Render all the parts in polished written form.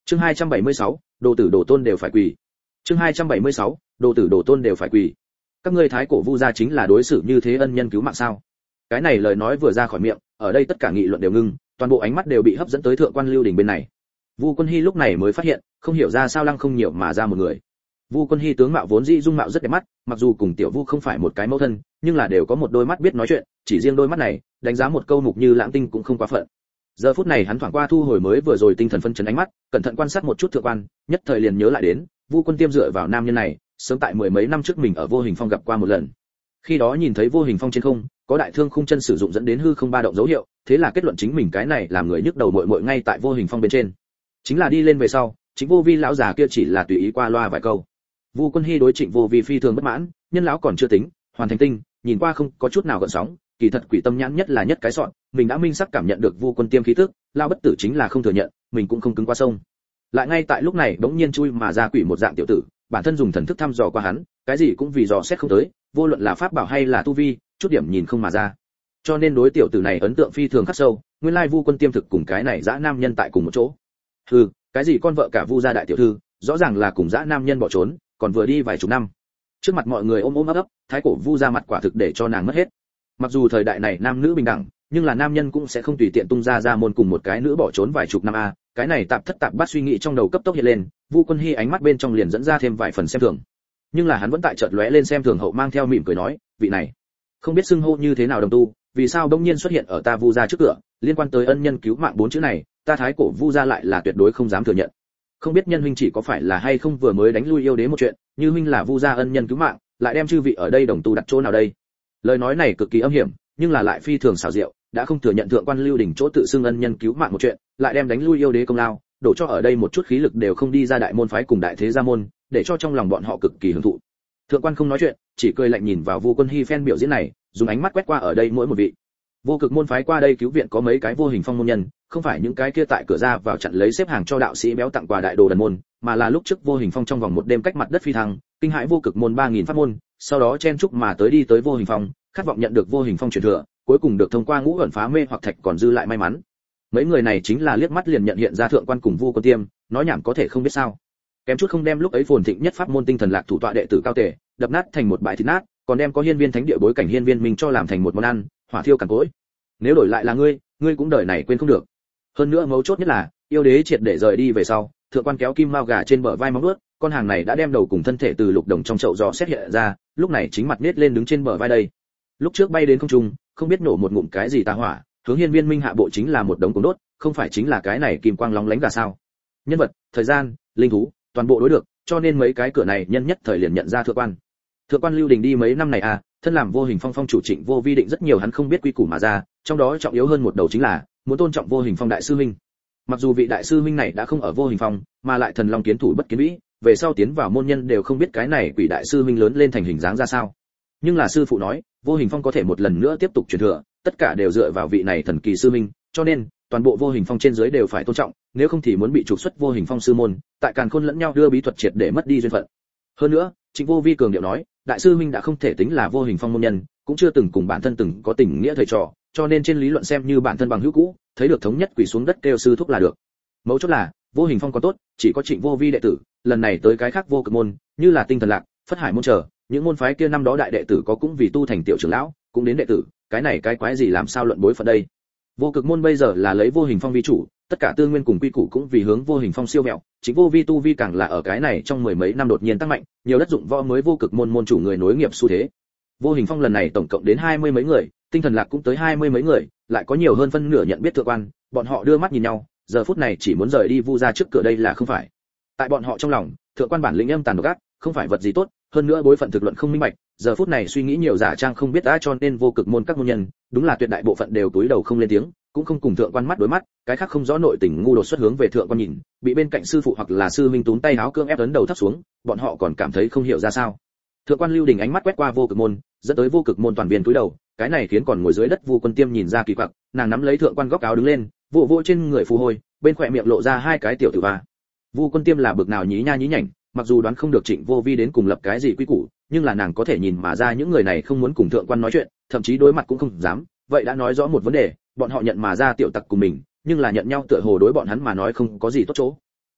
Chương 276, đồ tử đồ tôn đều phải quỳ. Chương 276, đồ tử đồ tôn đều phải quỳ. Các ngươi Thái Cổ Vu gia chính là đối xử như thế ân nhân cứu mạng sao? Cái này lời nói vừa ra khỏi miệng, ở đây tất cả nghị luận đều ngưng, toàn bộ ánh mắt đều bị hấp dẫn tới thượng quan Lưu Đình bên này. Vu Quân Hi lúc này mới phát hiện, không hiểu ra sao lăng không nhiều mà ra một người. Vu Quân Hi tướng mạo vốn dĩ dung mạo rất đẹp mắt, mặc dù cùng Tiểu Vu không phải một cái mẫu thân, nhưng là đều có một đôi mắt biết nói chuyện, chỉ riêng đôi mắt này, đánh giá một câu mục như lãng tinh cũng không quá phận. Giờ phút này hắn thoảng qua thu hồi mới vừa rồi tinh thần phân chấn ánh mắt, cẩn thận quan sát một chút thượng quan, nhất thời liền nhớ lại đến, Vu Quân Tiêm dựa vào nam nhân này, sớm tại mười mấy năm trước mình ở Vô Hình Phong gặp qua một lần. Khi đó nhìn thấy Vô Hình Phong trên không, có đại thương khung chân sử dụng dẫn đến hư không ba động dấu hiệu, thế là kết luận chính mình cái này làm người nhức đầu muội muội ngay tại Vô Hình Phong bên trên. Chính là đi lên về sau, chính Vô Vi lão già kia chỉ là tùy ý qua loa vài câu. Vu Quân Hi đối Trịnh Vô Vi phi thường bất mãn, nhân lão còn chưa tính, hoàn thành tinh, nhìn qua không có chút nào gợn sóng, kỳ thật quỷ tâm nhãn nhất là nhất cái sọn, mình đã minh sắc cảm nhận được Vu Quân Tiêm khí tức, lao bất tử chính là không thừa nhận, mình cũng không cứng qua sông. Lại ngay tại lúc này bỗng nhiên chui mà ra quỷ một dạng tiểu tử, bản thân dùng thần thức thăm dò qua hắn, cái gì cũng vì dò xét không tới, vô luận là pháp bảo hay là tu vi, chút điểm nhìn không mà ra. Cho nên đối tiểu tử này ấn tượng phi thường khắc sâu, nguyên lai Vu Quân Tiêm thực cùng cái này dã nam nhân tại cùng một chỗ. Hừ, cái gì con vợ cả Vu gia đại tiểu thư, rõ ràng là cùng dã nam nhân bỏ trốn, còn vừa đi vài chục năm. Trước mặt mọi người ôm ấp ấp, Thái Cổ Vu gia mặt quả thực để cho nàng mất hết. Mặc dù thời đại này nam nữ bình đẳng, nhưng là nam nhân cũng sẽ không tùy tiện tung ra môn cùng một cái nữ bỏ trốn vài chục năm a. Cái này tạp thất tạp bát suy nghĩ trong đầu cấp tốc hiện lên, Vu Quân Hi ánh mắt bên trong liền dẫn ra thêm vài phần xem thường. Nhưng là hắn vẫn tại chợt lóe lên xem thường hậu mang theo mỉm cười nói, vị này, không biết xưng hô như thế nào đồng tu, vì sao bỗng nhiên xuất hiện ở ta Vu gia trước cửa, liên quan tới ân nhân cứu mạng bốn chữ này, ta Thái Cổ Vu gia lại là tuyệt đối không dám thừa nhận. Không biết nhân huynh chỉ có phải là hay không vừa mới đánh lui yêu đế một chuyện, như huynh là Vu gia ân nhân cứu mạng, lại đem chư vị ở đây đồng tu đặt chỗ nào đây? Lời nói này cực kỳ âm hiểm, nhưng là lại phi thường xảo diệu, đã không thừa nhận thượng quan Lưu Đình chỗ tự xưng ân nhân cứu mạng một chuyện, lại đem đánh lui yêu đế công lao, đổ cho ở đây một chút khí lực đều không đi ra đại môn phái cùng đại thế gia môn, để cho trong lòng bọn họ cực kỳ hưởng thụ. Thượng quan không nói chuyện, chỉ cười lạnh nhìn vào Vu Quân Hi phen biểu diễn này, dùng ánh mắt quét qua ở đây mỗi một vị. Vô Cực môn phái qua đây cứu viện có mấy cái Vô Hình Phong môn nhân, không phải những cái kia tại cửa ra vào chặn lấy xếp hàng cho đạo sĩ béo tặng quà đại đồ đần môn, mà là lúc trước Vô Hình Phong trong vòng một đêm cách mặt đất phi thăng, kinh hãi Vô Cực môn 3000 pháp môn, sau đó chen chúc mà tới đi tới Vô Hình Phong, khát vọng nhận được Vô Hình Phong truyền thừa, cuối cùng được thông qua ngũ ẩn phá mê hoặc thạch còn dư lại may mắn. Mấy người này chính là liếc mắt liền nhận hiện ra thượng quan cùng Vu Quân Tiêm, nói nhảm có thể không biết sao. Kém chút không đem lúc ấy phồn thịnh nhất pháp môn tinh thần lạc thủ tọa đệ tử cao tề, đập nát thành một bãi thịt nát, còn đem có hiên viên thánh địa bối cảnh hiên viên mình cho làm thành một món ăn, hỏa thiêu càn cối. Nếu đổi lại là ngươi cũng đời này quên không được. Hơn nữa mấu chốt nhất là, yêu đế triệt để rời đi về sau, thượng quan kéo kim mao gà trên bờ vai móng vuốt, con hàng này đã đem đầu cùng thân thể từ lục đồng trong chậu giò xét hiện ra, lúc này chính mặt nết lên đứng trên bờ vai đây. Lúc trước bay đến không trung, không biết nổ một ngụm cái gì tà hỏa, hướng hiên viên minh hạ bộ chính là một đống cồn đốt, không phải chính là cái này kim quang lóng lánh gà sao? Nhân vật, thời gian, linh thú, toàn bộ đối được, cho nên mấy cái cửa này nhân nhất thời liền nhận ra thượng quan. Thượng quan Lưu Đình đi mấy năm này à, thân làm Vô Hình Phong phong chủ Trịnh Vô Vi định rất nhiều hắn không biết quy củ mà ra, trong đó trọng yếu hơn một đầu chính là muốn tôn trọng Vô Hình Phong đại sư huynh. Mặc dù vị đại sư huynh này đã không ở Vô Hình Phong, mà lại thần long kiến thủ bất kiến vĩ, về sau tiến vào môn nhân đều không biết cái này quỷ đại sư huynh lớn lên thành hình dáng ra sao. Nhưng là sư phụ nói, Vô Hình Phong có thể một lần nữa tiếp tục truyền thừa, tất cả đều dựa vào vị này thần kỳ sư huynh, cho nên toàn bộ Vô Hình Phong trên dưới đều phải tôn trọng, nếu không thì muốn bị trục xuất Vô Hình Phong sư môn, tại càn khôn lẫn nhau đưa bí thuật triệt để mất đi duyên phận. Hơn nữa, Trịnh Vô Vi cường điệu nói, đại sư huynh đã không thể tính là Vô Hình Phong môn nhân, cũng chưa từng cùng bản thân từng có tình nghĩa thầy trò, cho nên trên lý luận xem như bản thân bằng hữu cũ, thấy được thống nhất quỳ xuống đất kêu sư thúc là được. Mấu chốt là, Vô Hình Phong có tốt, chỉ có Trịnh Vô Vi đệ tử, lần này tới cái khác Vô Cực môn, như là Tinh Thần Lạc, Phất Hải môn trở, những môn phái kia năm đó đại đệ tử có cũng vì tu thành tiểu trưởng lão, cũng đến đệ tử, cái này cái quái gì làm sao luận bối phận đây. Vô Cực môn bây giờ là lấy Vô Hình Phong vi chủ, tất cả tư nguyên cùng quy củ cũng vì hướng Vô Hình Phong siêu vẹo, chính Vô Vi tu vi càng là ở cái này trong mười mấy năm đột nhiên tăng mạnh, nhiều đất dụng võ mới Vô Cực môn môn chủ người nối nghiệp xu thế. Vô Hình Phong lần này tổng cộng đến 20 mấy người, Tinh Thần Lạc cũng tới 20 mấy người, lại có nhiều hơn phân nửa nhận biết thượng quan, bọn họ đưa mắt nhìn nhau, giờ phút này chỉ muốn rời đi Vu gia trước cửa đây là không phải. Tại bọn họ trong lòng, thượng quan bản lĩnh âm tàn độc ác, không phải vật gì tốt, hơn nữa bối phận thực luận không minh bạch, giờ phút này suy nghĩ nhiều giả trang không biết đã, cho nên Vô Cực môn các môn nhân, đúng là tuyệt đại bộ phận đều túi đầu không lên tiếng, cũng không cùng thượng quan mắt đối mắt, cái khác không rõ nội tình ngu đột xuất hướng về thượng quan nhìn, bị bên cạnh sư phụ hoặc là sư minh túm tay áo cương ép ấn đầu thấp xuống, bọn họ còn cảm thấy không hiểu ra sao. Thượng quan Lưu Đình ánh mắt quét qua Vô Cực môn, dẫn tới Vô Cực môn toàn viên túi đầu, cái này khiến còn ngồi dưới đất Vu Quân Tiêm nhìn ra kỳ quặc, nàng nắm lấy thượng quan góc áo đứng lên, vỗ vỗ trên người phù hồi, bên khóe miệng lộ ra hai cái tiểu tử va. Vu Quân Tiêm là bực nào nhí nha nhí nhảnh, mặc dù đoán không được Trịnh Vô Vi đến cùng lập cái gì quy củ, nhưng là nàng có thể nhìn mà ra những người này không muốn cùng thượng quan nói chuyện, thậm chí đối mặt cũng không dám, vậy đã nói rõ một vấn đề, bọn họ nhận mà ra tiểu tặc cùng mình, nhưng là nhận nhau tựa hồ đối bọn hắn mà nói không có gì tốt chỗ.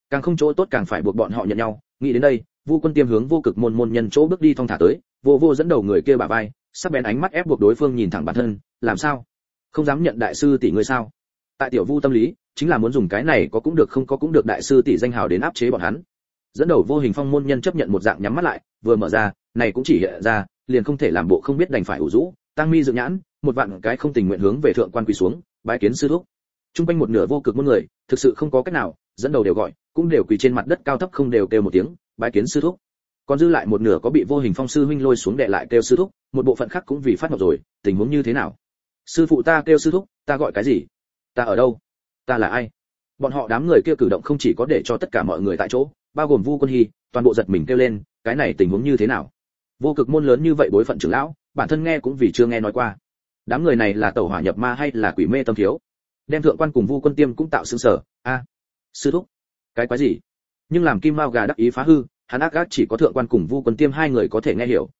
càng không chỗ tốt càng phải buộc bọn họ nhận nhau. Nghĩ đến đây, Vu Quân Tiêm hướng Vô Cực môn môn nhân chỗ bước đi thong thả tới, vô vô dẫn đầu người kia bả vai, sắc bén ánh mắt ép buộc đối phương nhìn thẳng bản thân, làm sao? Không dám nhận đại sư tỷ người sao? Tại tiểu Vu tâm lý, chính là muốn dùng cái này có cũng được không có cũng được đại sư tỷ danh hào đến áp chế bọn hắn. Dẫn đầu Vô Hình Phong môn nhân chấp nhận một dạng nhắm mắt lại, vừa mở ra, này cũng chỉ hiện ra, liền không thể làm bộ không biết đành phải ủ rũ, tăng mi dựng nhãn, một vạn cái không tình nguyện hướng về thượng quan quỳ xuống, bái kiến sư thúc. Trung quanh một nửa Vô Cực môn người, thực sự không có cách nào, dẫn đầu đều gọi, cũng đều quỳ trên mặt đất cao thấp không đều kêu một tiếng, bái kiến sư thúc. Còn dư lại một nửa có bị Vô Hình Phong sư huynh lôi xuống đệ lại kêu sư thúc, một bộ phận khác cũng vì phát ngọc rồi, tình huống như thế nào? Sư phụ ta kêu sư thúc, ta gọi cái gì? Ta ở đâu? Ta là ai? Bọn họ đám người kia cử động không chỉ có để cho tất cả mọi người tại chỗ, bao gồm Vu Quân Hi, toàn bộ giật mình kêu lên, cái này tình huống như thế nào? Vô Cực môn lớn như vậy bối phận trưởng lão, bản thân nghe cũng vì chưa nghe nói qua. Đám người này là tẩu hỏa nhập ma hay là quỷ mê tâm thiếu? Đem thượng quan cùng Vu Quân Tiêm cũng tạo sương sở, a, sư thúc, cái quái gì? Nhưng làm Kim Mao gà đắc ý phá hư, hắn ác gác chỉ có thượng quan cùng Vu Quân Tiêm hai người có thể nghe hiểu,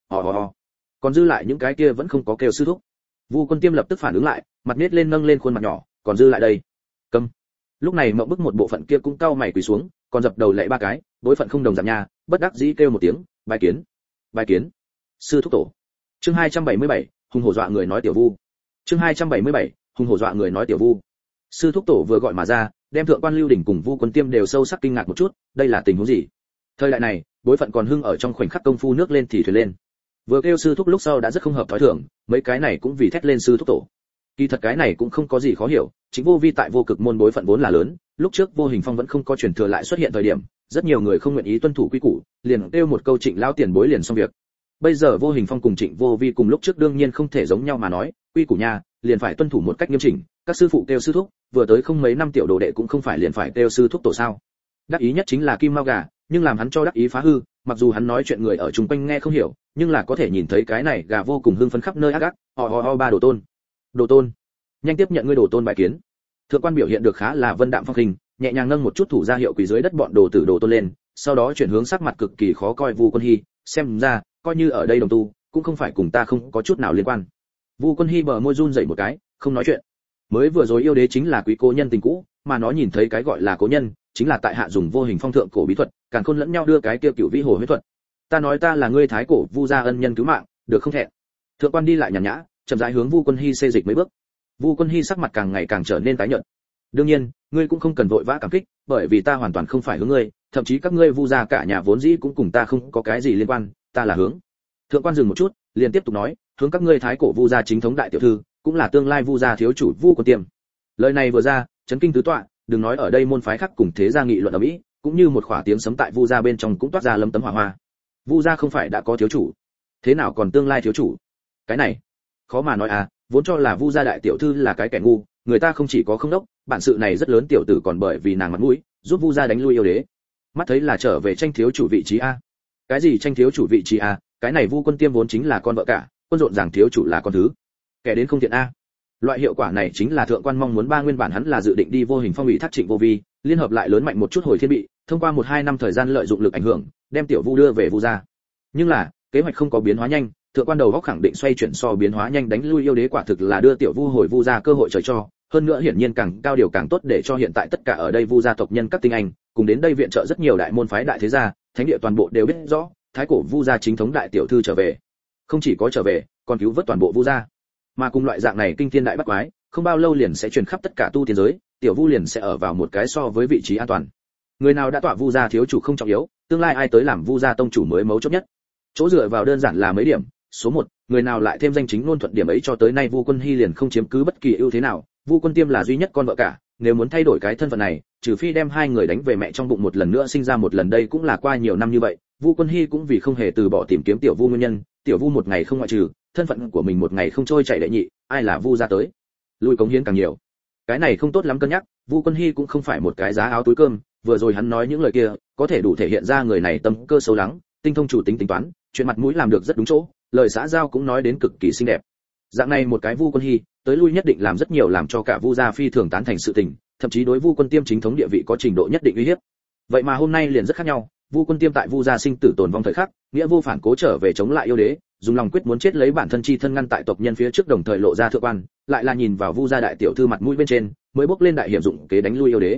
còn dư lại những cái kia vẫn không có kêu sư thúc. Vu Quân Tiêm lập tức phản ứng lại, mặt nết lên nâng lên khuôn mặt nhỏ, còn dư lại đây. Câm. Lúc này Mộng Bức một bộ phận kia cũng cau mày quỳ xuống, còn dập đầu lạy ba cái, đối phận không đồng giảm nha, bất đắc dĩ kêu một tiếng, bái kiến. Bái kiến. Sư thúc tổ. Chương 277, hùng hổ dọa người nói tiểu Vu. Chương 277, hùng hổ dọa người nói tiểu Vu. Sư thúc tổ vừa gọi mà ra, đem thượng quan Lưu Đỉnh cùng Vu Quân Tiêm đều sâu sắc kinh ngạc một chút, đây là tình huống gì? Thời đại này, bối phận còn hưng ở trong khoảnh khắc công phu nước lên thì thuyền lên. Vừa kêu sư thúc lúc sau đã rất không hợp thói thường, mấy cái này cũng vì thét lên sư thúc tổ. Kỳ thật cái này cũng không có gì khó hiểu, chính Vô Vi tại Vô Cực môn bối phận vốn là lớn, lúc trước Vô Hình Phong vẫn không có truyền thừa lại xuất hiện thời điểm, rất nhiều người không nguyện ý tuân thủ quy củ, liền kêu một câu Trịnh lão tiền bối liền xong việc. Bây giờ Vô Hình Phong cùng Trịnh Vô Vi cùng lúc trước đương nhiên không thể giống nhau mà nói, quy củ nha, liền phải tuân thủ một cách nghiêm chỉnh, các sư phụ kêu sư thúc, vừa tới không mấy năm tiểu đồ đệ cũng không phải liền phải kêu sư thúc tổ sao? Đắc ý nhất chính là Kim Mao gà, nhưng làm hắn cho đắc ý phá hư, mặc dù hắn nói chuyện người ở chung quanh nghe không hiểu, nhưng là có thể nhìn thấy cái này gà vô cùng hưng phấn khắp nơi ác ác, ba đồ tôn. Đồ tôn, nhanh tiếp nhận ngươi đồ tôn bài kiến. Thượng quan biểu hiện được khá là vân đạm phong khinh, nhẹ nhàng nâng một chút thủ ra hiệu quỳ dưới đất bọn đồ tử đồ tôn lên, sau đó chuyển hướng sắc mặt cực kỳ khó coi Vu Quân Hi, xem ra coi như ở đây đồng tu, cũng không phải cùng ta không có chút nào liên quan. Vu Quân Hi bờ môi run rẩy một cái, không nói chuyện. Mới vừa rồi yêu đế chính là quý cố nhân tình cũ, mà nó nhìn thấy cái gọi là cố nhân, chính là tại hạ dùng Vô Hình Phong thượng cổ bí thuật, càng khôn lẫn nhau đưa cái kia cửu vĩ hồ huyết thuật. Ta nói ta là ngươi thái cổ Vu gia ân nhân cứu mạng, được không thẹn? Thượng quan đi lại nhàn nhã, chậm rãi hướng Vu Quân Hi xê dịch mấy bước. Vu Quân Hi sắc mặt càng ngày càng trở nên tái nhợt. Đương nhiên, ngươi cũng không cần vội vã cảm kích, bởi vì ta hoàn toàn không phải hướng ngươi, thậm chí các ngươi Vu gia cả nhà vốn dĩ cũng cùng ta không có cái gì liên quan, ta là hướng. Thượng quan dừng một chút, liền tiếp tục nói, hướng các ngươi thái cổ Vu gia chính thống đại tiểu thư, cũng là tương lai Vu gia thiếu chủ Vu Quân Tiêm. Lời này vừa ra, chấn kinh tứ tọa, đừng nói ở đây môn phái khác cùng thế gia nghị luận ở mỹ, cũng như một khỏa tiếng sấm tại Vu gia bên trong cũng toát ra lấm tấm hỏa hoa. Vu gia không phải đã có thiếu chủ, thế nào còn tương lai thiếu chủ? Cái này, khó mà nói à, vốn cho là Vu gia đại tiểu thư là cái kẻ ngu, người ta không chỉ có không đốc, bản sự này rất lớn tiểu tử còn bởi vì nàng mặt mũi, giúp Vu gia đánh lui yêu đế. Mắt thấy là trở về tranh thiếu chủ vị trí a. Cái gì tranh thiếu chủ vị trí a, cái này Vu Quân Tiêm vốn chính là con vợ cả, quân rộn ràng thiếu chủ là con thứ. Kẻ đến không thiện a. Loại hiệu quả này chính là thượng quan mong muốn ba nguyên bản hắn là dự định đi Vô Hình Phong ủy thác Trịnh Vô Vi, liên hợp lại lớn mạnh một chút hồi thiên bị, thông qua 1-2 năm thời gian lợi dụng lực ảnh hưởng, đem tiểu Vu đưa về Vu gia. Nhưng là, kế hoạch không có biến hóa nhanh, thượng quan đầu góc khẳng định xoay chuyển so biến hóa nhanh đánh lui yêu đế quả thực là đưa tiểu Vu hồi Vu gia cơ hội trời cho, hơn nữa hiển nhiên càng cao điều càng tốt để cho hiện tại tất cả ở đây Vu gia tộc nhân các tinh anh, cùng đến đây viện trợ rất nhiều đại môn phái đại thế gia, thánh địa toàn bộ đều biết rõ, thái cổ Vu gia chính thống đại tiểu thư trở về. Không chỉ có trở về, còn cứu vớt toàn bộ Vu gia. Mà cùng loại dạng này kinh thiên đại bắt quái, không bao lâu liền sẽ truyền khắp tất cả tu tiên giới, tiểu Vu liền sẽ ở vào một cái so với vị trí an toàn. Người nào đã tọa Vu gia thiếu chủ không trọng yếu, tương lai ai tới làm Vu gia tông chủ mới mấu chốt nhất. Chỗ dựa vào đơn giản là mấy điểm, số 1, người nào lại thêm danh chính ngôn thuận điểm ấy cho tới nay Vu Quân Hi liền không chiếm cứ bất kỳ ưu thế nào, Vu Quân Tiêm là duy nhất con vợ cả, nếu muốn thay đổi cái thân phận này, trừ phi đem hai người đánh về mẹ trong bụng một lần nữa sinh ra một lần đây cũng là qua nhiều năm như vậy, Vu Quân Hi cũng vì không hề từ bỏ tìm kiếm tiểu Vu nguyên nhân, tiểu Vu một ngày không ngoại trừ, thân phận của mình một ngày không trôi chảy đệ nhị, ai là Vu gia tới, lui cống hiến càng nhiều. Cái này không tốt lắm cân nhắc, Vu Quân Hi cũng không phải một cái giá áo túi cơm, vừa rồi hắn nói những lời kia, có thể đủ thể hiện ra người này tâm cơ sâu lắng, tinh thông chủ tính tính toán, chuyện mặt mũi làm được rất đúng chỗ, lời xã giao cũng nói đến cực kỳ xinh đẹp. Dạng này một cái Vu Quân Hi, tới lui nhất định làm rất nhiều làm cho cả Vu gia phi thường tán thành sự tình, thậm chí đối Vu Quân Tiêm chính thống địa vị có trình độ nhất định uy hiếp. Vậy mà hôm nay liền rất khác nhau, Vu Quân Tiêm tại Vu gia sinh tử tồn vong thời khắc, nghĩa vô phản cố trở về chống lại yêu đế, dùng lòng quyết muốn chết lấy bản thân chi thân ngăn tại tộc nhân phía trước đồng thời lộ ra thượng quan, lại là nhìn vào Vu gia đại tiểu thư mặt mũi bên trên, mới bốc lên đại hiểm dụng kế đánh lui yêu đế.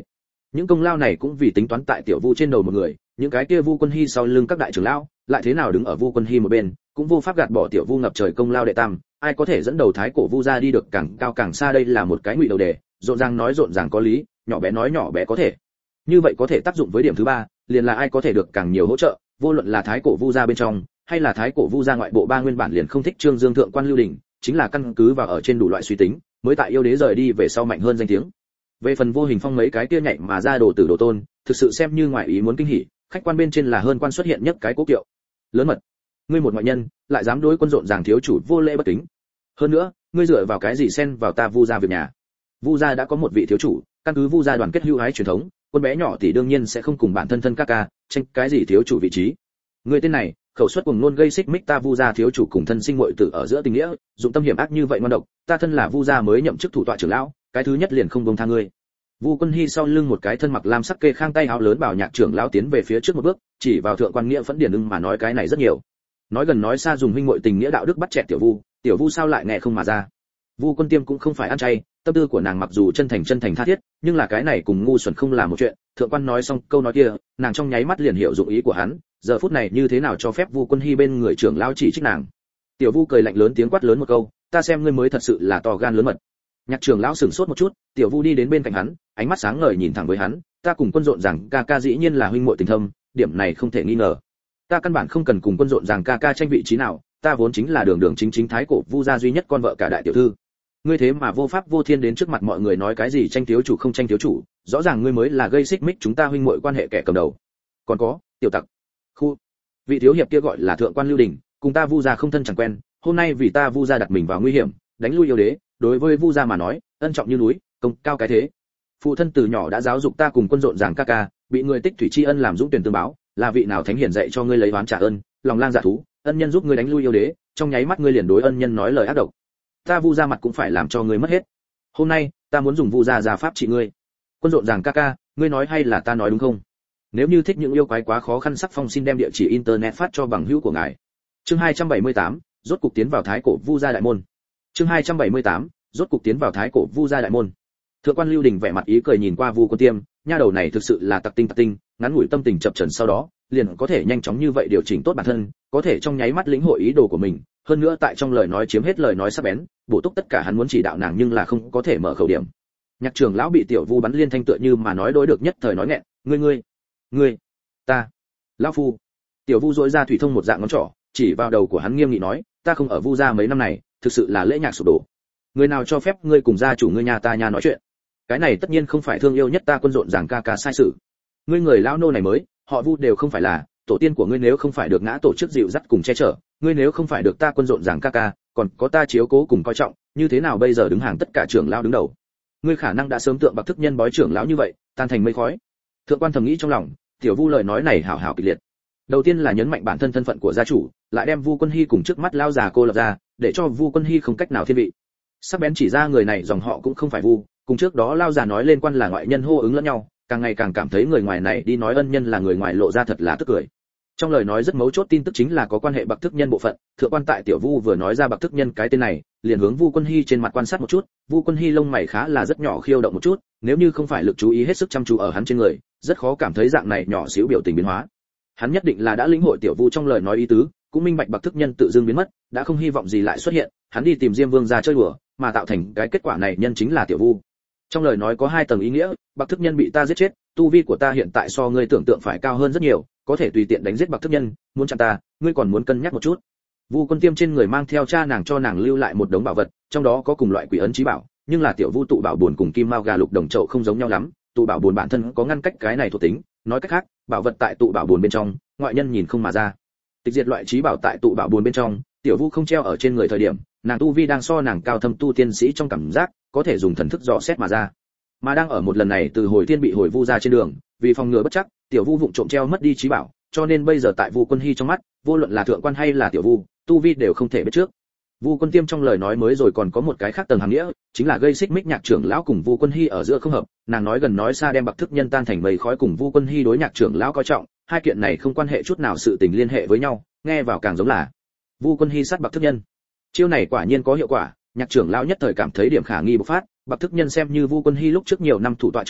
Những công lao này cũng vì tính toán tại tiểu vu trên đầu một người, những cái kia Vu Quân Hi sau lưng các đại trưởng lão, lại thế nào đứng ở Vu Quân Hi một bên, cũng vô pháp gạt bỏ tiểu vu ngập trời công lao đệ tam, ai có thể dẫn đầu thái cổ Vu gia đi được càng cao càng xa, đây là một cái ngụy đầu đề, rộn ràng nói rộn ràng có lý, nhỏ bé nói nhỏ bé có thể. Như vậy có thể tác dụng với điểm thứ ba, liền là ai có thể được càng nhiều hỗ trợ, vô luận là thái cổ Vu gia bên trong, hay là thái cổ Vu gia ngoại bộ, ba nguyên bản liền không thích Trương Dương thượng quan Lưu Đình, chính là căn cứ vào ở trên đủ loại suy tính, mới tại yêu đế rời đi về sau mạnh hơn danh tiếng. Về phần Vô Hình Phong mấy cái kia nhảy mà ra đồ tử đồ tôn, thực sự xem như ngoại ý muốn kinh hỉ, khách quan bên trên là hơn quan xuất hiện nhất cái cố kiệu. Lớn mật, ngươi một ngoại nhân, lại dám đối quân rộn ràng thiếu chủ vô lễ bất kính. Hơn nữa, ngươi dựa vào cái gì xen vào ta Vu gia việc nhà? Vu gia đã có một vị thiếu chủ, căn cứ Vu gia đoàn kết hữu hái truyền thống, quân bé nhỏ thì đương nhiên sẽ không cùng bản thân thân ca ca tranh cái gì thiếu chủ vị trí. Ngươi tên này, khẩu suất cuồng ngôn gây xích mích ta Vu gia thiếu chủ cùng thân sinh muội tử ở giữa tình nghĩa, dụng tâm hiểm ác như vậy ngoan độc, ta thân là Vu gia mới nhậm chức thủ tọa trưởng lão, cái thứ nhất liền không buông tha ngươi. Vu Quân Hi sau lưng một cái thân mặc lam sắc kê khang tay áo lớn bảo nhạc trưởng lão tiến về phía trước một bước, chỉ vào thượng quan nghĩa phẫn điển ưng mà nói cái này rất nhiều. Nói gần nói xa dùng huynh muội tình nghĩa đạo đức bắt chẹt tiểu Vu sao lại nghe không mà ra. Vu Quân Tiêm cũng không phải ăn chay, tâm tư của nàng mặc dù chân thành tha thiết, nhưng là cái này cùng ngu xuẩn không là một chuyện. Thượng quan nói xong câu nói kia, nàng trong nháy mắt liền hiểu dụng ý của hắn, giờ phút này như thế nào cho phép Vu Quân Hi bên người trưởng lão chỉ trích nàng. Tiểu Vu cười lạnh lớn tiếng quát lớn một câu, ta xem ngươi mới thật sự là to gan lớn mật. Nhạc trưởng lão sửng sốt một chút, tiểu Vu đi đến bên cạnh hắn, ánh mắt sáng ngời nhìn thẳng với hắn, ta cùng quân rộn rằng ca ca dĩ nhiên là huynh muội tình thâm, điểm này không thể nghi ngờ. Ta căn bản không cần cùng quân rộn rằng ca ca tranh vị trí nào, ta vốn chính là đường chính thái cổ Vu gia duy nhất con vợ cả đại tiểu thư. Ngươi thế mà vô pháp vô thiên đến trước mặt mọi người nói cái gì tranh thiếu chủ không tranh thiếu chủ, rõ ràng ngươi mới là gây xích mích chúng ta huynh muội quan hệ kẻ cầm đầu. Còn có, tiểu tặc. Khu. Vị thiếu hiệp kia gọi là thượng quan Lưu Đình, cùng ta Vu gia không thân chẳng quen, hôm nay vì ta Vu gia đặt mình vào nguy hiểm, đánh lui yêu đế, đối với Vu gia mà nói, ân trọng như núi, công cao cái thế. Phụ thân từ nhỏ đã giáo dục ta cùng quân rộn ràng ca ca, bị người tích thủy tri ân làm dũng tuyển tương báo, là vị nào thánh hiển dạy cho ngươi lấy oán trả ơn, lòng lang dạ thú, ân nhân giúp ngươi đánh lui yêu đế, trong nháy mắt ngươi liền đối ân nhân nói lời ác độc. Ta Vu gia mặt cũng phải làm cho ngươi mất hết. Hôm nay, ta muốn dùng Vu gia gia pháp trị ngươi. Quân rộn ràng ca ca, ngươi nói hay là ta nói đúng không? Nếu như thích những yêu quái quá khó khăn sắc phong xin đem địa chỉ internet phát cho bằng hữu của ngài. Chương 278, rốt cục tiến vào thái cổ Vu gia đại môn. Chương 278, rốt cục tiến vào thái cổ Vu gia đại môn. Thượng quan Lưu Đình vẻ mặt ý cười nhìn qua Vu Quân Tiêm, nha đầu này thực sự là tặc tinh, ngắn ngủi tâm tình chập chờn sau đó, liền có thể nhanh chóng như vậy điều chỉnh tốt bản thân, có thể trong nháy mắt lĩnh hội ý đồ của mình, hơn nữa tại trong lời nói chiếm hết lời nói sắc bén, bổ túc tất cả hắn muốn chỉ đạo nàng nhưng là không có thể mở khẩu điểm. Nhạc trưởng lão bị tiểu Vu bắn liên thanh tựa như mà nói đối được nhất thời nói nghẹn, ngươi, ta, lão phu. Tiểu Vu dỗi ra thủy thông một dạng ngón trỏ, chỉ vào đầu của hắn nghiêm nghị nói, ta không ở Vu gia mấy năm này, thực sự là lễ nhạc sụp đổ. Người nào cho phép ngươi cùng gia chủ ngươi nhà ta nói chuyện? Cái này tất nhiên không phải thương yêu nhất ta quân rộn ràng ca ca sai sự. Ngươi người lão nô này mới, họ Vu đều không phải là, tổ tiên của ngươi nếu không phải được ngã tổ chức dịu dắt cùng che chở, ngươi nếu không phải được ta quân rộn ràng ca ca, còn có ta chiếu cố cùng coi trọng, như thế nào bây giờ đứng hàng tất cả trưởng lão đứng đầu? Ngươi khả năng đã sớm tượng bạc thức nhân bói trưởng lão như vậy, tan thành mây khói. Thượng quan thầm nghĩ trong lòng, tiểu Vu lời nói này hảo hảo kịch liệt. Đầu tiên là nhấn mạnh bản thân thân phận của gia chủ, lại đem Vu Quân Hi cùng trước mắt lao già cô lập ra, để cho Vu Quân Hi không cách nào thiên vị. Sắc bén chỉ ra người này dòng họ cũng không phải Vu, cùng trước đó lao già nói lên quan là ngoại nhân hô ứng lẫn nhau, càng ngày càng cảm thấy người ngoài này đi nói ân nhân là người ngoài lộ ra thật là tức cười. Trong lời nói rất mấu chốt tin tức chính là có quan hệ bạc thức nhân bộ phận, thượng quan tại tiểu Vu vừa nói ra bạc thức nhân cái tên này, liền hướng Vu Quân Hi trên mặt quan sát một chút, Vu Quân Hi lông mày khá là rất nhỏ khiêu động một chút, nếu như không phải lực chú ý hết sức chăm chú ở hắn trên người, rất khó cảm thấy dạng này nhỏ xíu biểu tình biến hóa. Hắn nhất định là đã lĩnh hội tiểu Vu trong lời nói ý tứ, cũng minh bạch bạc thức nhân tự dưng biến mất, đã không hy vọng gì lại xuất hiện, hắn đi tìm Diêm Vương ra chơi đùa, mà tạo thành cái kết quả này nhân chính là tiểu Vu. Trong lời nói có hai tầng ý nghĩa, bạc thức nhân bị ta giết chết, tu vi của ta hiện tại so ngươi tưởng tượng phải cao hơn rất nhiều, có thể tùy tiện đánh giết bạc thức nhân, muốn chặn ta, ngươi còn muốn cân nhắc một chút. Vu Quân Tiêm trên người mang theo cha nàng cho nàng lưu lại một đống bảo vật, trong đó có cùng loại quỷ ấn chí bảo, nhưng là tiểu Vu tụ bảo buồn cùng kim mao gà lục đồng chậu không giống nhau lắm, tụ bảo buồn bản thân có ngăn cách cái này thuộc tính, nói cách khác, bảo vật tại tụ bảo buồn bên trong, ngoại nhân nhìn không mà ra. Tịch diệt loại chí bảo tại tụ bảo buồn bên trong, tiểu Vu không treo ở trên người thời điểm, nàng tu vi đang so nàng cao thâm tu tiên sĩ trong cảm giác, có thể dùng thần thức dò xét mà ra. Mà đang ở một lần này từ hồi tiên bị hồi Vu ra trên đường, vì phòng ngừa bất chắc, tiểu Vu vụng trộm treo mất đi chí bảo, cho nên bây giờ tại Vu Quân Hi trong mắt, vô luận là thượng quan hay là tiểu Vu, tu vi đều không thể biết trước. Vu Quân Tiêm trong lời nói mới rồi còn có một cái khác tầng hàm nghĩa, chính là gây xích mích nhạc trưởng lão cùng Vu Quân Hi ở giữa không hợp, nàng nói gần nói xa đem bạc thức nhân tan thành mây khói cùng Vu Quân Hi đối nhạc trưởng lão coi trọng, hai kiện này không quan hệ chút nào sự tình liên hệ với nhau, nghe vào càng giống là Vu Quân Hi sát bạc thức nhân. Chiêu này quả nhiên có hiệu quả, nhạc trưởng lão nhất thời cảm thấy điểm khả nghi bộc phát, bạc thức nhân xem như Vu Quân Hi lúc trước nhiều năm thủ tọa trưởng lão,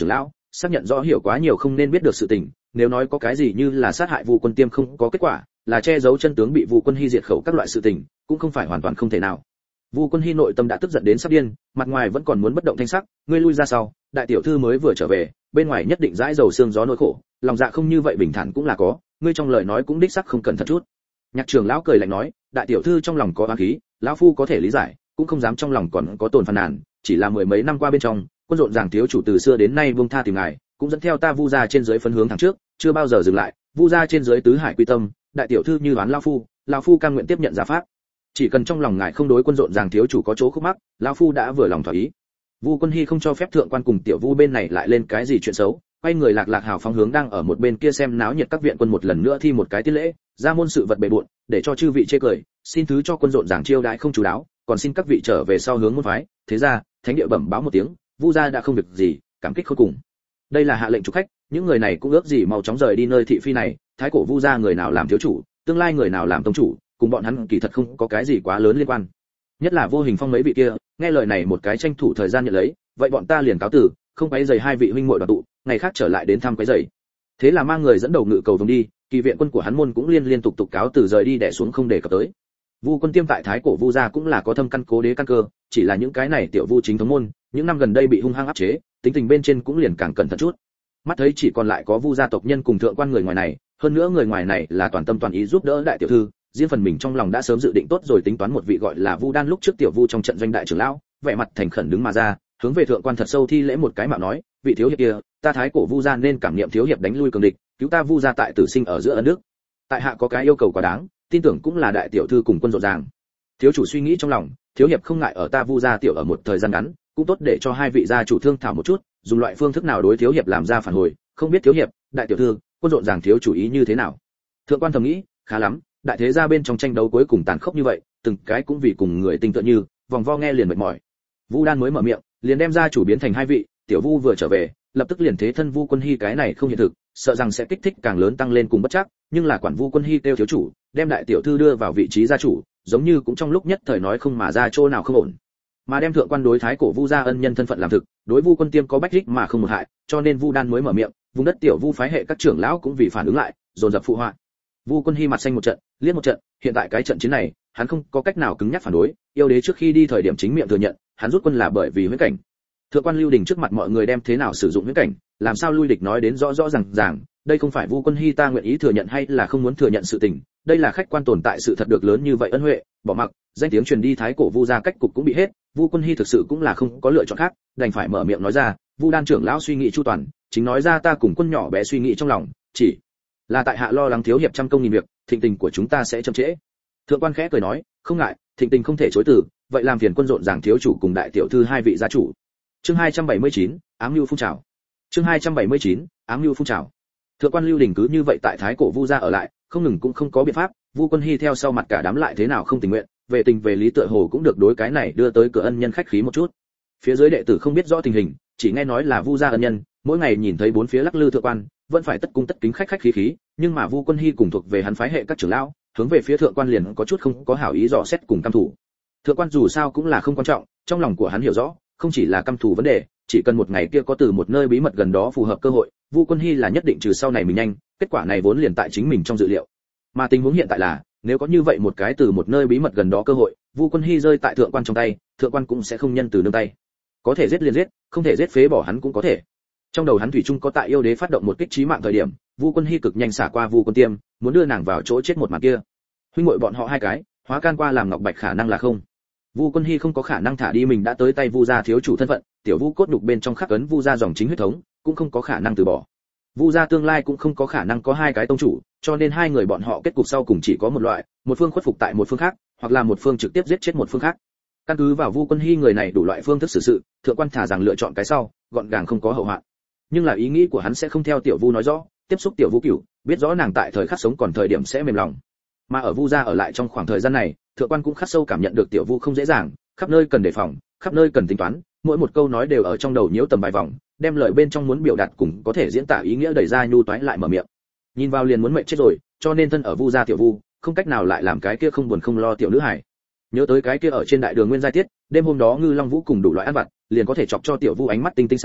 xác nhận rõ hiểu quá nhiều không nên biết được sự tình, nếu nói có cái gì như là sát hại Vu Quân Tiêm không có kết quả, là che giấu chân tướng bị Vu Quân Hy diệt khẩu các loại sự tình, cũng không phải hoàn toàn không thể nào. Vu Quân Hy nội tâm đã tức giận đến sắp điên, mặt ngoài vẫn còn muốn bất động thanh sắc, ngươi lui ra sau, đại tiểu thư mới vừa trở về, bên ngoài nhất định dãi dầu xương gió nỗi khổ, lòng dạ không như vậy bình thản cũng là có, ngươi trong lời nói cũng đích xác không cẩn thận chút. Nhạc trưởng lão cười lạnh nói, đại tiểu thư trong lòng có oán khí, lão phu có thể lý giải, cũng không dám trong lòng còn có tồn phàn nàn, chỉ là mười mấy năm qua bên trong, quân rộn ràng thiếu chủ từ xưa đến nay buông tha tìm ngài, cũng dẫn theo ta Vu gia trên dưới phấn hướng thẳng trước, chưa bao giờ dừng lại, Vu gia trên dưới tứ hải quy tâm, đại tiểu thư như đoán lão phu cam nguyện tiếp nhận gia pháp. Chỉ cần trong lòng ngài không đối quân rộn ràng thiếu chủ có chỗ khúc mắc, lão phu đã vừa lòng thỏa ý. Vu Quân Hy không cho phép thượng quan cùng tiểu Vu bên này lại lên cái gì chuyện xấu, quay người lạc hào phóng hướng đang ở một bên kia xem náo nhiệt các viện quân một lần nữa thi một cái tiết lễ, ra môn sự vật bề bộn, để cho chư vị chê cười, xin thứ cho quân rộn ràng chiêu đãi không chú đáo, còn xin các vị trở về sau hướng môn phái. Thế ra, thánh địa bẩm báo một tiếng, Vu gia đã không việc gì, cảm kích khôn cùng. Đây là hạ lệnh chủ khách, những người này cũng ước gì mau chóng rời đi nơi thị phi này, thái cổ Vu gia người nào làm thiếu chủ, tương lai người nào làm tông chủ, cùng bọn hắn kỳ thật không có cái gì quá lớn liên quan. Nhất là Vô Hình Phong mấy vị kia, nghe lời này một cái tranh thủ thời gian nhận lấy, vậy bọn ta liền cáo từ, không quấy rầy hai vị huynh muội đoàn tụ, ngày khác trở lại đến thăm quấy rầy. Thế là mang người dẫn đầu ngự cầu vòng đi, kỳ viện quân của hắn môn cũng liên tục cáo từ rời đi đè xuống không để cập tới. Vu Quân Tiêm tại thái cổ Vu gia cũng là có thâm căn cố đế căn cơ, chỉ là những cái này tiểu Vu chính thống môn, những năm gần đây bị hung hăng áp chế, tính tình bên trên cũng liền càng cẩn thận chút. Mắt thấy chỉ còn lại có Vu gia tộc nhân cùng thượng quan người ngoài này, hơn nữa người ngoài này là toàn tâm toàn ý giúp đỡ đại tiểu thư, riêng phần mình trong lòng đã sớm dự định tốt rồi tính toán một vị gọi là Vu Đan lúc trước tiểu Vu trong trận doanh đại trưởng lão, vẻ mặt thành khẩn đứng mà ra, hướng về thượng quan thật sâu thi lễ một cái mạo nói, vị thiếu hiệp kia, ta thái cổ Vu gia nên cảm niệm thiếu hiệp đánh lui cường địch, cứu ta Vu gia tại tử sinh ở giữa ân đức. Tại hạ có cái yêu cầu quá đáng, tin tưởng cũng là đại tiểu thư cùng quân rộn ràng. Thiếu chủ suy nghĩ trong lòng, thiếu hiệp không ngại ở ta Vu gia tiểu ở một thời gian ngắn, cũng tốt để cho hai vị gia chủ thương thảo một chút, dùng loại phương thức nào đối thiếu hiệp làm ra phản hồi, không biết thiếu hiệp, đại tiểu thư, quân rộn ràng thiếu chủ ý như thế nào. Thượng quan thầm nghĩ, khá lắm, đại thế gia bên trong tranh đấu cuối cùng tàn khốc như vậy, từng cái cũng vì cùng người tinh tựa như, vòng vo nghe liền mệt mỏi. Vu Đan mới mở miệng, liền đem gia chủ biến thành hai vị, tiểu Vu vừa trở về, lập tức liền thế thân Vu Quân Hy cái này không hiện thực, sợ rằng sẽ kích thích càng lớn tăng lên cùng bất chắc, nhưng là quản Vu Quân Hy kêu thiếu chủ, đem đại tiểu thư đưa vào vị trí gia chủ, giống như cũng trong lúc nhất thời nói không mà ra chỗ nào không ổn. Mà đem thượng quan đối thái cổ Vu gia ân nhân thân phận làm thực, đối Vu Quân Tiêm có bách ích mà không một hại, cho nên Vu Đan mới mở miệng, vùng đất tiểu Vu phái hệ các trưởng lão cũng vì phản ứng lại, dồn dập phụ họa. Vu Quân Hy mặt xanh một trận, liếc một trận, hiện tại cái trận chiến này, hắn không có cách nào cứng nhắc phản đối, yêu đế trước khi đi thời điểm chính miệng thừa nhận, hắn rút quân là bởi vì huyễn cảnh. Thượng quan Lưu Đình trước mặt mọi người đem thế nào sử dụng huyễn cảnh, làm sao lui địch nói đến rõ ràng, đây không phải Vu Quân Hy ta nguyện ý thừa nhận hay là không muốn thừa nhận sự tình, đây là khách quan tồn tại sự thật được lớn như vậy ân huệ, bỏ mặc, danh tiếng truyền đi thái cổ Vu gia cách cục cũng bị hết, Vu Quân Hy thực sự cũng là không có lựa chọn khác, đành phải mở miệng nói ra, Vu Đan trưởng lão suy nghĩ chu toàn, chính nói ra ta cùng quân nhỏ bé suy nghĩ trong lòng, chỉ là tại hạ lo lắng thiếu hiệp trăm công nghìn việc, thịnh tình của chúng ta sẽ chậm trễ. Thượng quan khẽ cười nói, không ngại, thịnh tình không thể chối từ, vậy làm phiền quân rộn ràng thiếu chủ cùng đại tiểu thư hai vị gia chủ. Chương 279, ám lưu phun trào. Chương 279, ám lưu phun trào. Thượng quan Lưu Đình cứ như vậy tại thái cổ Vu gia ở lại, không ngừng cũng không có biện pháp, Vu Quân Hy theo sau mặt cả đám lại thế nào không tình nguyện, về tình về lý tựa hồ cũng được đối cái này đưa tới cửa ân nhân khách khí một chút. Phía dưới đệ tử không biết rõ tình hình, chỉ nghe nói là Vu gia ân nhân, mỗi ngày nhìn thấy bốn phía lắc lư thượng quan, vẫn phải tất cung tất kính khách khí, nhưng mà Vu Quân Hy cùng thuộc về hắn phái hệ các trưởng lão, hướng về phía thượng quan liền có chút không có hảo ý dò xét cùng căm thủ. Thượng quan dù sao cũng là không quan trọng, trong lòng của hắn hiểu rõ, không chỉ là căm thù vấn đề, chỉ cần một ngày kia có từ một nơi bí mật gần đó phù hợp cơ hội, Vu Quân Hy là nhất định trừ sau này mình nhanh, kết quả này vốn liền tại chính mình trong dự liệu. Mà tình huống hiện tại là, nếu có như vậy một cái từ một nơi bí mật gần đó cơ hội, Vu Quân Hy rơi tại thượng quan trong tay, thượng quan cũng sẽ không nhân từ nương tay. Có thể giết liền giết, không thể giết phế bỏ hắn cũng có thể. Trong đầu hắn thủy chung có tại yêu đế phát động một kích chí mạng thời điểm, Vu Quân Hy cực nhanh xả qua Vu Quân Tiêm, muốn đưa nàng vào chỗ chết một màn kia. Huynh muội bọn họ hai cái, hóa can qua làm ngọc bạch khả năng là không. Vu Quân Hy không có khả năng thả đi mình đã tới tay Vu gia thiếu chủ thân phận, tiểu Vu cốt nhục bên trong khắc ấn Vu gia dòng chính huyết thống, cũng không có khả năng từ bỏ. Vu gia tương lai cũng không có khả năng có hai cái tông chủ, cho nên hai người bọn họ kết cục sau cùng chỉ có một loại, một phương khuất phục tại một phương khác, hoặc là một phương trực tiếp giết chết một phương khác. Căn cứ vào Vu Quân Hy người này đủ loại phương thức xử sự, thượng quan thả rằng lựa chọn cái sau, gọn gàng không có hậu hoạn. Nhưng là ý nghĩ của hắn sẽ không theo tiểu Vu nói rõ, tiếp xúc tiểu Vu cửu, biết rõ nàng tại thời khắc sống còn thời điểm sẽ mềm lòng. Mà ở Vu gia ở lại trong khoảng thời gian này, thượng quan cũng khắc sâu cảm nhận được tiểu Vu không dễ dàng, khắp nơi cần đề phòng, khắp nơi cần tính toán, mỗi một câu nói đều ở trong đầu nhiễu tầm vài vòng, đem lời bên trong muốn biểu đạt cùng có thể diễn tả ý nghĩa đẩy ra nhu toái lại mở miệng. Nhìn vào liền muốn mệt chết rồi, cho nên thân ở Vu gia tiểu Vu, không cách nào lại làm cái kia không buồn không lo tiểu nữ hài. Nhớ tới cái kia ở trên đại đường Nguyên Giai Tiết, đêm hôm đó Ngư Long Vũ cùng đủ loại ăn vặt, liền có thể chọc cho tiểu Vu ánh mắt tinh tinh sáng,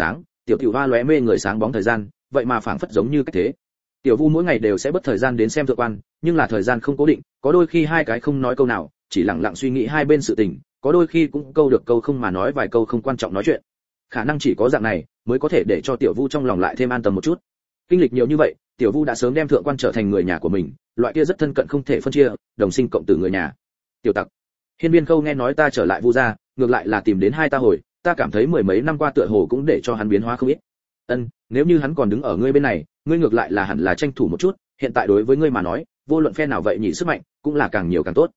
tiểu tiểu hoa lóe mê người sáng bóng thời gian, vậy mà phảng phất giống như cách thế. Tiểu Vu mỗi ngày đều sẽ bất thời gian đến xem thượng quan, nhưng là thời gian không cố định, có đôi khi hai cái không nói câu nào, chỉ lặng lặng suy nghĩ hai bên sự tình, có đôi khi cũng câu được câu không mà nói vài câu không quan trọng nói chuyện. Khả năng chỉ có dạng này mới có thể để cho Tiểu Vu trong lòng lại thêm an tâm một chút. Kinh lịch nhiều như vậy, Tiểu Vu đã sớm đem thượng quan trở thành người nhà của mình, loại kia rất thân cận không thể phân chia, đồng sinh cộng tử người nhà. Tiểu Tặc, Hiên Viên Khâu nghe nói ta trở lại Vu gia, ngược lại là tìm đến hai ta hồi, ta cảm thấy mười mấy năm qua tựa hồ cũng để cho hắn biến hóa không ít. Nếu như hắn còn đứng ở ngươi bên này, ngươi ngược lại là hẳn là tranh thủ một chút, hiện tại đối với ngươi mà nói, vô luận phe nào vậy nhị sức mạnh, cũng là càng nhiều càng tốt.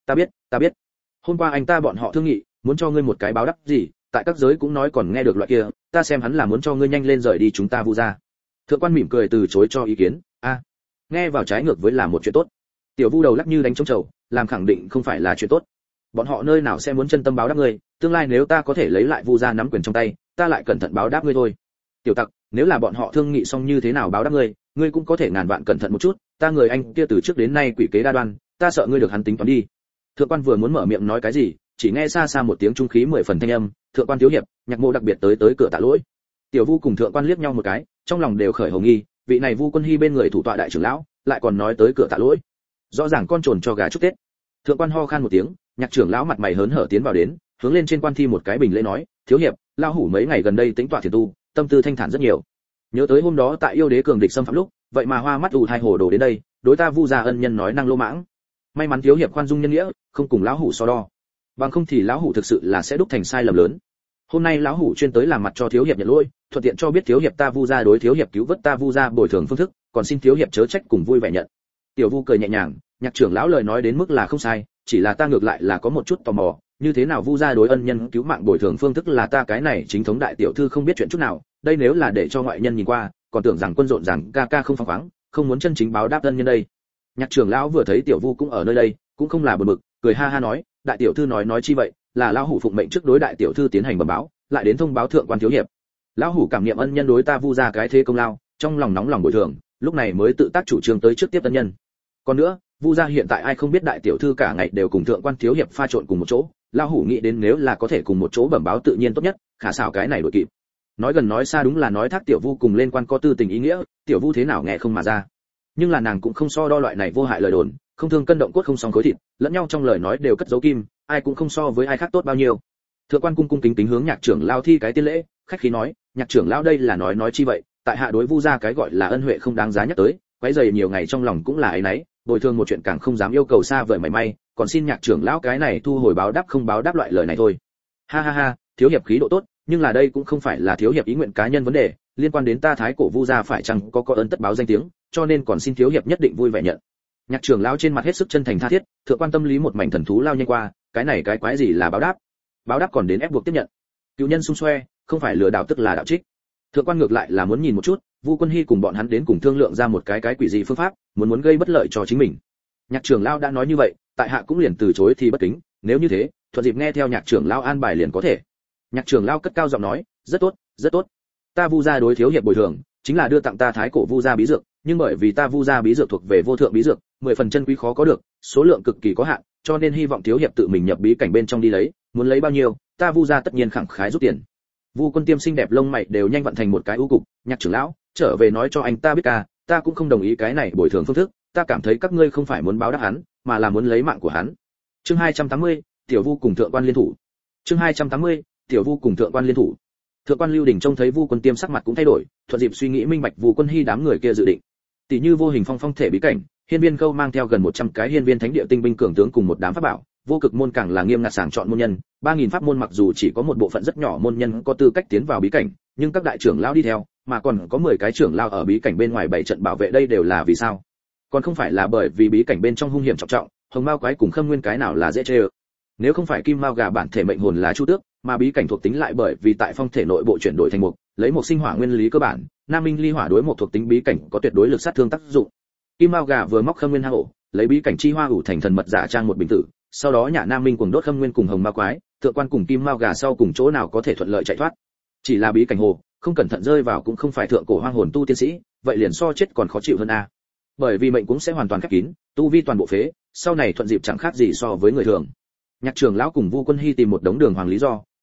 Ta biết. Hôm qua anh ta bọn họ thương nghị, muốn cho ngươi một cái báo đáp gì, tại các giới cũng nói còn nghe được loại kia, ta xem hắn là muốn cho ngươi nhanh lên rời đi chúng ta Vu gia. Thượng quan mỉm cười từ chối cho ý kiến, nghe vào trái ngược với là một chuyện tốt. Tiểu Vu đầu lắc như đánh trống trầu, làm khẳng định không phải là chuyện tốt. Bọn họ nơi nào sẽ muốn chân tâm báo đáp ngươi, tương lai nếu ta có thể lấy lại Vu gia nắm quyền trong tay, ta lại cẩn thận báo đáp ngươi thôi. Tiểu Tặc, nếu là bọn họ thương nghị xong như thế nào báo đáp ngươi, ngươi cũng có thể ngàn vạn cẩn thận một chút, ta người anh kia từ trước đến nay quỷ kế đa đoan, ta sợ ngươi được hắn tính toán đi. Thượng quan vừa muốn mở miệng nói cái gì, chỉ nghe xa xa một tiếng trung khí 10 phần thanh âm, thượng quan thiếu hiệp, Nhạc Mộ đặc biệt tới cửa tạ lỗi. Tiểu Vu cùng thượng quan liếc nhau một cái, trong lòng đều khởi hồng nghi, vị này Vu Quân Hi bên người thủ tọa đại trưởng lão, lại còn nói tới cửa tạ lỗi. Rõ ràng con trồn cho gà chúc Tết. Thượng quan ho khan một tiếng, Nhạc trưởng lão mặt mày hớn hở tiến vào đến, hướng lên trên quan thi một cái bình lễ nói, thiếu hiệp, lão hủ mấy ngày gần đây tính tọa thiền tu, tâm tư thanh thản rất nhiều. Nhớ tới hôm đó tại yêu đế cường địch xâm phạm lúc, vậy mà hoa mắt ù hai hồ đồ đến đây, đối ta Vu gia ân nhân nói năng lô mãng. May mắn thiếu hiệp khoan dung nhân nghĩa, không cùng lão hủ so đo. Bằng không thì lão hủ thực sự là sẽ đúc thành sai lầm lớn. Hôm nay lão hủ chuyên tới làm mặt cho thiếu hiệp nhận lỗi, thuận tiện cho biết thiếu hiệp ta Vu gia đối thiếu hiệp cứu vớt ta Vu gia bồi thường phương thức, còn xin thiếu hiệp chớ trách cùng vui vẻ nhận. Tiểu Vu cười nhẹ nhàng, Nhạc trưởng lão lời nói đến mức là không sai, chỉ là ta ngược lại là có một chút tò mò, như thế nào Vu gia đối ân nhân cứu mạng bồi thường phương thức là ta cái này chính thống đại tiểu thư không biết chuyện chút nào, đây nếu là để cho ngoại nhân nhìn qua, còn tưởng rằng quân rộn rằng ca ca không phăng khoáng, không muốn chân chính báo đáp ân nhân đây. Nhạc trưởng lão vừa thấy Tiểu Vu cũng ở nơi đây, cũng không là buồn bực, cười ha ha nói, đại tiểu thư nói chi vậy, là lão hủ phụng mệnh trước đối đại tiểu thư tiến hành bẩm báo, lại đến thông báo thượng quan thiếu hiệp. Lão hủ cảm niệm ân nhân đối ta Vu gia cái thế công lao, trong lòng nóng lòng bồi thường, lúc này mới tự tác chủ trương tới trước tiếp ân nhân. Còn nữa, Vu gia hiện tại ai không biết đại tiểu thư cả ngày đều cùng thượng quan thiếu hiệp pha trộn cùng một chỗ, lão hủ nghĩ đến nếu là có thể cùng một chỗ bẩm báo tự nhiên tốt nhất, khả xảo cái này đổi kịp. Nói gần nói xa đúng là nói thác Tiểu Vu cùng lên quan có tư tình ý nghĩa, Tiểu Vu thế nào nghe không mà ra. Nhưng là nàng cũng không so đo loại này vô hại lời đồn, không thương cân động cốt không song khối thịt, lẫn nhau trong lời nói đều cất dấu kim, ai cũng không so với ai khác tốt bao nhiêu. Thượng quan cung cung kính kính hướng Nhạc trưởng lão thi cái tiên lễ, khách khí nói, Nhạc trưởng lão đây là nói chi vậy, tại hạ đối Vu gia cái gọi là ân huệ không đáng giá nhắc tới, quấy rầy nhiều ngày trong lòng cũng là ấy nấy, bồi thường một chuyện càng không dám yêu cầu xa vời mảy may, còn xin Nhạc trưởng lão cái này thu hồi báo đáp không báo đáp loại lời này thôi. Ha ha ha, thiếu hiệp khí độ tốt, nhưng là đây cũng không phải là thiếu hiệp ý nguyện cá nhân vấn đề, liên quan đến ta Thái Cổ Vu gia phải chăng có ơn tất báo danh tiếng, cho nên còn xin thiếu hiệp nhất định vui vẻ nhận. Nhạc trưởng lão trên mặt hết sức chân thành tha thiết, thượng quan tâm lý một mảnh thần thú lao nhanh qua, cái này cái quái gì là báo đáp? Báo đáp còn đến ép buộc tiếp nhận. Cựu nhân xung xoe, không phải lừa đảo tức là đạo trích. Thượng quan ngược lại là muốn nhìn một chút, Vu Quân Hi cùng bọn hắn đến cùng thương lượng ra một cái quỷ gì phương pháp, muốn gây bất lợi cho chính mình. Nhạc trưởng lão đã nói như vậy, tại hạ cũng liền từ chối thì bất kính, nếu như thế, thuận dịp nghe theo Nhạc trưởng lão an bài liền có thể. Nhạc trưởng lão cất cao giọng nói, rất tốt, rất tốt. Ta Vu gia đối thiếu hiệp bồi thường, chính là đưa tặng ta Thái Cổ Vu gia bí dược, nhưng bởi vì ta Vu gia bí dược thuộc về vô thượng bí dược, 10 phần chân quý khó có được, số lượng cực kỳ có hạn, cho nên hy vọng thiếu hiệp tự mình nhập bí cảnh bên trong đi lấy, muốn lấy bao nhiêu, ta Vu gia tất nhiên khẳng khái rút tiền. Vu Quân Tiêm xinh đẹp lông mày đều nhanh vận thành một cái u cục, Nhạc trưởng lão, trở về nói cho anh ta biết ca, ta cũng không đồng ý cái này bồi thường phương thức, ta cảm thấy các ngươi không phải muốn báo đáp hắn, mà là muốn lấy mạng của hắn. Chương 280, Tiểu Vu cùng thượng quan liên thủ. Chương 280, Tiểu Vu cùng thượng quan liên thủ. Thượng quan Lưu Đình trông thấy Vu Quân Tiêm sắc mặt cũng thay đổi, thuận dịp suy nghĩ minh bạch Vu Quân Hi đám người kia dự định. Tỷ như vô hình phong thể bí cảnh, Hiên Viên Câu mang theo gần 100 cái hiên viên thánh địa tinh binh cường tướng cùng một đám pháp bảo, vô cực môn càng là nghiêm ngặt sàng chọn môn nhân, 3000 pháp môn mặc dù chỉ có một bộ phận rất nhỏ môn nhân có tư cách tiến vào bí cảnh, nhưng các đại trưởng lão đi theo, mà còn có 10 cái trưởng lão ở bí cảnh bên ngoài 7 trận bảo vệ, đây đều là vì sao? Còn không phải là bởi vì bí cảnh bên trong hung hiểm trọng trọng, hồng mao quái cùng khâm nguyên cái nào là dễ chơi. Nếu không phải kim mao gà bản thể mệnh hồn là chu tước, mà bí cảnh thuộc tính lại bởi vì tại phong thể nội bộ chuyển đổi thành mục, lấy một sinh hỏa nguyên lý cơ bản, nam minh ly hỏa đối một thuộc tính bí cảnh có tuyệt đối lực sát thương tác dụng. Kim mao gà vừa móc khâm nguyên hang ổ, lấy bí cảnh chi hoa ủ thành thần mật giả trang một bình tử, sau đó nhả nam minh cuồng đốt khâm nguyên cùng hồng ma quái, thượng quan cùng kim mao gà sau cùng chỗ nào có thể thuận lợi chạy thoát. Chỉ là bí cảnh hồ, không cẩn thận rơi vào cũng không phải thượng cổ hoang hồn tu tiên sĩ, vậy liền so chết còn khó chịu hơn a. Bởi vì mệnh cũng sẽ hoàn toàn khép kín, tu vi toàn bộ phế, sau này thuận dịp chẳng khác gì so với người thường. Nhạc trưởng lão cùng Vu Quân Hi tìm một đống đường hoàng lý do,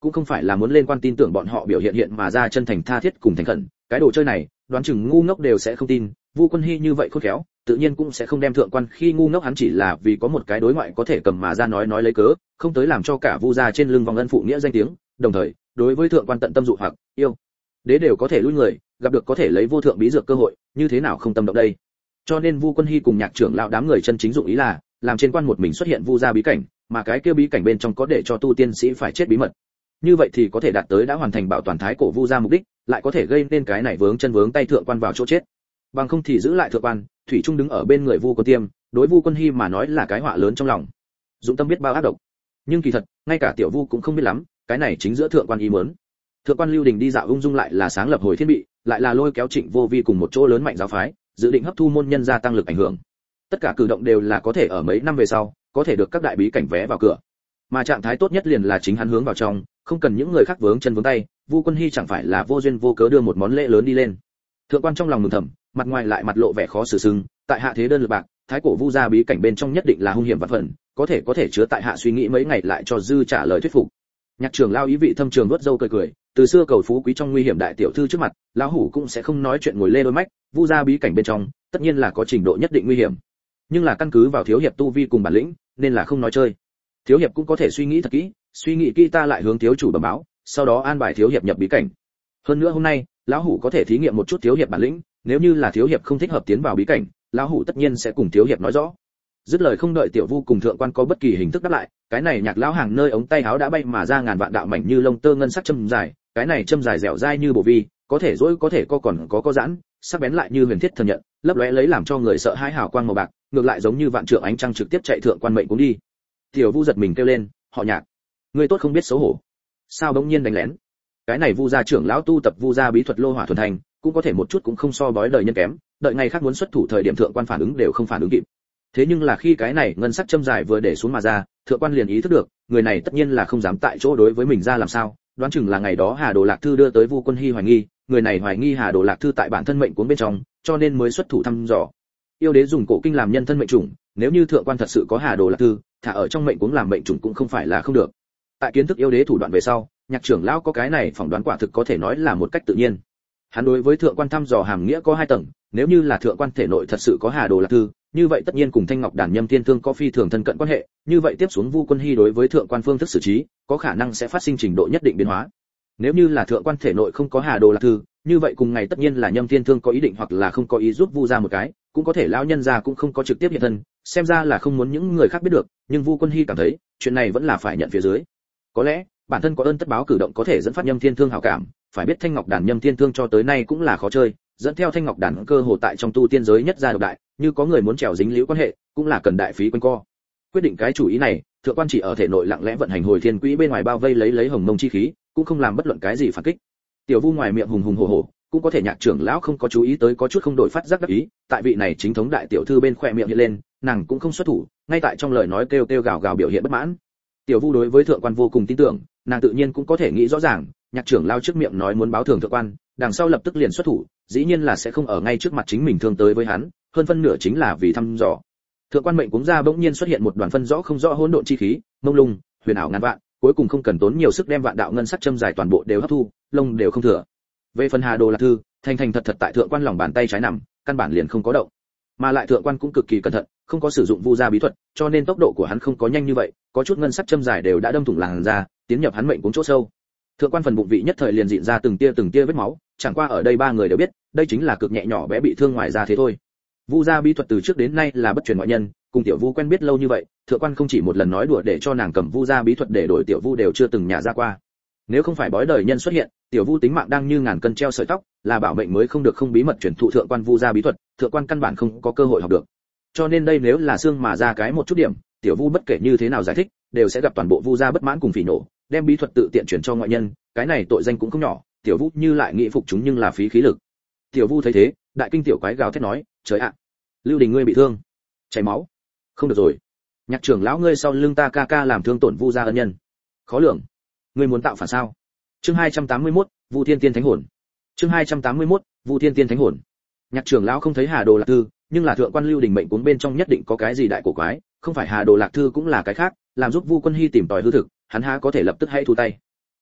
cũng không phải là muốn lên quan tin tưởng bọn họ biểu hiện hiện mà ra chân thành tha thiết cùng thành khẩn, cái đồ chơi này đoán chừng ngu ngốc đều sẽ không tin. Vu Quân Hy như vậy khôn khéo, tự nhiên cũng sẽ không đem thượng quan khi ngu ngốc, hắn chỉ là vì có một cái đối ngoại có thể cầm mà ra nói lấy cớ, không tới làm cho cả Vu gia trên lưng vòng ân phụ nghĩa danh tiếng, đồng thời đối với thượng quan tận tâm dụ hoặc yêu đế đều có thể lui người, gặp được có thể lấy vô thượng bí dược cơ hội, như thế nào không tâm động đây. Cho nên Vu Quân Hy cùng Nhạc trưởng lão đám người chân chính dụng ý là làm trên quan một mình xuất hiện Vu gia bí cảnh, mà cái kia bí cảnh bên trong có để cho tu tiên sĩ phải chết bí mật. Như vậy thì có thể đạt tới đã hoàn thành bảo toàn thái cổ Vu gia mục đích, lại có thể gây nên cái này vướng chân vướng tay thượng quan vào chỗ chết. Bằng không thì giữ lại thượng quan, thủy trung đứng ở bên người Vu Quân Tiêm, đối Vu Quân Hy mà nói là cái họa lớn trong lòng. Dụng tâm biết bao ác độc. Nhưng kỳ thật, ngay cả tiểu Vu cũng không biết lắm, cái này chính giữa thượng quan ý muốn. Thượng quan Lưu Đình đi dạo ung dung lại là sáng lập hồi thiên bị, lại là lôi kéo Trịnh Vô Vi cùng một chỗ lớn mạnh giáo phái, dự định hấp thu môn nhân gia tăng lực ảnh hưởng. Tất cả cử động đều là có thể ở mấy năm về sau, có thể được các đại bí cảnh vé vào cửa. Mà trạng thái tốt nhất liền là chính hắn hướng vào trong, không cần những người khác vướng chân vướng tay. Vu Quân Hy chẳng phải là vô duyên vô cớ đưa một món lễ lớn đi lên. Thượng quan trong lòng mừng thầm, mặt ngoài lại mặt lộ vẻ khó xử sưng, tại hạ thế đơn lực bạc, thái cổ Vu gia bí cảnh bên trong nhất định là hung hiểm vạn phần, có thể chứa tại hạ suy nghĩ mấy ngày lại cho dư trả lời thuyết phục. Nhạc trưởng lao ý vị thâm trường nuốt dâu cười cười, từ xưa cầu phú quý trong nguy hiểm đại tiểu thư trước mặt, lão hủ cũng sẽ không nói chuyện ngồi lê đôi mách. Vu gia bí cảnh bên trong tất nhiên là có trình độ nhất định nguy hiểm, nhưng là căn cứ vào thiếu hiệp tu vi cùng bản lĩnh, nên là không nói chơi. Thiếu hiệp cũng có thể suy nghĩ thật kỹ, suy nghĩ kỹ ta lại hướng thiếu chủ bẩm báo, sau đó an bài thiếu hiệp nhập bí cảnh. Hơn nữa hôm nay lão hủ có thể thí nghiệm một chút thiếu hiệp bản lĩnh, nếu như là thiếu hiệp không thích hợp tiến vào bí cảnh, lão hủ tất nhiên sẽ cùng thiếu hiệp nói rõ. Dứt lời không đợi tiểu Vu cùng thượng quan có bất kỳ hình thức đáp lại, cái này Nhạc lão hàng nơi ống tay áo đã bay mà ra ngàn vạn đạo mảnh như lông tơ ngân sắc châm dài, cái này châm dài dẻo dai như bổ vi, có thể dỗi có thể co, còn có giãn, sắc bén lại như huyền thiết thần nhận, lấp lóe lấy làm cho người sợ hãi hào quang màu bạc, ngược lại giống như vạn trượng ánh trăng trực tiếp chạy thượng quan mệnh cũng đi. Tiểu Vu giật mình kêu lên, họ Nhạc, ngươi tốt không biết xấu hổ, sao bỗng nhiên đánh lén? Cái này Vu gia trưởng lão tu tập Vu gia bí thuật lô hỏa thuần thành, cũng có thể một chút cũng không so bói đời nhân kém, đợi ngày khác muốn xuất thủ thời điểm thượng quan phản ứng đều không phản ứng kịp. Thế nhưng là khi cái này ngân sắc châm dài vừa để xuống mà ra, thượng quan liền ý thức được, người này tất nhiên là không dám tại chỗ đối với mình ra làm sao, đoán chừng là ngày đó Hà Đồ Lạc Thư đưa tới Vu Quân Hy hoài nghi, người này hoài nghi Hà Đồ Lạc Thư tại bản thân mệnh cuốn bên trong, cho nên mới xuất thủ thăm dò. Yêu đế dùng cổ kinh làm nhân thân mệnh chủng, nếu như thượng quan thật sự có Hà Đồ Lạc Thư, thả ở trong mệnh cuốn làm mệnh chủng cũng không phải là không được. Tại kiến thức yêu đế thủ đoạn về sau, Nhạc trưởng lão có cái này phỏng đoán quả thực có thể nói là một cách tự nhiên. Hắn đối với thượng quan thăm dò hàm nghĩa có hai tầng, nếu như là thượng quan thể nội thật sự có Hà Đồ Lạc Thư, như vậy tất nhiên cùng Thanh Ngọc Đàn Nhâm Thiên Thương có phi thường thân cận quan hệ, như vậy tiếp xuống Vu Quân Hy đối với thượng quan phương thức xử trí, có khả năng sẽ phát sinh trình độ nhất định biến hóa. Nếu như là thượng quan thể nội không có Hà Đồ Lạc Thư, như vậy cùng ngày tất nhiên là Nhâm Thiên Thương có ý định hoặc là không có ý giúp Vu gia một cái, cũng có thể lão nhân gia cũng không có trực tiếp hiện thân, xem ra là không muốn những người khác biết được, nhưng Vu Quân Hy cảm thấy, chuyện này vẫn là phải nhận phía dưới. Có lẽ, bản thân có ơn tất báo cử động có thể dẫn phát Nhâm Thiên Thương hảo cảm, phải biết Thanh Ngọc Đàn Nhâm Thiên Thương cho tới nay cũng là khó chơi, dẫn theo Thanh Ngọc Đàn cơ hồ tại trong tu tiên giới nhất gia độc đại, như có người muốn trèo dính liễu quan hệ, cũng là cần đại phí quanh co. Quyết định cái chủ ý này, thượng quan chỉ ở thể nội lặng lẽ vận hành hồi thiên quỹ bên ngoài bao vây lấy hồng mông chi khí, cũng không làm bất luận cái gì phản kích. Tiểu Vu ngoài miệng hùng hùng hổ hổ, cũng có thể Nhạc trưởng lão không có chú ý tới có chút không đổi phát giác đắc ý, tại vị này chính thống đại tiểu thư bên khỏe miệng hiện lên, nàng cũng không xuất thủ, ngay tại trong lời nói kêu kêu gào gào biểu hiện bất mãn. Tiểu Vu đối với thượng quan vô cùng tin tưởng, nàng tự nhiên cũng có thể nghĩ rõ ràng, Nhạc trưởng lão trước miệng nói muốn báo thưởng thượng quan, đằng sau lập tức liền xuất thủ, dĩ nhiên là sẽ không ở ngay trước mặt chính mình thương tới với hắn, hơn phân nửa chính là vì thăm dò. Thượng quan mệnh cũng ra bỗng nhiên xuất hiện một đoàn phân rõ không rõ hỗn độn chi khí, mông lung, huyền ảo ngàn vạn, cuối cùng không cần tốn nhiều sức đem vạn đạo ngân sắc châm dài toàn bộ đều hấp thu, lông đều không thừa. Về phần Hà Đồ Lạc Thư, thành thật tại thượng quan lòng bàn tay trái nằm, căn bản liền không có động. Mà lại thượng quan cũng cực kỳ cẩn thận, không có sử dụng Vu gia bí thuật, cho nên tốc độ của hắn không có nhanh như vậy, có chút ngân sắc châm dài đều đã đâm thủng làn da, tiến nhập hắn mệnh cuống chỗ sâu. Thượng quan phần bụng vị nhất thời liền dịn ra từng tia vết máu, chẳng qua ở đây ba người đều biết, đây chính là cực nhẹ nhỏ bé bị thương ngoài da thế thôi. Vu gia bí thuật từ trước đến nay là bất truyền ngoại nhân, cùng tiểu Vu quen biết lâu như vậy, thượng quan không chỉ một lần nói đùa để cho nàng cầm Vu gia bí thuật để đổi tiểu Vu đều chưa từng nhả ra qua. Nếu không phải bói đời nhân xuất hiện, tiểu Vu tính mạng đang như ngàn cân treo sợi tóc, là bảo mệnh mới không được không bí mật truyền thụ thượng quan Vu gia bí thuật, thượng quan căn bản không có cơ hội học được. Cho nên đây nếu là xương mà ra cái một chút điểm, tiểu Vu bất kể như thế nào giải thích, đều sẽ gặp toàn bộ Vu gia bất mãn cùng phỉ nổ, đem bí thuật tự tiện truyền cho ngoại nhân, cái này tội danh cũng không nhỏ, tiểu Vu như lại nghĩ phục chúng nhưng là phí khí lực. Tiểu Vu thấy thế, đại kinh tiểu quái gào thét nói, trời ạ, Lưu Đình ngươi bị thương, chảy máu, không được rồi, Nhạc trưởng lão ngươi sau lưng ta ca ca làm thương tổn Vu gia ân nhân, khó lường, ngươi muốn tạo phản sao? Chương 281, Vu Thiên Tiên Thánh Hồn. Chương 281, Vu Thiên Tiên Thánh Hồn. Nhạc trưởng lão không thấy Hà Đồ Lạc Thư, nhưng là thượng quan Lưu Đình mệnh cuốn bên trong nhất định có cái gì đại cổ quái, không phải Hà Đồ Lạc Thư cũng là cái khác, làm giúp Vu Quân Hy tìm tòi hư thực, hắn há có thể lập tức hay thu tay.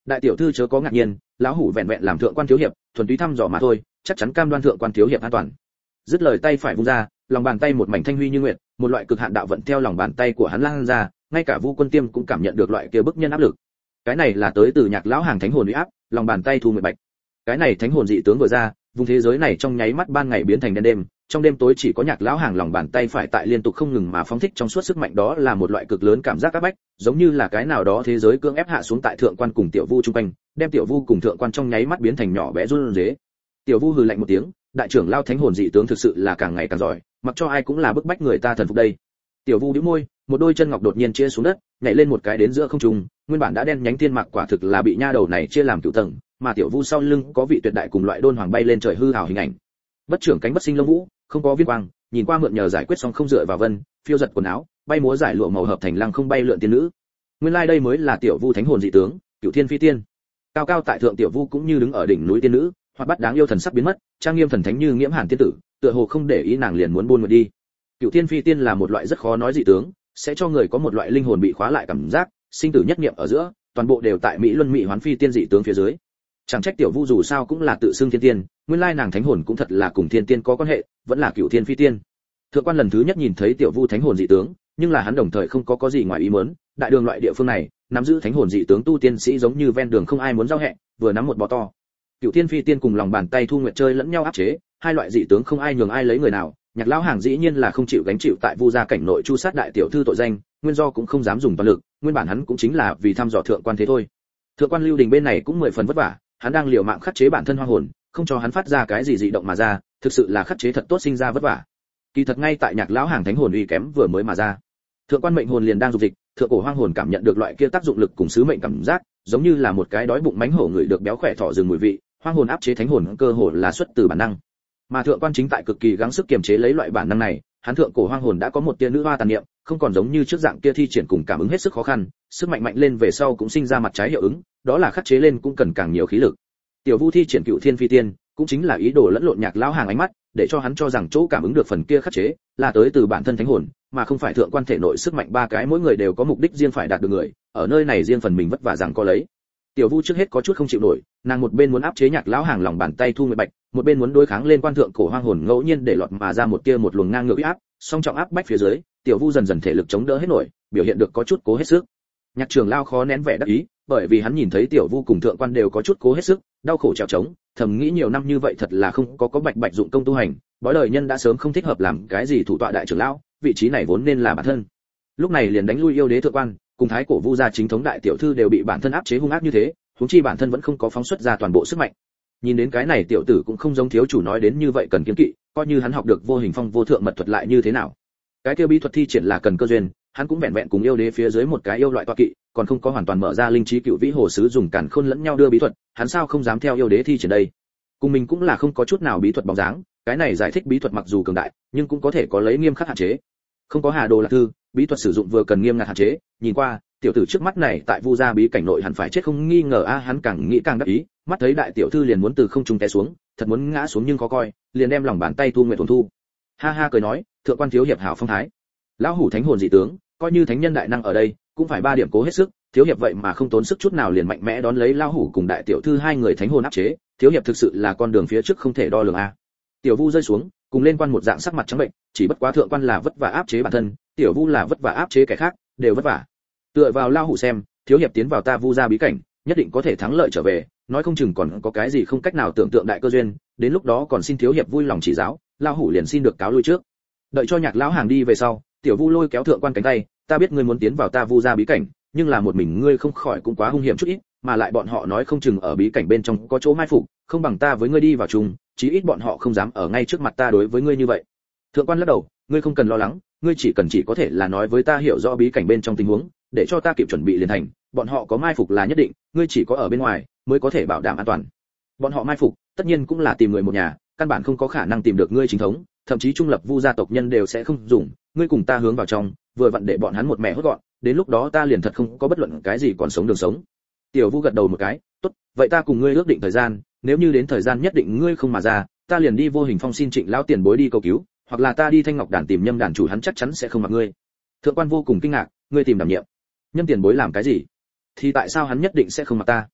đại tiểu thư chớ có ngạc nhiên, lão hủ vẹn vẹn làm thượng quan thiếu hiệp, thuần túy thăm dò mà thôi, chắc chắn cam đoan thượng quan thiếu hiệp an toàn. Dứt lời tay phải vung ra, lòng bàn tay một mảnh thanh huy như nguyệt, một loại cực hạn đạo vận theo lòng bàn tay của hắn lan ra, ngay cả Vu Quân Tiêm cũng cảm nhận được loại kia bức nhân áp lực. Cái này là tới từ Nhạc lão hàng thánh hồn uy áp, lòng bàn tay thu nguyệt bạch. Cái này thánh hồn dị tướng vừa ra, vùng thế giới này trong nháy mắt ban ngày biến thành đen đêm, trong đêm tối chỉ có Nhạc lão hàng lòng bàn tay phải tại liên tục không ngừng mà phóng thích trong suốt sức mạnh, đó là một loại cực lớn cảm giác áp bách, giống như là cái nào đó thế giới cưỡng ép hạ xuống tại thượng quan cùng tiểu Vu trung quanh, đem tiểu Vu cùng thượng quan trong nháy mắt biến thành nhỏ bé run rế. Tiểu Vu hừ lạnh một tiếng, đại trưởng lao thánh hồn dị tướng thực sự là càng ngày càng giỏi, mặc cho ai cũng là bức bách người ta thần phục đây. Tiểu Vu nhíu môi, một đôi chân ngọc đột nhiên chia xuống đất, nhảy lên một cái đến giữa không trung, nguyên bản đã đen nhánh thiên mạc quả thực là bị nha đầu này chia làm cửu tầng, mà tiểu Vu sau lưng có vị tuyệt đại cùng loại đôn hoàng bay lên trời hư ảo hình ảnh. Bất trưởng cánh bất sinh lông vũ, không có viên quang, nhìn qua mượn nhờ giải quyết xong không dựa vào vân, phiêu giật quần áo, bay múa giải lụa màu hợp thành lăng không bay lượn tiên nữ. Nguyên lai đây mới là tiểu Vu thánh hồn dị tướng, Cửu Thiên Phi Tiên. Cao cao tại thượng tiểu Vu cũng như đứng ở đỉnh núi tiên nữ, hoặc bắt đáng yêu thần sắc biến mất, trang nghiêm thần thánh như nghiễm hàn tiên tử, tựa hồ không để ý nàng liền muốn buôn người đi. Cửu Thiên Phi Tiên là một loại rất khó nói dị tướng, sẽ cho người có một loại linh hồn bị khóa lại cảm giác, sinh tử nhất niệm ở giữa, toàn bộ đều tại Mỹ Luân Mỹ Hoán Phi Tiên dị tướng phía dưới. Chẳng trách tiểu Vu dù sao cũng là tự xưng thiên tiên, nguyên lai nàng thánh hồn cũng thật là cùng thiên tiên có quan hệ, vẫn là Cửu Thiên Phi Tiên. Thượng quan lần thứ nhất nhìn thấy tiểu Vu thánh hồn dị tướng, nhưng là hắn đồng thời không có gì ngoài ý muốn, đại đường loại địa phương này, nắm giữ thánh hồn dị tướng tu tiên sĩ giống như ven đường không ai muốn giao hẹ, vừa nắm một bó to. Cửu Thiên Phi Tiên cùng lòng bàn tay Thu Nguyệt chơi lẫn nhau áp chế, hai loại dị tướng không ai nhường ai lấy người nào, Nhạc lão hàng dĩ nhiên là không chịu gánh chịu tại Vu gia cảnh nội chu sát đại tiểu thư tội danh, nguyên do cũng không dám dùng toàn lực, nguyên bản hắn cũng chính là vì thăm dò thượng quan thế thôi. Thượng quan Lưu Đình bên này cũng 10 phần vất vả, hắn đang liều mạng khắc chế bản thân hoang hồn, không cho hắn phát ra cái gì dị động mà ra, thực sự là khắc chế thật tốt sinh ra vất vả. Kỳ thật ngay tại Nhạc lão hàng thánh hồn uy kém vừa mới mà ra, thượng quan mệnh hồn liền đang dục dịch, thượng cổ hoang hồn cảm nhận được loại kia tác dụng lực cùng sứ mệnh cảm giác, giống như là một cái đói bụng mánh hổ người được béo khỏe thỏ rừng mùi vị, hoang hồn áp chế thánh hồn cơ hồ là xuất từ bản năng. Mà thượng quan chính tại cực kỳ gắng sức kiềm chế lấy loại bản năng này, hắn thượng cổ hoang hồn đã có một tia nữ hoa tàn niệm, không còn giống như trước dạng kia thi triển cùng cảm ứng hết sức khó khăn, sức mạnh mạnh lên về sau cũng sinh ra mặt trái hiệu ứng, đó là khắc chế lên cũng cần càng nhiều khí lực. Tiểu Vu thi triển Cửu Thiên Phi Tiên, cũng chính là ý đồ lẫn lộn Nhạc lão hàng ánh mắt, để cho hắn cho rằng chỗ cảm ứng được phần kia khắc chế là tới từ bản thân thánh hồn, mà không phải thượng quan thể nội sức mạnh ba cái mỗi người đều có mục đích riêng phải đạt được người, ở nơi này riêng phần mình vất vả rằng có lấy. Tiểu Vu trước hết có chút không chịu nổi, nàng một bên muốn áp chế Nhạc lão hàng lòng bàn tay Thu Nguyệt Bạch, một bên muốn đối kháng lên quan thượng cổ hoang hồn ngẫu nhiên để lọt mà ra một tia một luồng ngang ngược uy áp, song trọng áp bách phía dưới, Tiểu Vu dần dần thể lực chống đỡ hết nổi, biểu hiện được có chút cố hết sức. Nhạc Trường Lao khó nén vẻ đắc ý, bởi vì hắn nhìn thấy Tiểu Vu cùng thượng quan đều có chút cố hết sức, đau khổ trèo trống, thầm nghĩ nhiều năm như vậy thật là không có bạch bạch dụng công tu hành, bói đời nhân đã sớm không thích hợp làm cái gì thủ tọa đại trưởng lão, vị trí này vốn nên là bản thân. Lúc này liền đánh lui yêu đế thượng quan, cùng thái cổ Vu gia chính thống đại tiểu thư đều bị bản thân áp chế hung ác như thế, huống chi bản thân vẫn không có phóng xuất ra toàn bộ sức mạnh. Nhìn đến cái này tiểu tử cũng không giống thiếu chủ nói đến như vậy cần kiêng kỵ, coi như hắn học được vô hình phong vô thượng mật thuật lại như thế nào. Cái kia bí thuật thi triển là cần cơ duyên, hắn cũng vẹn vẹn cùng yêu đế phía dưới một cái yêu loại toa kỵ, còn không có hoàn toàn mở ra linh trí cựu vĩ hồ sứ dùng càn khôn lẫn nhau đưa bí thuật, hắn sao không dám theo yêu đế thi triển đây. Cùng mình cũng là không có chút nào bí thuật bóng dáng, cái này giải thích bí thuật mặc dù cường đại, nhưng cũng có thể có lấy nghiêm khắc hạn chế. Không có Hà Đồ Lạc Thư, bí thuật sử dụng vừa cần nghiêm ngặt hạn chế, nhìn qua, tiểu tử trước mắt này tại Vu gia bí cảnh nội hẳn phải chết không nghi ngờ a, hắn càng nghĩ càng đắc ý, mắt thấy đại tiểu thư liền muốn từ không trung té xuống, thật muốn ngã xuống nhưng khó coi, liền đem lòng bàn tay Thu Nguyệt Thuần thu. Ha ha cười nói, thượng quan thiếu hiệp hảo phong thái. Lão hủ thánh hồn dị tướng, coi như thánh nhân đại năng ở đây, cũng phải 3 điểm cố hết sức, thiếu hiệp vậy mà không tốn sức chút nào liền mạnh mẽ đón lấy lão hủ cùng đại tiểu thư hai người thánh hồn áp chế, thiếu hiệp thực sự là con đường phía trước không thể đo lường a. Tiểu Vu rơi xuống, cùng lên quan một dạng sắc mặt trắng bệnh, chỉ bất quá thượng quan là vất vả áp chế bản thân, tiểu Vu là vất vả áp chế kẻ khác, đều vất vả. Tựa vào lão hủ xem, thiếu hiệp tiến vào ta Vu gia bí cảnh, nhất định có thể thắng lợi trở về, nói không chừng còn có cái gì không cách nào tưởng tượng đại cơ duyên, đến lúc đó còn xin thiếu hiệp vui lòng chỉ giáo, lão hủ liền xin được cáo lui trước. Đợi cho Nhạc lão hàng đi về sau, tiểu Vu lôi kéo thượng quan cánh tay, ta biết ngươi muốn tiến vào ta Vu gia bí cảnh, nhưng là một mình ngươi không khỏi cũng quá hung hiểm chút ít, mà lại bọn họ nói không chừng ở bí cảnh bên trong có chỗ mai phục, không bằng ta với ngươi đi vào chung, chí ít bọn họ không dám ở ngay trước mặt ta đối với ngươi như vậy. Thượng quan lắc đầu, ngươi không cần lo lắng, ngươi chỉ có thể là nói với ta hiểu rõ bí cảnh bên trong tình huống, để cho ta kịp chuẩn bị liền thành, bọn họ có mai phục là nhất định, ngươi chỉ có ở bên ngoài mới có thể bảo đảm an toàn. Bọn họ mai phục, tất nhiên cũng là tìm người một nhà, căn bản không có khả năng tìm được ngươi chính thống, thậm chí trung lập Vu gia tộc nhân đều sẽ không dùng, ngươi cùng ta hướng vào trong, vừa vặn để bọn hắn một mẹ hốt gọn, đến lúc đó ta liền thật không có bất luận cái gì còn sống đường sống. Tiểu Vu gật đầu một cái, tốt, vậy ta cùng ngươi ước định thời gian, nếu như đến thời gian nhất định ngươi không mà ra, ta liền đi vô hình phong xin Trịnh lão tiền bối đi cầu cứu, hoặc là ta đi Thanh Ngọc đàn tìm Nhâm đàn chủ, hắn chắc chắn sẽ không mặc ngươi. Thượng quan vô cùng kinh ngạc, ngươi tìm đảm nhiệm Nhâm tiền bối làm cái gì? Thì tại sao hắn nhất định sẽ không mặc ta?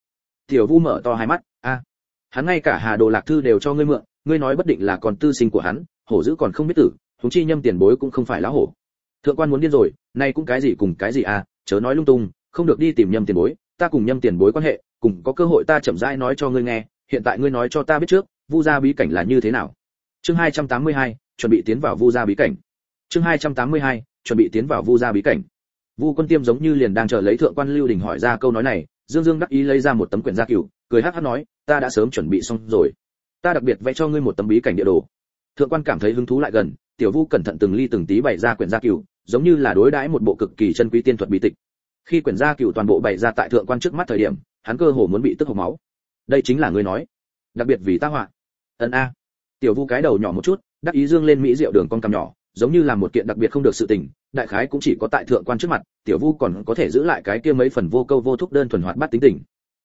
Tiểu Vu mở to hai mắt, a, hắn ngay cả Hà Đồ Lạc Thư đều cho ngươi mượn, ngươi nói bất định là còn tư sinh của hắn, hổ dữ còn không biết tử, huống chi Nhâm tiền bối cũng không phải lá hổ. Thượng quan muốn điên rồi, nay cũng cái gì cùng cái gì à, chớ nói lung tung, không được đi tìm Nhâm tiền bối, ta cùng Nhâm tiền bối quan hệ, cùng có cơ hội ta chậm rãi nói cho ngươi nghe, hiện tại ngươi nói cho ta biết trước, Vu gia bí cảnh là như thế nào. Chương 282, chuẩn bị tiến vào Vu gia bí cảnh. Chương 282, chuẩn bị tiến vào Vu gia bí cảnh. Vu Quân Tiêm giống như liền đang chờ lấy thượng quan Lưu Đình hỏi ra câu nói này, Dương Dương đắc ý lấy ra một tấm quyển gia cửu, cười hắc hắc nói, ta đã sớm chuẩn bị xong rồi, ta đặc biệt vẽ cho ngươi một tấm bí cảnh địa đồ. Thượng quan cảm thấy hứng thú lại gần, Tiểu Vu cẩn thận từng ly từng tí bày ra quyển gia cửu, giống như là đối đãi một bộ cực kỳ chân quý tiên thuật bí tịch. Khi quyển gia cửu toàn bộ bày ra tại thượng quan trước mắt thời điểm, hắn cơ hồ muốn bị tức hộc máu. Đây chính là ngươi nói, đặc biệt vì ta họa. Ân a. Tiểu Vu cái đầu nhỏ một chút, đắc ý dương lên mỹ diệu đường con cằm nhỏ, giống như là một kiện đặc biệt không được sự tình, đại khái cũng chỉ có tại thượng quan trước mặt, Tiểu Vu còn có thể giữ lại cái kia mấy phần vô câu vô thúc đơn thuần hoạt bát tính tình.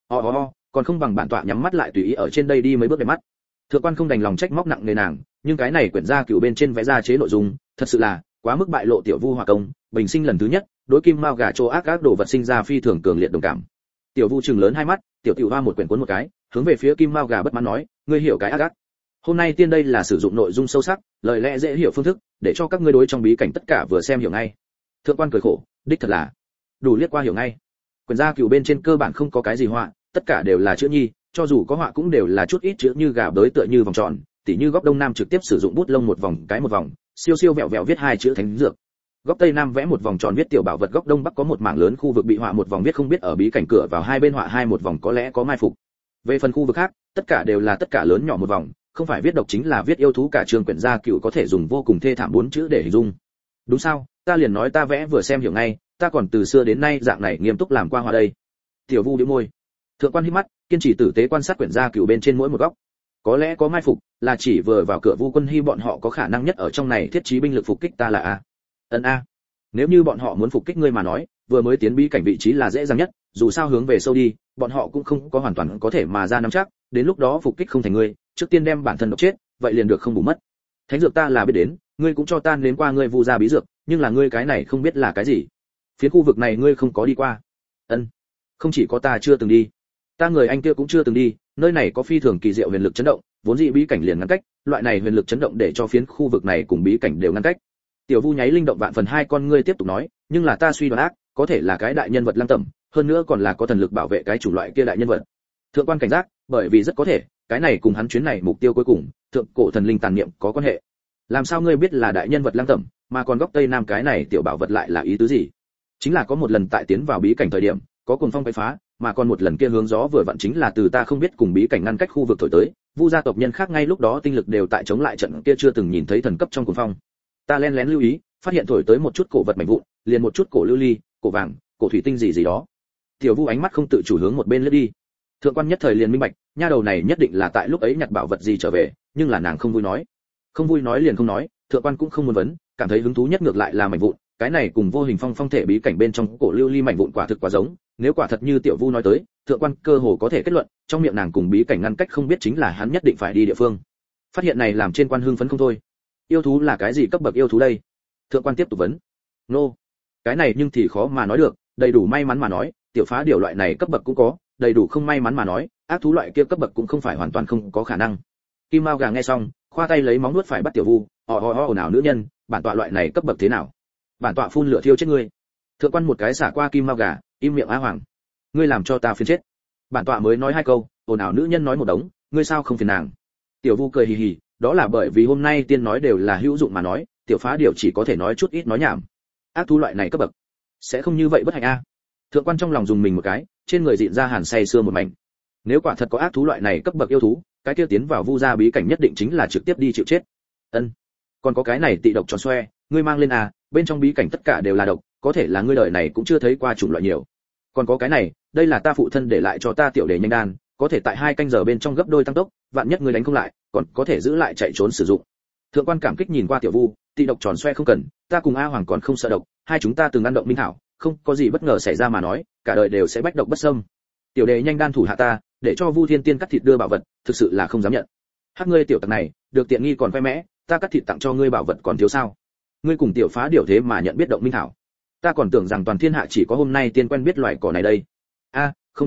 Còn không bằng bản tọa nhắm mắt lại tùy ý ở trên đây đi mấy bước để mắt. Thượng quan không đành lòng trách móc nặng nề nàng, nhưng cái này quyển gia cửu bên trên vẽ ra chế nội dung, thật sự là quá mức bại lộ Tiểu Vu hỏa công, bình sinh lần thứ nhất, đối kim mao gà trô ác các đồ vật sinh ra phi thường cường liệt đồng cảm. Tiểu Vu trừng lớn hai mắt, tiểu tiểu hoa một quyển cuốn một cái, hướng về phía kim mao gà bất mãn nói, ngươi hiểu cái ác ác. Hôm nay tiên đây là sử dụng nội dung sâu sắc, lời lẽ dễ hiểu phương thức, để cho các ngươi đối trong bí cảnh tất cả vừa xem hiểu ngay. Thượng quan cười khổ, đích thật là đủ liếc qua hiểu ngay. Quyển gia cửu bên trên cơ bản không có cái gì họa, tất cả đều là chữ nhi, cho dù có họa cũng đều là chút ít chữ như gà bới tựa như vòng tròn, tỉ như góc đông nam trực tiếp sử dụng bút lông một vòng cái một vòng, siêu siêu vẹo vẹo viết hai chữ thánh dược. Góc tây nam vẽ một vòng tròn viết tiểu bảo vật, góc đông bắc có một mảng lớn khu vực bị họa một vòng viết không biết ở bí cảnh cửa vào hai bên họa hai một vòng có lẽ có mai phục. Về phần khu vực khác, tất cả đều là tất cả lớn nhỏ một vòng, không phải viết độc chính là viết yêu thú, cả trường quyển gia cửu có thể dùng vô cùng thê thảm bốn chữ để hình dung. Đúng sao, ta liền nói ta vẽ vừa xem hiểu ngay, ta còn từ xưa đến nay dạng này nghiêm túc làm qua họa đây. Tiểu Vu bĩu môi. Thượng quan hít mắt, kiên trì tử tế quan sát quyển gia cửu bên trên mỗi một góc. Có lẽ có mai phục, là chỉ vừa vào cửa Vu Quân Hy bọn họ có khả năng nhất ở trong này thiết trí binh lực phục kích ta là a. Ân a. Nếu như bọn họ muốn phục kích ngươi mà nói, vừa mới tiến bí cảnh vị trí là dễ dàng nhất, dù sao hướng về sâu đi, bọn họ cũng không có hoàn toàn có thể mà ra nắm chắc, đến lúc đó phục kích không thành ngươi, trước tiên đem bản thân độc chết, vậy liền được không bù mất. Thánh dược ta là biết đến, ngươi cũng cho ta nếm qua ngươi Vu gia bí dược, nhưng là ngươi cái này không biết là cái gì. Phiến khu vực này ngươi không có đi qua. Ân. Không chỉ có ta chưa từng đi, ta người anh kia cũng chưa từng đi, nơi này có phi thường kỳ diệu huyền lực chấn động, vốn dĩ bí cảnh liền ngăn cách, loại này huyền lực chấn động để cho phiến khu vực này cùng bí cảnh đều ngăn cách. Tiểu Vu nháy linh động vạn phần hai con ngươi tiếp tục nói, nhưng là ta suy đoán ác, có thể là cái đại nhân vật Lăng Tẩm, hơn nữa còn là có thần lực bảo vệ cái chủng loại kia đại nhân vật. Thượng quan cảnh giác, bởi vì rất có thể, cái này cùng hắn chuyến này mục tiêu cuối cùng, thượng cổ thần linh tàn niệm có quan hệ. Làm sao ngươi biết là đại nhân vật Lăng Tẩm, mà còn góc tây nam cái này tiểu bảo vật lại là ý tứ gì? Chính là có một lần tại tiến vào bí cảnh thời điểm, có cuồng phong quấy phá, mà còn một lần kia hướng gió vừa vặn chính là từ ta không biết cùng bí cảnh ngăn cách khu vực thổi tới, Vu gia tộc nhân khác ngay lúc đó tinh lực đều tại chống lại trận kia chưa từng nhìn thấy thần cấp trong cuồng phong. Ta lén lén lưu ý, phát hiện thổi tới một chút cổ vật mảnh vụn, liền một chút cổ lưu ly, cổ vàng, cổ thủy tinh gì gì đó. Tiểu Vu ánh mắt không tự chủ hướng một bên lướt đi. Thượng quan nhất thời liền minh bạch, nha đầu này nhất định là tại lúc ấy nhặt bảo vật gì trở về, nhưng là nàng không vui nói. Không vui nói liền không nói, thượng quan cũng không muốn vấn, cảm thấy hứng thú nhất ngược lại là mảnh vụn, cái này cùng vô hình phong thể bí cảnh bên trong cổ lưu ly mảnh vụn quả thực quá giống, nếu quả thật như Tiểu Vu nói tới, thượng quan cơ hồ có thể kết luận, trong miệng nàng cùng bí cảnh ngăn cách không biết chính là hắn nhất định phải đi địa phương. Phát hiện này làm trên quan hưng phấn không thôi. Yêu thú là cái gì cấp bậc yêu thú đây? Thượng quan tiếp tục vấn. Nô, cái này nhưng thì khó mà nói được, đầy đủ may mắn mà nói, tiểu phá điều loại này cấp bậc cũng có, đầy đủ không may mắn mà nói, ác thú loại kia cấp bậc cũng không phải hoàn toàn không có khả năng. Kim Mao gà nghe xong, khoa tay lấy móng nuốt phải bắt Tiểu Vu, ồn ào nữ nhân, bản tọa loại này cấp bậc thế nào? Bản tọa phun lửa thiêu chết ngươi. Thượng quan một cái xả qua Kim Mao gà, im miệng á hoàng. Ngươi làm cho ta phiền chết. Bản tọa mới nói hai câu, ồn ào nữ nhân nói một đống, ngươi sao không phiền nàng? Tiểu Vu cười hì hì, đó là bởi vì hôm nay tiên nói đều là hữu dụng mà nói, tiểu phá điều chỉ có thể nói chút ít nói nhảm. Ác thú loại này cấp bậc, sẽ không như vậy bất hạnh a. Thượng quan trong lòng dùng mình một cái, trên người dịn ra hàn say xưa một mảnh. Nếu quả thật có ác thú loại này cấp bậc yêu thú, cái kia tiến vào Vu gia bí cảnh nhất định chính là trực tiếp đi chịu chết. Ân, còn có cái này tị độc tròn xoe, ngươi mang lên à, bên trong bí cảnh tất cả đều là độc, có thể là ngươi đời này cũng chưa thấy qua chủng loại nhiều. Còn có cái này, đây là ta phụ thân để lại cho ta tiểu đề nhanh đan, có thể tại 2 canh giờ bên trong gấp đôi tăng tốc, vạn nhất ngươi đánh không lại, còn có thể giữ lại chạy trốn sử dụng. Thượng quan cảm kích nhìn qua Tiểu Vu, tị độc tròn xoe không cần, ta cùng A Hoàng còn không sợ độc, hai chúng ta từng ăn động minh thảo, không có gì bất ngờ xảy ra mà nói, cả đời đều sẽ bách độc bất xâm. Tiểu đề nhanh đan thủ hạ ta, để cho Vu Thiên Tiên cắt thịt đưa bảo vật, thực sự là không dám nhận. Hắc ngươi tiểu tặc này, được tiện nghi còn khoe mẽ, ta cắt thịt tặng cho ngươi bảo vật còn thiếu sao? Ngươi cùng tiểu phá điều thế mà nhận biết động minh thảo, ta còn tưởng rằng toàn thiên hạ chỉ có hôm nay tiên quen biết loài cỏ này đây. A, không đúng,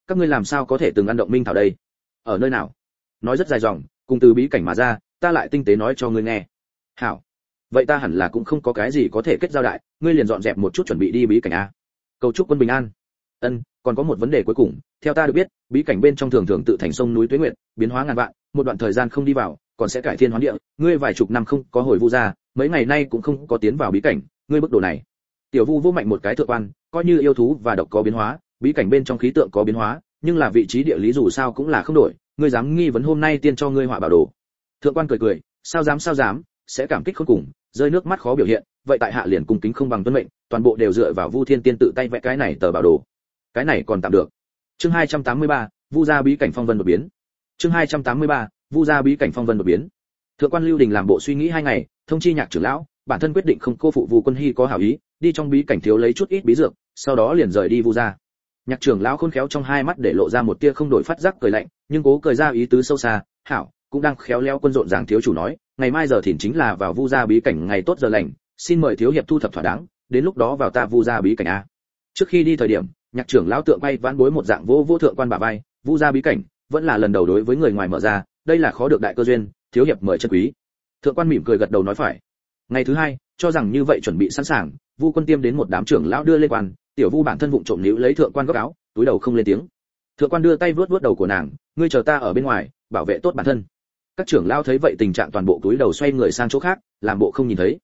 các ngươi làm sao có thể từng ăn động minh thảo đây? Ở nơi nào? Nói rất dài dòng, cùng từ bí cảnh mà ra, ta lại tinh tế nói cho ngươi nghe. Hảo, vậy ta hẳn là cũng không có cái gì có thể kết giao đại, ngươi liền dọn dẹp một chút chuẩn bị đi bí cảnh a. Cầu chúc quân bình an. Còn có một vấn đề cuối cùng, theo ta được biết, bí cảnh bên trong thường thường tự thành sông núi tuế nguyệt, biến hóa ngàn vạn, một đoạn thời gian không đi vào, còn sẽ cải thiên hóa địa, ngươi vài chục năm không có hồi Vu gia, mấy ngày nay cũng không có tiến vào bí cảnh, ngươi bức độ này. Tiểu Vu vô mạnh một cái thượng quan, coi như yêu thú và độc có biến hóa, bí cảnh bên trong khí tượng có biến hóa, nhưng là vị trí địa lý dù sao cũng là không đổi, ngươi dám nghi vấn hôm nay tiên cho ngươi họa bảo đồ. Thượng quan cười cười, sao dám, sẽ cảm kích khôn cùng, rơi nước mắt khó biểu hiện, vậy tại hạ liền cung kính không bằng tuân mệnh, toàn bộ đều dựa vào Vu Thiên Tiên tự tay vẽ cái này tờ bảo đồ. Cái này còn tạm được. Chương 283, Vu gia bí cảnh phong vân đột biến. Chương 283, Vu gia bí cảnh phong vân đột biến. Thượng quan Lưu Đình làm bộ suy nghĩ 2 ngày, thông chi Nhạc trưởng lão, bản thân quyết định không cô phụ Vu Quân Hi có hảo ý, đi trong bí cảnh thiếu lấy chút ít bí dược, sau đó liền rời đi Vu gia. Nhạc trưởng lão khôn khéo trong hai mắt để lộ ra một tia không đổi phát giác cười lạnh, nhưng cố cười ra ý tứ sâu xa, "Hảo, cũng đang khéo léo quân rộn ràng thiếu chủ nói, ngày mai giờ thìn chính là vào Vu gia bí cảnh ngày tốt giờ lành, xin mời thiếu hiệp thu thập thỏa đáng, đến lúc đó vào ta Vu gia bí cảnh a." Trước khi đi thời điểm, Nhạc trưởng lão tượng quay vãn bối một dạng vô thượng quan bả vai, Vu gia bí cảnh vẫn là lần đầu đối với người ngoài mở ra, đây là khó được đại cơ duyên, thiếu hiệp mời chân quý. Thượng quan mỉm cười gật đầu nói phải. Ngày thứ hai, cho rằng như vậy chuẩn bị sẵn sàng, Vu Quân Tiêm đến một đám trưởng lão đưa lên quan, tiểu Vu bản thân vụng trộm níu lấy thượng quan góc áo, túi đầu không lên tiếng. Thượng quan đưa tay vuốt đầu của nàng, ngươi chờ ta ở bên ngoài, bảo vệ tốt bản thân. Các trưởng lão thấy vậy tình trạng toàn bộ túi đầu xoay người sang chỗ khác, làm bộ không nhìn thấy.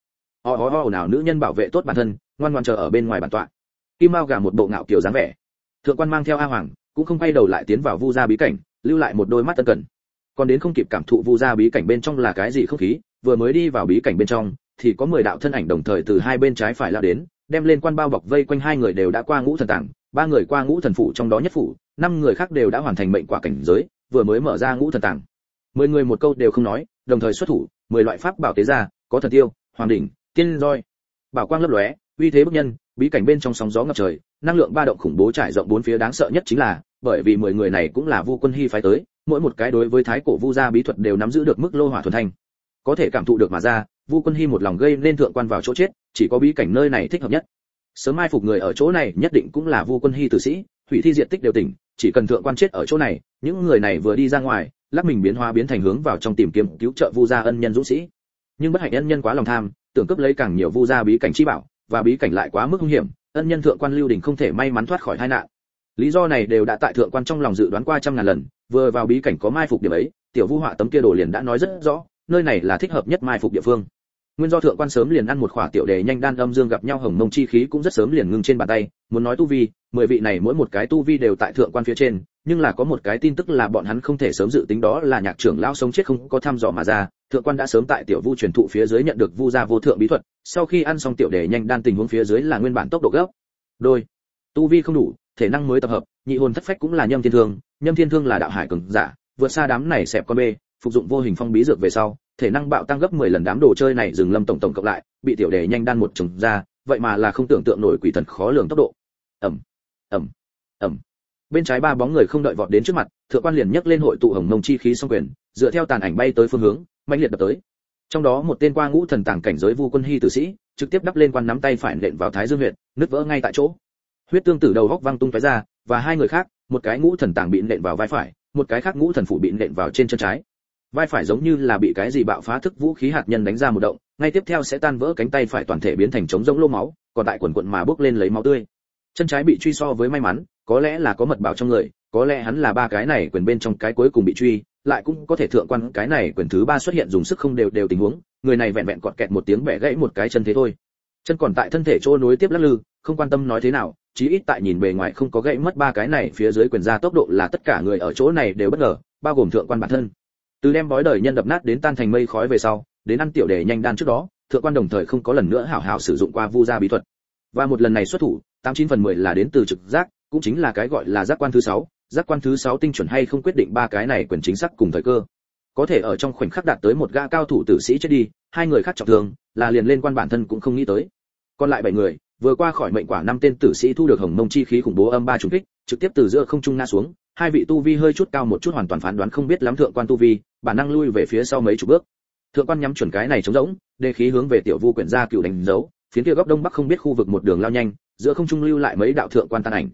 Nào nữ nhân bảo vệ tốt bản thân, ngoan ngoãn chờ ở bên ngoài bản tọa. Kim Mao gà một bộ ngạo kiều dáng vẻ. Thượng quan mang theo A Hoàng, cũng không quay đầu lại tiến vào Vu gia bí cảnh, lưu lại một đôi mắt tân cẩn. Còn đến không kịp cảm thụ Vu gia bí cảnh bên trong là cái gì không khí, vừa mới đi vào bí cảnh bên trong, thì có 10 đạo thân ảnh đồng thời từ hai bên trái phải lao đến, đem lên quan bao bọc vây quanh hai người đều đã qua ngũ thần tàng, 3 người qua ngũ thần phủ trong đó nhất phủ, 5 người khác đều đã hoàn thành mệnh quả cảnh giới, vừa mới mở ra ngũ thần tàng. 10 người một câu đều không nói, đồng thời xuất thủ, 10 loại pháp bảo tế ra, có thần tiêu, hoàng đỉnh, tiên roi, bảo quang lấp lóe, uy thế bức nhân, bí cảnh bên trong sóng gió ngập trời, năng lượng ba động khủng bố trải rộng bốn phía, đáng sợ nhất chính là, bởi vì 10 người này cũng là Vu Quân Hi phái tới, mỗi một cái đối với thái cổ Vu gia bí thuật đều nắm giữ được mức lô hỏa thuần thanh. Có thể cảm thụ được mà ra, Vu Quân Hi một lòng gây nên thượng quan vào chỗ chết, chỉ có bí cảnh nơi này thích hợp nhất. Sớm mai phục người ở chỗ này nhất định cũng là Vu Quân Hi tử sĩ, hủy thi diệt tích đều tỉnh, chỉ cần thượng quan chết ở chỗ này, những người này vừa đi ra ngoài, lắc mình biến hóa biến thành hướng vào trong tìm kiếm cứu trợ Vu gia ân nhân dũng sĩ. Nhưng bất hạnh ân nhân quá lòng tham, tưởng cướp lấy càng nhiều Vu gia bí cảnh chi bảo, và bí cảnh lại quá mức nguy hiểm, ân nhân thượng quan Lưu Đình không thể may mắn thoát khỏi tai nạn. Lý do này đều đã tại thượng quan trong lòng dự đoán qua trăm ngàn lần, vừa vào bí cảnh có mai phục điểm ấy, tiểu Vu họa tấm kia đồ liền đã nói rất rõ, nơi này là thích hợp nhất mai phục địa phương. Nguyên do thượng quan sớm liền ăn một khỏa tiểu đề nhanh đan âm dương gặp nhau hồng mông chi khí cũng rất sớm liền ngưng trên bàn tay, muốn nói tu vi, 10 vị này mỗi một cái tu vi đều tại thượng quan phía trên, nhưng là có một cái tin tức là bọn hắn không thể sớm dự tính, đó là Nhạc trưởng lão sống chết không có thăm dò mà ra, thượng quan đã sớm tại tiểu Vu truyền thụ phía dưới nhận được Vu gia vô thượng bí thuật, sau khi ăn xong tiểu đề nhanh đan tình huống phía dưới là nguyên bản tốc độ gấp đôi, tu vi không đủ, thể năng mới tập hợp, nhị hồn thất phách cũng là nhâm thiên thương là đạo hải cường giả, vượt xa đám này xẹp con bê, phục dụng vô hình phong bí dược về sau, thể năng bạo tăng gấp 10 lần, đám đồ chơi này dừng lâm tổng cộng lại, bị tiểu đề nhanh đan một trồng ra, vậy mà là không tưởng tượng nổi quỷ thần khó lường tốc độ. Ầm. Bên trái 3 bóng người không đợi vọt đến trước mặt, thượng quan liền nhấc lên hội tụ hồng mông chi khí song quyền, dựa theo tàn ảnh bay tới phương hướng, mãnh liệt đập tới. Trong đó một tên qua ngũ thần tàng cảnh giới Vu Quân Hi tử sĩ, trực tiếp đắp lên quan nắm tay phải nện vào thái dương huyệt, nứt vỡ ngay tại chỗ. Huyết tương tử đầu góc văng tung tóe ra, và 2 người khác, một cái ngũ thần tàng bị nện vào vai phải, một cái khác ngũ thần phủ bị nện vào trên chân trái. Vai phải giống như là bị cái gì bạo phá thức vũ khí hạt nhân đánh ra một động, ngay tiếp theo sẽ tan vỡ, cánh tay phải toàn thể biến thành trống rỗng lô máu, còn tại quần quần mà bốc lên lấy máu tươi. Chân trái bị truy so với may mắn, có lẽ là có mật bảo trong người, có lẽ hắn là 3 cái này quyền bên trong cái cuối cùng bị truy, lại cũng có thể thượng quan cái này quyền thứ 3 xuất hiện dùng sức không đều tình huống, người này vẹn vẹn cọt kẹt một tiếng bẻ gãy một cái chân thế thôi. Chân còn tại thân thể chỗ nối tiếp lắc lư, không quan tâm nói thế nào, chí ít tại nhìn bề ngoài không có gãy mất 3 cái này phía dưới quyền ra tốc độ là tất cả người ở chỗ này đều bất ngờ, bao gồm thượng quan bản thân. Từ đem bói đời nhân đập nát đến tan thành mây khói về sau, đến ăn tiểu đề nhanh đan trước đó, thượng quan đồng thời không có lần nữa hảo hảo sử dụng qua Vu gia bí thuật. Và một lần này xuất thủ, 89 phần 10 là đến từ trực giác, cũng chính là cái gọi là giác quan thứ 6, giác quan thứ 6 tinh chuẩn hay không quyết định 3 cái này quyền chính xác cùng thời cơ. Có thể ở trong khoảnh khắc đạt tới một gã cao thủ tử sĩ chết đi, 2 người khác trọng thương, là liền lên quan bản thân cũng không nghĩ tới. Còn lại 7 người, vừa qua khỏi mệnh quả 5 tên tử sĩ thu được hồng mông chi khí khủng bố âm 3 trùng kích, trực tiếp từ giữa không trung ngã xuống, 2 vị tu vi hơi chút cao một chút hoàn toàn phán đoán không biết lắm thượng quan tu vi, bản năng lui về phía sau mấy chục bước. Thượng quan nhắm chuẩn cái này trống rỗng, đề khí hướng về tiểu Vu quyển ra cựu đánh dấu, phiến kia góc đông bắc không biết khu vực một đường lao nhanh, giữa không trung lưu lại mấy đạo thượng quan tan ảnh.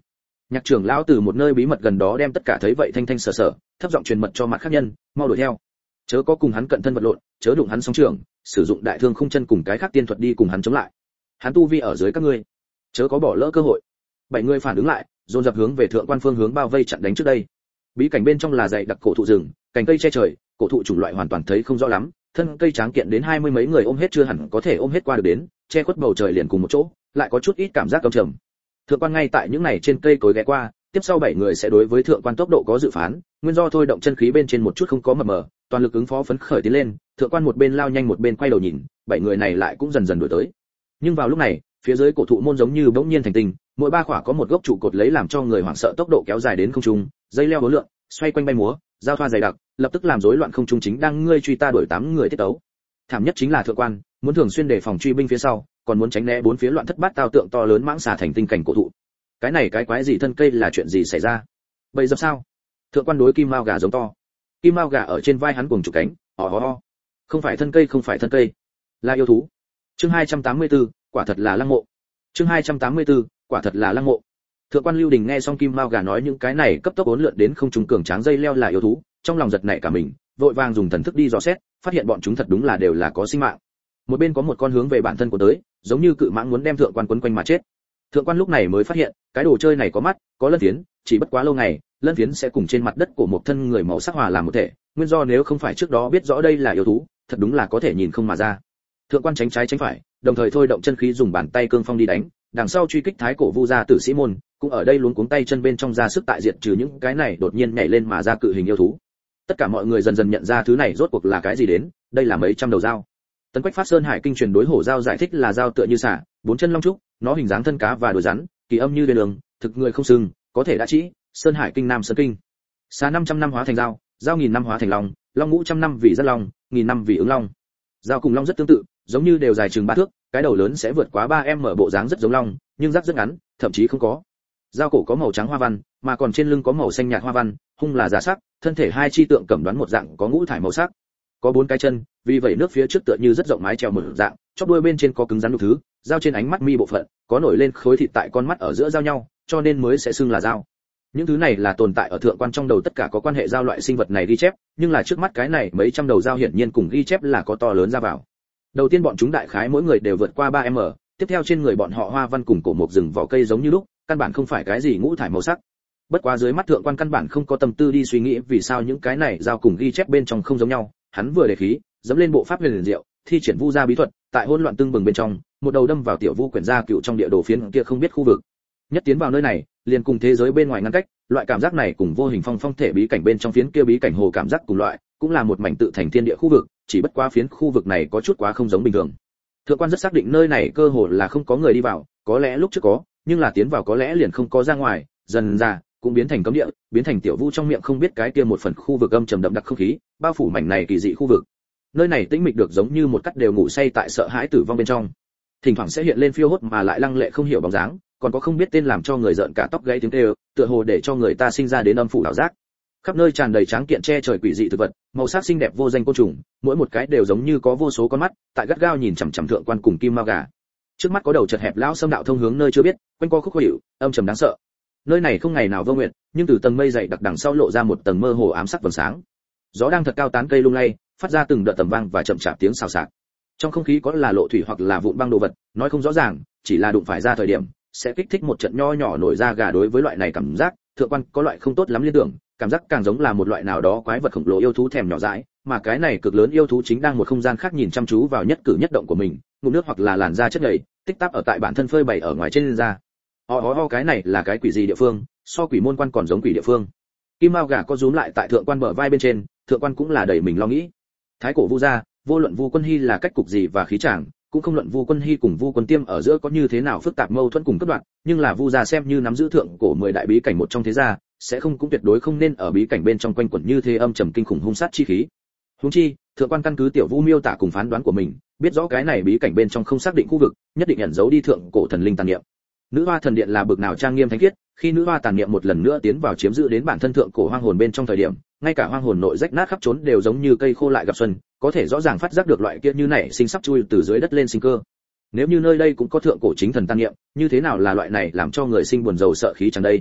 Nhạc trưởng lão từ một nơi bí mật gần đó đem tất cả thấy vậy thanh thanh sở sở, thấp giọng truyền mật cho mặt khác nhân, mau đuổi theo. Chớ có cùng hắn cận thân vật lộn, chớ đụng hắn song trường, sử dụng đại thương khung chân cùng cái khác tiên thuật đi cùng hắn chống lại. Hắn tu vi ở dưới các ngươi, chớ có bỏ lỡ cơ hội. 7 người phản ứng lại, dồn dập hướng về thượng quan phương hướng bao vây chặn đánh trước đây. Bí cảnh bên trong là dãy đặc cổ thụ rừng, cành cây che trời, cổ thụ chủng loại hoàn toàn thấy không rõ lắm, thân cây tráng kiện đến 20 mấy người ôm hết chưa hẳn có thể ôm hết qua được đến, che khuất bầu trời liền cùng một chỗ, lại có chút ít cảm giác căm trầm. Thượng quan ngay tại những này trên cây cối ghé qua, tiếp sau 7 người sẽ đối với thượng quan tốc độ có dự phán, nguyên do thôi động chân khí bên trên một chút không có mập mờ, toàn lực ứng phó phấn khởi tiến lên, thượng quan một bên lao nhanh một bên quay đầu nhìn, 7 người này lại cũng dần dần đuổi tới. Nhưng vào lúc này, phía dưới cổ thụ môn giống như bỗng nhiên thành tình, mỗi ba khỏa có một gốc trụ cột lấy làm cho người hoảng sợ tốc độ kéo dài đến không trung, dây leo hối lượng, xoay quanh bay múa, giao thoa dày đặc, lập tức làm rối loạn không trung chính đang ngươi truy ta đuổi 8 người tiết tấu. Thảm nhất chính là thượng quan, muốn thường xuyên đề phòng truy binh phía sau, còn muốn tránh né bốn phía loạn thất bát tao tượng to lớn mãng xà thành tinh cảnh cổ thụ. Cái này cái quái gì thân cây là chuyện gì xảy ra? Bầy dập sao? Thượng quan đối kim mao gà giống to. Kim mao gà ở trên vai hắn cuồng chụp cánh, ho. Không phải thân cây, là yêu thú. Chương 284, quả thật là lăng mộ. Chương 284, quả thật là lăng mộ. Thượng quan Lưu Đình nghe xong kim mao gà nói những cái này cấp tốc uốn lượn đến không trung cường tráng dây leo là yêu thú, trong lòng giật nảy cả mình, vội vàng dùng thần thức đi dò xét, phát hiện bọn chúng thật đúng là đều là có sinh mạng. Một bên có một con hướng về bản thân của tới, giống như cự mãng muốn đem thượng quan quấn quanh mà chết. Thượng quan lúc này mới phát hiện, cái đồ chơi này có mắt, có lân phiến, chỉ bất quá lâu ngày, lân phiến sẽ cùng trên mặt đất của một thân người màu sắc hòa làm một thể, nguyên do nếu không phải trước đó biết rõ đây là yêu thú, thật đúng là có thể nhìn không mà ra. Thượng quan tránh trái tránh phải, đồng thời thôi động chân khí dùng bàn tay cương phong đi đánh, đằng sau truy kích thái cổ vu gia tử sĩ môn, cũng ở đây luống cuống tay chân bên trong ra sức tại diện trừ những cái này đột nhiên nhảy lên mà ra cự hình yêu thú. Tất cả mọi người dần dần nhận ra thứ này rốt cuộc là cái gì đến, đây là mấy trăm đầu dao. Tấn Quách Phát Sơn Hải Kinh truyền đối hổ dao giải thích là dao tựa như xả, bốn chân long trúc, nó hình dáng thân cá và đuôi rắn, kỳ âm như đuôi đường, thực người không sừng, có thể đã chỉ, Sơn Hải Kinh Nam Sơn Kinh. Xà 500 năm hóa thành dao, dao 1000 năm hóa thành long, long ngũ trăm năm vì rất long, 1000 năm vì ứng long. Dao cùng long rất tương tự, giống như đều dài chừng 3 thước, cái đầu lớn sẽ vượt quá 3m, bộ dáng rất giống long, nhưng rắc rất ngắn, thậm chí không có. Dao cổ có màu trắng hoa văn, mà còn trên lưng có màu xanh nhạt hoa văn, hung là giả sắc, thân thể hai chi tượng cẩm đoán một dạng có ngũ thải màu sắc. Có 4 cái chân, vì vậy nước phía trước tựa như rất rộng mái trèo một dạng, chóp đuôi bên trên có cứng rắn đủ thứ, dao trên ánh mắt mi bộ phận, có nổi lên khối thịt tại con mắt ở giữa giao nhau, cho nên mới sẽ xưng là dao. Những thứ này là tồn tại ở thượng quan trong đầu tất cả có quan hệ dao loại sinh vật này ghi chép, nhưng là trước mắt cái này mấy trăm đầu dao hiển nhiên cùng ghi chép là có to lớn ra vào. Đầu tiên bọn chúng đại khái mỗi người đều vượt qua 3m, tiếp theo trên người bọn họ hoa văn cùng cổ mộc rừng vỏ cây giống như lúc, căn bản không phải cái gì ngũ thải màu sắc. Bất quá dưới mắt thượng quan căn bản không có tâm tư đi suy nghĩ vì sao những cái này dao cùng ghi chép bên trong không giống nhau, hắn vừa đề khí, dẫm lên bộ pháp huyền diệu, thi triển vu gia bí thuật, tại hỗn loạn tương bừng bên trong, một đầu đâm vào tiểu vu quyển gia cựu trong địa đồ phiến kia không biết khu vực. Nhất tiến vào nơi này, liền cùng thế giới bên ngoài ngăn cách, loại cảm giác này cùng vô hình phong phong thể bí cảnh bên trong phiến kia bí cảnh hồ cảm giác cùng loại, cũng là một mảnh tự thành thiên địa khu vực, chỉ bất quá phiến khu vực này có chút quá không giống bình thường. Thượng quan rất xác định nơi này cơ hồ là không có người đi vào, có lẽ lúc trước có, nhưng là tiến vào có lẽ liền không có ra ngoài, dần ra cũng biến thành cấm địa, biến thành tiểu vu trong miệng không biết cái kia một phần khu vực âm trầm đậm đặc không khí, bao phủ mảnh này kỳ dị khu vực. Nơi này tĩnh mịch được giống như một cắt đều ngủ say tại sợ hãi tử vong bên trong. Thỉnh thoảng sẽ hiện lên phiêu hốt mà lại lăng lệ không hiểu bóng dáng, còn có không biết tên làm cho người giận cả tóc gáy tiếng kêu, tựa hồ để cho người ta sinh ra đến âm phủ đảo giác. Khắp nơi tràn đầy tráng kiện che trời quỷ dị thực vật, màu sắc xinh đẹp vô danh côn trùng, mỗi một cái đều giống như có vô số con mắt, tại gắt gao nhìn chằm chằm thượng quan cùng kim mao gà. Trước mắt có đầu chật hẹp lão xâm đạo thông hướng nơi chưa biết, quanh co khúc khuỷu, âm trầm đáng sợ. Nơi này không ngày nào vô nguyện, nhưng từ tầng mây dày đặc đằng sau lộ ra một tầng mơ hồ ám sắc vầng sáng. Gió đang thật cao tán cây lung lay, phát ra từng đợt tầm vang và chậm chạp tiếng xào xạc. Trong không khí có là lộ thủy hoặc là vụn băng đồ vật, nói không rõ ràng, chỉ là đụng phải ra thời điểm, sẽ kích thích một trận nho nhỏ nổi da gà. Đối với loại này cảm giác, thượng quan có loại không tốt lắm liên tưởng, cảm giác càng giống là một loại nào đó quái vật khổng lồ yêu thú thèm nhỏ dãi, mà cái này cực lớn yêu thú chính đang một không gian khác nhìn chăm chú vào nhất cử nhất động của mình, ngụm nước hoặc là làn da chất nhầy, tích tắc ở tại bản thân phơi bày ở ngoài trên da. Ho, cái này là cái quỷ gì địa phương, so quỷ môn quan còn giống quỷ địa phương. Kim mao gà có rúm lại tại thượng quan bờ vai bên trên, thượng quan cũng là đầy mình lo nghĩ. Thái cổ vu gia, vô luận Vu Quân Hi là cách cục gì và khí chàng, cũng không luận Vu Quân Hi cùng Vu Quân Tiêm ở giữa có như thế nào phức tạp mâu thuẫn cùng cấp đoạn, nhưng là Vu gia xem như nắm giữ thượng cổ 10 đại bí cảnh một trong thế gia, sẽ không cũng tuyệt đối không nên ở bí cảnh bên trong quanh quẩn như thế âm trầm kinh khủng hung sát chi khí. Huống chi, thượng quan căn cứ tiểu Vu miêu tả cùng phán đoán của mình, biết rõ cái này bí cảnh bên trong không xác định khu vực, nhất định ẩn giấu đi thượng cổ thần linh tàn niệm. Nữ hoa thần điện là bực nào trang nghiêm thánh khiết, khi nữ hoa tàn niệm một lần nữa tiến vào chiếm giữ đến bản thân thượng cổ hoang hồn bên trong thời điểm, ngay cả hoang hồn nội rách nát khắp trốn đều giống như cây khô lại gặp xuân, có thể rõ ràng phát giác được loại kia như này sinh sắp chui từ dưới đất lên sinh cơ. Nếu như nơi đây cũng có thượng cổ chính thần tàn niệm, như thế nào là loại này làm cho người sinh buồn rầu sợ khí chẳng đây?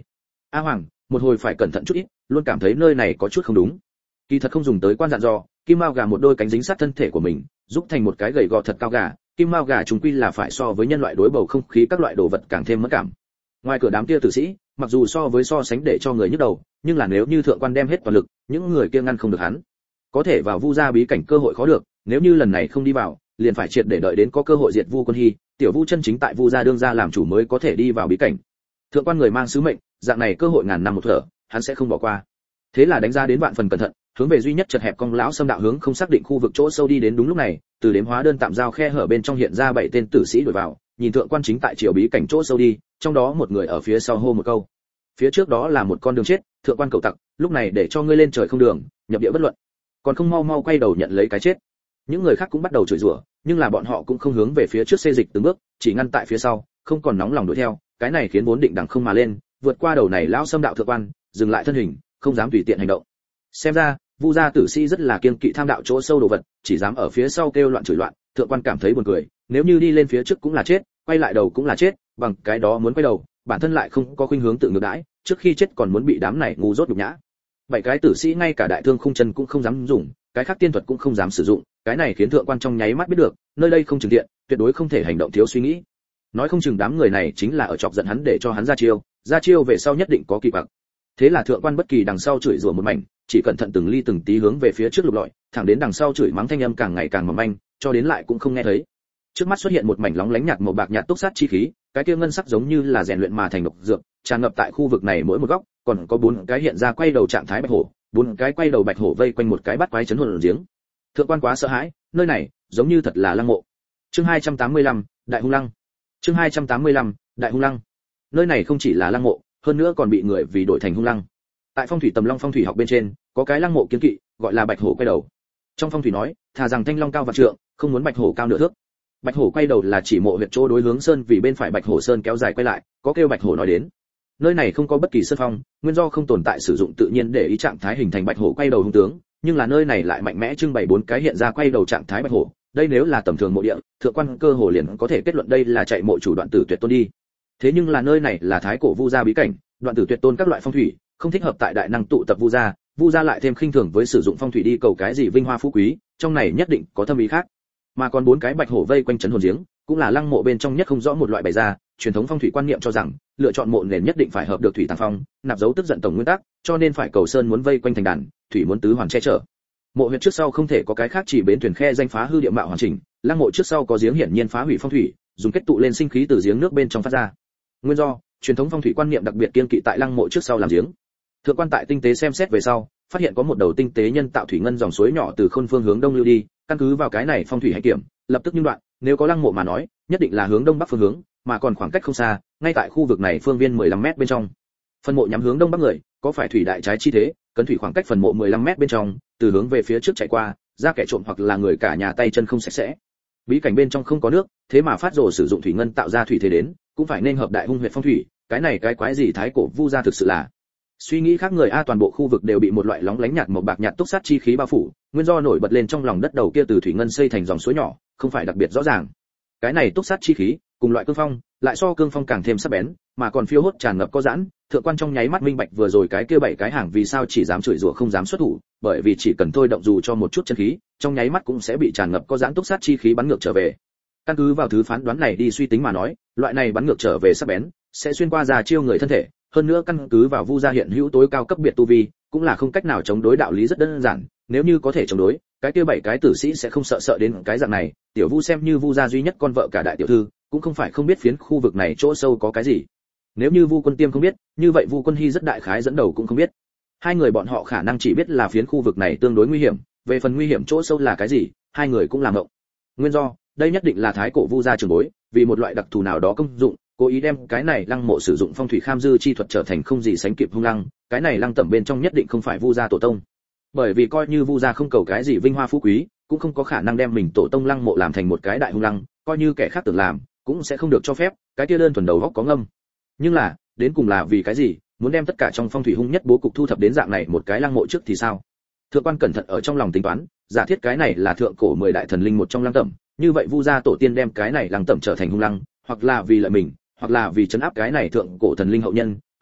A Hoàng, một hồi phải cẩn thận chút ít, luôn cảm thấy nơi này có chút không đúng. Kỳ thật không dùng tới quan dặn dò, Kim Mao gà một đôi cánh dính sát thân thể của mình, giúp thành một cái gầy gò thật cao gà. Kim Mao gà chúng quy là phải so với nhân loại đối bầu không khí các loại đồ vật càng thêm mất cảm. Ngoài cửa đám kia tử sĩ, mặc dù so sánh để cho người nhức đầu, nhưng là nếu như thượng quan đem hết toàn lực, những người kia ngăn không được hắn. Có thể vào Vu gia bí cảnh cơ hội khó được, nếu như lần này không đi vào, liền phải triệt để đợi đến có cơ hội diệt Vu Quân Hy, tiểu Vu chân chính tại Vu gia đương gia làm chủ mới có thể đi vào bí cảnh. Thượng quan người mang sứ mệnh, dạng này cơ hội ngàn năm một thở, hắn sẽ không bỏ qua. Thế là đánh ra đến vạn phần cẩn thận, hướng về duy nhất chật hẹp cong lão xâm đạo hướng không xác định khu vực chỗ sâu đi đến. Đúng lúc này, từ đếm hóa đơn tạm giao khe hở bên trong hiện ra 7 tên tử sĩ đuổi vào, nhìn thượng quan chính tại chiều bí cảnh chỗ sâu đi, trong đó một người ở phía sau hô một câu. Phía trước đó là một con đường chết, thượng quan cẩu tặc, lúc này để cho ngươi lên trời không đường, nhập địa bất luận. Còn không mau mau quay đầu nhận lấy cái chết. Những người khác cũng bắt đầu chửi rủa, nhưng là bọn họ cũng không hướng về phía trước xê dịch từng bước, chỉ ngăn tại phía sau, không còn nóng lòng đuổi theo, cái này khiến vốn định đằng không mà lên, vượt qua đầu này lão xâm đạo thượng quan, dừng lại thân hình, không dám tùy tiện hành động. Xem ra, Vu gia tử sĩ rất là kiêng kỵ tham đạo chỗ sâu đồ vật, chỉ dám ở phía sau kêu loạn chửi loạn. Thượng quan cảm thấy buồn cười, nếu như đi lên phía trước cũng là chết, quay lại đầu cũng là chết, bằng cái đó muốn quay đầu, bản thân lại không có khuynh hướng tự ngược đãi, trước khi chết còn muốn bị đám này ngu dốt nhục nhã. 7 cái tử sĩ ngay cả đại thương khung chân cũng không dám dùng, cái khác tiên thuật cũng không dám sử dụng, cái này khiến thượng quan trong nháy mắt biết được, nơi đây không trừng thiện, tuyệt đối không thể hành động thiếu suy nghĩ. Nói không chừng đám người này chính là ở chọc giận hắn để cho hắn ra chiêu về sau nhất định có kỳ quặc. Thế là thượng quan bất kỳ đằng sau chửi rủa một mảnh, chỉ cẩn thận từng ly từng tí hướng về phía trước lục lọi, thẳng đến đằng sau chửi mắng thanh âm càng ngày càng mỏng manh, cho đến lại cũng không nghe thấy. Trước mắt xuất hiện một mảnh lóng lánh nhạt màu bạc nhạt túc sát chi khí, cái kia ngân sắc giống như là rèn luyện mà thành độc dược, tràn ngập tại khu vực này mỗi một góc, còn có 4 cái hiện ra quay đầu trạng thái bạch hổ, 4 cái quay đầu bạch hổ vây quanh một cái bắt quái chấn hồn giếng. Thượng quan quá sợ hãi, nơi này giống như thật là lăng mộ. Chương 285, Đại hung lăng. Chương 285, Đại hung lăng. Nơi này không chỉ là lăng mộ, hơn nữa còn bị người vì đổi thành hung lăng. Tại phong thủy tầm long phong thủy học bên trên, có cái lăng mộ kiên kỵ, gọi là bạch hổ quay đầu. Trong phong thủy nói, thà rằng thanh long cao vạn trượng, không muốn bạch hổ cao nửa thước. Bạch hổ quay đầu là chỉ mộ huyệt chỗ đối hướng sơn vì bên phải bạch hổ sơn kéo dài quay lại, có kêu bạch hổ nói đến. Nơi này không có bất kỳ sơn phong, nguyên do không tồn tại sử dụng tự nhiên để ý trạng thái hình thành bạch hổ quay đầu hung tướng, nhưng là nơi này lại mạnh mẽ trưng bày 4 cái hiện ra quay đầu trạng thái bạch hổ, đây nếu là tầm thường mộ địa, thượng quan cơ hồ liền có thể kết luận đây là chạy mộ chủ Đoạn Tử Tuyệt Tôn đi. Thế nhưng là nơi này là thái cổ Vu gia bí cảnh, Đoạn Tử Tuyệt Tôn các loại phong thủy, không thích hợp tại đại năng tụ tập Vu gia lại thêm khinh thường với sử dụng phong thủy đi cầu cái gì vinh hoa phú quý, trong này nhất định có thâm ý khác. Mà còn 4 cái bạch hổ vây quanh trấn hồn giếng, cũng là lăng mộ bên trong nhất không rõ một loại bày ra, truyền thống phong thủy quan niệm cho rằng, lựa chọn mộ nền nhất định phải hợp được thủy tàng phong, nạp dấu tức giận tổng nguyên tắc, cho nên phải cầu sơn muốn vây quanh thành đàn, thủy muốn tứ hoàn che chở. Mộ huyệt trước sau không thể có cái khác chỉ bến thuyền khe danh phá hư địa mạo hoàn chỉnh, lăng mộ trước sau có giếng hiển nhiên phá hủy phong thủy, dùng kết tụ lên sinh khí từ giếng nước bên trong phát ra. Nguyên do, truyền thống phong thủy quan niệm đặc biệt kiên kỵ tại lăng mộ trước sau làm giếng. Thượng quan tại tinh tế xem xét về sau, phát hiện có một đầu tinh tế nhân tạo thủy ngân dòng suối nhỏ từ khôn phương hướng đông lưu đi, căn cứ vào cái này phong thủy hạnh kiểm, lập tức nhưng đoạn, nếu có lăng mộ mà nói, nhất định là hướng đông bắc phương hướng, mà còn khoảng cách không xa, ngay tại khu vực này phương viên 15 mét bên trong. Phần mộ nhắm hướng đông bắc người, có phải thủy đại trái chi thế, cấn thủy khoảng cách phần mộ 15 mét bên trong, từ hướng về phía trước chạy qua, ra kẻ trộm hoặc là người cả nhà tay chân không sạch sẽ. Bí cảnh bên trong không có nước, thế mà phát rồ sử dụng thủy ngân tạo ra thủy thế đến, cũng phải nên hợp đại hung huyệt phong thủy, cái này cái quái gì thái cổ Vu gia thực sự là. Suy nghĩ khác người a, toàn bộ khu vực đều bị một loại lóng lánh nhạt màu bạc nhạt túc sát chi khí bao phủ, nguyên do nổi bật lên trong lòng đất đầu kia từ thủy ngân xây thành dòng suối nhỏ, không phải đặc biệt rõ ràng. Cái này túc sát chi khí, cùng loại cương phong, lại so cương phong càng thêm sắc bén, mà còn phiêu hốt tràn ngập có giãn, thượng quan trong nháy mắt minh bạch vừa rồi cái kia 7 cái hàng vì sao chỉ dám chửi rủa không dám xuất thủ, bởi vì chỉ cần thôi động dù cho một chút chân khí, trong nháy mắt cũng sẽ bị tràn ngập có giãn túc sát chi khí bắn ngược trở về. Căn cứ vào thứ phán đoán này đi suy tính mà nói, loại này bắn ngược trở về sắc bén, sẽ xuyên qua già chiêu người thân thể, hơn nữa căn cứ vào Vu gia hiện hữu tối cao cấp biệt tu vi, cũng là không cách nào chống đối, đạo lý rất đơn giản, nếu như có thể chống đối, cái kia 7 cái tử sĩ sẽ không sợ đến cái dạng này, tiểu Vu xem như Vu gia duy nhất con vợ cả đại tiểu thư, cũng không phải không biết phiến khu vực này chỗ sâu có cái gì. Nếu như Vu Quân Tiêm không biết, như vậy Vu Quân Hy rất đại khái dẫn đầu cũng không biết. Hai người bọn họ khả năng chỉ biết là phiến khu vực này tương đối nguy hiểm, về phần nguy hiểm chỗ sâu là cái gì, hai người cũng làm ngộng. Nguyên do, đây nhất định là thái cổ Vu gia trường bối, vì một loại đặc thù nào đó công dụng, cố ý đem cái này lăng mộ sử dụng phong thủy kham dư chi thuật trở thành không gì sánh kịp hung lăng, cái này lăng tẩm bên trong nhất định không phải Vu gia tổ tông. Bởi vì coi như Vu gia không cầu cái gì vinh hoa phú quý, cũng không có khả năng đem mình tổ tông lăng mộ làm thành một cái đại hung lăng, coi như kẻ khác tưởng làm, cũng sẽ không được cho phép, cái kia đơn thuần đầu góc có ngâm. Nhưng là, đến cùng là vì cái gì, muốn đem tất cả trong phong thủy hung nhất bố cục thu thập đến dạng này một cái lăng mộ trước thì sao? Thượng quan cẩn thận ở trong lòng tính toán, giả thiết cái này là thượng cổ 10 đại thần linh một trong lăng tẩm, như vậy Vu gia tổ tiên đem cái này lăng tẩm trở thành hung lăng, hoặc là vì lợi mình, hoặc là vì trấn áp cái này thượng cổ thần linh hậu nhân,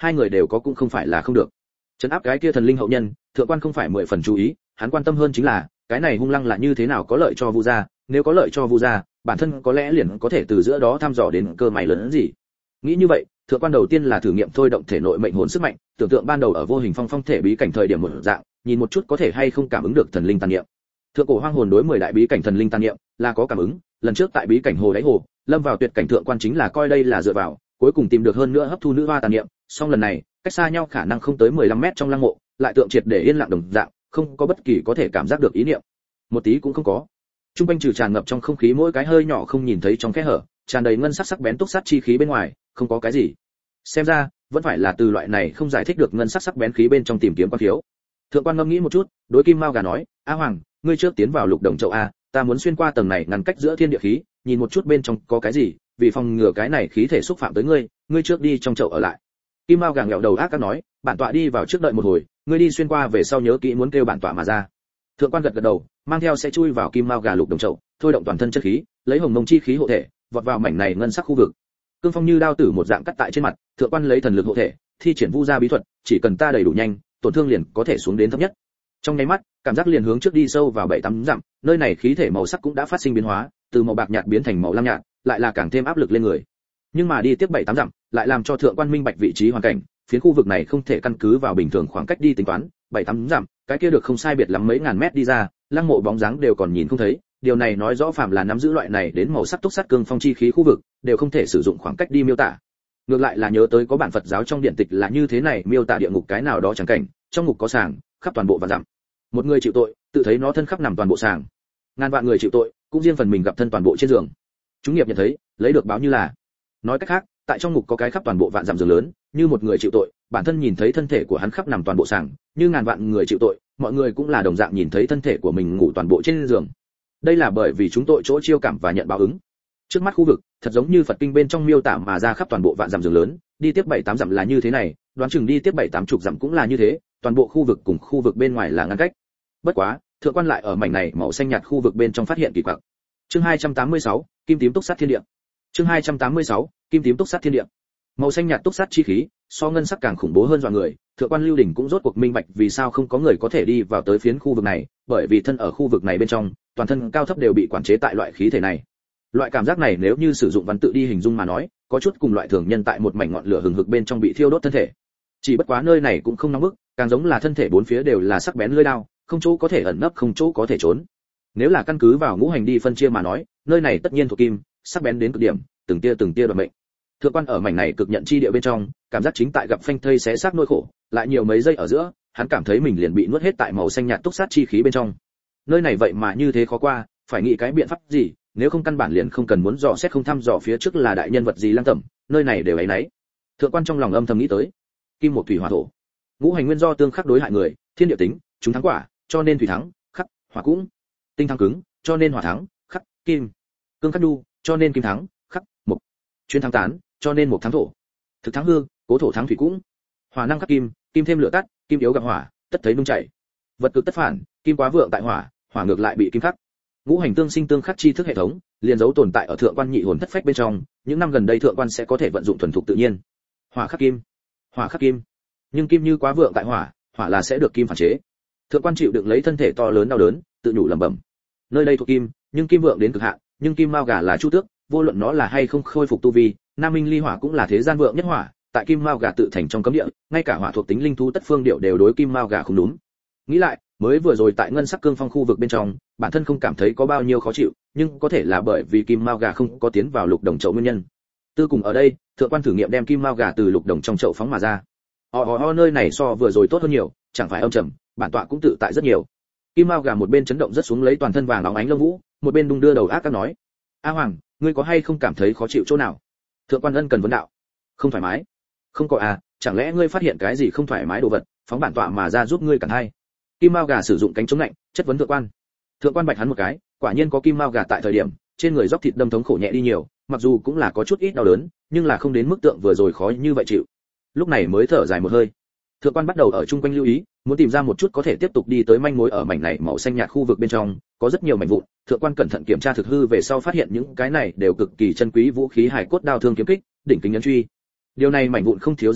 hai người đều có cũng không phải là không được. Trấn áp cái kia thần linh hậu nhân, thượng quan không phải 10 phần chú ý, hắn quan tâm hơn chính là cái này hung lăng là như thế nào có lợi cho Vu gia, nếu có lợi cho Vu gia, bản thân có lẽ liền có thể từ giữa đó thăm dò đến cơ may lớn hơn gì. Nghĩ như vậy, thượng quan đầu tiên là thử nghiệm thôi động thể nội mệnh hồn sức mạnh, tưởng tượng ban đầu ở vô hình phong thể bí cảnh thời điểm một dạng, nhìn một chút có thể hay không cảm ứng được thần linh tàn niệm. Thượng cổ hoang hồn đối 10 đại bí cảnh thần linh tàn niệm là có cảm ứng, lần trước tại bí cảnh hồ đáy hồ, lâm vào tuyệt cảnh thượng quan chính là coi đây là dựa vào, cuối cùng tìm được hơn nữa hấp thu nữ hoa tàn niệm, song lần này, cách xa nhau khả năng không tới 15 mét trong lăng mộ, lại tượng triệt để yên lặng đồng dạng, không có bất kỳ có thể cảm giác được ý niệm. Một tí cũng không có. Trung quanh trừ tràn ngập trong không khí mỗi cái hơi nhỏ không nhìn thấy trong kẽ hở, tràn đầy ngân sắc sắc bén túc sát chi khí bên ngoài, không có cái gì. Xem ra, vẫn phải là từ loại này không giải thích được ngân sắc sắc bén khí bên trong tìm kiếm quan khiếu. Thượng quan ngâm nghĩ một chút, đối Kim Mao Gà nói, "A Hoàng, ngươi trước tiến vào lục đồng chậu a, ta muốn xuyên qua tầng này ngăn cách giữa thiên địa khí, nhìn một chút bên trong có cái gì, vì phòng ngừa cái này khí thể xúc phạm tới ngươi, ngươi trước đi trong chậu ở lại." Kim Mao Gà ngẹo đầu ác các nói, "Bản tọa đi vào trước đợi một hồi, ngươi đi xuyên qua về sau nhớ kỹ muốn kêu bản tọa mà ra." Thượng quan gật gật đầu, mang theo sẽ chui vào Kim Mao Gà lục đồng chậu, thôi động toàn thân chất khí, lấy hồng mông chi khí hộ thể, vọt vào mảnh này ngân sắc khu vực. Cương phong như đao tử một dạng cắt tại trên mặt, thượng quan lấy thần lực hộ thể, thi triển vu gia bí thuật, chỉ cần ta đầy đủ nhanh, tổn thương liền có thể xuống đến thấp nhất. Trong nháy mắt, cảm giác liền hướng trước đi sâu vào 7-8 dặm, nơi này khí thể màu sắc cũng đã phát sinh biến hóa, từ màu bạc nhạt biến thành màu lam nhạt, lại là càng thêm áp lực lên người. Nhưng mà đi tiếp 7-8 dặm, lại làm cho thượng quan minh bạch vị trí hoàn cảnh, phiến khu vực này không thể căn cứ vào bình thường khoảng cách đi tính toán, 7-8 dặm, cái kia được không sai biệt lắm mấy ngàn mét đi ra, lăng mộ bóng dáng đều còn nhìn không thấy, điều này nói rõ phàm là nắm giữ loại này đến màu sắc túc sát cương phong chi khí khu vực, đều không thể sử dụng khoảng cách đi miêu tả. Ngược lại là nhớ tới có bản Phật giáo trong điện tịch là như thế này miêu tả địa ngục cái nào đó chẳng cảnh, trong ngục có sàng, khắp toàn bộ và dặm. Một người chịu tội, tự thấy nó thân khắp nằm toàn bộ sàng. Ngàn vạn người chịu tội, cũng riêng phần mình gặp thân toàn bộ trên giường. Chúng nghiệp nhận thấy, lấy được báo như là. Nói cách khác, tại trong ngục có cái khắp toàn bộ vạn dặm giường lớn, như một người chịu tội, bản thân nhìn thấy thân thể của hắn khắp nằm toàn bộ sàng, như ngàn vạn người chịu tội, mọi người cũng là đồng dạng nhìn thấy thân thể của mình ngủ toàn bộ trên giường. Đây là bởi vì chúng tội chỗ chiêu cảm và nhận báo ứng. Trước mắt khu vực, thật giống như Phật kinh bên trong miêu tả mà ra khắp toàn bộ vạn dặm giường lớn, đi tiếp 7-8 dặm là như thế này, đoán chừng đi tiếp 7-80 dặm cũng là như thế, toàn bộ khu vực cùng khu vực bên ngoài là ngăn cách. Bất quá, thượng quan lại ở mảnh này màu xanh nhạt khu vực bên trong phát hiện kỳ quặc. Chương 286, Kim tím túc sát thiên địa. Chương 286, Kim tím túc sát thiên địa. Màu xanh nhạt túc sát chi khí, so ngân sắc càng khủng bố hơn dọa người, thượng quan Lưu Đình cũng rốt cuộc minh bạch vì sao không có người có thể đi vào tới phiến khu vực này, bởi vì thân ở khu vực này bên trong, toàn thân cao thấp đều bị quản chế tại loại khí thể này. Loại cảm giác này nếu như sử dụng văn tự đi hình dung mà nói, có chút cùng loại thường nhân tại một mảnh ngọn lửa hừng hực bên trong bị thiêu đốt thân thể. Chỉ bất quá nơi này cũng không nóng bức, càng giống là thân thể bốn phía đều là sắc bén lưỡi dao, không chỗ có thể ẩn nấp không chỗ có thể trốn. Nếu là căn cứ vào ngũ hành đi phân chia mà nói, nơi này tất nhiên thuộc kim, sắc bén đến cực điểm, từng tia đoạt mệnh. Thượng quan ở mảnh này cực nhận chi địa bên trong, cảm giác chính tại gặp phanh thây xé xác nỗi khổ, lại nhiều mấy giây ở giữa, hắn cảm thấy mình liền bị nuốt hết tại màu xanh nhạt túc sát chi khí bên trong. Nơi này vậy mà như thế khó qua, phải nghĩ cái biện pháp gì, nếu không căn bản liền không cần muốn dò xét không thăm dò phía trước là đại nhân vật gì lăng tẩm, nơi này đều ấy nấy. Thượng quan trong lòng âm thầm nghĩ tới, kim một thủy hỏa thổ, ngũ hành nguyên do tương khắc đối hại người, thiên địa tính, chúng thắng quả, cho nên thủy thắng, khắc, hỏa cũng, tinh thắng cứng, cho nên hỏa thắng, khắc, kim, cương khắc nhu, cho nên kim thắng, khắc, mộc, chuyên thắng tán, cho nên mộc thắng thổ, thực thắng hư, cố thổ thắng thủy cũng, hỏa năng khắc kim, kim thêm lửa tắt, kim yếu gặp hỏa, tất thấy nung chảy, vật cực tất phản, kim quá vượng tại hỏa, hỏa ngược lại bị kim khắc. Ngũ hành tương sinh tương khắc chi thức hệ thống, liền dấu tồn tại ở thượng quan nhị hồn thất phách bên trong, những năm gần đây thượng quan sẽ có thể vận dụng thuần thục tự nhiên. Hỏa khắc kim, hỏa khắc kim, nhưng kim như quá vượng tại hỏa, hỏa là sẽ được kim phản chế. Thượng quan chịu đựng lấy thân thể to lớn đau đớn, tự nhủ lẩm bẩm. Nơi đây thuộc kim, nhưng kim vượng đến cực hạn, nhưng kim mao gà là chu tước, vô luận nó là hay không khôi phục tu vi, nam minh ly hỏa cũng là thế gian vượng nhất hỏa, tại kim mao gà tự thành trong cấm địa, ngay cả hỏa thuộc tính linh thú tất phương điệu đều đối kim mao gà không đúng. Nghĩ lại, mới vừa rồi tại ngân sắc cương phong khu vực bên trong, bản thân không cảm thấy có bao nhiêu khó chịu, nhưng có thể là bởi vì kim mao gà không có tiến vào lục đồng chậu nguyên nhân. Tư cùng ở đây, thượng quan thử nghiệm đem kim mao gà từ lục đồng trong chậu phóng mà ra. Nơi này so vừa rồi tốt hơn nhiều, chẳng phải âm trầm, bản tọa cũng tự tại rất nhiều. Kim mao gà một bên chấn động rất xuống lấy toàn thân vàng óng ánh lông vũ, một bên đung đưa đầu ác các nói: "A Hoàng, ngươi có hay không cảm thấy khó chịu chỗ nào?" Thượng quan ân cần vấn đạo. "Không thoải mái." "Không có à, chẳng lẽ ngươi phát hiện cái gì không thoải mái đồ vật, phóng bản tọa mà ra giúp ngươi cản hay?" Kim mao gà sử dụng cánh chống lạnh, chất vấn thượng quan. Thượng quan bạch hắn một cái, quả nhiên có kim mao gà tại thời điểm, trên người dốc thịt đâm thống khổ nhẹ đi nhiều, mặc dù cũng là có chút ít đau đớn, nhưng là không đến mức tượng vừa rồi khó như vậy chịu. Lúc này mới thở dài một hơi. Thượng quan bắt đầu ở chung quanh lưu ý, muốn tìm ra một chút có thể tiếp tục đi tới manh mối ở mảnh này màu xanh nhạt khu vực bên trong, có rất nhiều mảnh vụn. Thượng quan cẩn thận kiểm tra thực hư về sau phát hiện những cái này đều cực kỳ chân quý vũ khí hài cốt đao thương kiếm kích, đỉnh kính nhẫn truy. Điều này mảnh vụn không thiếu gì cả,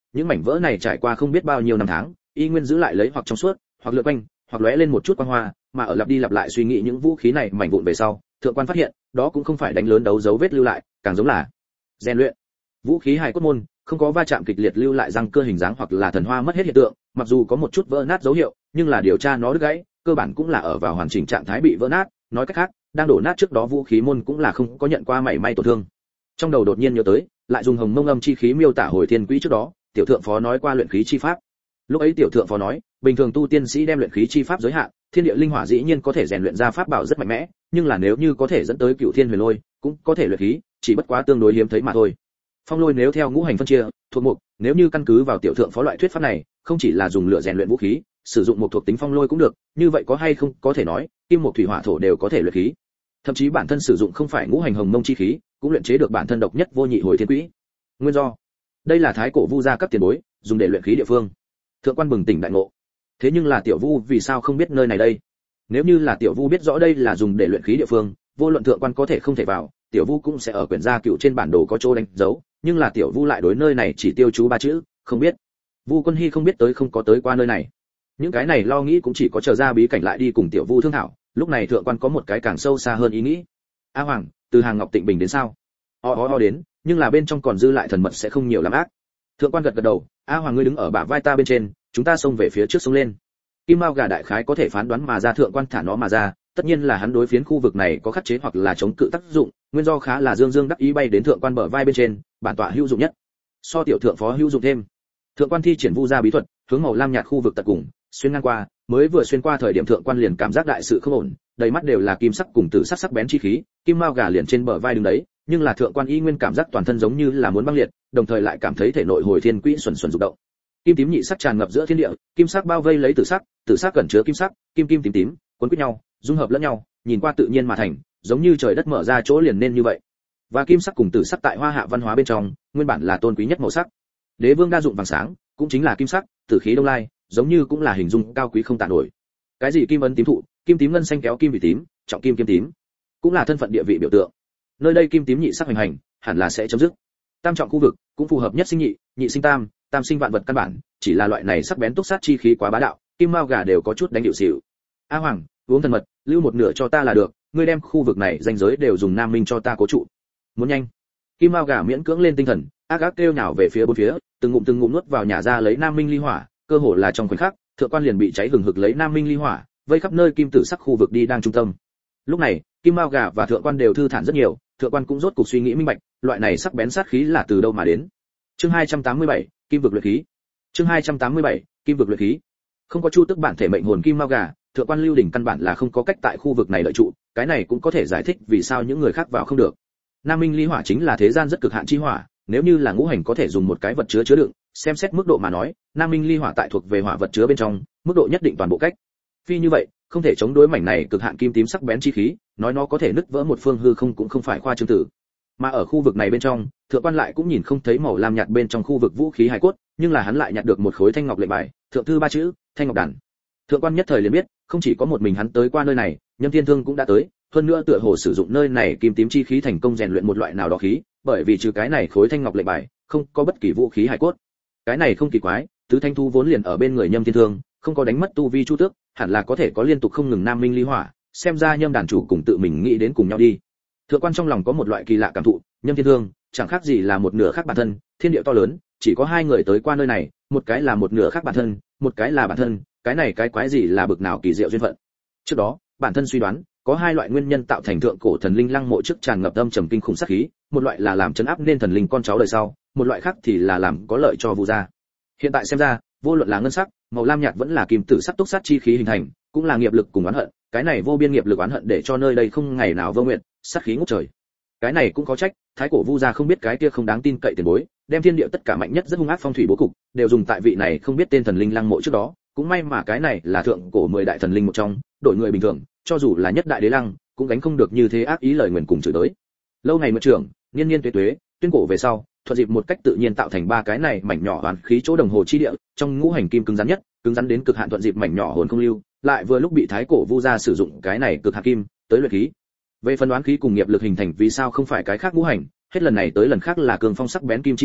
những mảnh vỡ này trải qua không biết bao nhiêu năm tháng, y nguyên giữ lại lấy hoặc trong suốt, hoặc lượn quanh, hoặc lóe lên một chút quang hoa, mà ở lặp đi lặp lại suy nghĩ những vũ khí này mảnh vụn về sau, thượng quan phát hiện, đó cũng không phải đánh lớn đấu dấu vết lưu lại, càng giống là rèn luyện. Vũ khí hài cốt môn, không có va chạm kịch liệt lưu lại răng cơ hình dáng hoặc là thần hoa mất hết hiện tượng, mặc dù có một chút vỡ nát dấu hiệu, nhưng là điều tra nó đứt gãy, cơ bản cũng là ở vào hoàn chỉnh trạng thái bị vỡ nát, nói cách khác, đang đổ nát trước đó vũ khí môn cũng là không có nhận qua mảy may tổn thương. Trong đầu đột nhiên nhớ tới, lại dùng hồng mông âm chi khí miêu tả hồi thiên quỹ trước đó, tiểu thượng phó nói qua luyện khí chi pháp. Lúc ấy tiểu thượng phó nói, bình thường tu tiên sĩ đem luyện khí chi pháp giới hạn, thiên địa linh hỏa dĩ nhiên có thể rèn luyện ra pháp bảo rất mạnh mẽ, nhưng là nếu như có thể dẫn tới cửu thiên huyền lôi, cũng có thể luyện khí, chỉ bất quá tương đối hiếm thấy mà thôi. Phong lôi nếu theo ngũ hành phân chia, thuộc mục, nếu như căn cứ vào tiểu thượng phó loại thuyết pháp này, không chỉ là dùng lửa rèn luyện vũ khí, sử dụng một thuộc tính phong lôi cũng được, như vậy có hay không, có thể nói, kim mộc thủy hỏa thổ đều có thể luyện khí. Thậm chí bản thân sử dụng không phải ngũ hành hồng mông chi khí, cũng luyện chế được bản thân độc nhất vô nhị hồi thiên quỹ. Nguyên do, đây là thái cổ vu gia cấp tiền bối, dùng để luyện khí địa phương. Thượng quan bừng tỉnh đại ngộ. Thế nhưng là tiểu vu vì sao không biết nơi này đây? Nếu như là tiểu vu biết rõ đây là dùng để luyện khí địa phương, vô luận thượng quan có thể không thể vào, tiểu vu cũng sẽ ở quyển gia cựu trên bản đồ có chỗ đánh dấu, nhưng là tiểu vu lại đối nơi này chỉ tiêu chú ba chữ, không biết. Vu Quân Hi không biết tới không có tới qua nơi này. Những cái này lo nghĩ cũng chỉ có chờ ra bí cảnh lại đi cùng tiểu vu thương thảo, lúc này thượng quan có một cái càng sâu xa hơn ý nghĩ. A Hoàng, từ hàng Ngọc Tịnh Bình đến sao? Ho đến, nhưng là bên trong còn dư lại thần mật sẽ không nhiều lắm ác. Thượng quan gật gật đầu, A Hoàng ngươi đứng ở bả vai ta bên trên, chúng ta xông về phía trước xông lên. Kim Mao gà đại khái có thể phán đoán mà ra thượng quan thả nó mà ra, tất nhiên là hắn đối phiến khu vực này có khắc chế hoặc là chống cự tác dụng, nguyên do khá là dương dương đắc ý bay đến thượng quan bờ vai bên trên, bản tọa hữu dụng nhất. So tiểu thượng phó hữu dụng thêm. Thượng quan thi triển vu gia bí thuật, hướng màu lam nhạt khu vực tận cùng, xuyên ngang qua, mới vừa xuyên qua thời điểm thượng quan liền cảm giác đại sự không ổn, đầy mắt đều là kim sắc cùng tử sắc sắc bén chi khí, Kim Mao gà liền trên bờ vai đứng đấy, nhưng là thượng quan y nguyên cảm giác toàn thân giống như là muốn băng liệt, đồng thời lại cảm thấy thể nội hồi thiên quỹ xuẩn xuẩn rụng động. Kim tím nhị sắc tràn ngập giữa thiên địa, kim sắc bao vây lấy tử sắc cẩn chứa kim sắc, kim tím tím, cuốn quýt nhau, dung hợp lẫn nhau, nhìn qua tự nhiên mà thành, giống như trời đất mở ra chỗ liền nên như vậy. Và kim sắc cùng tử sắc tại Hoa Hạ văn hóa bên trong, nguyên bản là tôn quý nhất màu sắc. Đế vương đa dụng vàng sáng, cũng chính là kim sắc, tử khí đông lai, giống như cũng là hình dung cao quý không tả nổi. Cái gì kim ấn tím thụ, kim tím ngân xanh kéo kim vị tím, trọng kim tím, cũng là thân phận địa vị biểu tượng. Nơi đây kim tím nhị sắc hành, hẳn là sẽ chấm dứt. Tam trọng khu vực cũng phù hợp nhất sinh nhị, nhị sinh tam, tam sinh vạn vật căn bản, chỉ là loại này sắc bén túc sát chi khí quá bá đạo, Kim Mao gà đều có chút đánh điệu xỉu. A Hoàng, uống thần mật, lưu một nửa cho ta là được, ngươi đem khu vực này danh giới đều dùng Nam Minh cho ta cố trụ. Muốn nhanh. Kim Mao gà miễn cưỡng lên tinh thần, ác ác kêu nhào về phía bốn phía, từng ngụm nuốt vào nhà ra lấy Nam Minh ly hỏa, cơ hồ là trong khoảnh khắc, thượng quan liền bị cháy hừng hực lấy Nam Minh ly hỏa, vây khắp nơi kim tử sắc khu vực đi đang trung tâm. Lúc này, Kim Mao gà và thượng quan đều thư thản rất nhiều, thượng quan cũng rốt cục suy nghĩ minh bạch, loại này sắc bén sát khí là từ đâu mà đến. Chương 287, Kim vực luyện khí. Chương 287, Kim vực luyện khí. Không có chu tức bản thể mệnh hồn Kim Mao gà, thượng quan Lưu Đỉnh căn bản là không có cách tại khu vực này lợi trụ, cái này cũng có thể giải thích vì sao những người khác vào không được. Nam Minh ly hỏa chính là thế gian rất cực hạn chi hỏa, nếu như là ngũ hành có thể dùng một cái vật chứa chứa đựng, xem xét mức độ mà nói, Nam Minh ly hỏa tại thuộc về hỏa vật chứa bên trong, mức độ nhất định toàn bộ cách. Phi như vậy, không thể chống đối mảnh này cực hạn kim tím sắc bén chi khí, nói nó có thể nứt vỡ một phương hư không cũng không phải khoa trương tử. Mà ở khu vực này bên trong, thượng quan lại cũng nhìn không thấy màu lam nhạt bên trong khu vực vũ khí hài cốt, nhưng là hắn lại nhặt được một khối thanh ngọc lệnh bài, thượng thư ba chữ, thanh ngọc đàn. Thượng quan nhất thời liền biết, không chỉ có một mình hắn tới qua nơi này, Nhâm Thiên Thương cũng đã tới, hơn nữa tựa hồ sử dụng nơi này kim tím chi khí thành công rèn luyện một loại nào đó khí, bởi vì trừ cái này khối thanh ngọc lệnh bài, không có bất kỳ vũ khí hài cốt. Cái này không kỳ quái, tứ thanh thu vốn liền ở bên người Nhâm Thiên Thương, không có đánh mất tu vi chu tước, hẳn là có thể có liên tục không ngừng Nam Minh ly hỏa, xem ra Nhâm đàn chủ cùng tự mình nghĩ đến cùng nhau đi. Thượng quan trong lòng có một loại kỳ lạ cảm thụ, Nhâm Thiên Thương chẳng khác gì là một nửa khác bản thân, thiên địa to lớn, chỉ có hai người tới qua nơi này, một cái là một nửa khác bản thân, một cái là bản thân, cái này cái quái gì là bực nào kỳ diệu duyên phận. Trước đó, bản thân suy đoán, có hai loại nguyên nhân tạo thành thượng cổ thần linh lăng mộ trước tràn ngập âm trầm kinh khủng sát khí, một loại là làm chấn áp nên thần linh con cháu đời sau, một loại khác thì là làm có lợi cho Vu gia. Hiện tại xem ra, vô luận là ngân sắc, màu lam nhạt vẫn là kim tử sắc túc sát chi khí hình thành, cũng là nghiệp lực cùng oán hận, cái này vô biên nghiệp lực oán hận để cho nơi đây không ngày nào vô nguyện, sát khí ngút trời. Cái này cũng có trách, thái cổ Vu gia không biết cái kia không đáng tin cậy tiền bối, đem thiên địa tất cả mạnh nhất rất hung ác phong thủy bố cục, đều dùng tại vị này không biết tên thần linh lăng mộ trước đó, cũng may mà cái này là thượng cổ 10 đại thần linh một trong, đổi người bình thường, cho dù là nhất đại đế lăng, cũng gánh không được như thế ác ý lời nguyền cùng chửi tới. Lâu ngày mượn trưởng, niên niên tuế tuế, tuyên cổ về sau, thuận dịp một cách tự nhiên tạo thành ba cái này mảnh nhỏ oán khí chỗ đồng hồ chi địa, trong ngũ hành kim cứng rắn nhất, cứng rắn đến cực hạn thuận dịp mảnh nhỏ hồn không lưu, lại vừa lúc bị thái cổ Vu gia sử dụng cái này cực hạn kim tới luyện khí. Về phân đoán khí cùng nghiệp lực hình thành vì sao không phải cái khác ngũ hành, hết lần này tới lần khác là cường phong sắc bén kim chi khí,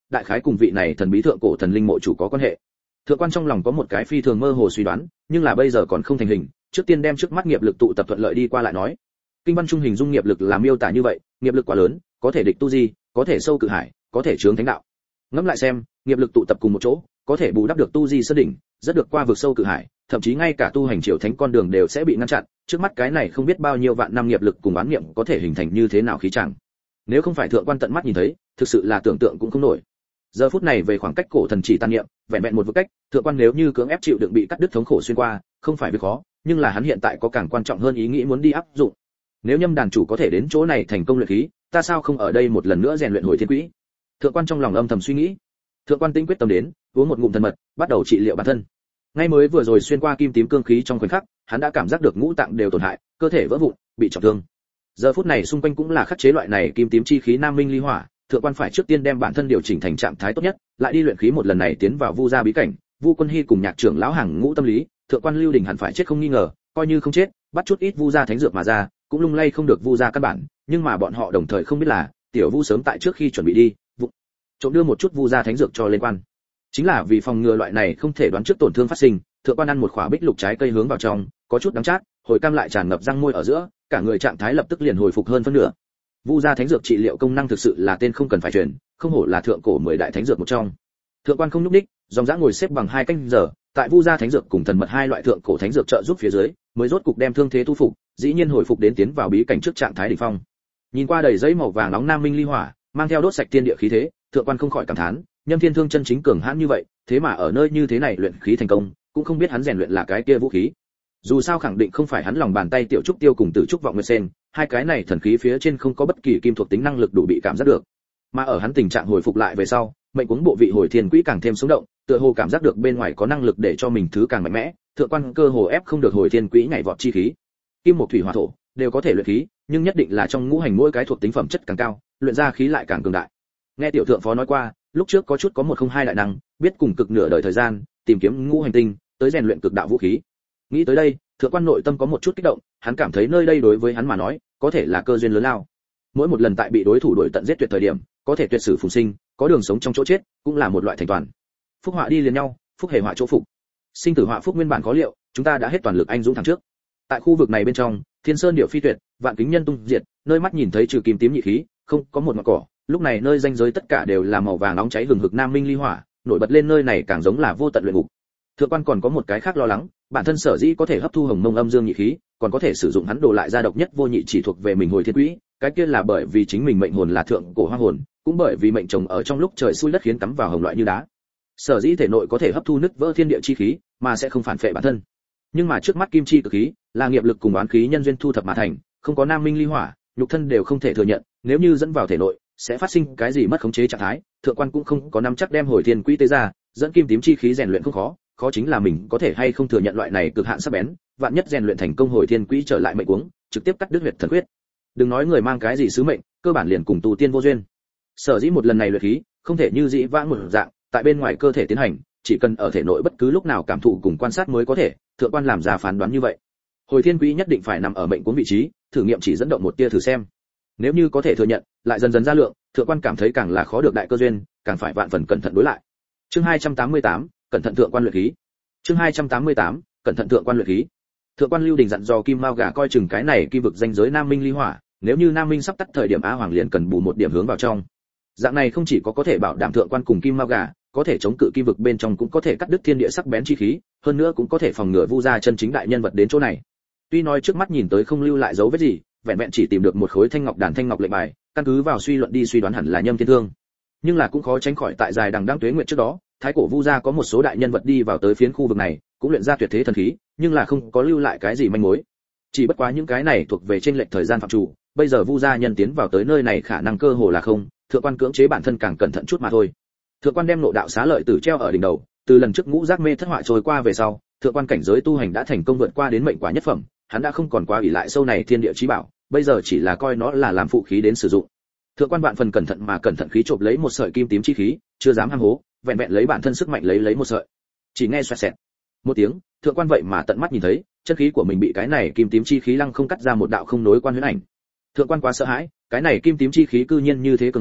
đại khái cùng vị này thần bí thượng cổ thần linh mộ chủ có quan hệ. Thượng quan trong lòng có một cái phi thường mơ hồ suy đoán, nhưng là bây giờ còn không thành hình, trước tiên đem trước mắt nghiệp lực tụ tập thuận lợi đi qua lại nói. Kinh văn trung hình dung nghiệp lực là miêu tả như vậy, nghiệp lực quá lớn, có thể địch tu di, có thể sâu cự hải, có thể chướng thánh đạo. Ngẫm lại xem, nghiệp lực tụ tập cùng một chỗ, có thể bù đắp được tu di sơn đỉnh, rất được qua vực sâu cự hải, thậm chí ngay cả tu hành triều thánh con đường đều sẽ bị ngăn chặn, trước mắt cái này không biết bao nhiêu vạn năm nghiệp lực cùng oán niệm có thể hình thành như thế nào khí chẳng. Nếu không phải thượng quan tận mắt nhìn thấy, thực sự là tưởng tượng cũng không nổi. Giờ phút này về khoảng cách cổ thần chỉ tan niệm, vẹn vẹn một vực cách, thượng quan nếu như cưỡng ép chịu đựng bị cắt đứt thống khổ xuyên qua, không phải việc khó, nhưng là hắn hiện tại có càng quan trọng hơn ý nghĩ muốn đi áp dụng. Nếu Nhâm đàn chủ có thể đến chỗ này thành công luyện khí, ta sao không ở đây một lần nữa rèn luyện hồi thiên quỹ? Thượng quan trong lòng âm thầm suy nghĩ. Thượng quan tinh quyết tâm đến, uống một ngụm thần mật, bắt đầu trị liệu bản thân. Ngay mới vừa rồi xuyên qua kim tím cương khí trong khoảnh khắc, hắn đã cảm giác được ngũ tạng đều tổn hại, cơ thể vỡ vụn, bị trọng thương. Giờ phút này xung quanh cũng là khắc chế loại này kim tím chi khí nam minh ly hỏa, thượng quan phải trước tiên đem bản thân điều chỉnh thành trạng thái tốt nhất, lại đi luyện khí một lần này tiến vào Vu gia bí cảnh. Vu Quân Hy cùng Nhạc trưởng lão hàng ngũ tâm lý, thượng quan Lưu Đình hẳn phải chết không nghi ngờ, coi như không chết, bắt chút ít Vu gia thánh dược mà ra, cũng lung lay không được Vu gia căn bản, nhưng mà bọn họ đồng thời không biết là, tiểu Vu sớm tại trước khi chuẩn bị đi, trộm đưa một chút Vu gia thánh dược cho lên quan. Chính là vì phòng ngừa loại này không thể đoán trước tổn thương phát sinh, thượng quan ăn một quả bích lục trái cây hướng vào trong, có chút đắng chát, hồi cam lại tràn ngập răng môi ở giữa, cả người trạng thái lập tức liền hồi phục hơn phân nửa. Vu gia thánh dược trị liệu công năng thực sự là tên không cần phải truyền, không hổ là thượng cổ 10 đại thánh dược một trong. Thượng quan không nhúc nhích, dòng dã ngồi xếp bằng 2 canh giờ, tại Vu gia thánh dược cùng thần mật 2 loại thượng cổ thánh dược trợ giúp phía dưới, mới rốt cục đem thương thế tu phục, dĩ nhiên hồi phục đến tiến vào bí cảnh trước trạng thái đỉnh phong. Nhìn qua đầy giấy màu vàng nóng nam minh ly hỏa, mang theo đốt sạch thiên địa khí thế, thượng quan không khỏi cảm thán, Nhâm Thiên Thương chân chính cường hãn như vậy, thế mà ở nơi như thế này luyện khí thành công, cũng không biết hắn rèn luyện là cái kia vũ khí. Dù sao khẳng định không phải hắn lòng bàn tay tiểu trúc tiêu cùng tử trúc vọng nguyệt sen, hai cái này thần khí phía trên không có bất kỳ kim thuộc tính năng lực đủ bị cảm giác được. Mà ở hắn tình trạng hồi phục lại về sau, mệnh cuống bộ vị hồi thiên quỹ càng thêm sống động, tựa hồ cảm giác được bên ngoài có năng lực để cho mình thứ càng mạnh mẽ, thượng quan cơ hồ ép không được hồi thiên quỹ nhảy vọt chi khí. Kim một thủy hỏa thổ đều có thể luyện khí, nhưng nhất định là trong ngũ hành mỗi cái thuộc tính phẩm chất càng cao, luyện ra khí lại càng cường đại. Nghe tiểu thượng phó nói qua, lúc trước có chút có 102 đại năng, biết cùng cực nửa đời thời gian, tìm kiếm ngũ hành tinh, tới rèn luyện cực đạo vũ khí. Nghĩ tới đây, thượng quan nội tâm có một chút kích động, hắn cảm thấy nơi đây đối với hắn mà nói, có thể là cơ duyên lớn lao. Mỗi một lần tại bị đối thủ đuổi tận giết tuyệt thời điểm, có thể tuyệt sử phùng sinh, có đường sống trong chỗ chết, cũng là một loại thành toàn. Phúc họa đi liền nhau, phúc hề họa chỗ phục. Sinh tử họa phúc nguyên bản có liệu, chúng ta đã hết toàn lực anh dũng thẳng trước. Tại khu vực này bên trong, thiên sơn điệu phi tuyệt, vạn kính nhân tung diệt, nơi mắt nhìn thấy trừ kim tím nhị khí, không có một ngọn cỏ. Lúc này nơi ranh giới tất cả đều là màu vàng nóng cháy hừng hực nam minh ly hỏa, nổi bật lên nơi này càng giống là vô tận luyện ngục. Thượng quan còn có một cái khác lo lắng, bản thân sở dĩ có thể hấp thu hồng mông âm dương nhị khí, còn có thể sử dụng hắn đồ lại ra độc nhất vô nhị chỉ thuộc về mình hồi thiên quỹ, cái kia là bởi vì chính mình mệnh hồn là thượng cổ hoang hồn, cũng bởi vì mệnh chồng ở trong lúc trời xui đất khiến cắm vào hồng loại như đá. Sở dĩ thể nội có thể hấp thu nứt vỡ thiên địa chi khí, mà sẽ không phản phệ bản thân. Nhưng mà trước mắt kim chi cực khí, là nghiệp lực cùng oán khí nhân duyên thu thập mà thành, không có nam minh ly hỏa, nhục thân đều không thể thừa nhận, nếu như dẫn vào thể nội, sẽ phát sinh cái gì mất khống chế trạng thái, thượng quan cũng không có nắm chắc đem hồi thiên quỹ tế ra, dẫn kim tím chi khí rèn luyện không khó, khó chính là mình có thể hay không thừa nhận loại này cực hạn sắc bén, vạn nhất rèn luyện thành công hồi thiên quỹ trở lại mệnh cuống, trực tiếp cắt đứt huyệt thần huyết. Đừng nói người mang cái gì sứ mệnh, cơ bản liền cùng tu tiên vô duyên. Sở dĩ một lần này luyện khí, không thể như dĩ vãng một dạng, tại bên ngoài cơ thể tiến hành, chỉ cần ở thể nội bất cứ lúc nào cảm thụ cùng quan sát mới có thể, thượng quan làm ra phán đoán như vậy. Hồi thiên quỹ nhất định phải nằm ở mệnh cuống vị trí, thử nghiệm chỉ dẫn động một tia thử xem. Nếu như có thể thừa nhận, lại dần dần ra lượng, thượng quan cảm thấy càng là khó được đại cơ duyên, càng phải vạn phần cẩn thận đối lại. Chương 288, cẩn thận thượng quan luyện khí. Chương 288, cẩn thận thượng quan luyện khí. Thượng quan Lưu Đình dặn dò Kim Mao Gà coi chừng cái này kim vực danh giới Nam Minh ly hỏa, nếu như Nam Minh sắp tắt thời điểm Á Hoàng liền cần bù một điểm hướng vào trong. Dạng này không chỉ có thể bảo đảm thượng quan cùng Kim Mao Gà, có thể chống cự kim vực bên trong cũng có thể cắt đứt thiên địa sắc bén chi khí, hơn nữa cũng có thể phòng ngừa Vu gia chân chính đại nhân vật đến chỗ này. Tuy nói trước mắt nhìn tới không lưu lại dấu vết gì, vẹn vẹn chỉ tìm được một khối thanh ngọc đàn thanh ngọc lệnh bài, căn cứ vào suy luận đi suy đoán hẳn là Nhâm Thiên Thương. Nhưng là cũng khó tránh khỏi tại dài đằng đẵng tuế nguyệt trước đó, thái cổ Vu gia có một số đại nhân vật đi vào tới phiến khu vực này, cũng luyện ra tuyệt thế thần khí, nhưng là không có lưu lại cái gì manh mối. Chỉ bất quá những cái này thuộc về trên lệch thời gian phạm chủ, bây giờ Vu gia nhân tiến vào tới nơi này khả năng cơ hồ là không, thượng quan cưỡng chế bản thân càng cẩn thận chút mà thôi. Thượng quan đem nộ đạo xá lợi tử treo ở đỉnh đầu, từ lần trước ngũ giác mê thất họa trôi qua về sau, thượng quan cảnh giới tu hành đã thành công vượt qua đến mệnh quả nhất phẩm, hắn đã không còn quá ỷ lại sâu này thiên địa chí bảo, bây giờ chỉ là coi nó là làm phụ khí đến sử dụng. Thượng quan vạn phần cẩn thận mà cẩn thận khí chộp lấy một sợi kim tím chi khí, chưa dám ham hố, vẹn vẹn lấy bản thân sức mạnh lấy một sợi. Chỉ nghe xoẹt xẹt một tiếng, thượng quan vậy mà tận mắt nhìn thấy, chân khí của mình bị cái này kim tím chi khí lăng không cắt ra một đạo không nối quan huyễn ảnh. Thượng quan quá sợ hãi, cái này kim tím chi khí cư nhiên như thế cường hành,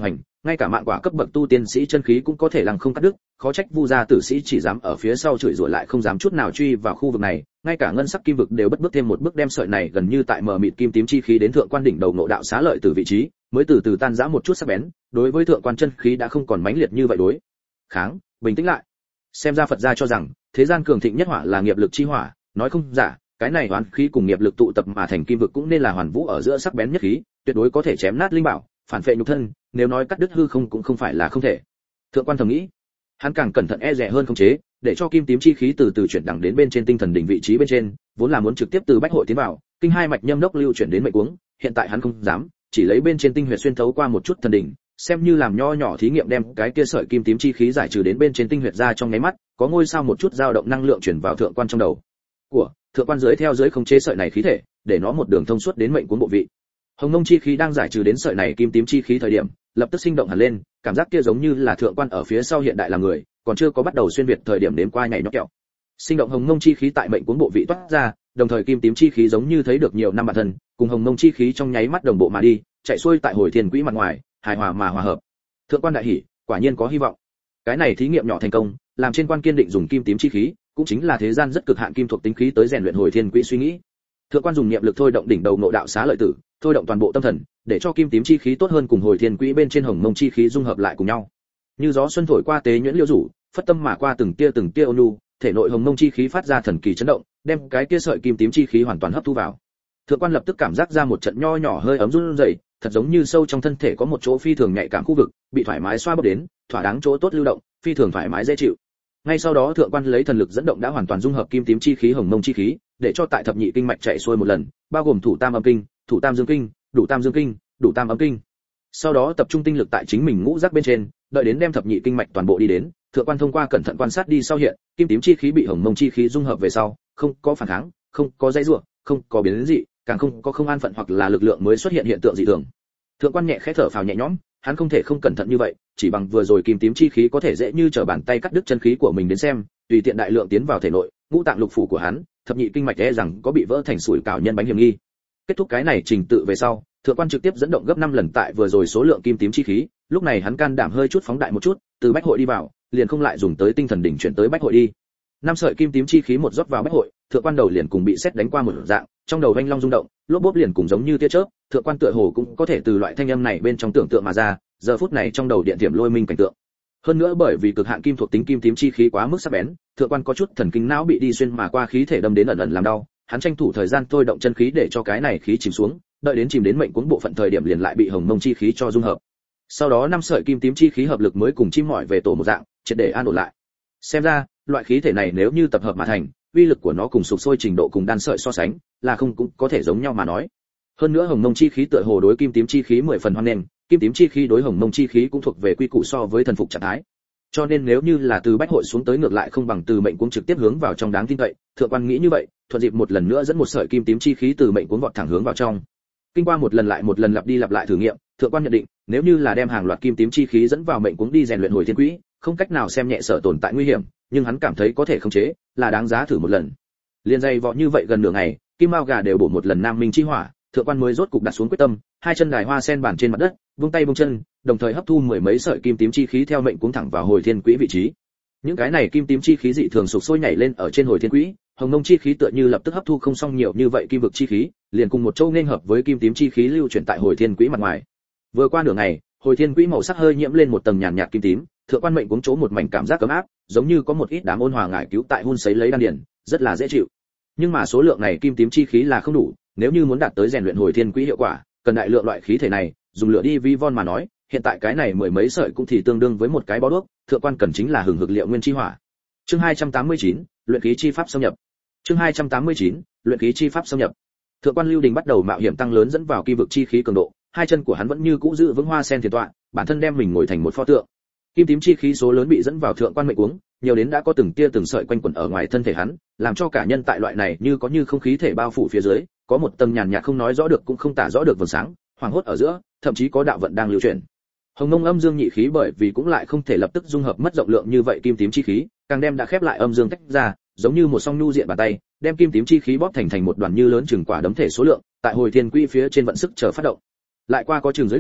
ngay cả mạng quả cấp bậc tu tiên sĩ chân khí cũng có thể lăng không cắt đứt, khó trách Vu gia tử sĩ chỉ dám ở phía sau chửi rủa lại không dám chút nào truy vào khu vực này, ngay cả ngân sắc kim vực đều bất bước thêm một bước đem sợi này gần như tại mờ mịt kim tím chi khí đến thượng quan đỉnh đầu ngộ đạo xá lợi từ vị trí, mới từ từ tan rã một chút sắc bén, đối với thượng quan chân khí đã không còn mãnh liệt như vậy đối kháng, bình tĩnh lại. Xem ra Phật gia cho rằng, thế gian cường thịnh nhất hỏa là nghiệp lực chi hỏa, nói không giả, cái này hoán khí cùng nghiệp lực tụ tập mà thành kim vực cũng nên là hoàn vũ ở giữa sắc bén nhất khí, tuyệt đối có thể chém nát linh bảo, phản phệ nhục thân, nếu nói cắt đứt hư không cũng không phải là không thể. Thượng quan thầm nghĩ, hắn càng cẩn thận e dè hơn khống chế, để cho kim tím chi khí từ từ chuyển đẳng đến bên trên tinh thần đỉnh vị trí bên trên, vốn là muốn trực tiếp từ bách hội tiến vào, kinh hai mạch nhâm đốc lưu chuyển đến mệnh cuống, hiện tại hắn không dám, chỉ lấy bên trên tinh huyệt xuyên thấu qua một chút thần đỉnh, xem như làm nho nhỏ thí nghiệm đem cái kia sợi kim tím chi khí giải trừ đến bên trên tinh huyệt ra trong nháy mắt, có ngôi sao một chút dao động năng lượng chuyển vào thượng quan trong đầu của thượng quan dưới theo dưới khống chế sợi này khí thể, để nó một đường thông suốt đến mệnh cuống bộ vị. Hồng Mông chi khí đang giải trừ đến sợi này kim tím chi khí thời điểm, lập tức sinh động hẳn lên, cảm giác kia giống như là thượng quan ở phía sau hiện đại là người, còn chưa có bắt đầu xuyên việt thời điểm đến qua nhảy nhót kẹo. Sinh động Hồng Mông chi khí tại mệnh cuống bộ vị toát ra, đồng thời kim tím chi khí giống như thấy được nhiều năm bản thân, cùng Hồng Mông chi khí trong nháy mắt đồng bộ mà đi, chạy xuôi tại hồi thiên quỹ mặt ngoài, hài hòa mà hòa hợp. Thượng quan đại hỉ, quả nhiên có hy vọng. Cái này thí nghiệm nhỏ thành công, làm trên quan kiên định dùng kim tím chi khí, cũng chính là thế gian rất cực hạn kim thuộc tính khí tới rèn luyện hồi thiên quỹ suy nghĩ. Thượng quan dùng niệm lực thôi động đỉnh đầu ngộ đạo xá lợi tử, thôi động toàn bộ tâm thần, để cho kim tím chi khí tốt hơn cùng hồi thiên quỹ bên trên Hồng Mông chi khí dung hợp lại cùng nhau. Như gió xuân thổi qua tế nhuyễn liễu rủ, phất tâm mà qua từng tia ôn nhu, thể nội Hồng Mông chi khí phát ra thần kỳ chấn động, đem cái kia sợi kim tím chi khí hoàn toàn hấp thu vào. Thượng quan lập tức cảm giác ra một trận nho nhỏ hơi ấm run rẩy, thật giống như sâu trong thân thể có một chỗ phi thường nhạy cảm khu vực, bị thoải mái xoa bóp đến, thỏa đáng chỗ tốt lưu động, phi thường thoải mái dễ chịu. Ngay sau đó thượng quan lấy thần lực dẫn động đã hoàn toàn dung hợp kim tím chi khí Hồng Mông chi khí, để cho tại thập nhị kinh mạch chạy xuôi một lần, bao gồm thủ tam âm kinh, thủ tam dương kinh, đủ tam dương kinh, đủ tam âm kinh. Sau đó tập trung tinh lực tại chính mình ngũ giác bên trên, đợi đến đem thập nhị kinh mạch toàn bộ đi đến, thượng quan thông qua cẩn thận quan sát đi sau hiện, kim tím chi khí bị Hồng Mông chi khí dung hợp về sau, không có phản kháng, không có dây rủa, không có biến dị, càng không có không an phận hoặc là lực lượng mới xuất hiện hiện tượng dị thường. Thượng quan nhẹ khẽ thở phào nhẹ nhõm, hắn không thể không cẩn thận như vậy, chỉ bằng vừa rồi kim tím chi khí có thể dễ như trở bàn tay cắt đứt chân khí của mình đến xem, tùy tiện đại lượng tiến vào thể nội, ngũ tạng lục phủ của hắn, thập nhị kinh mạch e rằng có bị vỡ thành sủi cảo nhân bánh hiểm nghi. Kết thúc cái này trình tự về sau, thượng quan trực tiếp dẫn động gấp 5 lần tại vừa rồi số lượng kim tím chi khí, lúc này hắn can đảm hơi chút phóng đại một chút, từ bách hội đi vào, liền không lại dùng tới tinh thần đỉnh chuyển tới bách hội đi. 5 sợi kim tím chi khí một rót vào bách hội, thượng quan đầu liền cùng bị sét đánh qua một dạng, trong đầu vanh long rung động, lốp bốp liền cùng giống như tia chớp, thượng quan tựa hồ cũng có thể từ loại thanh âm này bên trong tưởng tượng mà ra, giờ phút này trong đầu điện thiểm lôi minh cảnh tượng. Hơn nữa bởi vì cực hạn kim thuộc tính kim tím chi khí quá mức sắc bén, thượng quan có chút thần kinh não bị đi xuyên mà qua khí thể đâm đến ẩn ẩn làm đau, hắn tranh thủ thời gian thôi động chân khí để cho cái này khí chìm xuống, đợi đến chìm đến mệnh cuốn bộ phận thời điểm liền lại bị Hồng Mông chi khí cho dung hợp. Sau đó 5 sợi kim tím chi khí hợp lực mới cùng chim mỏi về tổ một dạng, triệt để an ổn lại. Xem ra, loại khí thể này nếu như tập hợp mà thành, uy lực của nó cùng sục sôi trình độ cùng đan sợi so sánh, là không cũng có thể giống nhau mà nói. Hơn nữa Hồng Mông chi khí tựa hồ đối kim tím chi khí 10 phần hoan nghênh, kim tím chi khí đối Hồng Mông chi khí cũng thuộc về quy củ so với thần phục trạng thái. Cho nên nếu như là từ bách hội xuống tới ngược lại không bằng từ mệnh cuống trực tiếp hướng vào trong đáng tin cậy, thượng quan nghĩ như vậy, thuận dịp một lần nữa dẫn một sợi kim tím chi khí từ mệnh cuống vọt thẳng hướng vào trong. Kinh qua một lần lại một lần lặp đi lặp lại thử nghiệm, thượng quan nhận định, nếu như là đem hàng loạt kim tím chi khí dẫn vào mệnh cuống đi rèn luyện hồi thiên quỹ, không cách nào xem nhẹ sở tồn tại nguy hiểm, nhưng hắn cảm thấy có thể khống chế, là đáng giá thử một lần. Liên dây vọ như vậy gần nửa ngày, kim mao gà đều bổ một lần nam minh chi hỏa, thượng quan mới rốt cục đặt xuống quyết tâm, hai chân đài hoa sen bàn trên mặt đất, vung tay vung chân, đồng thời hấp thu 10 mấy sợi kim tím chi khí theo mệnh cuống thẳng vào hồi thiên quỹ vị trí. Những cái này kim tím chi khí dị thường sục sôi nhảy lên ở trên hồi thiên quỹ, Hồng Mông chi khí tựa như lập tức hấp thu không xong nhiều như vậy kim vực chi khí, liền cùng một chỗ nên hợp với kim tím chi khí lưu chuyển tại hồi thiên quỹ mặt ngoài. Vừa qua nửa ngày, hồi thiên quỹ màu sắc hơi nhiễm lên một tầng nhàn nhạt kim tím, thượng quan mệnh cuống chỗ một mảnh cảm giác ấm áp, giống như có một ít đám ôn hòa ngải cứu tại hun sấy lấy đan điền, rất là dễ chịu. Nhưng mà số lượng này kim tím chi khí là không đủ, nếu như muốn đạt tới rèn luyện hồi thiên quỹ hiệu quả, cần đại lượng loại khí thể này, dùng lửa đi vi von mà nói, hiện tại cái này 10 mấy sợi cũng thì tương đương với một cái bó đuốc, thượng quan cần chính là hừng hực liệu nguyên chi hỏa. Chương 289, luyện khí chi pháp xâm nhập. Chương 289, luyện khí chi pháp xâm nhập. Thượng quan Lưu Đình bắt đầu mạo hiểm tăng lớn dẫn vào kim vực chi khí cường độ, hai chân của hắn vẫn như cũ giữ vững hoa sen thiền tọa, bản thân đem mình ngồi thành một pho tượng. Kim tím chi khí số lớn bị dẫn vào thượng quan mệnh cuống, nhiều đến đã có từng tia từng sợi quanh quẩn ở ngoài thân thể hắn, làm cho cả nhân tại loại này như có như không khí thể bao phủ phía dưới, có một tầng nhàn nhạt không nói rõ được cũng không tả rõ được vầng sáng, hoàng hốt ở giữa, thậm chí có đạo vận đang lưu chuyển. Hồng Mông âm dương nhị khí bởi vì cũng lại không thể lập tức dung hợp mất rộng lượng như vậy kim tím chi khí, càng đem đã khép lại âm dương tách ra, giống như một song nhu diện bàn tay, đem kim tím chi khí bóp thành một đoàn như lớn chừng quả đấm thể số lượng, tại hồi thiên quỹ phía trên vận sức chờ phát động. Lại qua có chừng dưới ngày,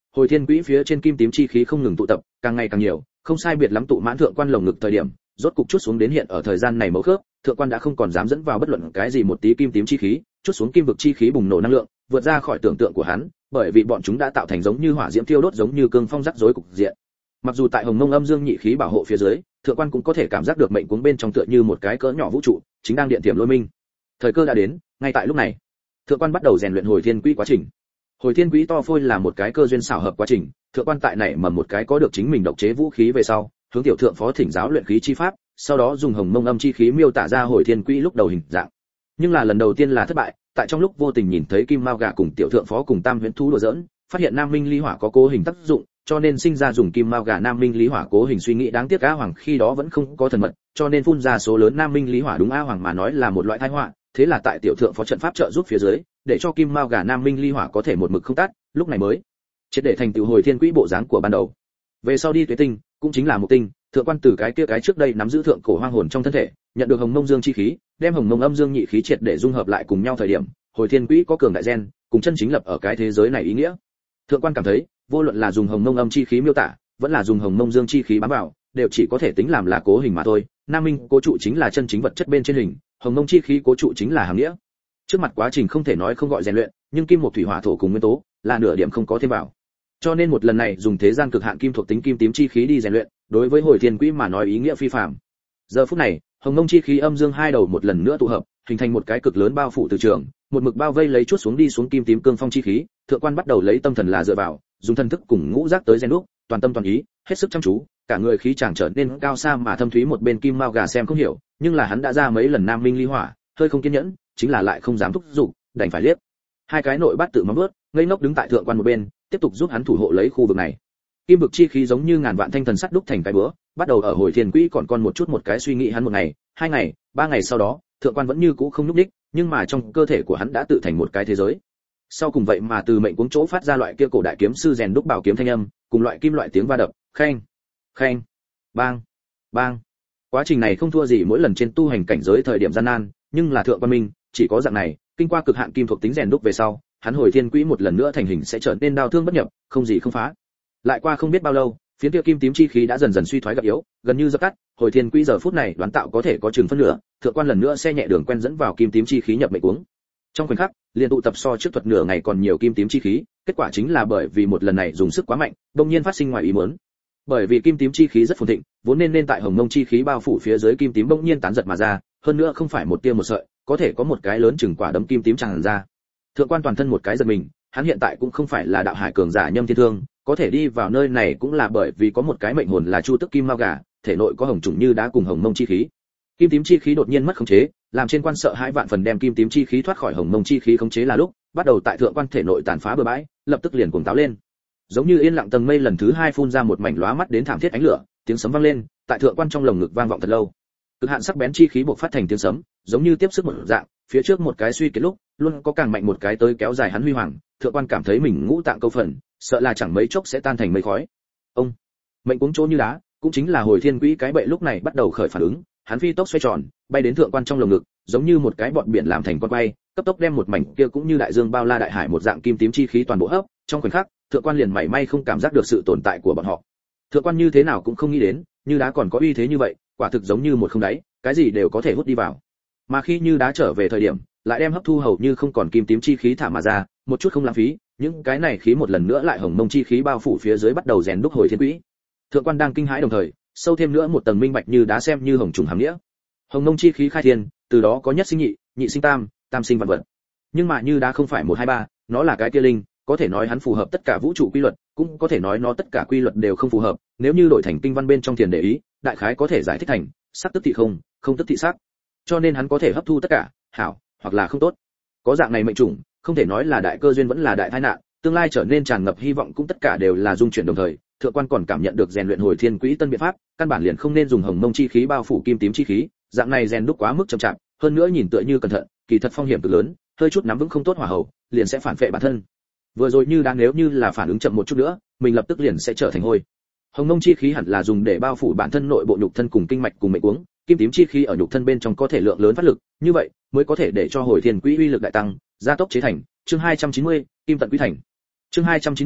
Hồi thiên quỹ phía trên kim tím chi khí không ngừng tụ tập, càng ngày càng nhiều, không sai biệt lắm tụ mãn thượng quan lồng ngực thời điểm, rốt cục chút xuống đến hiện ở thời gian này mấu khớp, thượng quan đã không còn dám dẫn vào bất luận cái gì một tí kim tím chi khí, chút xuống kim vực chi khí bùng nổ năng lượng, vượt ra khỏi tưởng tượng của hắn, bởi vì bọn chúng đã tạo thành giống như hỏa diễm thiêu đốt giống như cương phong rắc rối cục diện. Mặc dù tại hồng mông âm dương nhị khí bảo hộ phía dưới, thượng quan cũng có thể cảm giác được mệnh cuống bên trong tựa như một cái cỡ nhỏ vũ trụ chính đang điện tiềm lôi minh. Thời cơ đã đến, ngay tại lúc này, thượng quan bắt đầu rèn luyện hồi thiên quỹ quá trình. Hồi thiên quỹ to phôi là một cái cơ duyên xảo hợp quá trình, thượng quan tại này mầm một cái có được chính mình độc chế vũ khí về sau, hướng tiểu thượng phó thỉnh giáo luyện khí chi pháp, sau đó dùng hồng mông âm chi khí miêu tả ra hồi thiên quỹ lúc đầu hình dạng. Nhưng là lần đầu tiên là thất bại, tại trong lúc vô tình nhìn thấy kim mao gà cùng tiểu thượng phó cùng tam huyễn thú đùa giỡn, phát hiện nam minh ly hỏa có cố hình tác dụng, cho nên sinh ra dùng kim mao gà nam minh lý hỏa cố hình suy nghĩ. Đáng tiếc A Hoàng khi đó vẫn không có thần mật, cho nên phun ra số lớn nam minh lý hỏa, đúng A Hoàng mà nói là một loại tai họa. Thế là tại tiểu thượng phó trận pháp trợ giúp phía dưới, để cho kim mao gà nam minh ly hỏa có thể một mực không tắt, lúc này mới triệt để thành tựu hồi thiên quỹ bộ dáng của ban đầu. Về sau đi tuế tinh, cũng chính là một tinh, thượng quan từ cái trước đây nắm giữ thượng cổ hoang hồn trong thân thể, nhận được hồng mông dương chi khí, đem hồng mông âm dương nhị khí triệt để dung hợp lại cùng nhau thời điểm, hồi thiên quỹ có cường đại gen, cùng chân chính lập ở cái thế giới này ý nghĩa. Thượng quan cảm thấy, vô luận là dùng hồng mông âm chi khí miêu tả, vẫn là dùng hồng mông dương chi khí bám vào, đều chỉ có thể tính làm là cố hình mà thôi. Nam minh cố trụ chính là chân chính vật chất bên trên hình, hồng mông chi khí cố trụ chính là hàm nghĩa. Trước mặt quá trình không thể nói không gọi rèn luyện, nhưng kim một thủy hỏa thổ cùng nguyên tố là nửa điểm không có thêm vào. Cho nên một lần này dùng thế gian cực hạn kim thuộc tính kim tím chi khí đi rèn luyện, đối với hồi thiên quỹ mà nói ý nghĩa phi phàm. Giờ phút này, hồng mông chi khí âm dương hai đầu một lần nữa tụ hợp, hình thành một cái cực lớn bao phủ từ trường, một mực bao vây lấy chút xuống đi xuống kim tím cương phong chi khí. Thượng quan bắt đầu lấy tâm thần là dựa vào, dùng thần thức cùng ngũ giác tới rèn đúc, toàn tâm toàn ý, hết sức chăm chú, cả người khí chàng trở nên cao xa mà thâm thúy. Một bên kim mao gà xem không hiểu, nhưng là hắn đã ra mấy lần nam minh ly hỏa, hơi không kiên nhẫn, chính là lại không dám thúc giục, đành phải liếc. Hai cái nội bát tự móng vuốt, ngây ngốc đứng tại thượng quan một bên, tiếp tục giúp hắn thủ hộ lấy khu vực này. Kim vực chi khí giống như ngàn vạn thanh thần sắt đúc thành cái bữa, bắt đầu ở hồi thiên quỹ còn con một chút một cái suy nghĩ hắn một ngày, 2 ngày, 3 ngày sau đó, thượng quan vẫn như cũ không nhúc nhích, nhưng mà trong cơ thể của hắn đã tự thành một cái thế giới. Sau cùng vậy mà từ mệnh cuống chỗ phát ra loại kia cổ đại kiếm sư rèn đúc bảo kiếm thanh âm, cùng loại kim loại tiếng va đập, kheng, kheng, bang, bang. Quá trình này không thua gì mỗi lần trên tu hành cảnh giới thời điểm gian nan, nhưng là thượng quan minh, chỉ có dạng này, kinh qua cực hạn kim thuộc tính rèn đúc về sau, hắn hồi thiên quỹ một lần nữa thành hình sẽ trở nên đao thương bất nhập, không gì không phá. Lại qua không biết bao lâu, phiến kia kim tím chi khí đã dần dần suy thoái gặp yếu, gần như dập tắt. Hồi thiên quỹ giờ phút này đoán tạo có thể có chừng phân nửa, thượng quan lần nữa xe nhẹ đường quen dẫn vào kim tím chi khí nhập mệnh cuống. Trong khoảnh khắc, liền tụ tập so trước thuật nửa ngày còn nhiều kim tím chi khí, kết quả chính là bởi vì một lần này dùng sức quá mạnh, đột nhiên phát sinh ngoài ý muốn. Bởi vì kim tím chi khí rất phồn thịnh, vốn nên tại hồng mông chi khí bao phủ phía dưới kim tím bỗng nhiên tán giật mà ra, hơn nữa không phải một tia một sợi, có thể có một cái lớn chừng quả đấm kim tím tràn ra. Thượng quan toàn thân một cái giật mình, hắn hiện tại cũng không phải là đạo hải cường giả Nhâm Thiên Thương, có thể đi vào nơi này cũng là bởi vì có một cái mệnh hồn là Chu Tức Kim Mao Gà, thể nội có hồng trùng như đá cùng hồng mông chi khí. Kim tím chi khí đột nhiên mất khống chế, làm trên quan sợ hãi vạn phần, đem kim tím chi khí thoát khỏi hồng mông chi khí khống chế là lúc, bắt đầu tại thượng quan thể nội tàn phá bừa bãi, lập tức liền cuồng táo lên. Giống như yên lặng tầng mây lần thứ 2 phun ra một mảnh lóa mắt đến thảm thiết ánh lửa, tiếng sấm vang lên, tại thượng quan trong lồng ngực vang vọng thật lâu. Cực hạn sắc bén chi khí bộc phát thành tiếng sấm, giống như tiếp sức một dạng, phía trước một cái suy kiệt lúc, luôn có càng mạnh một cái tới kéo dài hắn huy hoàng. Thượng quan cảm thấy mình ngũ tạng câu phần, sợ là chẳng mấy chốc sẽ tan thành mây khói. Ông, mệnh cuống chỗ như đá, cũng chính là hồi thiên quỹ cái bậy lúc này bắt đầu khởi phản ứng, hắn phi tốc xoay tròn, bay đến thượng quan trong lồng ngực, giống như một cái bọt biển làm thành con quay, cấp tốc đem một mảnh kia cũng như đại dương bao la đại hải một dạng kim tím chi khí toàn bộ hấp. Trong khoảnh khắc, thượng quan liền mảy may không cảm giác được sự tồn tại của bọn họ. Thượng quan như thế nào cũng không nghĩ đến, như đá còn có uy thế như vậy, quả thực giống như một không đáy, cái gì đều có thể hút đi vào. Mà khi như đá trở về thời điểm, lại đem hấp thu hầu như không còn kim tím chi khí thả mà ra, một chút không lãng phí, những cái này khí một lần nữa lại hồng mông chi khí bao phủ phía dưới bắt đầu rèn đúc hồi thiên quỹ. Thượng quan đang kinh hãi đồng thời, sâu thêm nữa một tầng minh bạch như đá xem như hồng trùng hàm nghĩa. Hồng mông chi khí khai thiên, từ đó có nhất sinh nhị, nhị sinh tam, tam sinh vạn vật. Nhưng mà như đá không phải 1 2 3, nó là cái kia linh, có thể nói hắn phù hợp tất cả vũ trụ quy luật, cũng có thể nói nó tất cả quy luật đều không phù hợp. Nếu như đổi thành kinh văn bên trong thiền để ý, đại khái có thể giải thích thành sắc tức thị không, không tức thị sắc. Cho nên hắn có thể hấp thu tất cả, hảo hoặc là không tốt. Có dạng này mệnh chủng, không thể nói là đại cơ duyên vẫn là đại tai nạn, tương lai trở nên tràn ngập hy vọng cũng tất cả đều là dung chuyển đồng thời. Thượng quan còn cảm nhận được rèn luyện hồi thiên quỹ tân biện pháp, căn bản liền không nên dùng hồng mông chi khí bao phủ kim tím chi khí, dạng này rèn đúc quá mức chậm chạp, hơn nữa nhìn tựa như cẩn thận, kỳ thật phong hiểm cực lớn, hơi chút nắm vững không tốt hỏa hầu, liền sẽ phản phệ bản thân. Vừa rồi như đang nếu như là phản ứng chậm một chút nữa, mình lập tức liền sẽ trở thành hôi. Hồng mông chi khí hẳn là dùng để bao phủ bản thân nội bộ nhục thân cùng kinh mạch cùng mệnh cuống, kim tím chi khí ở nhục thân bên trong có thể lượng lớn phát lực, như vậy mới có thể để cho hồi thiên quỹ uy lực đại tăng, gia tốc chế thành. Chương 290, kim tận quỹ thành. Chương 290,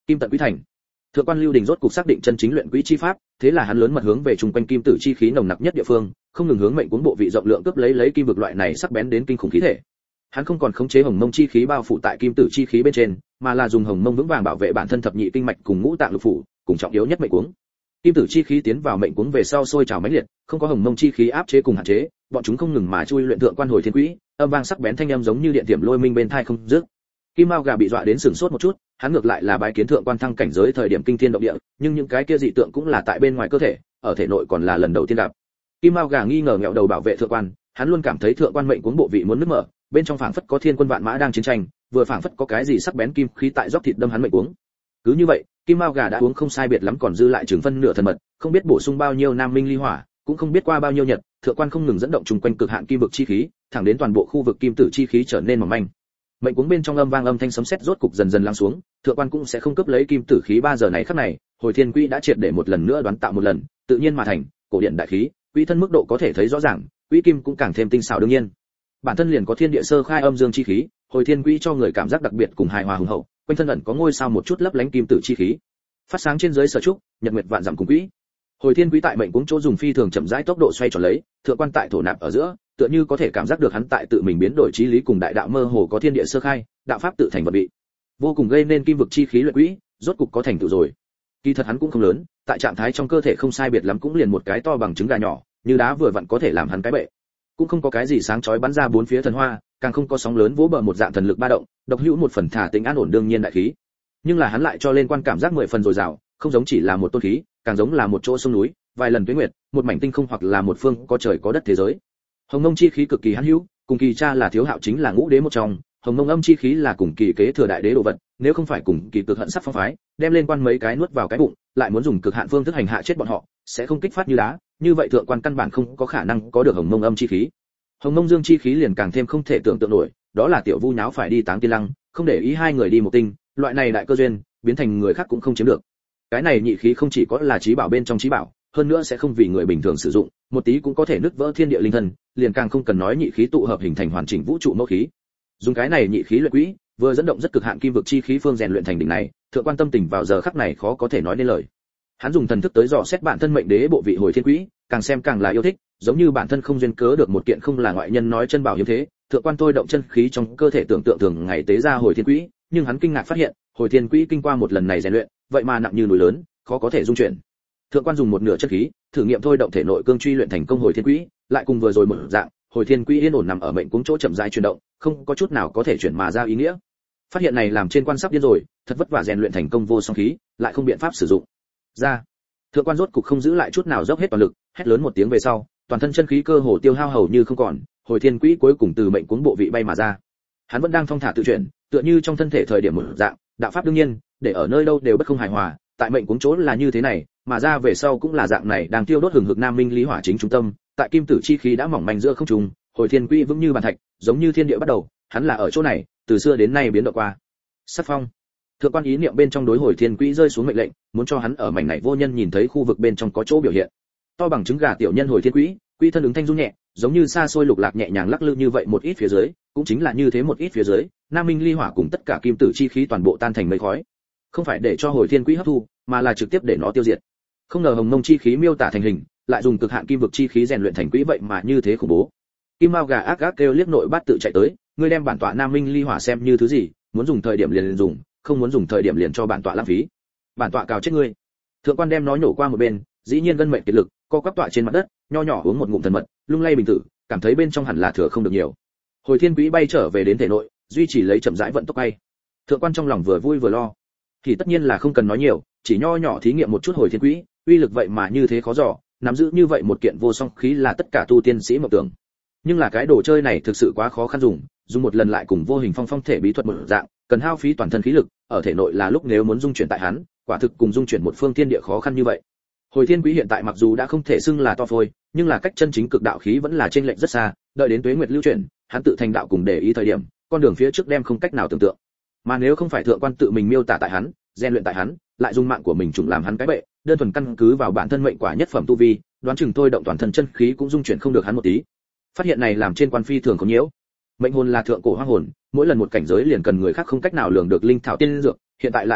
Kim tận quý thành. Thượng quan Lưu Đình rốt cục xác định chân chính luyện quỹ chi pháp, thế là hắn lớn mật hướng về trung quanh kim tử chi khí nồng nặc nhất địa phương, không ngừng hướng mệnh cuốn bộ vị rộng lượng cướp lấy kim vực loại này sắc bén đến kinh khủng khí thể. Hắn không còn khống chế hồng mông chi khí bao phủ tại kim tử chi khí bên trên, mà là dùng hồng mông vững vàng bảo vệ bản thân thập nhị kinh mạch cùng ngũ tạng lục phủ, cùng trọng yếu nhất mệnh cuống. Kim tử chi khí tiến vào mệnh cuống về sau sôi trào mãnh liệt, không có hồng mông chi khí áp chế cùng hạn chế, bọn chúng không ngừng mà chui luyện thượng quan hồi thiên quỹ, âm vang sắc bén thanh âm giống như điện tiềm lôi minh bên tai không dứt. Kim Mao Gà bị dọa đến sửng sốt một chút, hắn ngược lại là bái kiến thượng quan thăng cảnh giới thời điểm kinh thiên động địa, nhưng những cái kia dị tượng cũng là tại bên ngoài cơ thể, ở thể nội còn là lần đầu tiên gặp. Kim Mao Gà nghi ngờ ngẹo đầu bảo vệ thượng quan, hắn luôn cảm thấy thượng quan mệnh cuống bộ vị muốn nứt mở, bên trong phảng phất có thiên quân vạn mã đang chiến tranh, vừa phảng phất có cái gì sắc bén kim khí tại dốc thịt đâm hắn mệnh cuống. Cứ như vậy, Kim Mao Gà đã uống không sai biệt lắm còn dư lại chừng phân nửa thần mật, không biết bổ sung bao nhiêu nam minh ly hỏa, cũng không biết qua bao nhiêu nhật, thượng quan không ngừng dẫn động trùng quanh cực hạn kim vực chi khí, thẳng đến toàn bộ khu vực kim tử chi khí trở nên mỏng manh. Mệnh cuống bên trong âm vang âm thanh sấm sét rốt cục dần dần lắng xuống, thượng quan cũng sẽ không cướp lấy kim tử khí 3 giờ này khắc này, hồi thiên quỹ đã triệt để một lần nữa đoán tạo một lần, tự nhiên mà thành, cổ điển đại khí, quỹ thân mức độ có thể thấy rõ ràng, quỹ kim cũng càng thêm tinh xảo đương nhiên. Bản thân liền có thiên địa sơ khai âm dương chi khí, hồi thiên quỹ cho người cảm giác đặc biệt cùng hài hòa hùng hậu, quanh thân ẩn có ngôi sao một chút lấp lánh kim tử chi khí. Phát sáng trên dưới sở trúc, nhật nguyệt vạn dặm cùng quỹ. Hồi thiên quỹ tại mệnh cuống chỗ dùng phi thường chậm rãi tốc độ xoay tròn lấy, thượng quan tại thổ nạp ở giữa, tựa như có thể cảm giác được hắn tại tự mình biến đổi trí lý cùng đại đạo mơ hồ có thiên địa sơ khai, đạo pháp tự thành vật bị. Vô cùng gây nên kim vực chi khí luyện quỹ, rốt cục có thành tựu rồi. Kỳ thật hắn cũng không lớn, tại trạng thái trong cơ thể không sai biệt lắm cũng liền một cái to bằng trứng gà nhỏ, như đá vừa vặn có thể làm hắn cái bệ. Cũng không có cái gì sáng chói bắn ra bốn phía thần hoa, càng không có sóng lớn vỗ bờ một dạng thần lực ba động, độc hữu một phần thả tính an ổn đương nhiên đại khí. Nhưng là hắn lại cho lên quan cảm giác 10 phần dồi dào, không giống chỉ là một tôn khí, càng giống là một chỗ sông núi, vài lần tuế nguyệt, một mảnh tinh không hoặc là một phương có trời có đất thế giới. Hồng Mông chi khí cực kỳ hữu hữu, cùng kỳ cha là Thiếu Hạo chính là ngũ đế một trong, Hồng Mông âm chi khí là cùng kỳ kế thừa đại đế đồ vật, nếu không phải cùng kỳ cực hận sắc phong phái, đem lên quan mấy cái nuốt vào cái bụng, lại muốn dùng cực hạn phương thức hành hạ chết bọn họ, sẽ không kích phát như đá, như vậy thượng quan căn bản không có khả năng có được Hồng Mông âm chi khí. Hồng Mông dương chi khí liền càng thêm không thể tưởng tượng nổi, đó là tiểu Vu nháo phải đi Táng Tiên Lăng, không để ý hai người đi một tinh, loại này đại cơ duyên, biến thành người khác cũng không chiếm được. Cái này nhị khí không chỉ có là trí bảo bên trong trí bảo, hơn nữa sẽ không vì người bình thường sử dụng, một tí cũng có thể nứt vỡ thiên địa linh thân, liền càng không cần nói nhị khí tụ hợp hình thành hoàn chỉnh vũ trụ mẫu khí. Dùng cái này nhị khí luyện quỹ, vừa dẫn động rất cực hạn kim vực chi khí phương rèn luyện thành đỉnh này, thượng quan tâm tình vào giờ khắc này khó có thể nói nên lời. Hắn dùng thần thức tới dò xét bản thân mệnh đế bộ vị hồi thiên quỹ, càng xem càng là yêu thích, giống như bản thân không duyên cớ được một kiện không là ngoại nhân nói chân bảo hiếm thế, thượng quan thôi động chân khí trong cơ thể tưởng tượng thường ngày tế ra hồi thiên quỹ, nhưng hắn kinh ngạc phát hiện, hồi thiên quỹ kinh qua một lần này rèn luyện, vậy mà nặng như núi lớn, khó có thể dung chuyển. Thượng quan dùng một nửa chân khí, thử nghiệm thôi động thể nội cương truy luyện thành công hồi thiên quỹ, lại cùng vừa rồi một dạng, hồi thiên quỹ yên ổn nằm ở mệnh cuống chỗ chậm rãi chuyển động, không có chút nào có thể chuyển mà ra ý nghĩa. Phát hiện này làm trên quan sắp điên rồi, thật vất vả rèn luyện thành công vô song khí, lại không biện pháp sử dụng. Ra. Thượng quan rốt cục không giữ lại chút nào dốc hết toàn lực, hét lớn một tiếng về sau, toàn thân chân khí cơ hồ tiêu hao hầu như không còn, hồi thiên quỹ cuối cùng từ mệnh cuống bộ vị bay mà ra. Hắn vẫn đang thong thả tự chuyển, tựa như trong thân thể thời điểm một dạng, đạo pháp đương nhiên, để ở nơi đâu đều bất không hài hòa, tại mệnh cuống chỗ là như thế này, mà ra về sau cũng là dạng này, đang tiêu đốt hừng hực nam minh lý hỏa chính trung tâm, tại kim tử chi khí đã mỏng manh giữa không trung, hồi thiên quỹ vững như bàn thạch, giống như thiên địa bắt đầu, hắn là ở chỗ này, từ xưa đến nay biến động qua. Sắc phong. Thượng quan ý niệm bên trong đối hồi thiên quỹ rơi xuống mệnh lệnh, muốn cho hắn ở mảnh này vô nhân nhìn thấy khu vực bên trong có chỗ biểu hiện. To bằng trứng gà tiểu nhân hồi thiên quỹ, quỹ thân ứng thanh rung nhẹ, giống như xa xôi lục lạc nhẹ nhàng lắc lư như vậy một ít phía dưới, cũng chính là như thế một ít phía dưới, nam minh ly hỏa cùng tất cả kim tử chi khí toàn bộ tan thành mây khói. Không phải để cho hồi thiên quỹ hấp thu, mà là trực tiếp để nó tiêu diệt. Không ngờ hồng mông chi khí miêu tả thành hình, lại dùng cực hạn kim vực chi khí rèn luyện thành quỹ vậy mà như thế khủng bố. Kim Mao Gà ác ác kêu liếc nội bát tự chạy tới, ngươi đem bản tọa nam minh ly hỏa xem như thứ gì, muốn dùng thời điểm liền dùng, không muốn dùng thời điểm liền cho bản tọa lãng phí. Bản tọa cào chết ngươi. Thượng quan đem nó nhổ qua một bên, dĩ nhiên gân mệnh kiệt lực, co quắp tọa trên mặt đất, nho nhỏ uống một ngụm thần mật, lung lay bình tử, cảm thấy bên trong hẳn là thừa không được nhiều. Hồi thiên quỹ bay trở về đến thể nội, duy trì lấy chậm rãi vận tốc bay. Thượng quan trong lòng vừa vui vừa lo, thì tất nhiên là không cần nói nhiều, chỉ nho nhỏ thí nghiệm một chút hồi thiên quỹ, uy lực vậy mà như thế khó dò, nắm giữ như vậy một kiện vô song khí là tất cả tu tiên sĩ mộng tưởng. Nhưng là cái đồ chơi này thực sự quá khó khăn dùng một lần lại cùng vô hình phong thể bí thuật một dạng, cần hao phí toàn thân khí lực, ở thể nội là lúc nếu muốn dung chuyển tại hắn, quả thực cùng dung chuyển một phương thiên địa khó khăn như vậy. Hồi thiên quỹ hiện tại mặc dù đã không thể xưng là to phôi, nhưng là cách chân chính cực đạo khí vẫn là trên lệch rất xa, đợi đến tuế nguyệt lưu chuyển, hắn tự thành đạo cùng để ý thời điểm, con đường phía trước đem không cách nào tưởng tượng. Mà nếu không phải thượng quan tự mình miêu tả tại hắn, rèn luyện tại hắn, lại dùng mạng của mình trùng làm hắn cái bệ, đơn thuần căn cứ vào bản thân mệnh quả nhất phẩm tu vi, đoán chừng thôi động toàn thân chân khí cũng dung chuyển không được hắn một tí. Phát hiện này làm trên quan phi thường có nhiễu. Mệnh hồn là thượng cổ hoang hồn, mỗi lần một cảnh giới liền cần người khác không cách nào lường được linh thảo tiên dược, hiện tại lại đảo ngược,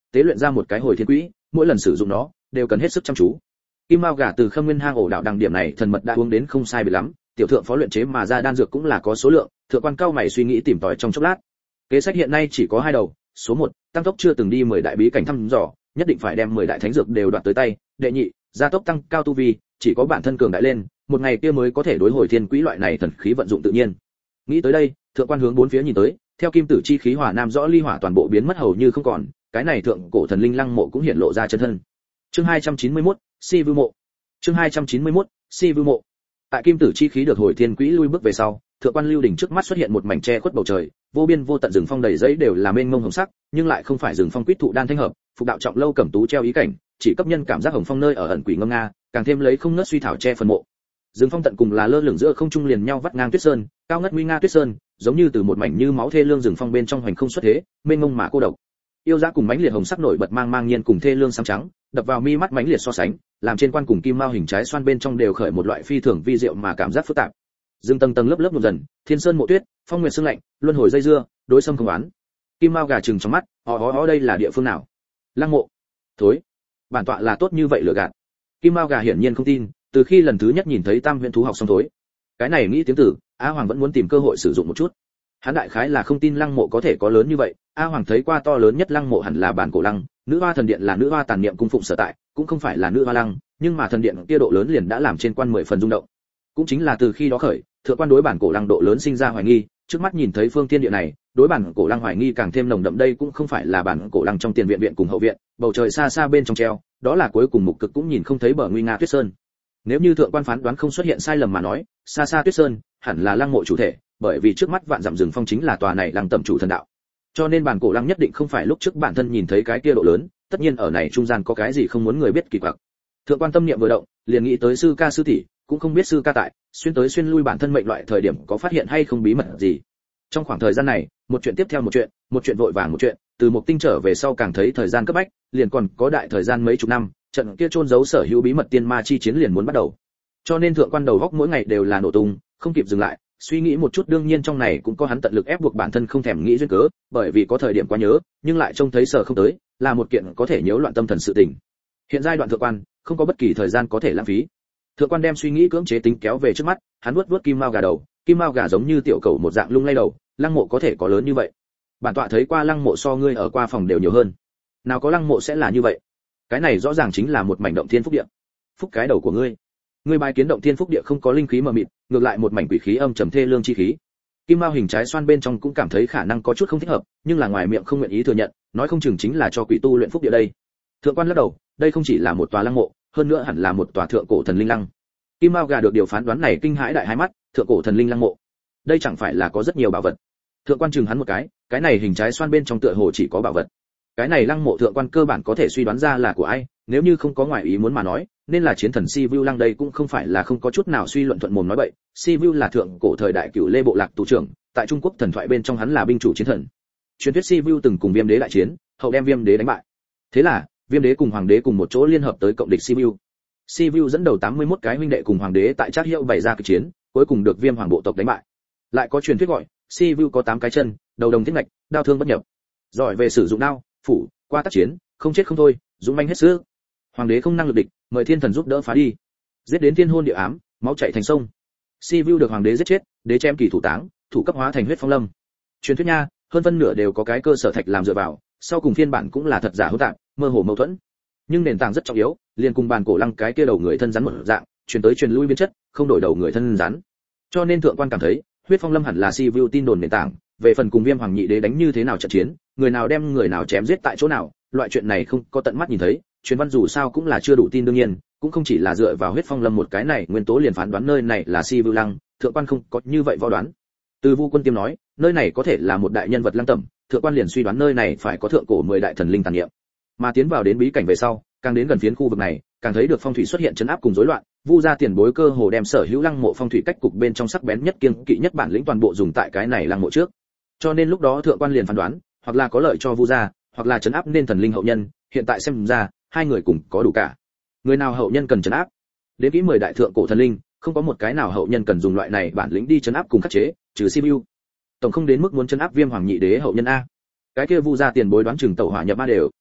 tế luyện ra một cái hồi thiên quỹ, mỗi lần sử dụng nó đều cần hết sức chăm chú. Kim mao gà từ Khâm Nguyên hang ổ đạo đằng điểm này thần mật đã uống đến không sai biệt lắm, tiểu thượng phó luyện chế mà ra đan dược cũng là có số lượng, thượng quan cao mày suy nghĩ tìm tòi trong chốc lát. Kế sách hiện nay chỉ có hai đầu, số 1, tăng tốc chưa từng đi 10 đại bí cảnh thăm dò, nhất định phải đem 10 đại thánh dược đều đoạt tới tay, đệ nhị, gia tốc tăng cao tu vi, chỉ có bản thân cường đại lên, một ngày kia mới có thể đối hồi thiên quỹ loại này thần khí vận dụng tự nhiên. Nghĩ tới đây, thượng quan hướng bốn phía nhìn tới, theo kim tử chi khí hỏa nam rõ ly hỏa toàn bộ biến mất hầu như không còn, cái này thượng cổ thần linh lăng mộ cũng hiện lộ ra chân thân. Chương 291, Si Vưu mộ. Chương 291, Si Vưu mộ. Tại kim tử chi khí được hồi thiên quỹ lui bước về sau, thượng quan lưu đỉnh trước mắt xuất hiện một mảnh che khuất bầu trời, vô biên vô tận rừng phong đầy giấy đều là mênh mông hồng sắc, nhưng lại không phải rừng phong quýt thụ đan thanh hợp, phục đạo trọng lâu cẩm tú treo ý cảnh, chỉ cấp nhân cảm giác hồng phong nơi ở ẩn quỷ ngâm nga, càng thêm lấy không ngớt suy thảo che phần mộ. Rừng phong tận cùng là lơ lửng giữa không trung liền nhau vắt ngang tuyết sơn, cao ngất nguy nga tuyết sơn, giống như từ một mảnh như máu thê lương rừng phong bên trong hoành không xuất thế, mênh mông mà cô độc. Yêu dã cùng mãnh liệt hồng sắc nổi bật mang nhiên cùng thê lương sáng trắng, đập vào mi mắt mãnh liệt so sánh, làm trên quan cùng kim mao hình trái xoan bên trong đều khởi một loại phi thường vi diệu mà cảm giác phức tạp. Dương tầng tầng lớp lớp nhuộm dần, thiên sơn mộ tuyết, phong nguyệt sương lạnh, luân hồi dây dưa, đối xâm không oán. Kim mao gà trừng trong mắt, đây là địa phương nào? Lăng mộ. Thối, bản tọa là tốt như vậy lừa gạt. Kim mao gà hiển nhiên không tin, từ khi lần thứ nhất nhìn thấy tam huyễn thú học xong thối. Cái này nghĩ tiếng tử, A Hoàng vẫn muốn tìm cơ hội sử dụng một chút. Hắn đại khái là không tin lăng mộ có thể có lớn như vậy, A Hoàng thấy qua to lớn nhất lăng mộ hẳn là bản cổ lăng, nữ hoa thần điện là nữ hoa tàn niệm cung phụng sở tại, cũng không phải là nữ hoa lăng, nhưng mà thần điện kia độ lớn liền đã làm trên quan 10 phần rung động. Cũng chính là từ khi đó khởi, thượng quan đối bản cổ lăng độ lớn sinh ra hoài nghi, trước mắt nhìn thấy phương thiên địa này, đối bản cổ lăng hoài nghi càng thêm nồng đậm. Đây cũng không phải là bản cổ lăng trong tiền viện cùng hậu viện, bầu trời xa xa bên trong treo, đó là cuối cùng mục cực cũng nhìn không thấy bờ nguy nga tuyết sơn. Nếu như thượng quan phán đoán không xuất hiện sai lầm mà nói, xa xa tuyết sơn hẳn là lăng mộ chủ thể, bởi vì trước mắt vạn dặm rừng phong chính là tòa này lăng tẩm chủ thần đạo. Cho nên bản cổ lăng nhất định không phải lúc trước bản thân nhìn thấy cái kia độ lớn, tất nhiên ở này trung gian có cái gì không muốn người biết kỳ quặc. Thượng quan tâm niệm vừa động, liền nghĩ tới sư ca sư tỷ, cũng không biết sư ca tại xuyên tới xuyên lui bản thân mệnh loại thời điểm có phát hiện hay không bí mật gì. Trong khoảng thời gian này, một chuyện tiếp theo một chuyện vội vàng một chuyện, từ một tinh trở về sau càng thấy thời gian cấp bách, liền còn có đại thời gian mấy chục năm, trận kia chôn giấu sở hữu bí mật tiên ma chi chiến liền muốn bắt đầu. Cho nên thượng quan đầu góc mỗi ngày đều là nổ tung, không kịp dừng lại, suy nghĩ một chút. Đương nhiên trong này cũng có hắn tận lực ép buộc bản thân không thèm nghĩ duyên cớ, bởi vì có thời điểm quá nhớ, nhưng lại trông thấy sở không tới, là một kiện có thể nhiễu loạn tâm thần sự tình. Hiện giai đoạn thượng quan không có bất kỳ thời gian có thể lãng phí. Thượng quan đem suy nghĩ cưỡng chế tính kéo về trước mắt, hắn vuốt kim mao gà đầu, kim mao gà giống như tiểu cầu một dạng lung lay đầu, lăng mộ có thể có lớn như vậy? Bản tọa thấy qua lăng mộ so ngươi ở qua phòng đều nhiều hơn. Nào có lăng mộ sẽ là như vậy? Cái này rõ ràng chính là một mảnh động thiên phúc địa. Phúc cái đầu của ngươi. Ngươi bài kiến động thiên phúc địa không có linh khí mờ mịt, ngược lại một mảnh quỷ khí âm trầm thê lương chi khí. Kim mao hình trái xoan bên trong cũng cảm thấy khả năng có chút không thích hợp, nhưng là ngoài miệng không nguyện ý thừa nhận, nói không chừng chính là cho quỷ tu luyện phúc địa đây. Thượng quan lắc đầu, đây không chỉ là một tòa lăng mộ, hơn nữa hẳn là một tòa thượng cổ thần linh lăng. Kim mao gà được điều phán đoán này kinh hãi đại hai mắt, thượng cổ thần linh lăng mộ, đây chẳng phải là có rất nhiều bảo vật. Thượng quan chừng hắn một cái này hình trái xoan bên trong tựa hồ chỉ có bảo vật. Cái này lăng mộ thượng quan cơ bản có thể suy đoán ra là của ai, nếu như không có ngoại ý muốn mà nói, nên là chiến thần Si Vu lăng. Đây cũng không phải là không có chút nào suy luận thuận mồm nói bậy. Si Vu là thượng cổ thời đại cửu lê bộ lạc tù trưởng, tại Trung Quốc thần thoại bên trong hắn là binh chủ chiến thần. Truyền thuyết Si Vu từng cùng Viêm đế đại chiến, hậu đem Viêm đế đánh bại. Thế là Viêm đế cùng Hoàng đế cùng một chỗ liên hợp tới cộng địch Si Vu. Si Vu dẫn đầu 81 cái huynh đệ cùng Hoàng đế tại Trác Hiệu bày ra cuộc chiến, cuối cùng được Viêm hoàng bộ tộc đánh bại. Lại có truyền thuyết gọi Si Vu có 8 cái chân, đầu đồng thiết ngạch, đao thương bất nhập, giỏi về sử dụng đao phủ qua tác chiến, không chết không thôi, dũng manh hết sức. Hoàng đế không năng lực địch, mời thiên thần giúp đỡ phá đi, giết đến thiên hôn địa ám, máu chảy thành sông. Si Vu được hoàng đế giết chết, đế chém kỳ thủ táng, thủ cấp hóa thành huyết phong lâm. Truyền thuyết nha, hơn phân nửa đều có cái cơ sở thạch làm dựa vào, sau cùng phiên bản cũng là thật giả hỗn tạp, mơ hồ mâu thuẫn. Nhưng nền tảng rất trọng yếu, liền cùng bàn cổ lăng cái kia đầu người thân rắn một dạng, truyền tới truyền lui biến chất, không đổi đầu người thân rắn. Cho nên thượng quan cảm thấy, huyết phong lâm hẳn là Si Vu tin đồn nền tảng. Về phần cùng Viêm hoàng nhị đế đánh như thế nào trận chiến, người nào đem người nào chém giết tại chỗ nào, loại chuyện này không có tận mắt nhìn thấy, truyền văn dù sao cũng là chưa đủ tin. Đương nhiên cũng không chỉ là dựa vào huyết phong lâm một cái này nguyên tố liền phán đoán nơi này là Si Vu lăng, thượng quan không có như vậy võ đoán. Từ Vu Quân Tiêm nói, nơi này có thể là một đại nhân vật lăng tẩm, thượng quan liền suy đoán nơi này phải có thượng cổ 10 đại thần linh tàn niệm. Mà tiến vào đến bí cảnh về sau, càng đến gần phiến khu vực này, càng thấy được phong thủy xuất hiện chấn áp cùng rối loạn. Vu gia tiền bối cơ hồ đem sở hữu lăng mộ phong thủy cách cục bên trong sắc bén nhất kiêng kỵ nhất bản lĩnh toàn bộ dùng tại cái này lăng mộ trước. Cho nên lúc đó thượng quan liền phán đoán, hoặc là có lợi cho Vu gia, hoặc là trấn áp nên thần linh hậu nhân. Hiện tại xem ra, hai người cùng có đủ cả. Người nào hậu nhân cần trấn áp, đến kỹ 10 đại thượng cổ thần linh, không có một cái nào hậu nhân cần dùng loại này bản lĩnh đi trấn áp cùng khắc chế, trừ Si Vu. Tổng không đến mức muốn trấn áp Viêm hoàng nhị đế hậu nhân a. Cái kia Vu gia tiền bối đoán chừng tẩu hỏa nhập ma đều,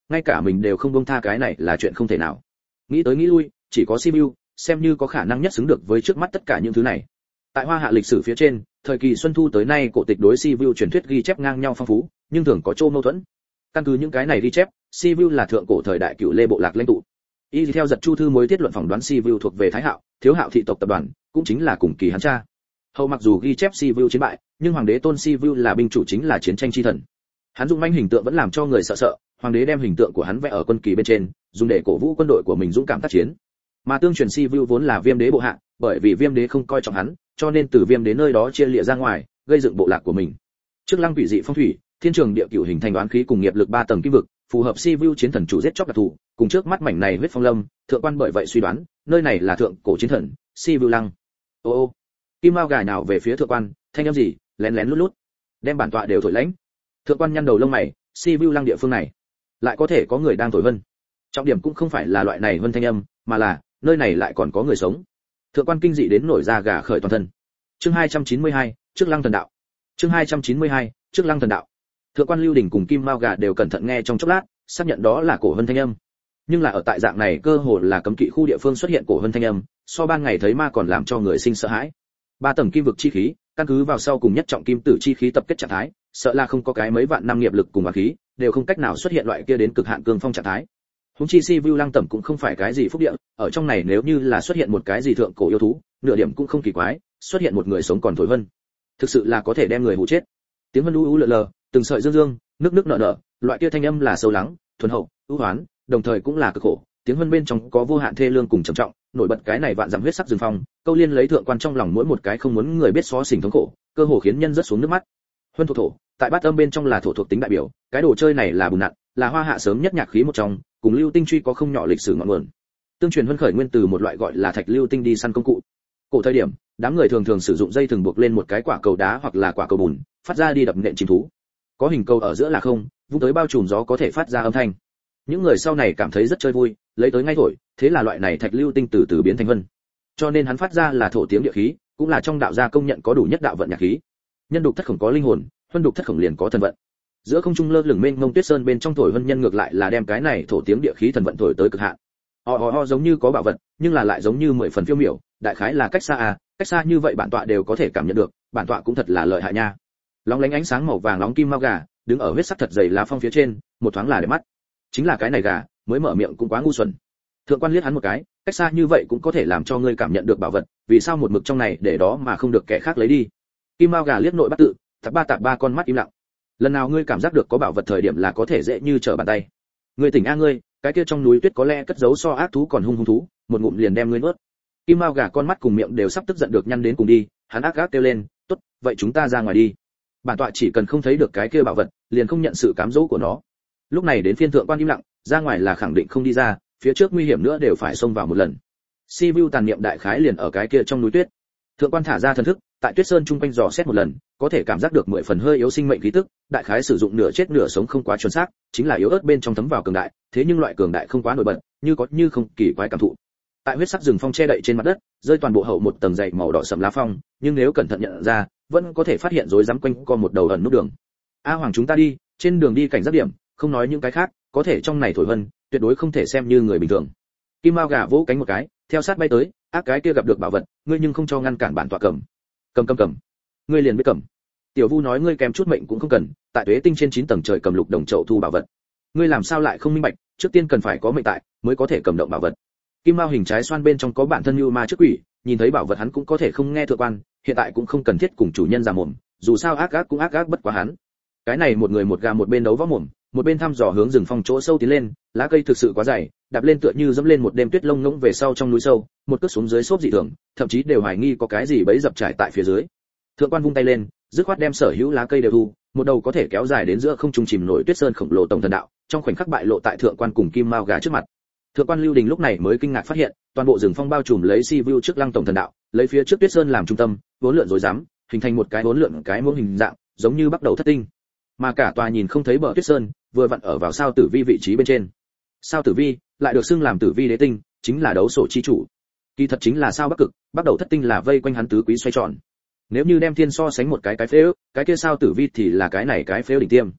ngay cả mình đều không buông tha cái này là chuyện không thể nào. Nghĩ tới nghĩ lui, chỉ có Sibiu xem như có khả năng nhất xứng được với trước mắt tất cả những thứ này. Tại Hoa Hạ lịch sử phía trên, thời kỳ Xuân Thu tới nay cổ tịch đối Sibiu truyền thuyết ghi chép ngang nhau phong phú, nhưng thường có chỗ mâu thuẫn. Căn cứ những cái này ghi chép, Sibiu là thượng cổ thời đại Cửu Lê bộ lạc lãnh tụ. Y theo Giật Chu thư mối tiết luận phỏng đoán Sibiu thuộc về Thái Hạo, Thiếu Hạo thị tộc tập đoàn, cũng chính là cùng kỳ hắn cha. Hậu mặc dù ghi chép Sibiu chiến bại, nhưng hoàng đế tôn Sibiu là binh chủ chính là chiến tranh chi thần. Hắn dũng mãnh hình tượng vẫn làm cho người sợ sợ, hoàng đế đem hình tượng của hắn vẽ ở quân kỳ bên trên, dùng để cổ vũ quân đội của mình dũng cảm tác chiến. Mà tương truyền Sibiu vốn là Viêm đế bộ hạ, bởi vì Viêm đế không coi trọng hắn, cho nên từ Viêm đế nơi đó chia lìa ra ngoài, gây dựng bộ lạc của mình. Trước lăng quỷ dị phong thủy, thiên trường địa cửu hình thành đoán khí cùng nghiệp lực 3 tầng kim vực, phù hợp Sibiu chiến thần chủ giết chóc đặc thù, cùng trước mắt mảnh này huyết phong lâm, thượng quan bởi vậy suy đoán, nơi này là thượng cổ chiến thần, Sibiu lăng. Ô, kim mao gà nào về phía thượng quan, thanh âm gì, lén lén lút lút, đem bản tọa đều thổi lãnh. Thượng quan nhăn đầu lông mày, Sibiu lăng địa phương này, lại có thể có người đang thổi vân. Trọng điểm cũng không phải là loại này vân thanh âm, mà là nơi này lại còn có người sống. Thượng quan kinh dị đến nổi da gà khởi toàn thân. Chương 292, trước lăng thần đạo. Chương 292, trước lăng thần đạo. Thượng quan Lưu Đình cùng Kim Mao gà đều cẩn thận nghe trong chốc lát, xác nhận đó là cổ vân thanh âm. Nhưng là ở tại dạng này cơ hồ là cấm kỵ khu địa phương xuất hiện cổ vân thanh âm, so ban ngày thấy ma còn làm cho người sinh sợ hãi. 3 tầng kim vực chi khí, căn cứ vào sau cùng nhất trọng kim tử chi khí tập kết trạng thái, sợ là không có cái mấy vạn năm nghiệp lực cùng hỏa khí, đều không cách nào xuất hiện loại kia đến cực hạn cương phong trạng thái. Huống chi Sibiu lăng tẩm cũng không phải cái gì phúc địa, ở trong này nếu như là xuất hiện một cái gì thượng cổ yêu thú, nửa điểm cũng không kỳ quái, xuất hiện một người sống còn thổi vân, thực sự là có thể đem người hù chết. Tiếng vân u u lờ lờ, từng sợi dương dương, nước nước nở nở, loại kia thanh âm là sâu lắng, thuần hậu, ưu hoán, đồng thời cũng là cực khổ. Tiếng vân bên trong có vô hạn thê lương cùng trầm trọng, nổi bật cái này vạn dặm huyết sắc rừng phong, câu liên lấy thượng quan trong lòng mỗi một cái không muốn người biết xó xỉnh thống khổ, cơ hồ khiến nhân rớt xuống nước mắt. Huân thổ, tại bát âm bên trong là thổ thuộc tính đại biểu, cái đồ chơi này là bùn nặn, là Hoa Hạ sớm nhất nhạc khí một trong, cùng lưu tinh truy có không nhỏ lịch sử ngọn nguồn. Tương truyền huân khởi nguyên từ một loại gọi là thạch lưu tinh đi săn công cụ. Cổ thời điểm, đám người thường thường sử dụng dây thừng buộc lên một cái quả cầu đá hoặc là quả cầu bùn, phát ra đi đập nện chim thú. Có hình cầu ở giữa là không, vung tới bao trùm gió có thể phát ra âm thanh. Những người sau này cảm thấy rất chơi vui, lấy tới ngay thổi, thế là loại này thạch lưu tinh từ từ biến thành vân. Cho nên hắn phát ra là thổ tiếng địa khí, cũng là trong đạo gia công nhận có đủ nhất đạo vận nhạc khí. Nhân đục thất khổng có linh hồn, huân đục thất khổng liền có thần vận. Giữa không trung lơ lửng mênh mông tuyết sơn bên trong thổi vân nhân ngược lại là đem cái này thổ tiếng địa khí thần vận thổi tới cực hạn. Ho giống như có bảo vật, nhưng là lại giống như 10 phần phiêu miểu, đại khái là cách xa cách xa như vậy bản tọa đều có thể cảm nhận được, bản tọa cũng thật là lợi hại nha. Lóng lánh ánh sáng màu vàng nóng kim mao gà, đứng ở huyết sắc thật dày lá phong phía trên, một thoáng là để mắt. Chính là cái này gà, mới mở miệng cũng quá ngu xuẩn. Thượng quan liếc hắn một cái, cách xa như vậy cũng có thể làm cho ngươi cảm nhận được bảo vật, vì sao một mực trong này để đó mà không được kẻ khác lấy đi? Kim mao gà liếc nội bắt tự, tạp ba con mắt im lặng. Lần nào ngươi cảm giác được có bảo vật thời điểm là có thể dễ như trở bàn tay. Ngươi tỉnh ngươi, cái kia trong núi tuyết có lẽ cất giấu so ác thú còn hung thú, một ngụm liền đem ngươi nuốt. Kim mao gà con mắt cùng miệng đều sắp tức giận được nhăn đến cùng đi, hắn ác gác kêu lên, tốt, vậy chúng ta ra ngoài đi. Bản tọa chỉ cần không thấy được cái kia bảo vật, liền không nhận sự cám dỗ của nó. Lúc này đến phiên thượng quan im lặng, ra ngoài là khẳng định không đi ra, phía trước nguy hiểm nữa đều phải xông vào một lần. Sibiu tàn niệm đại khái liền ở cái kia trong núi tuyết. Thượng quan thả ra thần thức, tại tuyết sơn trung quanh dò xét một lần, có thể cảm giác được 10 phần hơi yếu sinh mệnh khí tức, đại khái sử dụng nửa chết nửa sống không quá chuẩn xác, chính là yếu ớt bên trong thấm vào cường đại, thế nhưng loại cường đại không quá nổi bật, như có như không kỳ quái cảm thụ. Tại huyết sắc rừng phong che đậy trên mặt đất, rơi toàn bộ hậu một tầng dày màu đỏ sẫm lá phong, nhưng nếu cẩn thận nhận ra, vẫn có thể phát hiện rối rắm quanh co một đầu ẩn nút đường. A Hoàng chúng ta đi, trên đường đi cảnh giác điểm, không nói những cái khác, có thể trong này thổi vân, tuyệt đối không thể xem như người bình thường. Kim mao gà vỗ cánh một cái, theo sát bay tới, ác cái kia gặp được bảo vật, ngươi nhưng không cho ngăn cản bản tọa cầm. Cầm. Ngươi liền biết cầm. Tiểu Vu nói ngươi kèm chút mệnh cũng không cần, tại Tuế Tinh trên 9 tầng trời cầm lục đồng chậu thu bảo vật. Ngươi làm sao lại không minh bạch, trước tiên cần phải có mệnh tại, mới có thể cầm động bảo vật. Kim mao hình trái xoan bên trong có bản thân như ma trước quỷ, nhìn thấy bảo vật hắn cũng có thể không nghe thượng quan, hiện tại cũng không cần thiết cùng chủ nhân già mồm, dù sao ác ác cũng ác ác bất quá hắn. Cái này một người một gà một bên đấu võ mồm, một bên thăm dò hướng rừng phong chỗ sâu tiến lên, lá cây thực sự quá dày, đạp lên tựa như dẫm lên một đêm tuyết lông ngỗng về sau trong núi sâu, một cước xuống dưới xốp dị thường, thậm chí đều hoài nghi có cái gì bẫy dập trải tại phía dưới. Thượng quan vung tay lên, dứt khoát đem sở hữu lá cây đều thu, một đầu có thể kéo dài đến giữa không trung chìm nổi tuyết sơn khổng lồ tổng thần đạo, trong khoảnh khắc bại lộ tại thượng quan cùng kim mao gà trước mặt. Thượng quan Lưu Đình lúc này mới kinh ngạc phát hiện, toàn bộ rừng phong bao trùm lấy Sibiu trước lăng tổng thần đạo, lấy phía trước tuyết sơn làm trung tâm, uốn lượn rối rắm, hình thành một cái uốn lượn cái muỗng hình dạng, giống như bắt đầu thất tinh. Mà cả tòa nhìn không thấy bờ tuyết sơn, vừa vặn ở vào sao tử vi vị trí bên trên. Sao tử vi lại được xưng làm tử vi đế tinh, chính là đấu sổ chi chủ. Kỳ thật chính là sao bắc cực, bắt đầu thất tinh là vây quanh hắn tứ quý xoay tròn. Nếu như đem thiên so sánh một cái phế ước, cái kia sao tử vi thì là cái này cái phế đỉnh tiêm.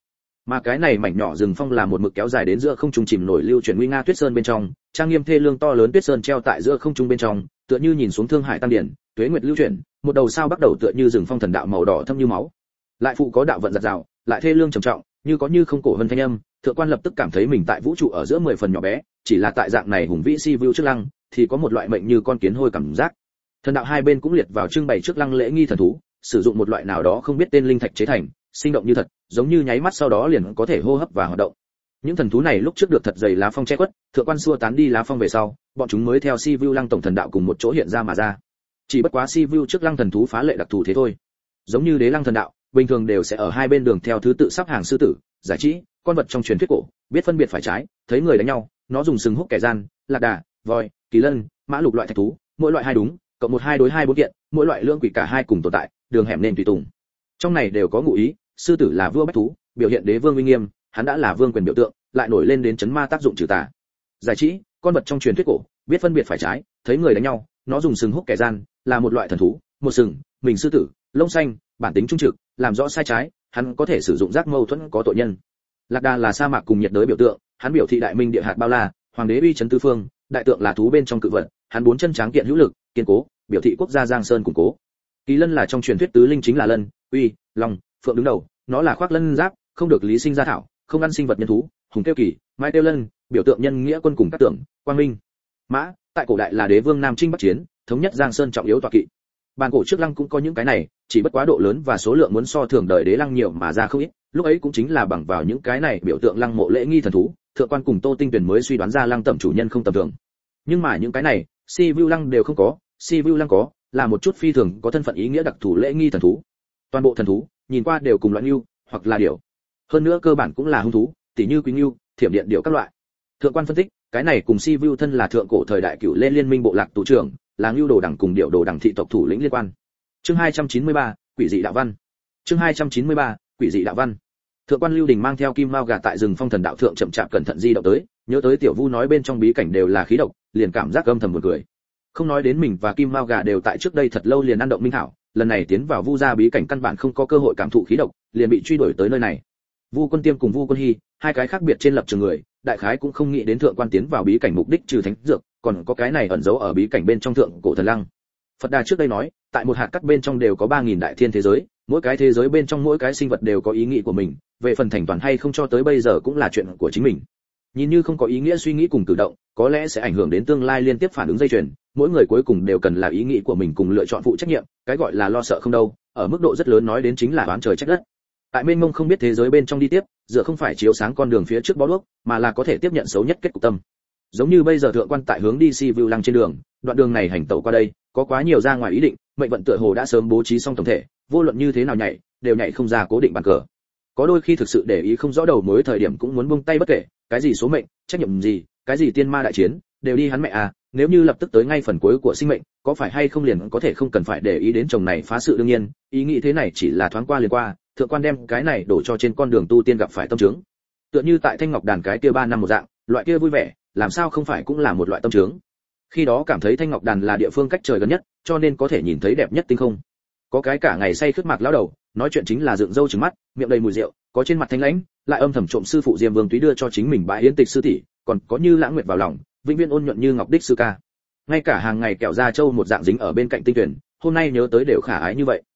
Mà cái này mảnh nhỏ rừng phong là một mực kéo dài đến giữa không trung chìm nổi lưu chuyển nguy nga tuyết sơn bên trong, trang nghiêm thê lương to lớn tuyết sơn treo tại giữa không trung bên trong, tựa như nhìn xuống thương hải tăng điển, tuế nguyệt lưu chuyển, một đầu sao bắt đầu tựa như rừng phong thần đạo màu đỏ thâm như máu. Lại phụ có đạo vận giật rào, lại thê lương trầm trọng, như có như không cổ vân thanh âm, thượng quan lập tức cảm thấy mình tại vũ trụ ở giữa 10 phần nhỏ bé, chỉ là tại dạng này hùng vĩ si view trước lăng, thì có một loại mệnh như con kiến hôi cảm giác. Thần đạo hai bên cũng liệt vào trưng bày trước lăng lễ nghi thần thú, sử dụng một loại nào đó không biết tên linh thạch chế thành, sinh động như thật, giống như nháy mắt sau đó liền có thể hô hấp và hoạt động. Những thần thú này lúc trước được thật dày lá phong che khuất, thượng quan xua tán đi lá phong về sau, bọn chúng mới theo si view lăng tổng thần đạo cùng một chỗ hiện ra mà ra. Chỉ bất quá si view trước lăng thần thú phá lệ đặc thù thế thôi. Giống như đế lăng thần đạo, bình thường đều sẽ ở hai bên đường theo thứ tự sắp hàng sư tử, giải trí, con vật trong truyền thuyết cổ, biết phân biệt phải trái, thấy người đánh nhau, nó dùng sừng húc kẻ gian, lạc đà, voi, kỳ lân, mã lục loại thạch thú, mỗi loại hai đúng, cộng một hai đối hai bốn kiện, mỗi loại lưỡng quỷ cả hai cùng tồn tại, đường hẻm nên tùy tùng. Trong này đều có ngụ ý, sư tử là vua bách thú, biểu hiện đế vương uy nghiêm, hắn đã là vương quyền biểu tượng, lại nổi lên đến chấn ma tác dụng trừ tà. Giải trí, con vật trong truyền thuyết cổ, biết phân biệt phải trái, thấy người đánh nhau, nó dùng sừng húc kẻ gian, là một loại thần thú, một sừng, mình sư tử, lông xanh, bản tính trung trực, làm rõ sai trái, hắn có thể sử dụng giác mâu thuẫn có tội nhân. Lạc đà là sa mạc cùng nhiệt đới biểu tượng, hắn biểu thị đại minh địa hạt bao la, hoàng đế uy chấn tứ phương, đại tượng là thú bên trong cự vật, hắn bốn chân tráng kiện hữu lực, kiên cố, biểu thị quốc gia giang sơn củng cố. Kỳ lân là trong truyền thuyết tứ linh chính là lân, uy, long, phượng đứng đầu, nó là khoác lân giáp, không được lý sinh ra thảo, không ăn sinh vật nhân thú, hùng tiêu kỳ, mai tiêu lân, biểu tượng nhân nghĩa quân cùng các tưởng, quang minh. Mã, tại cổ đại là đế vương nam chinh bắc chiến, thống nhất giang sơn trọng yếu tọa kỵ. Bàn cổ trước lăng cũng có những cái này, chỉ bất quá độ lớn và số lượng muốn so thường đời đế lăng nhiều mà ra không ít, lúc ấy cũng chính là bằng vào những cái này biểu tượng lăng mộ lễ nghi thần thú, thượng quan cùng Tô Tinh Tuyển mới suy đoán ra lăng tẩm chủ nhân không tầm thường. Nhưng mà những cái này, si view lăng đều không có, si view lăng có, là một chút phi thường có thân phận ý nghĩa đặc thù lễ nghi thần thú. Toàn bộ thần thú, nhìn qua đều cùng loại nhu, hoặc là điểu. Hơn nữa cơ bản cũng là hung thú, tỉ như quý nhu, thiểm điện điểu các loại. Thượng quan phân tích, cái này cùng si view thân là thượng cổ thời đại cửu lên liên minh bộ lạc tù trưởng, là nhu đồ đẳng cùng điểu đồ đẳng thị tộc thủ lĩnh liên quan. Chương 293, quỷ dị đạo văn. Chương 293, quỷ dị đạo văn. Thượng quan Lưu Đình mang theo kim mao gà tại rừng phong thần đạo thượng chậm chạp cẩn thận di động tới, nhớ tới tiểu Vu nói bên trong bí cảnh đều là khí độc, liền cảm giác âm thầm buồn cười. Không nói đến mình và kim mao gà đều tại trước đây thật lâu liền ăn động minh thảo, lần này tiến vào Vu gia bí cảnh căn bản không có cơ hội cảm thụ khí độc, liền bị truy đuổi tới nơi này. Vu Quân Tiêm cùng Vu Quân Hy, hai cái khác biệt trên lập trường người, đại khái cũng không nghĩ đến thượng quan tiến vào bí cảnh mục đích trừ thánh dược, còn có cái này ẩn giấu ở bí cảnh bên trong thượng cổ thần lăng. Phật Đà trước đây nói, tại một hạt cát bên trong đều có 3000 đại thiên thế giới, mỗi cái thế giới bên trong mỗi cái sinh vật đều có ý nghĩ của mình, về phần thành toàn hay không cho tới bây giờ cũng là chuyện của chính mình. Nhìn như không có ý nghĩa suy nghĩ cùng cử động, có lẽ sẽ ảnh hưởng đến tương lai liên tiếp phản ứng dây chuyền, mỗi người cuối cùng đều cần là ý nghĩ của mình cùng lựa chọn phụ trách nhiệm, cái gọi là lo sợ không đâu, ở mức độ rất lớn nói đến chính là oán trời trách đất. Tại mênh mông không biết thế giới bên trong đi tiếp, dựa không phải chiếu sáng con đường phía trước bó đuốc, mà là có thể tiếp nhận xấu nhất kết cục tâm. Giống như bây giờ thượng quan tại hướng đi Si Vu Lăng trên đường, đoạn đường này hành tẩu qua đây, có quá nhiều ra ngoài ý định, mệnh vận tựa hồ đã sớm bố trí xong tổng thể, vô luận như thế nào nhảy, đều nhảy không ra cố định bàn cờ. Có đôi khi thực sự để ý không rõ đầu mối thời điểm cũng muốn buông tay bất kể, cái gì số mệnh, trách nhiệm gì, cái gì tiên ma đại chiến, đều đi hắn mẹ à, nếu như lập tức tới ngay phần cuối của sinh mệnh, có phải hay không liền có thể không cần phải để ý đến chồng này phá sự đương nhiên, ý nghĩ thế này chỉ là thoáng qua liền qua, thượng quan đem cái này đổ cho trên con đường tu tiên gặp phải tâm trướng. Tựa như tại Thanh Ngọc Đàn cái kia 3 năm một dạng, loại kia vui vẻ, làm sao không phải cũng là một loại tâm trướng. Khi đó cảm thấy Thanh Ngọc Đàn là địa phương cách trời gần nhất, cho nên có thể nhìn thấy đẹp nhất tinh không. Có cái cả ngày say khướt mạc lão đầu, nói chuyện chính là dựng râu trừng mắt, miệng đầy mùi rượu, có trên mặt thanh lãnh, lại âm thầm trộm sư phụ Diêm Vương túy đưa cho chính mình bãi yến tịch sư tỷ, còn có như lãng nguyệt vào lòng, vĩnh viễn ôn nhuận như ngọc đích sư ca. Ngay cả hàng ngày kẹo da trâu một dạng dính ở bên cạnh tinh tuyển, hôm nay nhớ tới đều khả ái như vậy.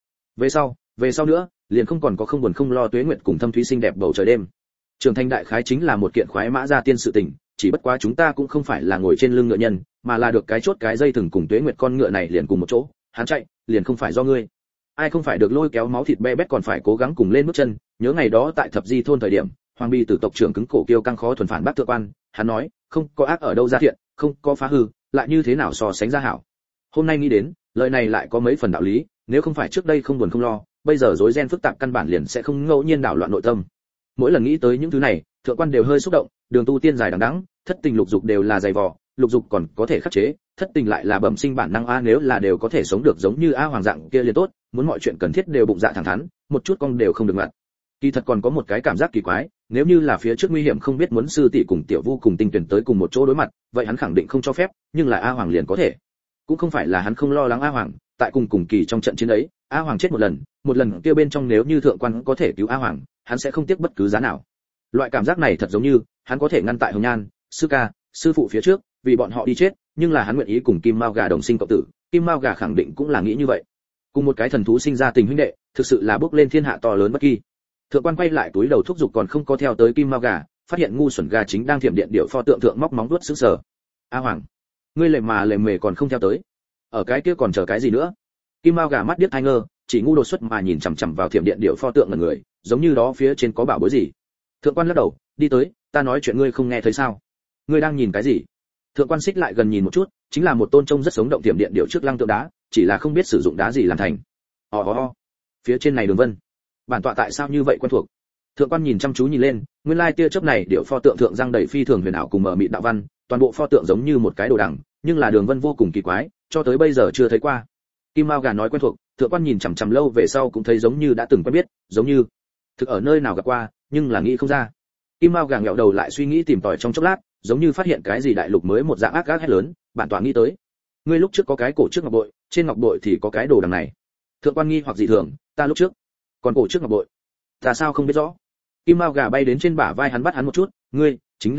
Về sau nữa, liền không còn có không buồn không lo tuế nguyệt cùng thâm thúy xinh đẹp bầu trời đêm. Trường Thanh đại khái chính là một kiện khoái mã gia tiên sự tình, chỉ bất quá chúng ta cũng không phải là ngồi trên lưng ngựa nhân, mà là được cái chốt cái dây thừng cùng tuế nguyệt con ngựa này liền cùng một chỗ, hắn chạy, liền không phải do ngươi. Ai không phải được lôi kéo máu thịt be bét còn phải cố gắng cùng lên bước chân, nhớ ngày đó tại Thập Di thôn thời điểm, Hoàng Bi tử tộc trưởng cứng cổ kiêu căng khó thuần phản bác thượng quan, hắn nói, không có ác ở đâu ra thiện, không có phá hư, lại như thế nào so sánh ra hảo. Hôm nay nghĩ đến, lời này lại có mấy phần đạo lý, nếu không phải trước đây không buồn không lo, bây giờ rối ren phức tạp căn bản liền sẽ không ngẫu nhiên đảo loạn nội tâm. Mỗi lần nghĩ tới những thứ này, thượng quan đều hơi xúc động, đường tu tiên dài đằng đẵng, thất tình lục dục đều là dày vò, lục dục còn có thể khắc chế, thất tình lại là bẩm sinh bản năng a, nếu là đều có thể sống được giống như a hoàng dạng kia liền tốt, muốn mọi chuyện cần thiết đều bụng dạ thẳng thắn, một chút cong đều không được ngặt. Kỳ thật còn có một cái cảm giác kỳ quái, nếu như là phía trước nguy hiểm không biết muốn sư tỷ cùng tiểu Vu cùng Tinh Tuyển tới cùng một chỗ đối mặt, vậy hắn khẳng định không cho phép, nhưng là a hoàng liền có thể. Cũng không phải là hắn không lo lắng a hoàng, tại cùng kỳ trong trận chiến ấy, a hoàng chết một lần kia bên trong nếu như thượng quan có thể cứu a hoàng, hắn sẽ không tiếc bất cứ giá nào. Loại cảm giác này thật giống như hắn có thể ngăn tại Hồng Nhan, sư ca, sư phụ phía trước, vì bọn họ đi chết, nhưng là hắn nguyện ý cùng Kim Mao Gà đồng sinh cộng tử. Kim Mao Gà khẳng định cũng là nghĩ như vậy. Cùng một cái thần thú sinh ra tình huynh đệ, thực sự là bước lên thiên hạ to lớn bất kỳ. Thượng quan quay lại túi đầu thúc giục còn không có theo tới Kim Mao Gà, phát hiện ngu xuẩn gà chính đang thiểm điện điệu pho tượng thượng móc móng vuốt sững sờ. A Hoàng, ngươi lề mà lề mề còn không theo tới, ở cái kia còn chờ cái gì nữa? Kim Mao Gà mắt điếc tai ngơ, chỉ ngu đột xuất mà nhìn chằm chằm vào thiểm điện điệu pho tượng ngẩn người, giống như đó phía trên có bảo bối gì. Thượng quan lắc đầu, đi tới, ta nói chuyện ngươi không nghe thấy sao? Ngươi đang nhìn cái gì? Thượng quan xích lại gần nhìn một chút, chính là một tôn trông rất sống động thiểm điện điệu trước lăng tượng đá, chỉ là không biết sử dụng đá gì làm thành. Phía trên này đường vân, bản tọa tại sao như vậy quen thuộc? Thượng quan nhìn chăm chú nhìn lên, nguyên lai tia chớp này điệu pho tượng thượng răng đầy phi thường huyền ảo cùng mở mịt đạo văn, toàn bộ pho tượng giống như một cái đồ đằng, nhưng là đường vân vô cùng kỳ quái, cho tới bây giờ chưa thấy qua. Kim Mao Gà nói quen thuộc, thượng quan nhìn chằm chằm lâu về sau cũng thấy giống như đã từng quen biết, giống như thực ở nơi nào gặp qua, nhưng là nghĩ không ra. Kim Mao Gà ngẹo đầu lại suy nghĩ tìm tòi trong chốc lát, giống như phát hiện cái gì đại lục mới một dạng ác hét lớn, bản tọa nghĩ tới. Ngươi lúc trước có cái cổ trước ngọc bội, trên ngọc bội thì có cái đồ đằng này. Thượng quan nghi hoặc dị thường, ta lúc trước, còn cổ trước ngọc bội, ta sao không biết rõ? Kim Mao Gà bay đến trên bả vai hắn bắt hắn một chút, ngươi, chính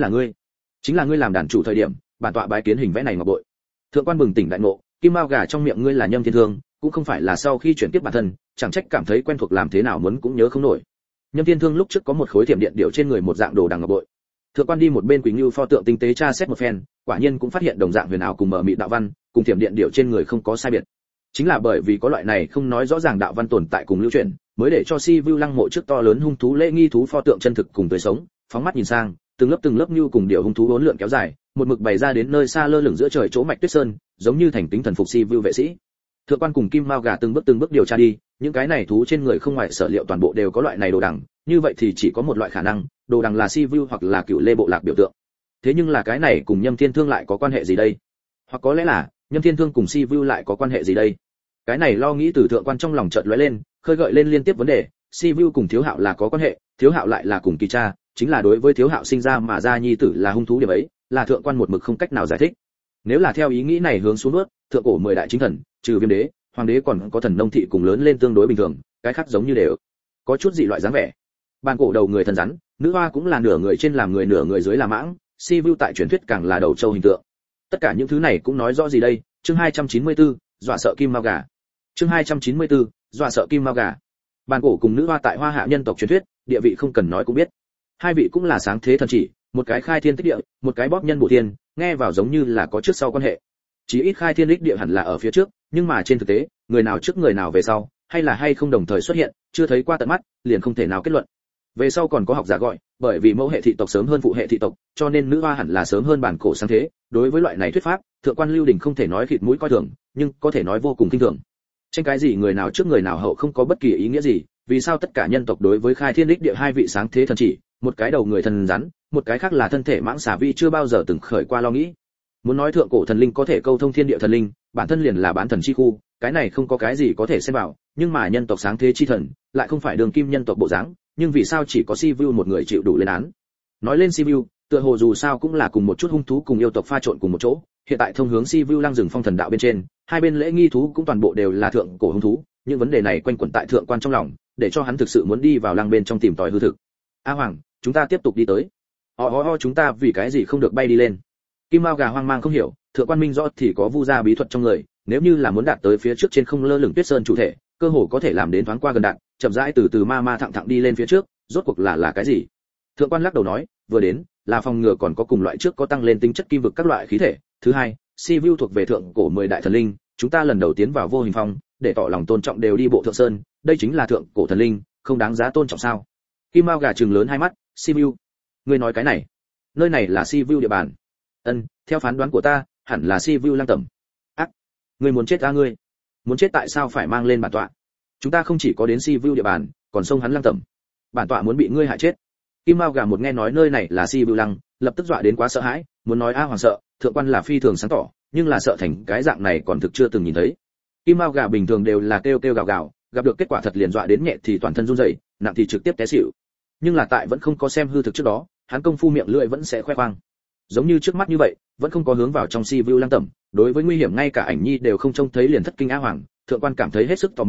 là ngươi làm đàn chủ thời điểm, bản tọa bái kiến hình vẽ này ngọc bội. Thượng quan bừng tỉnh đại ngộ, Kim Mao Gà trong miệng ngươi là Nhâm Thiên Thương, cũng không phải là sau khi chuyển tiếp bản thân, chẳng trách cảm thấy quen thuộc làm thế nào muốn cũng nhớ không nổi. Nhâm Thiên Thương lúc trước có một khối thiểm điện điệu trên người một dạng đồ đằng ngọc bội. Thượng quan đi một bên Quỳnh Lưu pho tượng tinh tế tra xét một phen, quả nhiên cũng phát hiện đồng dạng huyền ảo cùng mở mịt đạo văn, cùng thiểm điện điệu trên người không có sai biệt. Chính là bởi vì có loại này không nói rõ ràng đạo văn tồn tại cùng lưu truyền, mới để cho Si Vu lăng mộ trước to lớn hung thú lễ nghi thú pho tượng chân thực cùng tươi sống, phóng mắt nhìn sang, từng lớp như cùng điệu hung thú uốn lượn kéo dài, một mực bày ra đến nơi xa lơ lửng giữa trời chỗ mạch tuyết sơn, giống như thành kính thần phục Si Vu vệ sĩ. Thượng quan cùng Kim Mao Gà từng bước điều tra đi, những cái này thú trên người không ngoài sở liệu toàn bộ đều có loại này đồ đằng, như vậy thì chỉ có một loại khả năng, đồ đằng là Si Vu hoặc là Cửu Lê bộ lạc biểu tượng. Thế nhưng là cái này cùng Nhâm Thiên Thương lại có quan hệ gì đây? Hoặc có lẽ là Nhâm Thiên Thương cùng Si Vu lại có quan hệ gì đây? Cái này lo nghĩ từ thượng quan trong lòng chợt lóe lên, khơi gợi lên liên tiếp vấn đề. Si Vu cùng Thiếu Hạo là có quan hệ, Thiếu Hạo lại là cùng kỳ cha, chính là đối với Thiếu Hạo sinh ra mà ra nhi tử là hung thú điểm ấy, là thượng quan một mực không cách nào giải thích. Nếu là theo ý nghĩ này hướng xuống nuốt, thượng cổ 10 đại chính thần, trừ Viêm đế, Hoàng đế còn có thần nông thị cùng lớn lên tương đối bình thường, cái khác giống như đều có chút dị loại dáng vẻ. Bàn cổ đầu người thần rắn, nữ hoa cũng là nửa người trên làm người nửa người dưới là mãng, Si Vu tại truyền thuyết càng là đầu châu hình tượng. Tất cả những thứ này cũng nói rõ gì đây? Chương 294, dọa sợ Kim Mao Gà. Chương 294, dọa sợ Kim Mao Gà. Bàn cổ cùng nữ hoa tại Hoa Hạ nhân tộc truyền thuyết, địa vị không cần nói cũng biết. Hai vị cũng là sáng thế thần chỉ, một cái khai thiên tích địa, một cái bóp nhân bổ thiên, nghe vào giống như là có trước sau quan hệ. Chỉ ít khai thiên tích địa hẳn là ở phía trước, nhưng mà trên thực tế, người nào trước người nào về sau, hay là hay không đồng thời xuất hiện, chưa thấy qua tận mắt, liền không thể nào kết luận. Về sau còn có học giả gọi, bởi vì mẫu hệ thị tộc sớm hơn phụ hệ thị tộc, cho nên nữ hoa hẳn là sớm hơn bản cổ sáng thế. Đối với loại này thuyết pháp, thượng quan Lưu Đình không thể nói khịt mũi coi thường, nhưng có thể nói vô cùng kinh thường. Tranh cái gì người nào trước người nào hậu không có bất kỳ ý nghĩa gì, vì sao tất cả nhân tộc đối với khai thiên đích địa hai vị sáng thế thần chỉ, một cái đầu người thần rắn, một cái khác là thân thể mãng xà vi chưa bao giờ từng khởi qua lo nghĩ. Muốn nói thượng cổ thần linh có thể câu thông thiên địa thần linh, bản thân liền là bán thần chi khu, cái này không có cái gì có thể xem vào, nhưng mà nhân tộc sáng thế chi thần, lại không phải đường kim nhân tộc bộ dáng, nhưng vì sao chỉ có Si Vu một người chịu đủ lên án? Nói lên Si Vu, tựa hồ dù sao cũng là cùng một chút hung thú cùng yêu tộc pha trộn cùng một chỗ, hiện tại thông hướng Si Vu lăng rừng phong thần đạo bên trên, hai bên lễ nghi thú cũng toàn bộ đều là thượng cổ hung thú, những vấn đề này quanh quẩn tại thượng quan trong lòng, để cho hắn thực sự muốn đi vào lăng bên trong tìm tòi hư thực. A Hoàng, chúng ta tiếp tục đi tới. Chúng ta vì cái gì không được bay đi lên? Kim Mao Gà hoang mang không hiểu, thượng quan minh rõ thì có vu gia bí thuật trong người, nếu như là muốn đạt tới phía trước trên không lơ lửng tuyết sơn chủ thể, cơ hồ có thể làm đến thoáng qua gần đạn, chậm rãi từ ma thẳng đi lên phía trước, rốt cuộc là cái gì? Thượng quan lắc đầu nói, vừa đến là phòng ngừa còn có cùng loại trước có tăng lên tính chất kim vực các loại khí thể, thứ hai, Si Vu thuộc về thượng cổ 10 đại thần linh, chúng ta lần đầu tiến vào vô hình phong, để tỏ lòng tôn trọng đều đi bộ thượng sơn, đây chính là thượng cổ thần linh, không đáng giá tôn trọng sao? Kim Mao Gà trừng lớn hai mắt, Si Vu, ngươi nói cái này? Nơi này là Si Vu địa bàn. Theo phán đoán của ta, hẳn là Si Vu lăng tẩm. Ác, ngươi muốn chết ta ngươi? Muốn chết tại sao phải mang lên bản tọa? Chúng ta không chỉ có đến Si Vu địa bàn, còn xông hắn lăng tẩm. Bản tọa muốn bị ngươi hại chết. Kim Mao Gà một nghe nói nơi này là Si Vu lăng, lập tức dọa đến quá sợ hãi, muốn nói a hoàng sợ, thượng quan là phi thường sáng tỏ, nhưng là sợ thành cái dạng này còn thực chưa từng nhìn thấy. Kim Mao Gà bình thường đều là kêu gào gào, gặp được kết quả thật liền dọa đến nhẹ thì toàn thân run rẩy, nặng thì trực tiếp té xỉu. Nhưng là tại vẫn không có xem hư thực trước đó, hắn công phu miệng lưỡi vẫn sẽ khoe khoang. Giống như trước mắt như vậy, vẫn không có hướng vào trong Si Vu lăng tẩm, đối với nguy hiểm ngay cả ảnh nhi đều không trông thấy liền thất kinh a hoàng, thượng quan cảm thấy hết sức tò mò,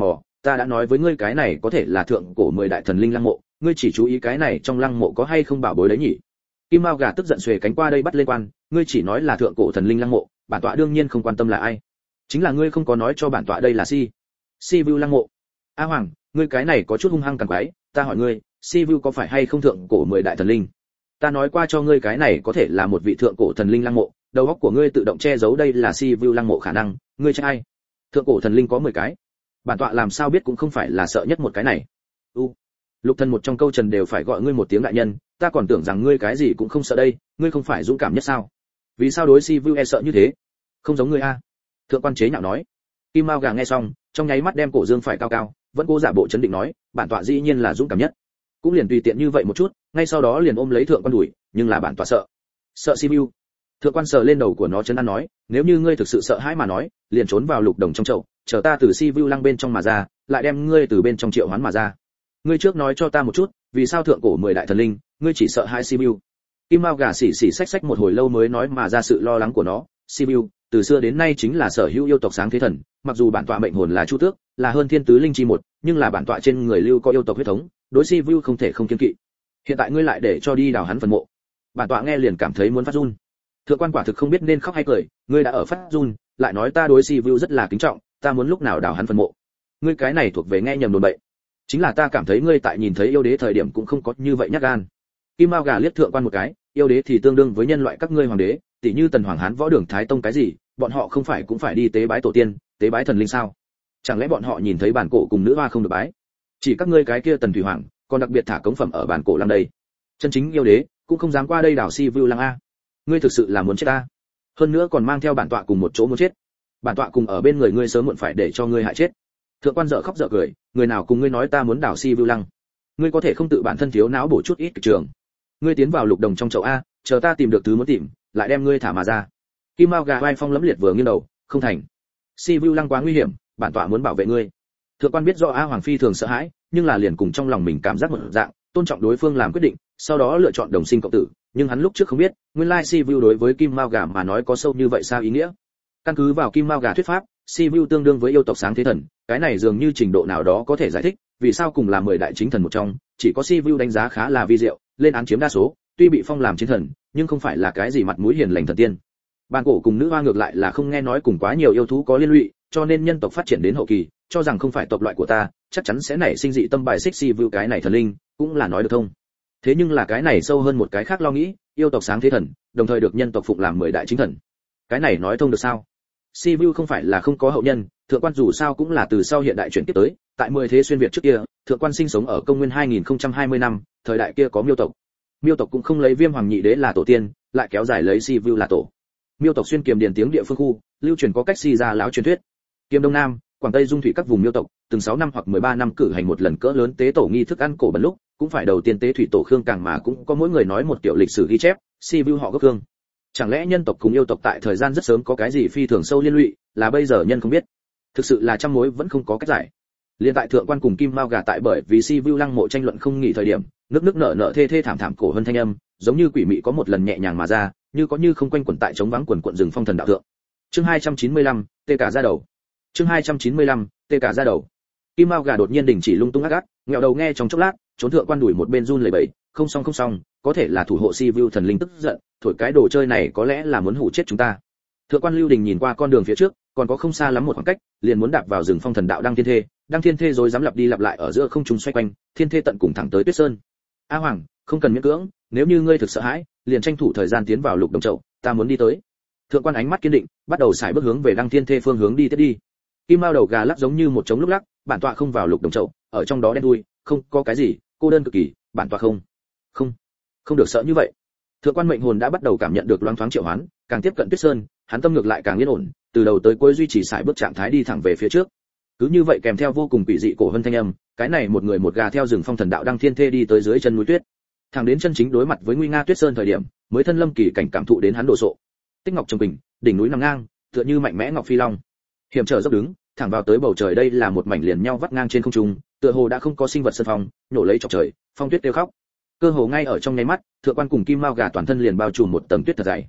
ta đã nói với ngươi cái này có thể là thượng cổ 10 đại thần linh lăng mộ, ngươi chỉ chú ý cái này trong lăng mộ có hay không bảo bối đấy nhỉ? Kim Mao Gà tức giận xuề cánh qua đây bắt lên quan, ngươi chỉ nói là thượng cổ thần linh lăng mộ, bản tọa đương nhiên không quan tâm là ai. Chính là ngươi không có nói cho bản tọa đây là Si Vu lăng mộ. A Hoàng, ngươi cái này có chút hung hăng càng quái, ta hỏi ngươi, Si Vu có phải hay không thượng cổ 10 đại thần linh? Ta nói qua cho ngươi cái này có thể là một vị thượng cổ thần linh lăng mộ, đầu óc của ngươi tự động che giấu đây là Si Vu lăng mộ khả năng, ngươi trách ai? Thượng cổ thần linh có 10 cái. Bản tọa làm sao biết cũng không phải là sợ nhất một cái này. Lục Thần một trong câu trần đều phải gọi ngươi một tiếng đại nhân, ta còn tưởng rằng ngươi cái gì cũng không sợ đây, ngươi không phải dũng cảm nhất sao? Vì sao đối Si Vu e sợ như thế? Không giống ngươi a. Thượng quan chế nhạo nói. Kim Mao Gà nghe xong, trong nháy mắt đem cổ dương phải cao cao, vẫn cố giả bộ trấn định nói, bản tọa dĩ nhiên là dũng cảm nhất. Cũng liền tùy tiện như vậy một chút, ngay sau đó liền ôm lấy thượng quan đuổi, nhưng là bản tọa sợ Si Vu. Thượng quan sờ lên đầu của nó trấn an nói, nếu như ngươi thực sự sợ hãi mà nói, liền trốn vào lục đồng trong chậu, chờ ta từ Si Vu lăng bên trong mà ra, lại đem ngươi từ bên trong triệu hoán mà ra. Ngươi trước nói cho ta một chút, vì sao thượng cổ 10 đại thần linh, ngươi chỉ sợ hai Si Vu? Kim Mao Gà xỉ xách một hồi lâu mới nói mà ra sự lo lắng của nó, Si Vu, từ xưa đến nay chính là sở hữu yêu tộc sáng thế thần, mặc dù bản tọa mệnh hồn là Chu Tước, là hơn thiên tứ linh chi một, nhưng là bản tọa trên người lưu có yêu tộc huyết thống, đối Si Vu không thể không kiêng kỵ. Hiện tại ngươi lại để cho đi đào hắn phần mộ. Bản tọa nghe liền cảm thấy muốn phát run. Thượng quan quả thực không biết nên khóc hay cười, ngươi đã ở phát run, lại nói ta đối Si Vu rất là kính trọng, ta muốn lúc nào đào hắn phần mộ. Ngươi cái này thuộc về nghe nhầm đồn bậy. Chính là ta cảm thấy ngươi tại nhìn thấy yêu đế thời điểm cũng không có như vậy nhát gan. Kim Mao Gà liếc thượng quan một cái, yêu đế thì tương đương với nhân loại các ngươi hoàng đế, tỷ như Tần Hoàng Hán Võ Đường Thái Tông cái gì, bọn họ không phải cũng phải đi tế bái tổ tiên, tế bái thần linh sao? Chẳng lẽ bọn họ nhìn thấy bản cổ cùng nữ hoa không được bái? Chỉ các ngươi cái kia Tần Thủy Hoàng, còn đặc biệt thả cống phẩm ở bản cổ lăng đây. Chân chính yêu đế cũng không dám qua đây đảo Si Vu lăng a. Ngươi thực sự là muốn chết ta? Hơn nữa còn mang theo bản tọa cùng một chỗ muốn chết. Bản tọa cùng ở bên người ngươi sớm muộn phải để cho ngươi hại chết. Thượng quan dở khóc dở cười, người nào cùng ngươi nói ta muốn đảo Si Vu lăng? Ngươi có thể không tự bản thân thiếu não bổ chút ít kịch trường. Ngươi tiến vào lục đồng trong chậu a, chờ ta tìm được thứ muốn tìm, lại đem ngươi thả mà ra. Kim Mao Gà vai phong lẫm liệt vừa nghiêng đầu, không thành. Si Vu lăng quá nguy hiểm, bản tọa muốn bảo vệ ngươi. Thượng quan biết rõ A Hoàng phi thường sợ hãi, nhưng là liền cùng trong lòng mình cảm giác một dạng, tôn trọng đối phương làm quyết định, sau đó lựa chọn đồng sinh cộng tử, nhưng hắn lúc trước không biết, nguyên lai Si Vu đối với Kim Mao Gà mà nói có sâu như vậy sao ý nghĩa. Căn cứ vào Kim Mao Gà thuyết pháp, Si Vu tương đương với yêu tộc sáng thế thần, cái này dường như trình độ nào đó có thể giải thích, vì sao cùng là 10 đại chính thần một trong, chỉ có Si Vu đánh giá khá là vi diệu, lên án chiếm đa số, tuy bị phong làm chiến thần, nhưng không phải là cái gì mặt mũi hiền lành thần tiên. Bản cổ cùng nữ hoa ngược lại là không nghe nói cùng quá nhiều yêu thú có liên lụy, cho nên nhân tộc phát triển đến hậu kỳ, cho rằng không phải tộc loại của ta, chắc chắn sẽ nảy sinh dị tâm bài xích Si Vu cái này thần linh, cũng là nói được thông. Thế nhưng là cái này sâu hơn một cái khác lo nghĩ, yêu tộc sáng thế thần, đồng thời được nhân tộc phụng làm 10 đại chính thần. Cái này nói thông được sao? Si Vu không phải là không có hậu nhân, thượng quan dù sao cũng là từ sau hiện đại chuyển tiếp tới, tại 10 thế xuyên việt trước kia, thượng quan sinh sống ở công nguyên 2020 năm, thời đại kia có Miêu tộc. Miêu tộc cũng không lấy Viêm Hoàng Nhị Đế là tổ tiên, lại kéo dài lấy Si Vu là tổ. Miêu tộc xuyên kiềm điền tiếng địa phương khu, lưu truyền có cách Si ra lão truyền thuyết. Kiềm Đông Nam, Quảng Tây Dung thủy các vùng Miêu tộc, từng 6 năm hoặc 13 năm cử hành một lần cỡ lớn tế tổ nghi thức ăn cổ bẩn lúc, cũng phải đầu tiên tế thủy tổ Khương Càng mà cũng có mỗi người nói một kiểu lịch sử ghi chép, Si Vu họ gốc Khương. Chẳng lẽ nhân tộc cùng yêu tộc tại thời gian rất sớm có cái gì phi thường sâu liên lụy, là bây giờ nhân không biết. Thực sự là trăm mối vẫn không có cách giải. Liên tại thượng quan cùng Kim Mao Gà tại bởi vì Si Vu lăng mộ tranh luận không nghỉ thời điểm, nước nở thê thê thảm thảm cổ hơn thanh âm, giống như quỷ mị có một lần nhẹ nhàng mà ra, như có như không quanh quẩn tại trống vắng quần quận rừng phong thần đạo thượng. Chương 295, tê cả ra đầu. Chương 295, tê cả ra đầu. Kim Mao Gà đột nhiên đình chỉ lung tung ác, ngẹo đầu nghe trong chốc lát, trốn thượng quan đuổi một bên run lẩy bẩy, không xong, có thể là thủ hộ Si Vu thần linh tức giận, thổi cái đồ chơi này có lẽ là muốn hủ chết chúng ta. Thượng quan Lưu Đình nhìn qua con đường phía trước, còn có không xa lắm một khoảng cách, liền muốn đạp vào rừng phong thần đạo Đăng Thiên Thê rồi dám lặp đi lặp lại ở giữa không trung xoay quanh, Thiên Thê tận cùng thẳng tới Tuyết Sơn. A Hoàng, không cần miễn cưỡng, nếu như ngươi thực sợ hãi, liền tranh thủ thời gian tiến vào lục đồng chậu, ta muốn đi tới. Thượng quan ánh mắt kiên định, bắt đầu xài bước hướng về Đăng Thiên Thê phương hướng đi tiếp đi. Kim Mao đầu gà lắc giống như một trống lúc lắc, bản tọa không vào lục đồng chậu, ở trong đó đen đuôi, không có cái gì, cô đơn cực kỳ, bản tọa không được sợ như vậy. Thượng quan mệnh hồn đã bắt đầu cảm nhận được loáng thoáng triệu hoán, càng tiếp cận Tuyết Sơn, hắn tâm ngược lại càng yên ổn, từ đầu tới cuối duy trì sải bước trạng thái đi thẳng về phía trước. Cứ như vậy kèm theo vô cùng quỷ dị cổ vân thanh âm, cái này một người một gà theo rừng phong thần đạo Đăng Thiên Thê đi tới dưới chân núi tuyết. Thẳng đến chân chính đối mặt với nguy nga Tuyết Sơn thời điểm, mới thân lâm kỳ cảnh cảm thụ đến hắn độ sộ. Tích ngọc trồng bình, đỉnh núi nằm ngang, tựa như mạnh mẽ ngọc phi long. Hiểm trở dốc đứng, thẳng vào tới bầu trời đây là một mảnh liền nhau vắt ngang trên không trung, tựa hồ đã không có sinh vật sân phong, nổ lấy chọc trời, phong tuyết kêu khóc. Cơ hồ ngay ở trong nháy mắt, thượng quan cùng Kim Mao Gà toàn thân liền bao trùm một tầng tuyết thật dày.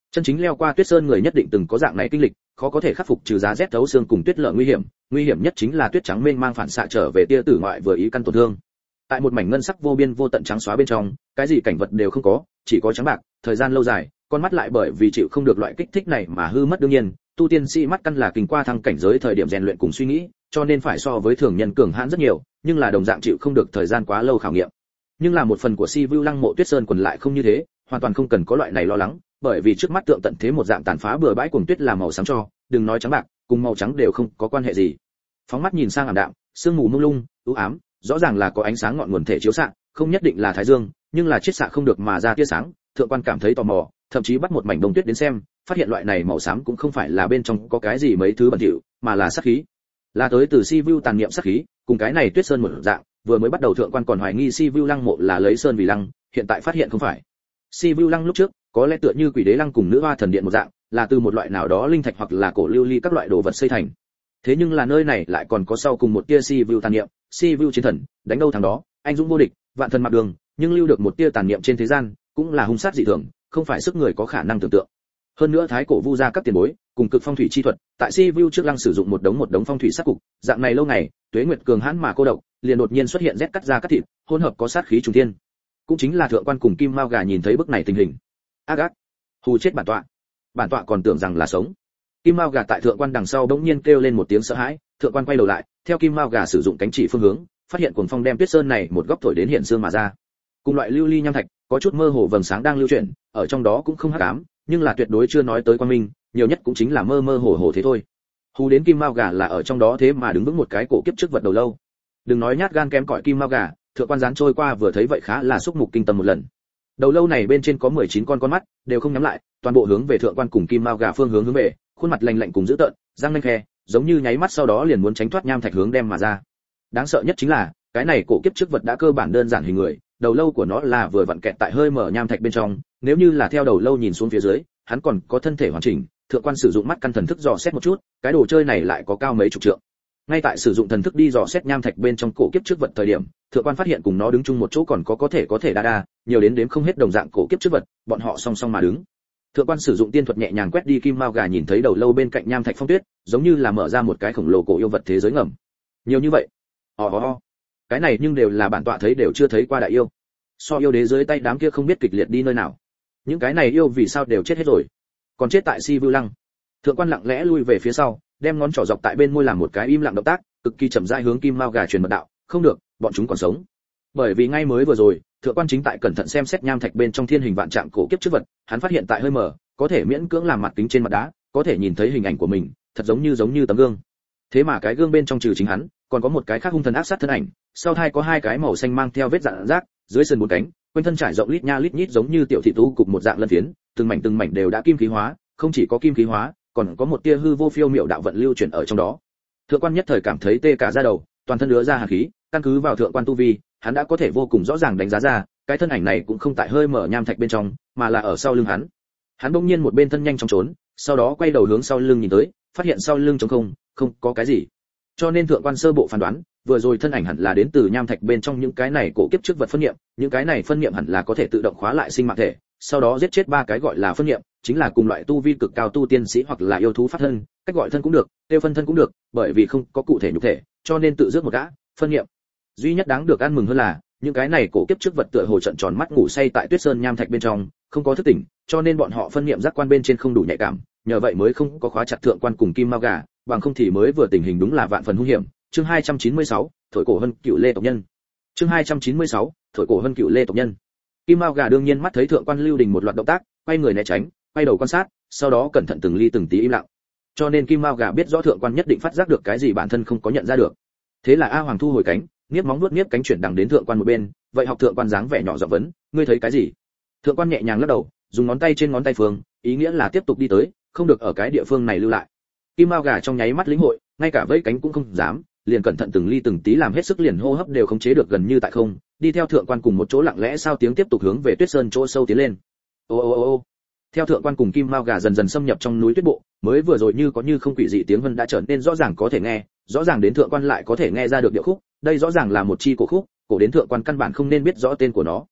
Chân chính leo qua Tuyết Sơn người nhất định từng có dạng này kinh lịch, khó có thể khắc phục trừ giá rét thấu xương cùng tuyết lở nguy hiểm nhất chính là tuyết trắng mênh mang phản xạ trở về tia tử ngoại vừa ý căn tổn thương. Tại một mảnh ngân sắc vô biên vô tận trắng xóa bên trong, cái gì cảnh vật đều không có, chỉ có trắng bạc, thời gian lâu dài, con mắt lại bởi vì chịu không được loại kích thích này mà hư mất. Đương nhiên, tu tiên sĩ mắt căn là kinh qua thăng cảnh giới thời điểm rèn luyện cùng suy nghĩ, cho nên phải so với thường nhân cường hãn rất nhiều, nhưng là đồng dạng chịu không được thời gian quá lâu khảo nghiệm. Nhưng là một phần của Si Vu Lăng Mộ Tuyết Sơn quần lại không như thế, hoàn toàn không cần có loại này lo lắng, bởi vì trước mắt tượng tận thế một dạng tàn phá bừa bãi cuồng tuyết là màu sáng cho, đừng nói trắng bạc, cùng màu trắng đều không có quan hệ gì. Phóng mắt nhìn sang ảm đạm, sương mù mông lung, u ám, rõ ràng là có ánh sáng ngọn nguồn thể chiếu xạ, không nhất định là thái dương, nhưng là chiết xạ không được mà ra tia sáng. Thượng quan cảm thấy tò mò, thậm chí bắt một mảnh đông tuyết đến xem, phát hiện loại này màu xám cũng không phải là bên trong có cái gì mấy thứ bẩn thỉu, mà là sát khí. Là tới từ Si Vu tàn niệm sát khí, cùng cái này Tuyết Sơn một dạng, vừa mới bắt đầu thượng quan còn hoài nghi Si Vu Lăng mộ là lấy sơn vì lăng, hiện tại phát hiện không phải. Si Vu Lăng lúc trước, có lẽ tựa như Quỷ Đế Lăng cùng Nữ Hoa Thần Điện một dạng, là từ một loại nào đó linh thạch hoặc là cổ lưu ly các loại đồ vật xây thành. Thế nhưng là nơi này lại còn có sau cùng một tia Si Vu tàn niệm, Si Vu chiến thần, đánh đâu thằng đó, anh dũng vô địch, vạn thần mặc đường, nhưng lưu được một tia tàn niệm trên thế gian, cũng là hung sát dị thường, không phải sức người có khả năng tưởng tượng. Hơn nữa thái cổ vu gia các tiền bối, cùng cực phong thủy chi thuật, tại Si Vu trước lăng sử dụng một đống phong thủy sát cục, dạng này lâu ngày, tuế nguyệt cường hãn mà cô độc, liền đột nhiên xuất hiện rét cắt da cắt thịt, hỗn hợp có sát khí trùng thiên. Cũng chính là thượng quan cùng Kim Mao Gà nhìn thấy bức này tình hình. Ác ác, hù chết bản tọa còn tưởng rằng là sống. Kim Mao Gà tại thượng quan đằng sau bỗng nhiên kêu lên một tiếng sợ hãi, thượng quan quay đầu lại, theo Kim Mao Gà sử dụng cánh chỉ phương hướng, phát hiện cuồng phong đem Tuyết Sơn này một góc thổi đến hiện xương mà ra. Cùng loại lưu ly nham thạch, có chút mơ hồ vầng sáng đang lưu chuyển, ở trong đó cũng không hắc ám, nhưng là tuyệt đối chưa nói tới quang minh, nhiều nhất cũng chính là mơ mơ hồ hồ thế thôi. Hù đến Kim Mao Gà là ở trong đó thế mà đứng vững một cái cổ kiếp trước vật đầu lâu. Đừng nói nhát gan kém cỏi Kim Mao Gà, thượng quan gián trôi qua vừa thấy vậy khá là xúc mục kinh tâm một lần. Đầu lâu này bên trên có 19 con mắt, đều không nhắm lại, toàn bộ hướng về thượng quan cùng Kim Mao Gà phương hướng về, khuôn mặt lạnh lạnh cùng dữ tợn, răng nanh khe, giống như nháy mắt sau đó liền muốn tránh thoát nham thạch hướng đem mà ra. Đáng sợ nhất chính là, cái này cổ kiếp trước vật đã cơ bản đơn giản hình người, đầu lâu của nó là vừa vặn kẹt tại hơi mở nham thạch bên trong, nếu như là theo đầu lâu nhìn xuống phía dưới, hắn còn có thân thể hoàn chỉnh. Thượng quan sử dụng mắt căn thần thức dò xét một chút, cái đồ chơi này lại có cao mấy chục trượng. Ngay tại sử dụng thần thức đi dò xét nham thạch bên trong cổ kiếp trước vật thời điểm, thượng quan phát hiện cùng nó đứng chung một chỗ còn có thể đa nhiều đến đếm không hết đồng dạng cổ kiếp trước vật, bọn họ song song mà đứng. Thượng quan sử dụng tiên thuật nhẹ nhàng quét đi Kim Mao Gà nhìn thấy đầu lâu bên cạnh nham thạch phong tuyết, giống như là mở ra một cái khổng lồ cổ yêu vật thế giới ngầm. Nhiều như vậy. Cái này nhưng đều là bản tọa thấy đều chưa thấy qua đại yêu. So yêu đế dưới tay đám kia không biết kịch liệt đi nơi nào. Những cái này yêu vì sao đều chết hết rồi? Còn chết tại Si Vu Lăng. Thượng quan lặng lẽ lui về phía sau, đem ngón trỏ dọc tại bên môi làm một cái im lặng động tác, cực kỳ chậm rãi hướng Kim Mao Gà truyền mật đạo, không được, bọn chúng còn sống. Bởi vì ngay mới vừa rồi, thượng quan chính tại cẩn thận xem xét nham thạch bên trong thiên hình vạn trạng cổ kiếp trước vật, hắn phát hiện tại hơi mờ, có thể miễn cưỡng làm mặt kính trên mặt đá, có thể nhìn thấy hình ảnh của mình, thật giống như tấm gương. Thế mà cái gương bên trong trừ chính hắn, còn có một cái khác hung thần ác sát thân ảnh, sau thai có hai cái màu xanh mang theo vết rạn rác, dưới sườn bốn cánh, quanh thân trải rộng lít nha lít nhít giống như tiểu thị tú cục một dạng lân phiến, từng mảnh đều đã kim khí hóa, không chỉ có kim khí hóa, còn có một tia hư vô phiêu miệu đạo vận lưu chuyển ở trong đó. Thượng quan nhất thời cảm thấy tê cả da đầu, toàn thân ứa ra hàn khí, căn cứ vào thượng quan tu vi, hắn đã có thể vô cùng rõ ràng đánh giá ra, cái thân ảnh này cũng không tại hơi mở nham thạch bên trong, mà là ở sau lưng hắn. Hắn bỗng nhiên một bên thân nhanh chóng trốn, sau đó quay đầu hướng sau lưng nhìn tới, phát hiện sau lưng trống không, không có cái gì. Cho nên thượng quan sơ bộ phán đoán, vừa rồi thân ảnh hẳn là đến từ nham thạch bên trong những cái này cổ kiếp trước vật phân niệm, những cái này phân niệm hẳn là có thể tự động khóa lại sinh mạng thể, sau đó giết chết ba cái gọi là phân niệm, chính là cùng loại tu vi cực cao tu tiên sĩ hoặc là yêu thú phát thân, cách gọi thân cũng được, tiêu phân thân cũng được, bởi vì không có cụ thể nhục thể, cho nên tự giết một gã phân niệm. Duy nhất đáng được ăn mừng hơn là, những cái này cổ kiếp trước vật tựa hồ trận tròn mắt ngủ say tại Tuyết Sơn nham thạch bên trong, không có thức tỉnh, cho nên bọn họ phân niệm giác quan bên trên không đủ nhạy cảm, nhờ vậy mới không có khóa chặt thượng quan cùng Kim Mao Gà, bằng không thì mới vừa tình hình đúng là vạn phần hung hiểm. Chương 296, thổi cổ hân cựu lê tộc nhân. Chương 296, thổi cổ hân cựu lê tộc nhân. Kim Mao Gà đương nhiên mắt thấy thượng quan lưu đình một loạt động tác, quay người né tránh, quay đầu quan sát, sau đó cẩn thận từng ly từng tí im lặng. Cho nên Kim Mao Gà biết rõ thượng quan nhất định phát giác được cái gì bản thân không có nhận ra được. Thế là A Hoàng thu hồi cánh, niếp móng vuốt niếp cánh chuyển đằng đến thượng quan một bên, vậy học thượng quan dáng vẻ nhỏ giọng vấn, ngươi thấy cái gì? Thượng quan nhẹ nhàng lắc đầu, dùng ngón tay trên ngón tay phương, ý nghĩa là tiếp tục đi tới, không được ở cái địa phương này lưu lại. Kim Mao Gà trong nháy mắt lĩnh hội, ngay cả vẫy cánh cũng không dám, liền cẩn thận từng ly từng tí làm hết sức, liền hô hấp đều khống chế được gần như tại không, đi theo thượng quan cùng một chỗ lặng lẽ sao tiếng tiếp tục hướng về Tuyết Sơn chỗ sâu tiến lên. Ô. Theo thượng quan cùng Kim Mao Gà dần dần xâm nhập trong núi tuyết bộ, mới vừa rồi như có như không quỷ dị tiếng vân đã trở nên rõ ràng có thể nghe, rõ ràng đến thượng quan lại có thể nghe ra được điệu khúc, đây rõ ràng là một chi cổ khúc, cổ đến thượng quan căn bản không nên biết rõ tên của nó.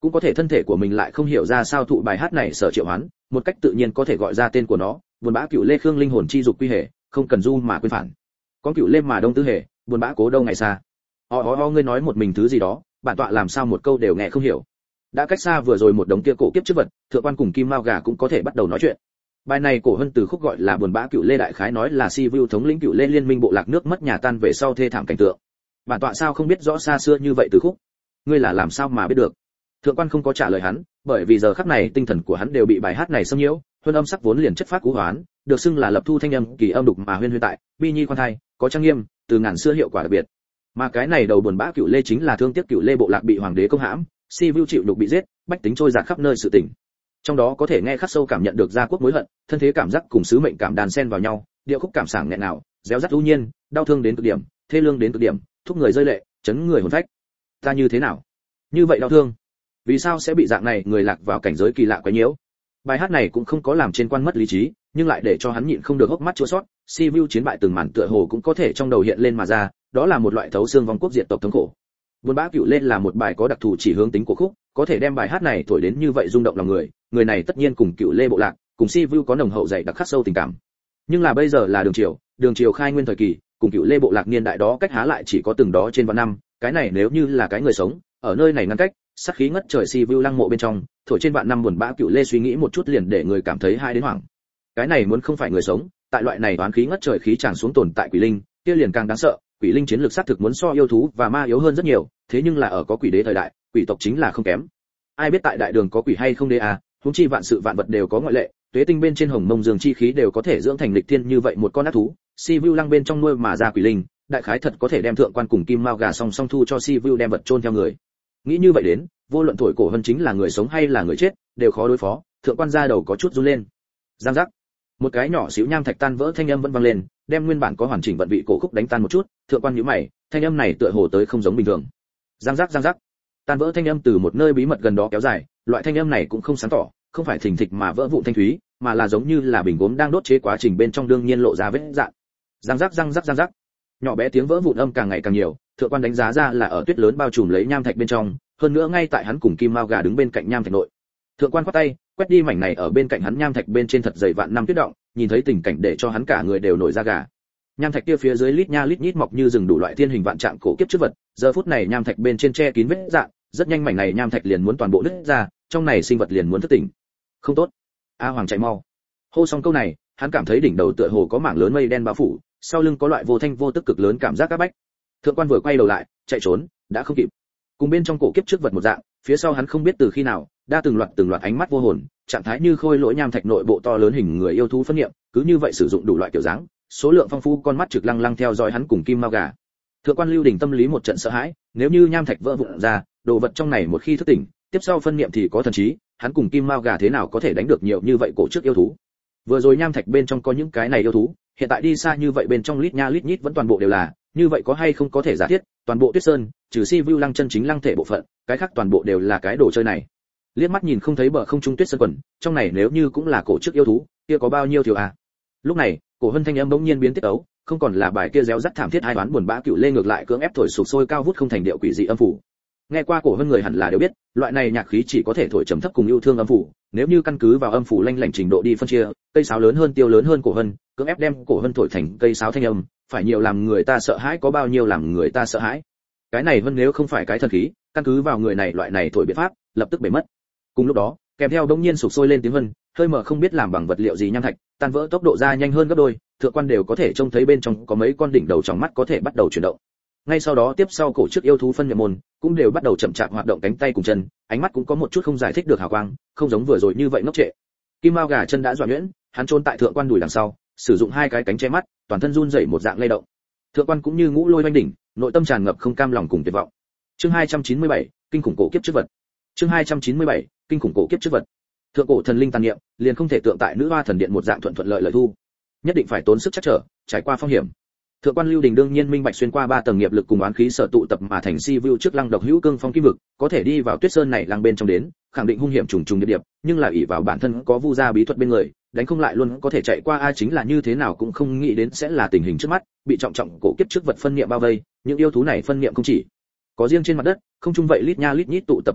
cũng có thể thân thể của mình lại không hiểu ra sao thụ bài hát này sở triệu hoán, một cách tự nhiên có thể gọi ra tên của nó, buồn bã cựu lê khương linh hồn chi dục quy hệ, không cần du mà quên phản. Có cựu lê mà đông tư hệ, buồn bã cố đâu ngày xa. Ngươi nói một mình thứ gì đó, bản tọa làm sao một câu đều nghe không hiểu. Đã cách xa vừa rồi một đống kia cổ kiếp trước vật, thượng quan cùng kim mao gà cũng có thể bắt đầu nói chuyện. Bài này cổ hơn từ khúc gọi là buồn bã cựu lê, đại khái nói là si vu thống lĩnh cựu lê liên minh bộ lạc nước mất nhà tan về sau thê thảm cảnh tượng. Bản tọa sao không biết rõ xa xưa như vậy từ khúc? Ngươi là làm sao mà biết được? Thượng quan không có trả lời hắn, bởi vì giờ khắc này tinh thần của hắn đều bị bài hát này xâm nhiễu, huân âm sắc vốn liền chất phát cú hoán, được xưng là lập thu thanh âm, kỳ âm đục mà huyên tại, bi nhi khoan thai, có trang nghiêm, từ ngàn xưa hiệu quả đặc biệt. Mà cái này đầu buồn bã cựu lê chính là thương tiếc cựu lê bộ lạc bị hoàng đế công hãm, si vu chịu đục bị giết, bách tính trôi dạt khắp nơi sự tình. Trong đó có thể nghe khắc sâu cảm nhận được gia quốc mối hận, thân thế cảm giác cùng sứ mệnh cảm đàn xen vào nhau, điệu khúc cảm sảng nghẹn nào, réo rắt u nhiên, đau thương đến cực điểm, thê lương đến cực điểm, thúc người rơi lệ, chấn người hồn phách. Ta như thế nào? Như vậy đau thương. Vì sao sẽ bị dạng này người lạc vào cảnh giới kỳ lạ quấy nhiễu? Bài hát này cũng không có làm trên quan mất lý trí, nhưng lại để cho hắn nhịn không được hốc mắt chua xót. Si vu chiến bại từng màn tựa hồ cũng có thể trong đầu hiện lên mà ra, đó là một loại thấu xương vong quốc diệt tộc thống khổ. Buồn bã cựu lên là một bài có đặc thù chỉ hướng tính của khúc, có thể đem bài hát này thổi đến như vậy rung động lòng người, người này tất nhiên cùng cựu lê bộ lạc, cùng si vu có nồng hậu dày đặc khắc sâu tình cảm. Nhưng là bây giờ là đường triều khai nguyên thời kỳ, cùng cựu lê bộ lạc niên đại đó cách há lại chỉ có từng đó trên vạn năm, cái này nếu như là cái người sống, ở nơi này ngăn cách, sát khí ngất trời si vu lăng mộ bên trong, thổi trên vạn năm buồn bã cựu lê suy nghĩ một chút liền để người cảm thấy hai đến hoảng. Cái này muốn không phải người sống, tại loại này oán khí ngất trời khí tràn xuống tồn tại quỷ linh, kia liền càng đáng sợ. Quỷ linh chiến lược xác thực muốn so yêu thú và ma yếu hơn rất nhiều, thế nhưng là ở có quỷ đế thời đại, quỷ tộc chính là không kém. Ai biết tại đại đường có quỷ hay không đế à, huống chi vạn sự vạn vật đều có ngoại lệ, tuế tinh bên trên hồng mông dương chi khí đều có thể dưỡng thành lịch thiên như vậy một con ác thú, si vu lăng bên trong nuôi mà ra quỷ linh, đại khái thật có thể đem thượng quan cùng kim mao gà song song thu cho si vu đem vật chôn theo người. Nghĩ như vậy đến, vô luận thổi cổ hơn chính là người sống hay là người chết, đều khó đối phó. Thượng quan ra đầu có chút run lên. Giang giác, một cái nhỏ xíu nham thạch tan vỡ thanh âm vẫn vang lên, đem nguyên bản có hoàn chỉnh vận vị cổ khúc đánh tan một chút. Thượng quan nhíu mày, thanh âm này tựa hồ tới không giống bình thường. Giang giác, tan vỡ thanh âm từ một nơi bí mật gần đó kéo dài, loại thanh âm này cũng không sáng tỏ, không phải thình thịch mà vỡ vụn thanh thúy, mà là giống như là bình gốm đang đốt chế quá trình bên trong đương nhiên lộ ra vết rạn. Giang giác, nhỏ bé tiếng vỡ vụn âm càng ngày càng nhiều. Thượng quan đánh giá ra là ở tuyết lớn bao trùm lấy nham thạch bên trong, hơn nữa ngay tại hắn cùng kim mao gà đứng bên cạnh nham thạch nội. Thượng quan quát tay, quét đi mảnh này ở bên cạnh hắn nham thạch bên trên thật dày vạn năm tuyết động, nhìn thấy tình cảnh để cho hắn cả người đều nổi da gà. Nham thạch kia phía dưới lít nha lít nhít mọc như rừng đủ loại thiên hình vạn trạng cổ kiếp trước vật, giờ phút này nham thạch bên trên che kín vết rạn, rất nhanh mảnh này nham thạch liền muốn toàn bộ nứt ra, trong này sinh vật liền muốn thức tỉnh. Không tốt, A Hoàng chạy mau. Hô xong câu này, hắn cảm thấy đỉnh đầu tựa hồ có mảng lớn mây đen bao phủ, sau lưng có loại vô thanh vô tức cực lớn cảm giác áp bách. Thượng quan vừa quay đầu lại, chạy trốn, đã không kịp. Cùng bên trong cổ kiếp trước vật một dạng, phía sau hắn không biết từ khi nào, đã từng loạt ánh mắt vô hồn, trạng thái như khôi lỗi nham thạch nội bộ to lớn hình người yêu thú phân niệm, cứ như vậy sử dụng đủ loại kiểu dáng, số lượng phong phú con mắt trực lăng lăng theo dõi hắn cùng kim mao gà. Thượng quan Lưu Đình tâm lý một trận sợ hãi, nếu như nham thạch vỡ vụn ra, đồ vật trong này một khi thức tỉnh, tiếp sau phân niệm thì có thần trí, hắn cùng kim mao gà thế nào có thể đánh được nhiều như vậy cổ trước yêu thú. Vừa rồi nham thạch bên trong có những cái này yêu thú, hiện tại đi xa như vậy bên trong lít nha lít nhít vẫn toàn bộ đều là, như vậy có hay không có thể giả thiết, toàn bộ Tuyết Sơn, trừ Si Vu Lăng chân chính lăng thể bộ phận, cái khác toàn bộ đều là cái đồ chơi này. Liếc mắt nhìn không thấy bờ không trung Tuyết Sơn quần, trong này nếu như cũng là cổ trước yêu thú, kia có bao nhiêu thiếu à? Lúc này, cổ hân thanh âm bỗng nhiên biến tiết ấu, không còn là bài kia réo rắt thảm thiết hai đoán buồn bã cựu lê ngược lại cưỡng ép thổi sục sôi cao vút không thành điệu quỷ dị âm phủ. Nghe qua cổ hân người hẳn là đều biết, loại này nhạc khí chỉ có thể thổi trầm thấp cùng yêu thương âm phủ, nếu như căn cứ vào âm phủ lanh lảnh trình độ đi phân chia, cây sáo lớn hơn tiêu lớn hơn cổ hân, cưỡng ép đem cổ hân thổi thành cây sáo thanh âm, phải nhiều làm người ta sợ hãi có bao nhiêu làm người ta sợ hãi. Cái này hơn nếu không phải cái thần khí, căn cứ vào người này loại này thổi biện pháp, lập tức bể mất. Cùng lúc đó, kèm theo đống nhiên sục sôi lên tiếng hân, hơi mở không biết làm bằng vật liệu gì nham thạch, tan vỡ tốc độ ra nhanh hơn gấp đôi, thượng quan đều có thể trông thấy bên trong có mấy con đỉnh đầu trong mắt có thể bắt đầu chuyển động. Ngay sau đó tiếp sau cổ trước yêu thú phân nhập môn, cũng đều bắt đầu chậm chạp hoạt động cánh tay cùng chân, ánh mắt cũng có một chút không giải thích được hào quang, không giống vừa rồi như vậy ngốc trệ. Kim mao gà chân đã dọa nhuyễn, hắn trốn tại thượng quan đùi đằng sau, sử dụng hai cái cánh che mắt, toàn thân run rẩy một dạng lay động. Thượng quan cũng như ngũ lôi oanh đỉnh, nội tâm tràn ngập không cam lòng cùng tuyệt vọng. Chương 297, kinh khủng cổ kiếp trước vật. Chương 297, kinh khủng cổ kiếp trước vật. Thượng cổ thần linh tàn niệm, liền không thể tượng tại nữ hoa thần điện một dạng thuận thuận lợi lợi thu, nhất định phải tốn sức chắc trở, trải qua phong hiểm. Thượng quan Lưu Đình đương nhiên minh bạch xuyên qua ba tầng nghiệp lực cùng oán khí sở tụ tập mà thành Si Vu trước lăng độc hữu cương phong kim vực, có thể đi vào Tuyết Sơn này lăng bên trong đến, khẳng định hung hiểm trùng trùng điệp điệp, nhưng là ỷ vào bản thân có vu gia bí thuật bên người, đánh không lại luôn có thể chạy qua. Chính là như thế nào cũng không nghĩ đến sẽ là tình hình trước mắt, bị trọng trọng cổ kiếp trước vật phân niệm bao vây, những yêu thú này phân niệm không chỉ có riêng trên mặt đất, không chung vậy lít nha lít nhít tụ tập một đống,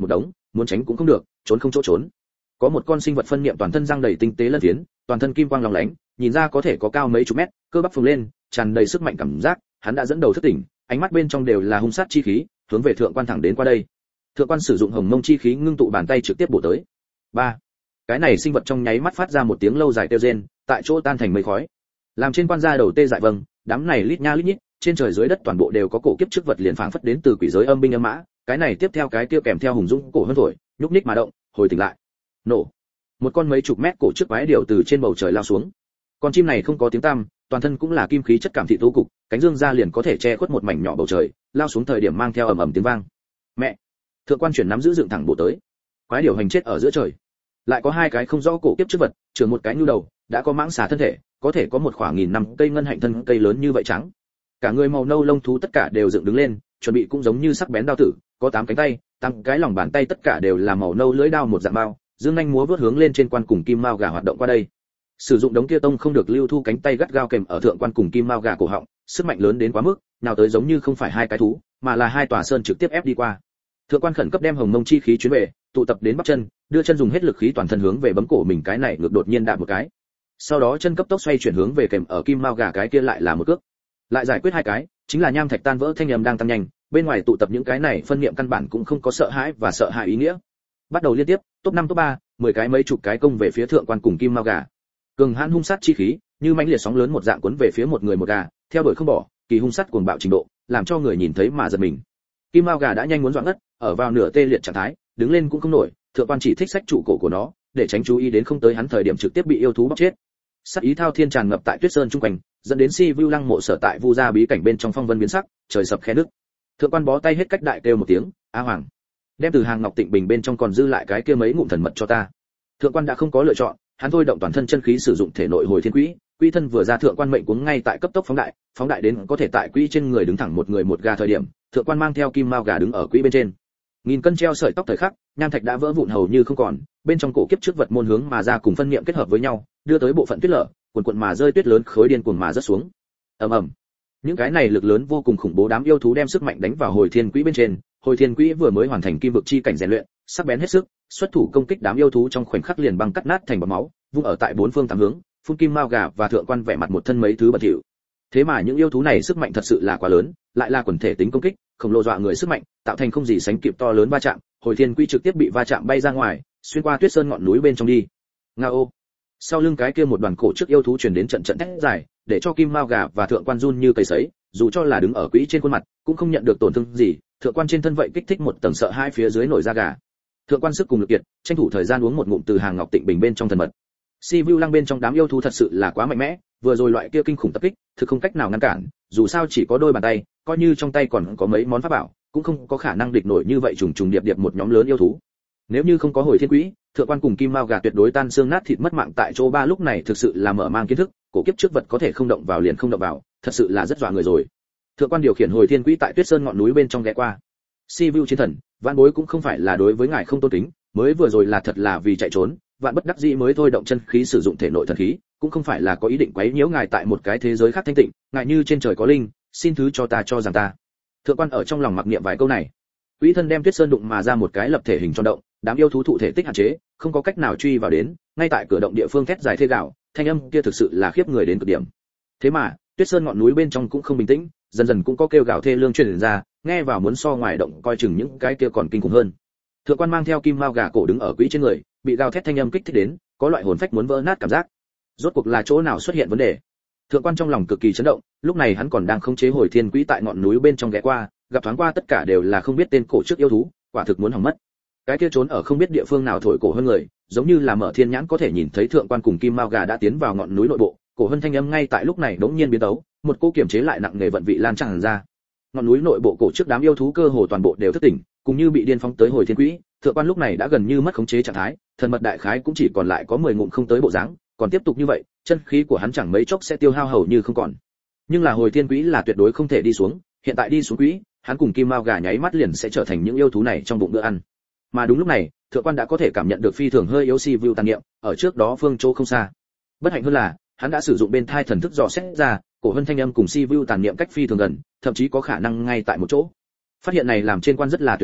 muốn tránh cũng không được, trốn không chỗ trốn. Có một con sinh vật phân niệm toàn thân răng đầy tinh tế lân phiến, toàn thân kim quang lóng lánh, nhìn ra có thể có cao mấy chục mét, cơ bắp phồng lên, tràn đầy sức mạnh cảm giác, hắn đã dẫn đầu thức tỉnh, ánh mắt bên trong đều là hung sát chi khí, hướng về thượng quan thẳng đến qua đây. Thượng quan sử dụng hồng mông chi khí ngưng tụ bàn tay trực tiếp bổ tới. Ba, cái này sinh vật trong nháy mắt phát ra một tiếng lâu dài kêu rên, tại chỗ tan thành mây khói. Làm trên quan gia đầu tê dại vâng, đám này lít nha lít nhít, trên trời dưới đất toàn bộ đều có cổ kiếp trước vật liền phảng phất đến từ quỷ giới âm binh âm mã, cái này tiếp theo cái kia kèm theo hùng dũng cổ hơn thổi, nhúc nhích mà động, hồi tỉnh lại. Nổ. Một con mấy chục mét cổ trước quái điểu từ trên bầu trời lao xuống. Con chim này không có tiếng tăm, toàn thân cũng là kim khí chất cảm thị tố cục, cánh dương ra liền có thể che khuất một mảnh nhỏ bầu trời, lao xuống thời điểm mang theo ầm ầm tiếng vang. Mẹ! Thượng quan chuyển nắm giữ dựng thẳng bộ tới. Quái điểu hành chết ở giữa trời. Lại có hai cái không rõ cổ kiếp trước vật, trường một cái nhu đầu, đã có mãng xà thân thể, có thể có một khoảng nghìn năm cây ngân hạnh thân cây lớn như vậy trắng. Cả người màu nâu lông thú tất cả đều dựng đứng lên, chuẩn bị cũng giống như sắc bén đao tử, có 8 cánh tay, 8 cái lòng bàn tay tất cả đều là màu nâu lưỡi đao một dạng bao, dương nhanh múa vớt hướng lên trên quan cùng kim mao gà hoạt động qua đây. Sử dụng đống kia tông không được lưu thu cánh tay gắt gao kèm ở thượng quan cùng kim mao gà cổ họng, sức mạnh lớn đến quá mức, nào tới giống như không phải hai cái thú, mà là hai tòa sơn trực tiếp ép đi qua. Thượng quan khẩn cấp đem hồng mông chi khí chuyến về, tụ tập đến bắp chân, đưa chân dùng hết lực khí toàn thân hướng về bấm cổ mình cái này ngược đột nhiên đạp một cái. Sau đó chân cấp tốc xoay chuyển hướng về kèm ở kim mao gà cái kia lại là một cước. Lại giải quyết hai cái, chính là nham thạch tan vỡ thanh âm đang tăng nhanh, bên ngoài tụ tập những cái này phân niệm căn bản cũng không có sợ hãi và sợ hãi ý nghĩa. Bắt đầu liên tiếp, top 5 top 3, 10 cái mấy chục cái công về phía thượng quan cùng kim mao gà. Cường hãn hung sát chi khí, như mãnh liệt sóng lớn một dạng cuốn về phía một người một gà, theo đuổi không bỏ, kỳ hung sát cuồng bạo trình độ, làm cho người nhìn thấy mà giật mình. Kim mao gà đã nhanh muốn dọa ngất, ở vào nửa tê liệt trạng thái, đứng lên cũng không nổi, thượng quan chỉ thích xách trụ cổ của nó, để tránh chú ý đến không tới hắn thời điểm trực tiếp bị yêu thú bóc chết. Sát ý thao thiên tràn ngập tại Tuyết Sơn trung quanh, dẫn đến Si Vu Lăng mộ sở tại Vu gia bí cảnh bên trong phong vân biến sắc, trời sập khe nứt. Thượng quan bó tay hết cách đại kêu một tiếng, "A Hoàng, đem từ hàng ngọc tịnh bình bên trong còn dư lại cái kia mấy ngụm thần mật cho ta." Thượng quan đã không có lựa chọn, hắn thôi động toàn thân chân khí sử dụng thể nội hồi thiên quỹ, quỹ thân vừa ra thượng quan mệnh cuống ngay tại cấp tốc phóng đại đến có thể tại quỹ trên người đứng thẳng một người một gà thời điểm, thượng quan mang theo kim mao gà đứng ở quỹ bên trên. Nghìn cân treo sợi tóc thời khắc, nham thạch đã vỡ vụn hầu như không còn, bên trong cổ kiếp trước vật môn hướng mà ra cùng phân niệm kết hợp với nhau, đưa tới bộ phận tuyết lở, cuồn mà rơi tuyết lớn khối điên cuồng mà rớt xuống. Ầm ầm. Những cái này lực lớn vô cùng khủng bố đám yêu thú đem sức mạnh đánh vào hồi thiên quỹ bên trên, hồi thiên quỹ vừa mới hoàn thành kim vực chi cảnh rèn luyện, sắc bén hết sức, xuất thủ công kích đám yêu thú trong khoảnh khắc liền băng cắt nát thành bọt máu, vung ở tại bốn phương tám hướng, phun kim mao gà và thượng quan vẻ mặt một thân mấy thứ bẩn thỉu. Thế mà những yêu thú này sức mạnh thật sự là quá lớn, lại là quần thể tính công kích, khổng lồ dọa người sức mạnh, tạo thành không gì sánh kịp to lớn va chạm, hồi thiên quỹ trực tiếp bị va chạm bay ra ngoài, xuyên qua tuyết sơn ngọn núi bên trong đi. Ngao. Sau lưng cái kia một đoàn cổ trước yêu thú truyền đến trận thét dài, để cho kim mao gà và thượng quan run như cầy sấy, dù cho là đứng ở quỹ trên khuôn mặt, cũng không nhận được tổn thương gì, thượng quan trên thân vậy kích thích một tầng sợ hai phía dưới nổi da gà. Thượng quan sức cùng lực kiệt, tranh thủ thời gian uống một ngụm từ hàng ngọc tịnh bình bên trong thần mật. Si Vu Lăng bên trong đám yêu thú thật sự là quá mạnh mẽ, vừa rồi loại kia kinh khủng tập kích, thực không cách nào ngăn cản, dù sao chỉ có đôi bàn tay, coi như trong tay còn có mấy món pháp bảo, cũng không có khả năng địch nổi như vậy trùng trùng điệp điệp một nhóm lớn yêu thú. Nếu như không có hồi thiên quỹ, thượng quan cùng kim mao gà tuyệt đối tan xương nát thịt mất mạng tại chỗ. Ba lúc này thực sự là mở mang kiến thức, cổ kiếp trước vật có thể không động vào liền không động vào, thật sự là rất dọa người rồi. Thượng quan điều khiển hồi thiên quỹ tại Tuyết Sơn ngọn núi bên trong ghé qua. Si Vu chiến thần, vạn bối cũng không phải là đối với ngài không tôn kính, mới vừa rồi là thật là vì chạy trốn, vạn bất đắc dĩ mới thôi động chân khí sử dụng thể nội thần khí, cũng không phải là có ý định quấy nhiễu ngài tại một cái thế giới khác thanh tịnh, ngài như trên trời có linh, xin thứ cho ta cho rằng ta. Thượng quan ở trong lòng mặc niệm vài câu này. Quỹ thân đem Tuyết Sơn đụng mà ra một cái lập thể hình tròn động, đám yêu thú thụ thể tích hạn chế, không có cách nào truy vào đến, ngay tại cửa động địa phương thét dài thê gào, thanh âm kia thực sự là khiếp người đến cực điểm. Thế mà, Tuyết Sơn ngọn núi bên trong cũng không bình tĩnh, dần dần cũng có kêu gào thê lương truyền ra, nghe vào muốn so ngoài động coi chừng những cái kia còn kinh khủng hơn. Thượng quan mang theo kim mao gà cổ đứng ở quỹ trên người, bị gào thét thanh âm kích thích đến, có loại hồn phách muốn vỡ nát cảm giác. Rốt cuộc là chỗ nào xuất hiện vấn đề? Thượng quan trong lòng cực kỳ chấn động, lúc này hắn còn đang khống chế hồi thiên quỹ tại ngọn núi bên trong ghé qua, gặp thoáng qua tất cả đều là không biết tên cổ trước yêu thú, quả thực muốn hỏng mất. Cái kia trốn ở không biết địa phương nào thổi cổ hơn người, giống như là mở thiên nhãn có thể nhìn thấy thượng quan cùng kim mao gà đã tiến vào ngọn núi nội bộ, cổ hơn thanh âm ngay tại lúc này đống nhiên biến tấu, một cô kiềm chế lại nặng nề vận vị lan tràn ra. Ngọn núi nội bộ cổ trước đám yêu thú cơ hồ toàn bộ đều thức tỉnh, cùng như bị điên phóng tới hồi thiên quỹ, thượng quan lúc này đã gần như mất khống chế trạng thái, thần mật đại khái cũng chỉ còn lại có 10 ngụm không tới bộ dáng, còn tiếp tục như vậy, chân khí của hắn chẳng mấy chốc sẽ tiêu hao hầu như không còn. Nhưng là hồi thiên quỹ là tuyệt đối không thể đi xuống, hiện tại đi xuống quỹ, hắn cùng kim mao gà nháy mắt liền sẽ trở thành những yêu thú này trong bụng bữa ăn. Mà đúng lúc này, thượng quan đã có thể cảm nhận được phi thường hơi yếu Si Vu tàn niệm, ở trước đó phương chỗ không xa. Bất hạnh hơn là, hắn đã sử dụng bên thai thần thức dò xét ra, cổ hân thanh âm cùng Si Vu tàn niệm cách phi thường gần, thậm chí có khả năng ngay tại một chỗ. Phát hiện này làm trên quan rất là tuyệt vọng,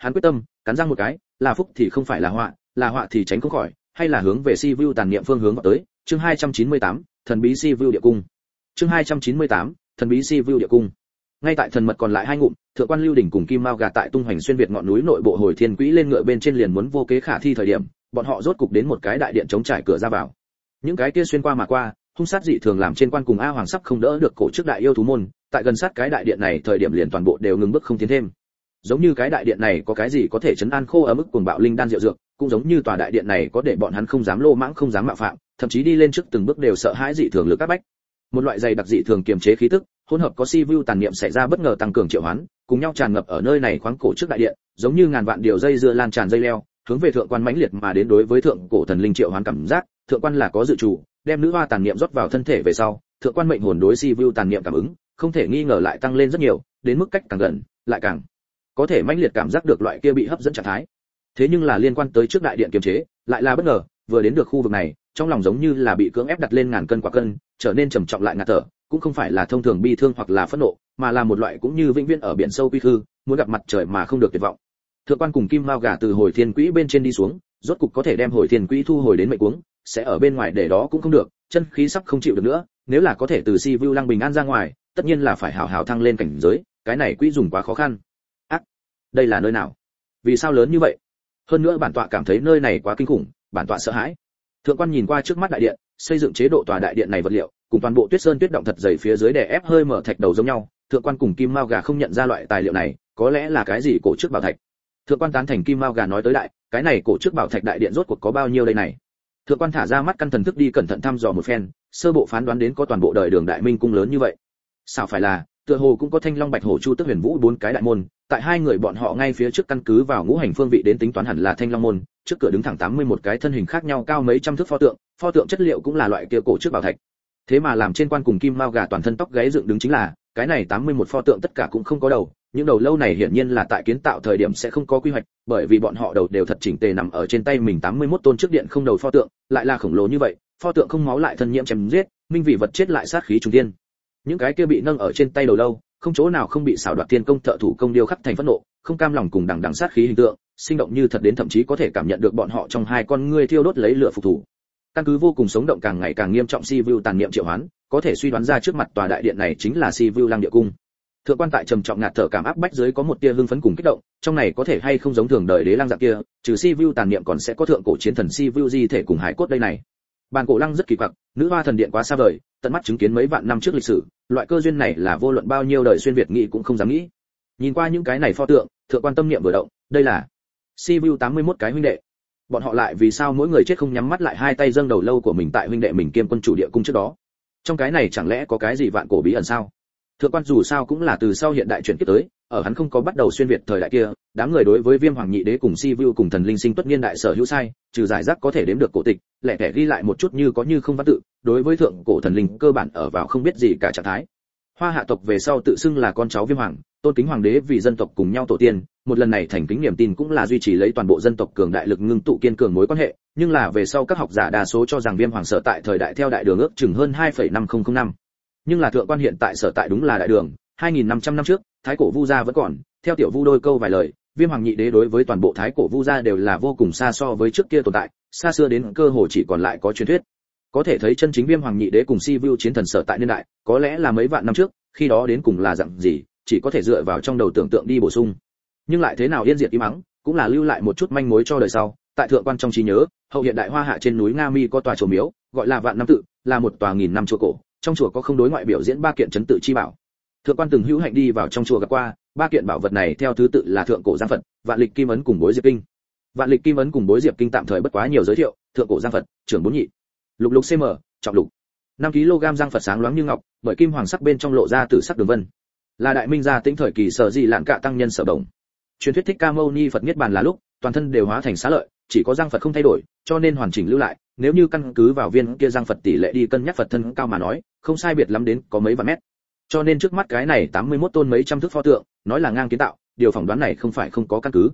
hắn quyết tâm, cắn răng một cái, là phúc thì không phải là họa thì tránh không khỏi, hay là hướng về Si Vu tàn niệm phương hướng vào tới. Chương 298, thần bí Si Vu địa cung. Chương 298, thần bí Si Vu địa cung. Ngay tại thần mật còn lại hai ngụm, thượng quan Lưu Đỉnh cùng Kim Mao Gà tại tung hoành xuyên việt ngọn núi nội bộ hồi thiên quỹ lên ngựa bên trên liền muốn vô kế khả thi thời điểm, bọn họ rốt cục đến một cái đại điện chống trải cửa ra vào. Những cái kia xuyên qua mà qua, hung sát dị thường làm trên quan cùng A Hoàng sắp không đỡ được cổ trước đại yêu thú môn, tại gần sát cái đại điện này thời điểm liền toàn bộ đều ngừng bước không tiến thêm. Giống như cái đại điện này có cái gì có thể chấn an khô ở mức cuồng bạo linh đan diệu dược, cũng giống như tòa đại điện này có để bọn hắn không dám lô mãng không dám mạo phạm, thậm chí đi lên trước từng bước đều sợ hãi dị thường lực áp bách. Một loại dày đặc dị thường kiềm chế khí tức, hỗn hợp có Si Vu tàn niệm xảy ra bất ngờ tăng cường triệu hoán, cùng nhau tràn ngập ở nơi này khoáng cổ trước đại điện, giống như ngàn vạn điều dây dưa lan tràn dây leo, hướng về thượng quan mãnh liệt mà đến. Đối với thượng cổ thần linh triệu hoán cảm giác, thượng quan là có dự chủ, đem nữ hoa tàn niệm rót vào thân thể về sau, thượng quan mệnh hồn đối Si Vu tàn niệm cảm ứng, không thể nghi ngờ lại tăng lên rất nhiều, đến mức cách càng gần, lại càng có thể mãnh liệt cảm giác được loại kia bị hấp dẫn trạng thái. Thế nhưng là liên quan tới trước đại điện kiềm chế, lại là bất ngờ, vừa đến được khu vực này, trong lòng giống như là bị cưỡng ép đặt lên ngàn cân quả cân, trở nên trầm trọng lại ngạt thở, cũng không phải là thông thường bi thương hoặc là phẫn nộ, mà là một loại cũng như vĩnh viễn ở biển sâu quy khư, muốn gặp mặt trời mà không được tuyệt vọng. Thượng quan cùng Kim Mao Gà từ hồi thiên quỹ bên trên đi xuống, rốt cục có thể đem hồi thiên quỹ thu hồi đến mệnh cuống, sẽ ở bên ngoài để đó cũng không được, chân khí sắp không chịu được nữa, nếu là có thể từ Si Vu Lăng bình an ra ngoài, tất nhiên là phải hảo hảo thăng lên cảnh giới, cái này quỹ dùng quá khó khăn. Ác, đây là nơi nào? Vì sao lớn như vậy? Hơn nữa bản tọa cảm thấy nơi này quá kinh khủng, bản tọa sợ hãi. Thượng quan nhìn qua trước mắt đại điện, xây dựng chế độ tòa đại điện này vật liệu, cùng toàn bộ tuyết sơn tuyết động thật dày phía dưới đè ép hơi mở thạch đầu giống nhau, thượng quan cùng Kim Mao Gà không nhận ra loại tài liệu này, có lẽ là cái gì cổ trước bảo thạch. Thượng quan tán thành Kim Mao Gà nói tới đại, cái này cổ trước bảo thạch đại điện rốt cuộc có bao nhiêu đây này? Thượng quan thả ra mắt căn thần thức đi cẩn thận thăm dò một phen, sơ bộ phán đoán đến có toàn bộ đời Đường Đại Minh cung lớn như vậy. Sao phải là, tựa hồ cũng có Thanh Long Bạch Hổ Chu Tức Huyền Vũ bốn cái đại môn, tại hai người bọn họ ngay phía trước căn cứ vào ngũ hành phương vị đến tính toán hẳn là Thanh Long môn, trước cửa đứng thẳng 81 cái thân hình khác nhau cao mấy trăm thước pho tượng chất liệu cũng là loại kia cổ trước bảo thạch. Thế mà làm trên quan cùng Kim Mao Gà toàn thân tóc gáy dựng đứng chính là, cái này 81 pho tượng tất cả cũng không có đầu, những đầu lâu này hiển nhiên là tại kiến tạo thời điểm sẽ không có quy hoạch, bởi vì bọn họ đầu đều thật chỉnh tề nằm ở trên tay mình. 81 tôn trước điện không đầu pho tượng, lại là khổng lồ như vậy, pho tượng không máu lại thân nhiễm chém giết, minh vì vật chết lại sát khí trùng thiên. Những cái kia bị nâng ở trên tay đầu lâu, không chỗ nào không bị xảo đoạt thiên công thợ thủ công điêu khắc thành phẫn nộ, không cam lòng cùng đằng sát khí hình tượng, sinh động như thật đến thậm chí có thể cảm nhận được bọn họ trong hai con ngươi thiêu đốt lấy lửa phục thủ. Căn cứ vô cùng sống động càng ngày càng nghiêm trọng Si Vu tàn niệm triệu hoán, có thể suy đoán ra trước mặt tòa đại điện này chính là Si Vu Lăng địa cung. Thượng quan tại trầm trọng ngạt thở cảm áp bách dưới có một tia hưng phấn cùng kích động, trong này có thể hay không giống thường đời đế lăng dạng kia, trừ Si Vu tàn niệm còn sẽ có thượng cổ chiến thần Si Vu di thể cùng hải cốt đây này. Bàn cổ lăng rất kỳ quặc, nữ hoa thần điện quá xa vời, tận mắt chứng kiến mấy vạn năm trước lịch sử, loại cơ duyên này là vô luận bao nhiêu đời xuyên việt nghĩ cũng không dám nghĩ. Nhìn qua những cái này pho tượng, thượng quan tâm niệm vừa động, đây là Si Vu 81 cái huynh đệ. Bọn họ lại vì sao mỗi người chết không nhắm mắt lại hai tay dâng đầu lâu của mình tại huynh đệ mình kiêm quân chủ địa cung trước đó? Trong cái này chẳng lẽ có cái gì vạn cổ bí ẩn sao? Thượng quan dù sao cũng là từ sau hiện đại chuyển kiếp tới, ở hắn không có bắt đầu xuyên việt thời đại kia, đám người đối với Viêm Hoàng Nhị Đế cùng Si Vu cùng thần linh sinh tuất niên đại sở hữu sai, trừ giải rác có thể đếm được cổ tịch, lẻ tẻ ghi lại một chút như có như không văn tự, đối với thượng cổ thần linh cơ bản ở vào không biết gì cả trạng thái. Hoa hạ tộc về sau tự xưng là con cháu Viêm Hoàng, tôn kính hoàng đế vì dân tộc cùng nhau tổ tiên, một lần này thành kính niềm tin cũng là duy trì lấy toàn bộ dân tộc cường đại lực ngưng tụ kiên cường mối quan hệ, nhưng là về sau các học giả đa số cho rằng Viêm Hoàng sở tại thời đại theo đại đường ước chừng hơn 2,5005 năm. Nhưng là thượng quan hiện tại sở tại đúng là đại đường, 2500 năm trước, thái cổ Vu gia vẫn còn, theo tiểu Vu đôi câu vài lời, Viêm Hoàng Nhị Đế đối với toàn bộ thái cổ Vu gia đều là vô cùng xa so với trước kia tồn tại, xa xưa đến cơ hồ chỉ còn lại có truyền thuyết. Có thể thấy chân chính Viêm Hoàng Nhị Đế cùng Si Vu chiến thần sở tại niên đại, có lẽ là mấy vạn năm trước, khi đó đến cùng là dạng gì, chỉ có thể dựa vào trong đầu tưởng tượng đi bổ sung. Nhưng lại thế nào yên diệt im mắng, cũng là lưu lại một chút manh mối cho đời sau. Tại thượng quan trong trí nhớ, hậu hiện đại Hoa Hạ trên núi Nga Mi có tòa chùa miếu, gọi là Vạn Năm Tự, là một tòa nghìn năm chùa cổ, trong chùa có không đối ngoại biểu diễn ba kiện trấn tự chi bảo. Thượng quan từng hữu hạnh đi vào trong chùa gặp qua, ba kiện bảo vật này theo thứ tự là thượng cổ giang Phật, vạn lịch kim ấn cùng bối diệp kinh. Vạn lịch kim ấn cùng bối diệp kinh tạm thời bất quá nhiều giới thiệu, thượng cổ giang Phật, trưởng bốn nhị, lục lục cm, trọng lục. 5 kg giang Phật sáng loáng như ngọc, bởi kim hoàng sắc bên trong lộ ra tử sắc đường vân. Là đại minh gia tĩnh thời kỳ sở dị lạn cạ tăng nhân sở động. Truyền thuyết Thích Ca Mâu Ni Phật niết bàn là lúc, toàn thân đều hóa thành xá lợi, chỉ có giang Phật không thay đổi, cho nên hoàn chỉnh lưu lại, nếu như căn cứ vào viên kia giang Phật tỷ lệ đi cân nhắc Phật thân cao mà nói, không sai biệt lắm đến có mấy vạn mét. Cho nên trước mắt cái này 81 tôn mấy trăm thước pho tượng, nói là ngang kiến tạo, điều phỏng đoán này không phải không có căn cứ.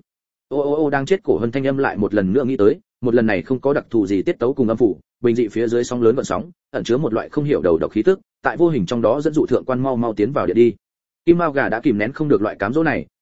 Ô đang chết cổ hơn thanh âm lại một lần nữa nghĩ tới, một lần này không có đặc thù gì tiết tấu cùng âm phủ, bình dị phía dưới sóng lớn gợn sóng, ẩn chứa một loại không hiểu đầu độc khí tức, tại vô hình trong đó dẫn dụ thượng quan mau tiến vào địa đi. Kim Mao Gà đã kìm nén không được loại cám dỗ này,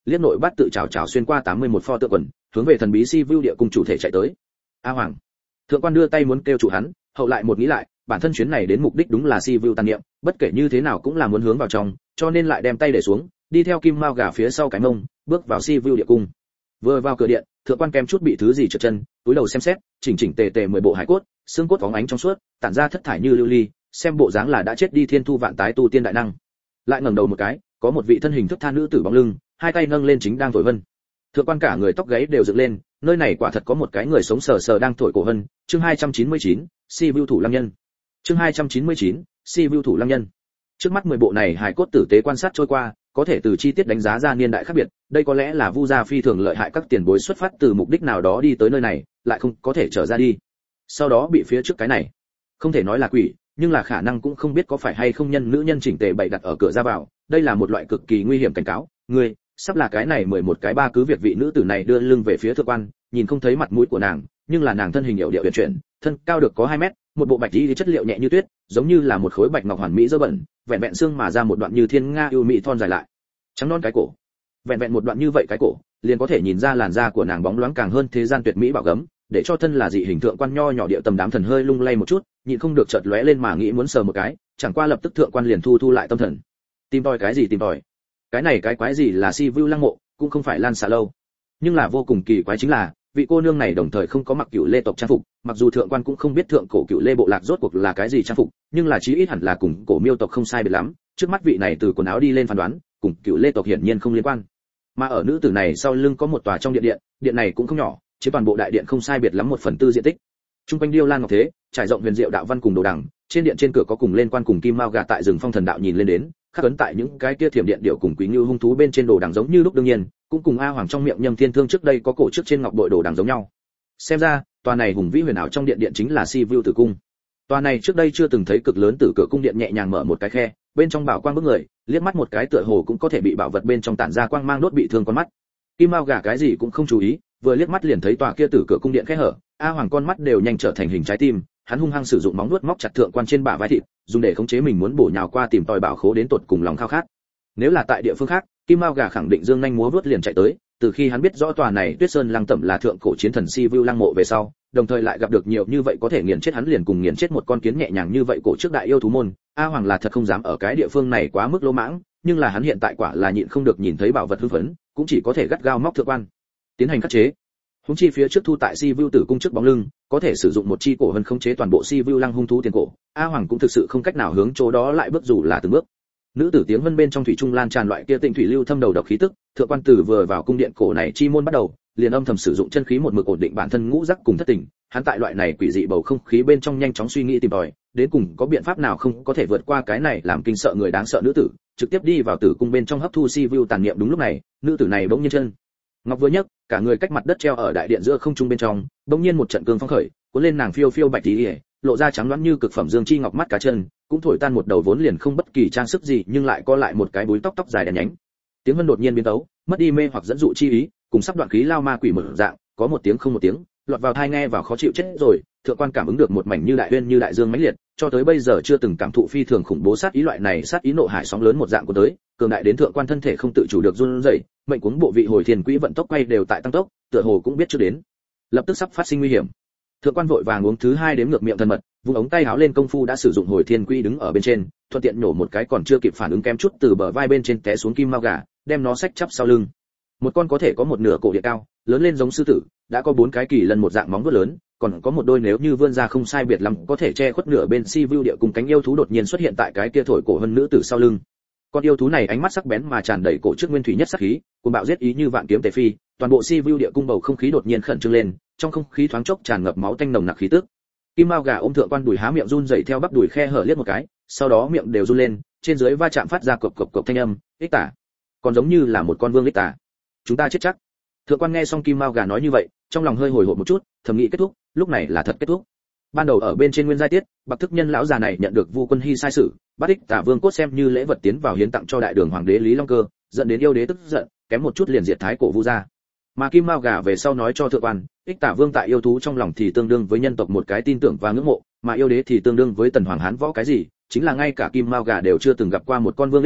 liếc nội bắt tự chào chào xuyên qua 81 pho tượng quần, hướng về thần bí Si Vu địa cung chủ thể chạy tới. A Hoàng. Thượng quan đưa tay muốn kêu chủ hắn, hậu lại một nghĩ lại, bản thân chuyến này đến mục đích đúng là Si Vu tàn niệm, bất kể như thế nào cũng là muốn hướng vào trong, cho nên lại đem tay để xuống, đi theo Kim Mao Gà phía sau cái mông, bước vào Si Vu địa cung. Vừa vào cửa điện, thượng quan kém chút bị thứ gì trượt chân, túi đầu xem xét, chỉnh chỉnh tề tề 10 bộ hải cốt, xương cốt phóng ánh trong suốt, tản ra thất thải như lưu ly, xem bộ dáng là đã chết đi thiên thu vạn tái tu tiên đại năng. Lại ngẩng đầu một cái, có một vị thân hình thức tha nữ tử bóng lưng, hai tay nâng lên chính đang thổi vân. Thượng quan cả người tóc gáy đều dựng lên, nơi này quả thật có một cái người sống sờ sờ đang thổi cổ vân. Chương 299, Si Vu thủ lăng nhân. Chương 299, Si Vu thủ lăng nhân. Trước mắt 10 bộ này hài cốt tử tế quan sát trôi qua, có thể từ chi tiết đánh giá ra niên đại khác biệt, đây có lẽ là Vu gia phi thường lợi hại các tiền bối xuất phát từ mục đích nào đó đi tới nơi này, lại không có thể trở ra đi. Sau đó bị phía trước cái này, không thể nói là quỷ, nhưng là khả năng cũng không biết có phải hay không nhân nữ nhân chỉnh tề bày đặt ở cửa ra vào, đây là một loại cực kỳ nguy hiểm cảnh cáo. Ngươi, sắp là cái này 11 cái ba cứ việc vị nữ tử này đưa lưng về phía thượng quan, nhìn không thấy mặt mũi của nàng, nhưng là nàng thân hình hiệu điệu uyển chuyển, thân cao được có 2 mét, một bộ bạch y chất liệu nhẹ như tuyết, giống như là một khối bạch ngọc hoàn mỹ dơ bẩn, vẹn vẹn xương mà ra một đoạn như thiên nga ưu mỹ thon dài lại, trắng non cái cổ. Vẹn vẹn một đoạn như vậy cái cổ, liền có thể nhìn ra làn da của nàng bóng loáng càng hơn thế gian tuyệt mỹ bảo gấm, để cho thân là dị hình thượng quan nho nhỏ địa tầm đám thần hơi lung lay một chút, nhịn không được chợt lóe lên mà nghĩ muốn sờ một cái, chẳng qua lập tức thượng quan liền thu lại tâm thần. Tìm tòi cái gì tìm tòi? Cái này cái quái gì là Si Vu lăng mộ, cũng không phải Lan Xà lâu. Nhưng là vô cùng kỳ quái chính là, vị cô nương này đồng thời không có mặc Cửu Lê tộc trang phục, mặc dù thượng quan cũng không biết thượng cổ Cửu Lê bộ lạc rốt cuộc là cái gì trang phục, nhưng là chí ít hẳn là cùng cổ Miêu tộc không sai biệt lắm, trước mắt vị này từ quần áo đi lên phán đoán, cùng Cửu Lê tộc hiển nhiên không liên quan. Mà ở nữ tử này sau lưng có một tòa trong điện, điện này cũng không nhỏ, chiếm toàn bộ đại điện không sai biệt lắm 1/4 diện tích. Trung quanh điêu lan ngọc thế, trải rộng huyền diệu đạo văn cùng đồ đằng, trên điện trên cửa có cùng lên quan cùng Kim Mao Gà tại rừng phong thần đạo nhìn lên đến, khắc ấn tại những cái kia thiểm điện điệu cùng quý như hung thú bên trên đồ đằng giống như lúc đương nhiên, cũng cùng A Hoàng trong miệng Nhâm Thiên Thương trước đây có cổ trước trên ngọc bội đồ đằng giống nhau. Xem ra, tòa này hùng vĩ huyền ảo trong điện chính là Si Vu tử cung. Tòa này trước đây chưa từng thấy cực lớn từ cửa cung điện nhẹ nhàng mở một cái khe, bên trong bảo quang bức người, liếc mắt một cái tựa hồ cũng có thể bị bảo vật bên trong tản ra quang mang đốt bị thương con mắt. Kim Mao Gà cái gì cũng không chú ý, vừa liếc mắt liền thấy tòa kia tử cửa cung điện khẽ hở, A Hoàng con mắt đều nhanh trở thành hình trái tim, hắn hung hăng sử dụng móng vuốt móc chặt thượng quan trên bả vai thịt, dùng để khống chế mình muốn bổ nhào qua tìm tòi bảo khố đến tột cùng lòng khao khát. Nếu là tại địa phương khác, Kim Mao Gà khẳng định dương nhanh múa vuốt liền chạy tới, từ khi hắn biết rõ tòa này Tuyết Sơn Lăng Tẩm là thượng cổ chiến thần Si Vu lăng mộ về sau, đồng thời lại gặp được nhiều như vậy có thể nghiền chết hắn liền cùng nghiền chết một con kiến nhẹ nhàng như vậy cổ trước đại yêu thú môn, A Hoàng là thật không dám ở cái địa phương này quá mức lỗ mãng, nhưng là hắn hiện tại quả là nhịn không được nhìn thấy bảo vật hưng phấn, cũng chỉ có thể gắt gao móc thượng quan, tiến hành khắc chế. Húng chi phía trước thu tại Si Vu tử cung trước bóng lưng, có thể sử dụng một chi cổ hân khống chế toàn bộ Si Vu lăng hung thú tiền cổ, A Hoàng cũng thực sự không cách nào hướng chỗ đó lại bước dù là từng bước. Nữ tử tiếng vân bên trong thủy trung lan tràn loại kia tịnh thủy lưu thâm đầu độc khí tức, thượng quan tử vừa vào cung điện cổ này chi môn bắt đầu, liền âm thầm sử dụng chân khí một mực ổn định bản thân ngũ giác cùng thất tình, hắn tại loại này quỷ dị bầu không khí bên trong nhanh chóng suy nghĩ tìm tòi, đến cùng có biện pháp nào không có thể vượt qua cái này làm kinh sợ người đáng sợ nữ tử, trực tiếp đi vào tử cung bên trong hấp thu Si Vu tàn niệm. Đúng lúc này, nữ tử này bỗng nhiên chân ngọc vừa nhấc, cả người cách mặt đất treo ở đại điện giữa không trung bên trong, bỗng nhiên một trận cương phong khởi, cuốn lên nàng phiêu phiêu bạch tí, lộ ra trắng loáng như cực phẩm dương chi ngọc mắt cá chân, cũng thổi tan một đầu vốn liền không bất kỳ trang sức gì nhưng lại co lại một cái búi tóc dài đen nhánh. Tiếng vân đột nhiên biến tấu, mất đi mê hoặc dẫn dụ chi ý, cùng sắp đoạn khí lao ma quỷ mở dạng, có một tiếng không một tiếng, lọt vào tai nghe vào khó chịu chết rồi. Thượng quan cảm ứng được một mảnh như đại uyên như đại dương mãnh liệt, cho tới bây giờ chưa từng cảm thụ phi thường khủng bố sát ý, loại này sát ý nộ hải sóng lớn một dạng của tới, cường đại đến thượng quan thân thể không tự chủ được run rẩy, mệnh cuống bộ vị hồi thiền quỹ vận tốc quay đều tại tăng tốc, tựa hồ cũng biết chưa đến, lập tức sắp phát sinh nguy hiểm. Thượng quan vội vàng uống thứ 2 đếm ngược miệng thân mật, vung ống tay háo lên công phu đã sử dụng hồi thiên quỹ đứng ở bên trên, thuận tiện nhổ một cái còn chưa kịp phản ứng kém chút từ bờ vai bên trên té xuống Kim Mao Gà, đem nó xách chắp sau lưng. Một con có thể có một nửa cổ địa cao, lớn lên giống sư tử, đã có 4 cái kỳ lân một dạng móng vuốt lớn, còn có một đôi nếu như vươn ra không sai biệt lắm có thể che khuất nửa bên Si Vu địa cùng cánh yêu thú đột nhiên xuất hiện tại cái kia thổi cổ hơn nữ tử sau lưng. Con yêu thú này ánh mắt sắc bén mà tràn đầy cổ trước nguyên thủy nhất sát khí, cuồng bạo giết ý như vạn kiếm tề phi, toàn bộ Si Vu địa cung bầu không khí đột nhiên khẩn trương lên, trong không khí thoáng chốc tràn ngập máu tanh nồng nặc khí tức. Kim Mao Gà ôm thượng quan đùi há miệng run rẩy theo bắp đùi khe hở liếc một cái, sau đó miệng đều run lên, trên dưới va chạm phát ra cộp cộp cộp thanh âm, ích tả, còn giống như là một con vương ích tả. Chúng ta chết chắc. Thượng quan nghe xong Kim Mao Gà nói như vậy, trong lòng hơi hồi hộp một chút, thầm nghĩ kết thúc, lúc này là thật kết thúc. Ban đầu ở bên trên nguyên giai tiết, Bạc Thức Nhân lão già này nhận được Vu Quân Hy sai sử, bắt ích tả vương cốt xem như lễ vật tiến vào hiến tặng cho đại đường hoàng đế Lý Long Cơ, dẫn đến yêu đế tức giận, kém một chút liền diệt thái cổ Vu gia. Mà Kim Mao Gà về sau nói cho thượng quan, ích tả vương tại yêu thú trong lòng thì tương đương với nhân tộc một cái tin tưởng và ngưỡng mộ, mà yêu đế thì tương đương với tần hoàng hán võ cái gì, chính là ngay cả Kim Mao Gà đều chưa từng gặp qua một con vương ích tả,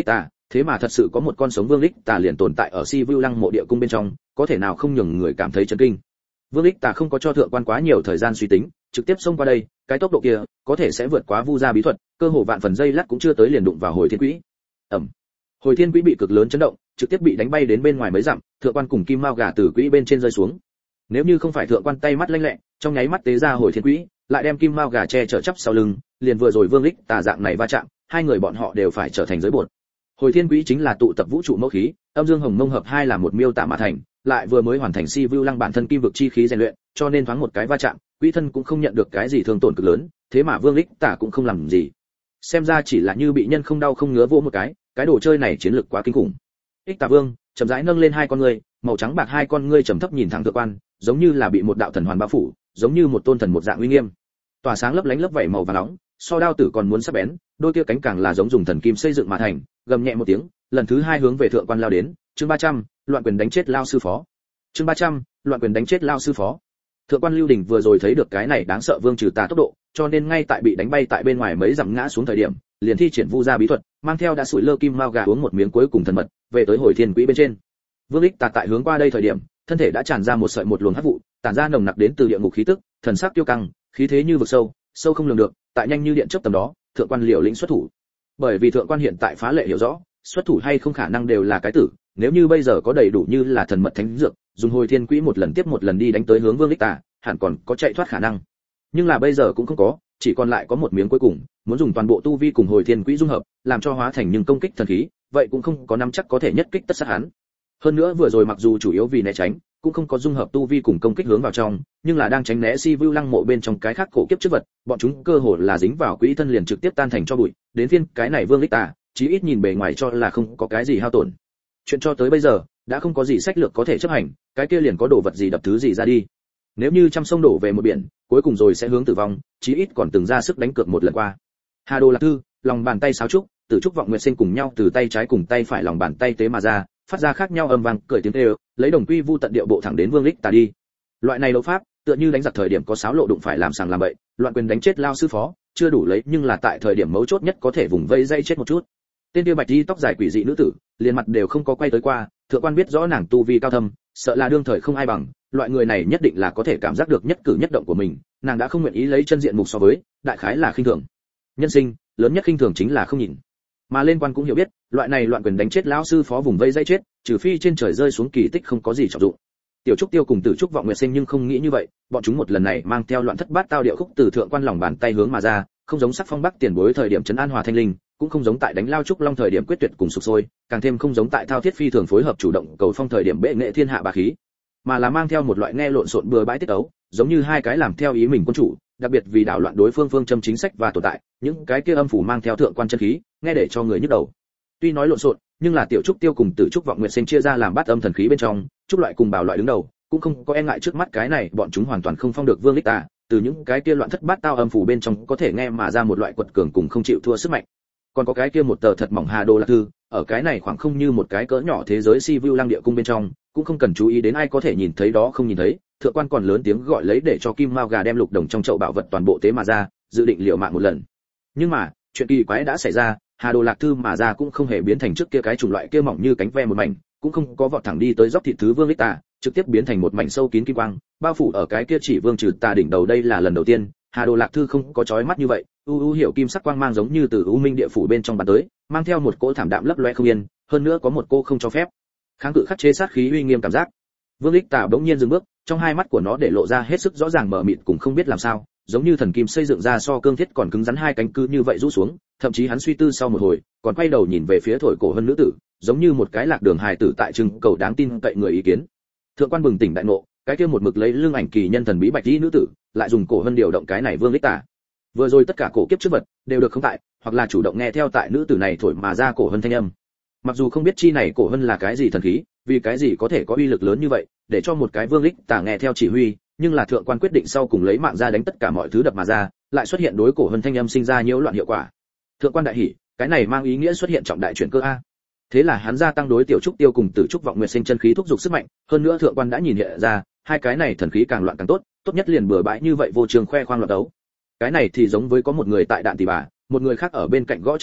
Thế mà thật sự có một con sống Vương Lích Tà liền tồn tại ở Si Vu Lăng mộ địa cung bên trong, có thể nào không nhường người cảm thấy chấn kinh. Vương Lích Tà không có cho thượng quan quá nhiều thời gian suy tính, trực tiếp xông qua đây, cái tốc độ kia, có thể sẽ vượt quá Vu gia bí thuật, cơ hồ vạn phần giây lát cũng chưa tới liền đụng vào Hồi Thiên Quỹ. Ầm. Hồi Thiên Quỹ bị cực lớn chấn động, trực tiếp bị đánh bay đến bên ngoài mấy dặm, thượng quan cùng kim mao gà từ quỹ bên trên rơi xuống. Nếu như không phải thượng quan tay mắt lanh lẹ, trong nháy mắt tế ra Hồi Thiên Quỹ, lại đem kim mao gà che chở chắp sau lưng, liền vừa rồi Vương Lích Tà dạng này va chạm, hai người bọn họ đều phải trở thành giới bột. Hồi Thiên Quỹ chính là tụ tập vũ trụ mẫu khí, âm dương hồng mông hợp hai là một miêu tả mà thành, lại vừa mới hoàn thành Si Vu Lăng bản thân kim vực chi khí rèn luyện, cho nên thoáng một cái va chạm, quỹ thân cũng không nhận được cái gì thương tổn cực lớn, thế mà Vương Lích Tà cũng không làm gì. Xem ra chỉ là như bị nhân không đau không ngứa vô một cái đồ chơi này chiến lược quá kinh khủng. Ích Tà Vương chậm rãi nâng lên hai con ngươi, màu trắng bạc hai con ngươi trầm thấp nhìn thẳng thượng quan, giống như là bị một đạo thần hoàn bao phủ, giống như một tôn thần một dạng uy nghiêm. Tỏa sáng lấp lánh lớp vảy màu vàng nóng, so đao tử còn muốn sắc bén, đôi kia cánh càng là giống dùng thần kim xây dựng mà thành, gầm nhẹ một tiếng, lần thứ hai hướng về thượng quan lao đến. Chương 300, loạn quyền đánh chết lao sư phó. Chương 300, loạn quyền đánh chết lao sư phó. Thượng quan Lưu Đình vừa rồi thấy được cái này đáng sợ Vương Trừ Tà tốc độ, cho nên ngay tại bị đánh bay tại bên ngoài mấy dặm ngã xuống thời điểm, liền thi triển Vu gia bí thuật, mang theo đã sủi lơ kim mao gà uống một miếng cuối cùng thần mật, về tới Hồi Thiên Quỹ bên trên. Vương Lích Tà tại hướng qua đây thời điểm, thân thể đã tràn ra một sợi một luồng hắc vụ, tản ra nồng nặc đến từ địa ngục khí tức, thần sắc tiêu căng, khí thế như vực sâu, sâu không lường được, tại nhanh như điện chớp tầm đó, thượng quan liều lĩnh xuất thủ. Bởi vì thượng quan hiện tại phá lệ hiểu rõ, xuất thủ hay không khả năng đều là cái tử, nếu như bây giờ có đầy đủ như là thần mật thánh dược, dùng Hồi Thiên Quỹ một lần tiếp một lần đi đánh tới hướng Vương Lích Tà, hẳn còn có chạy thoát khả năng. Nhưng là bây giờ cũng không có, chỉ còn lại có một miếng cuối cùng, muốn dùng toàn bộ tu vi cùng Hồi Thiên Quỹ dung hợp, làm cho hóa thành nhưng công kích thần khí, vậy cũng không có nắm chắc có thể nhất kích tất sát hắn. Hơn nữa vừa rồi mặc dù chủ yếu vì né tránh, cũng không có dung hợp tu vi cùng công kích hướng vào trong, nhưng là đang tránh né Si Vu Lăng mộ bên trong cái khác cổ kiếp trước vật, bọn chúng cơ hồ là dính vào quỹ thân liền trực tiếp tan thành cho bụi, đến phiên cái này Vương Lích Tà, chí ít nhìn bề ngoài cho là không có cái gì hao tổn. Chuyện cho tới bây giờ, đã không có gì sách lược có thể chấp hành, cái kia liền có đồ vật gì đập thứ gì ra đi. Nếu như trăm sông đổ về một biển, cuối cùng rồi sẽ hướng tử vong, chí ít còn từng ra sức đánh cược một lần qua. Hà Đồ Lạc Thư, lòng bàn tay sáo trúc, Tử Trúc Vọng Nguyệt Sinh cùng nhau từ tay trái cùng tay phải lòng bàn tay tế mà ra, phát ra khác nhau âm vang, cười tiếng kêu, lấy đồng quy vu tận điệu bộ thẳng đến Vương Lích Tà đi. Loại này đấu pháp, tựa như đánh giặc thời điểm có sáo lộ đụng phải làm sàng làm bậy, loạn quyền đánh chết lao sư phó, chưa đủ lấy, nhưng là tại thời điểm mấu chốt nhất có thể vùng vây dây chết một chút. Tên kia bạch y tóc dài quỷ dị nữ tử, liền mặt đều không có quay tới qua, thượng quan biết rõ nàng tu vi cao thâm, sợ là đương thời không ai bằng, loại người này nhất định là có thể cảm giác được nhất cử nhất động của mình, nàng đã không nguyện ý lấy chân diện mục so với, đại khái là khinh thường. Nhân sinh, lớn nhất khinh thường chính là không nhìn. Mà lên quan cũng hiểu biết, loại này loạn quyền đánh chết lão sư phó vùng vây dây chết, trừ phi trên trời rơi xuống kỳ tích không có gì trọng dụng. Tiểu Trúc Tiêu cùng Tử Trúc Vọng Nguyệt Sinh nhưng không nghĩ như vậy, bọn chúng một lần này mang theo loạn thất bát tao điệu khúc từ thượng quan lòng bàn tay hướng mà ra, không giống Sắc Phong Bắc tiền bối thời điểm trấn an hòa thanh linh, cũng không giống tại đánh lao trúc long thời điểm quyết tuyệt cùng sục sôi, càng thêm không giống tại thao thiết phi thường phối hợp chủ động cầu phong thời điểm bệ nghệ thiên hạ bá khí, mà là mang theo một loại nghe lộn xộn bừa bãi tiết ấu, giống như hai cái làm theo ý mình quân chủ, đặc biệt vì đảo loạn đối phương phương châm chính sách và tồn tại, những cái kia âm phủ mang theo thượng quan chân khí, nghe để cho người nhức đầu. Tuy nói lộn xộn, nhưng là Tiểu Trúc Tiêu cùng Tử Trúc Vọng Nguyệt Sinh chia ra làm bát âm thần khí bên trong, trúc loại cùng bảo loại đứng đầu, cũng không có e ngại trước mắt cái này, bọn chúng hoàn toàn không phong được Vương Lích Tà, từ những cái kia loạn thất bát tao âm phủ bên trong có thể nghe mà ra một loại quật cường cùng không chịu thua sức mạnh. Còn có cái kia một tờ thật mỏng Hà Đồ Lạc Thư, ở cái này khoảng không như một cái cỡ nhỏ thế giới Si Vu Lăng địa cung bên trong, cũng không cần chú ý đến ai có thể nhìn thấy đó không nhìn thấy, thượng quan còn lớn tiếng gọi lấy để cho kim mao gà đem lục đồng trong chậu bảo vật toàn bộ tế mà ra, dự định liều mạng một lần. Nhưng mà, chuyện kỳ quái đã xảy ra, Hà Đồ Lạc Thư mà ra cũng không hề biến thành trước kia cái chủng loại kia mỏng như cánh ve một mảnh, cũng không có vọt thẳng đi tới dốc thịt thứ Vương Lích Tà, trực tiếp biến thành một mảnh sâu kín kim quang, bao phủ ở cái kia chỉ Vương Trừ Tà đỉnh đầu. Đây là lần đầu tiên, Hà Đồ Lạc Thư không có chói mắt như vậy, hiểu kim sắc quang mang giống như từ u minh địa phủ bên trong bắn tới, mang theo một cỗ thảm đạm lấp loe không yên, hơn nữa có một cô không cho phép kháng cự khắc chế sát khí uy nghiêm cảm giác. Vương Lích Tà bỗng nhiên dừng bước, trong hai mắt của nó để lộ ra hết sức rõ ràng mờ mịt cùng không biết làm sao, giống như thần kim xây dựng ra so cương thiết còn cứng rắn hai cánh cứ như vậy rũ xuống, thậm chí hắn suy tư sau một hồi, còn quay đầu nhìn về phía thổi cổ hơn nữ tử, giống như một cái lạc đường hài tử tại trưng cầu đáng tin cậy người ý kiến. Thượng quan bừng tỉnh đại ngộ, cái kia một mực lấy lưng ảnh kỳ nhân thần bí bạch y nữ tử, lại dùng cổ hơn điều động cái này Vương Lích Tà. Vừa rồi tất cả cổ kiếp trước vật đều được không tại, hoặc là chủ động nghe theo tại nữ tử này thổi mà ra cổ hơn thanh âm. Mặc dù không biết chi này cổ hơn là cái gì thần khí, vì cái gì có thể có uy lực lớn như vậy, để cho một cái Vương Lích Tà nghe theo chỉ huy, nhưng là thượng quan quyết định sau cùng lấy mạng ra đánh tất cả mọi thứ đập mà ra, lại xuất hiện đối cổ hơn thanh âm sinh ra nhiễu loạn hiệu quả. Thượng quan đại hỉ, cái này mang ý nghĩa xuất hiện trọng đại chuyển cơ a. Thế là hắn gia tăng đối Tiểu Trúc Tiêu cùng Tử Trúc Vọng Nguyệt Sinh chân khí thúc dục sức mạnh, hơn nữa thượng quan đã nhìn hiện ra, hai cái này thần khí càng loạn càng tốt, tốt nhất liền bừa bãi như vậy vô trường khoe khoang loạn đấu. Cái này thì giống với có một người tại đạn tỷ bà, một người khác ở bên cạnh gõ chống trận,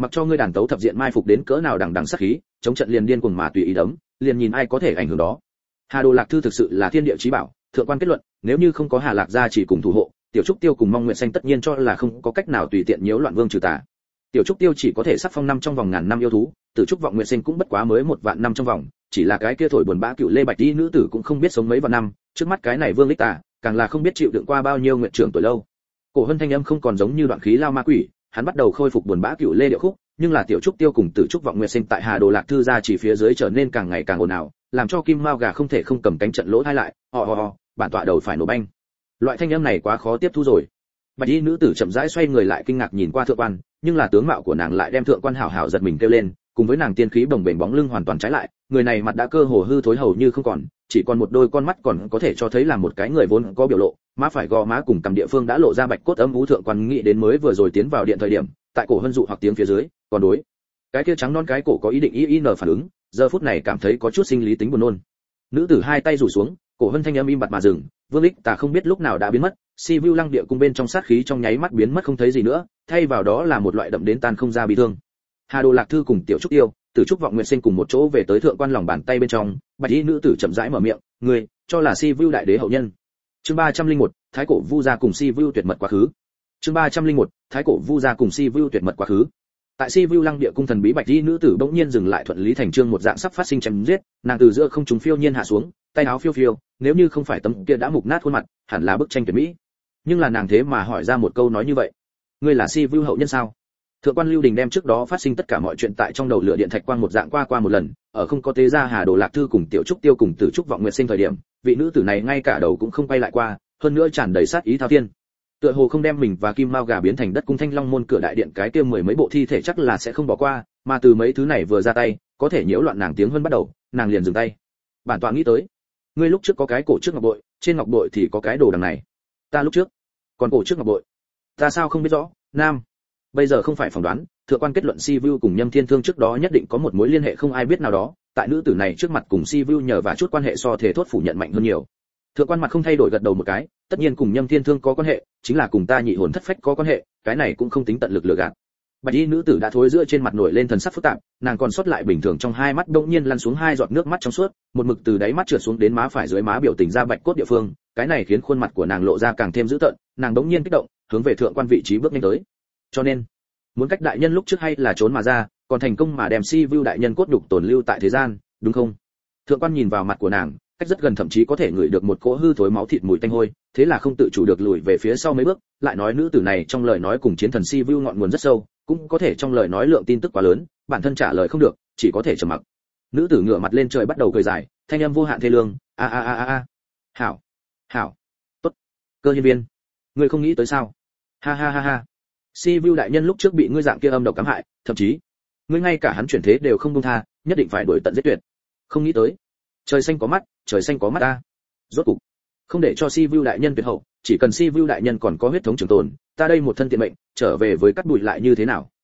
mặc cho ngươi đàn tấu thập diện mai phục đến cỡ nào đằng đằng sát khí, chống trận liền điên cuồng mà tùy ý đấm, liền nhìn ai có thể ảnh hưởng đó. Hà Đồ Lạc Thư thực sự là thiên địa chí bảo, thượng quan kết luận, nếu như không có Hà Lạc gia chỉ cùng thủ hộ, Tiểu Trúc Tiêu cùng Mong Nguyện Xanh tất nhiên cho là không có cách nào tùy tiện nhiễu loạn vương trừ tà. Tiểu Trúc Tiêu chỉ có thể sắc phong năm trong vòng ngàn năm yêu thú, Tử Trúc Vọng Nguyện Xanh cũng bất quá mới 1.000 năm trong vòng, chỉ là cái kia thổi buồn bã cựu lê bạch y nữ tử cũng không biết sống mấy vạn năm, trước mắt cái này Vương Lịch Tà, càng là không biết chịu đựng qua bao nhiêu nguyện trưởng tuổi lâu. Cổ Hân thanh âm không còn giống như đoạn khí lao ma quỷ, hắn bắt đầu khôi phục buồn bã cựu lê điệu khúc, nhưng là Tiểu Trúc Tiêu cùng Tử Trúc Vọng Nguyệt Sinh tại Hà Đồ Lạc Thư ra chỉ phía dưới trở nên càng ngày càng ồn ào, làm cho Kim Mao gà không thể không cầm cánh trận lỗ thay lại, bản tọa đầu phải nổ banh. Loại thanh âm này quá khó tiếp thu rồi. Bạch y nữ tử chậm rãi xoay người lại kinh ngạc nhìn qua thượng quan, nhưng là tướng mạo của nàng lại đem thượng quan hảo hảo giật mình kêu lên, cùng với nàng tiên khí bồng bềnh bóng lưng hoàn toàn trái lại, người này mặt đã cơ hồ hư thối hầu như không còn, chỉ còn một đôi con mắt còn có thể cho thấy là một cái người vốn có biểu lộ, má phải gò má cùng cầm địa phương đã lộ ra bạch cốt âm u. Thượng quan nghĩ đến mới vừa rồi tiến vào điện thời điểm, tại cổ Hân dụ hoặc tiếng phía dưới, còn đối cái kia trắng non cái cổ có ý định in phản ứng, giờ phút này cảm thấy có chút sinh lý tính buồn nôn. Nữ tử hai tay rủ xuống, cổ Hân thanh âm im bặt mà dừng, Vương Lịch Tà không biết lúc nào đã biến mất, Si Vu Lăng địa cung bên trong sát khí trong nháy mắt biến mất không thấy gì nữa, thay vào đó là một loại đậm đến tan không ra bi thương. Hà Đồ Lạc Thư cùng Tiểu Trúc Tiêu, Tử Trúc Vọng Nguyệt Sinh cùng một chỗ về tới thượng quan lòng bàn tay bên trong, bạch y nữ tử chậm rãi mở miệng, "Ngươi cho là Si Vu đại đế hậu nhân?" Chương 301, Thái cổ Vu gia cùng Si Vu tuyệt mật quá khứ. Chương 301, Thái cổ Vu gia cùng Si Vu tuyệt mật quá khứ. Tại Si Vu Lăng địa cung thần bí bạch y nữ tử bỗng nhiên dừng lại, thuận lý thành chương một dạng sắp phát sinh chém giết, nàng từ giữa không trung phiêu nhiên hạ xuống, tay áo phiêu phiêu, nếu như không phải tấm kia đã mục nát khuôn mặt, hẳn là bức tranh tuyệt mỹ. Nhưng là nàng thế mà hỏi ra một câu nói như vậy, "Ngươi là Si Vu hậu nhân sao?" Thượng quan Lưu Đình đem trước đó phát sinh tất cả mọi chuyện tại trong đầu lửa điện thạch quang một dạng qua một lần, ở không có tế ra Hà Đồ Lạc Thư cùng Tiểu Trúc Tiêu cùng Tử Trúc Vọng Nguyệt Sinh thời điểm, vị nữ tử này ngay cả đầu cũng không quay lại qua, hơn nữa tràn đầy sát ý thao thiên. Tựa hồ không đem mình và Kim Mao gà biến thành đất cung Thanh Long môn cửa đại điện cái kia mười mấy bộ thi thể chắc là sẽ không bỏ qua, mà từ mấy thứ này vừa ra tay, có thể nhiễu loạn nàng tiếng hơn bắt đầu, nàng liền dừng tay. Bản tọa nghĩ tới, ngươi lúc trước có cái cổ trước ngọc bội, trên ngọc bội thì có cái đồ đằng này. Ta lúc trước còn cổ trước ngọc bội, ta sao không biết rõ? Nam, bây giờ không phải phỏng đoán, thượng quan kết luận Si Vu cùng Nhâm Thiên Thương trước đó nhất định có một mối liên hệ không ai biết nào đó, tại nữ tử này trước mặt cùng Si Vu nhờ và chút quan hệ so thể thốt phủ nhận mạnh hơn nhiều. Thượng quan mặt không thay đổi gật đầu một cái, tất nhiên cùng Nhâm Thiên Thương có quan hệ, chính là cùng ta nhị hồn thất phách có quan hệ, cái này cũng không tính tận lực lừa gạt. Bạch y nữ tử đã thối giữa trên mặt nổi lên thần sắc phức tạp, nàng còn sót lại bình thường trong hai mắt đột nhiên lăn xuống hai giọt nước mắt trong suốt, một mực từ đáy mắt trượt xuống đến má phải dưới má biểu tình ra bạch cốt địa phương, cái này khiến khuôn mặt của nàng lộ ra càng thêm dữ tợn, nàng đống nhiên kích động, hướng về thượng quan vị trí bước nhanh tới. Cho nên, muốn cách đại nhân lúc trước hay là trốn mà ra, còn thành công mà đem Si Vu đại nhân cốt nhục tồn lưu tại thế gian, đúng không? Thượng quan nhìn vào mặt của nàng, cách rất gần thậm chí có thể ngửi được một cỗ hư thối máu thịt mùi tanh hôi, thế là không tự chủ được lùi về phía sau mấy bước, lại nói nữ tử này trong lời nói cùng chiến thần Si Vu ngọn nguồn rất sâu, cũng có thể trong lời nói lượng tin tức quá lớn, bản thân trả lời không được, chỉ có thể trầm mặc. Nữ tử ngửa mặt lên trời bắt đầu cười dài, thanh âm vô hạn thê lương, a. Hảo, tốt. Cơ nhân viên, ngươi không nghĩ tới sao? Ha. Si Vu đại nhân lúc trước bị ngươi dạng kia âm độc cám hại, thậm chí ngươi ngay cả hắn chuyển thế đều không buông tha, nhất định phải đuổi tận giết tuyệt. Không nghĩ tới, trời xanh có mắt ta. Rốt cục, không để cho Si Vu đại nhân tuyệt hậu, chỉ cần Si Vu đại nhân còn có huyết thống trường tồn, ta đây một thân tiện mệnh, trở về với cắt bụi lại như thế nào?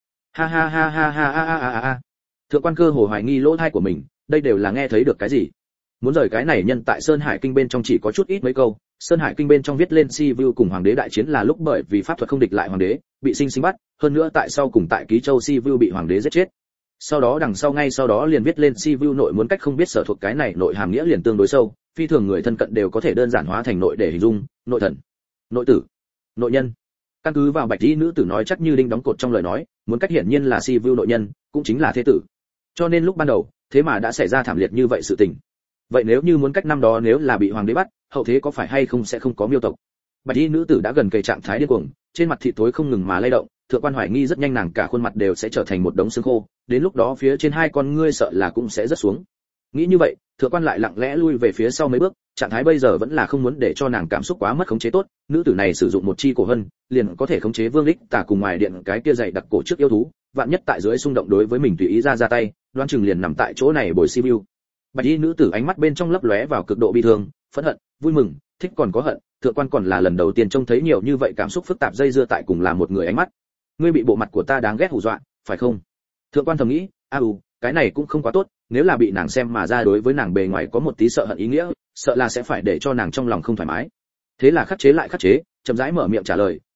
Ha. Thượng quan cơ hồ hoài nghi lỗ tai của mình, đây đều là nghe thấy được cái gì? Muốn rời cái này nhân tại Sơn Hải Kinh bên trong chỉ có chút ít mấy câu, Sơn Hải Kinh bên trong viết lên Si Vu cùng hoàng đế đại chiến là lúc bởi vì pháp thuật không địch lại hoàng đế, bị sinh bắt, hơn nữa tại sau cùng tại Ký Châu Si Vu bị hoàng đế giết chết. Sau đó đằng sau ngay sau đó liền viết lên Si Vu nội muốn cách không biết sở thuộc, cái này nội hàm nghĩa liền tương đối sâu, phi thường người thân cận đều có thể đơn giản hóa thành nội để hình dung, nội thần, nội tử, nội nhân. Căn cứ vào bạch y nữ tử nói chắc như đinh đóng cột trong lời nói, muốn cách hiển nhiên là Si Vu nội nhân, cũng chính là thế tử. Cho nên lúc ban đầu, thế mà đã xảy ra thảm liệt như vậy sự tình. Vậy nếu như muốn cách năm đó nếu là bị hoàng đế bắt, hậu thế có phải hay không sẽ không có miêu tộc? Bạch y nữ tử đã gần kề trạng thái điên cuồng, trên mặt thịt tối không ngừng mà lay động, thượng quan hoài nghi rất nhanh nàng cả khuôn mặt đều sẽ trở thành một đống xương khô, đến lúc đó phía trên hai con ngươi sợ là cũng sẽ rớt xuống. Nghĩ như vậy, thượng quan lại lặng lẽ lui về phía sau mấy bước, trạng thái bây giờ vẫn là không muốn để cho nàng cảm xúc quá mất khống chế tốt, nữ tử này sử dụng một chi cổ hân, liền có thể khống chế Vương Lịch Tà cùng ngoài điện cái kia dày đặc cổ trước yêu thú, vạn nhất tại dưới xung động đối với mình tùy ý ra tay, đoán chừng liền nằm tại chỗ này bồi Si Vu. Bạch y nữ tử ánh mắt bên trong lấp lóe vào cực độ bi thương, phẫn hận, vui mừng, thích còn có hận, thượng quan còn là lần đầu tiên trông thấy nhiều như vậy cảm xúc phức tạp dây dưa tại cùng là một người ánh mắt. Ngươi bị bộ mặt của ta đáng ghét hù dọa, phải không? Thượng quan thầm nghĩ, cái này cũng không quá tốt, nếu là bị nàng xem mà ra đối với nàng bề ngoài có một tí sợ hận ý nghĩa, sợ là sẽ phải để cho nàng trong lòng không thoải mái. Thế là khắc chế lại khắc chế, chậm rãi mở miệng trả lời,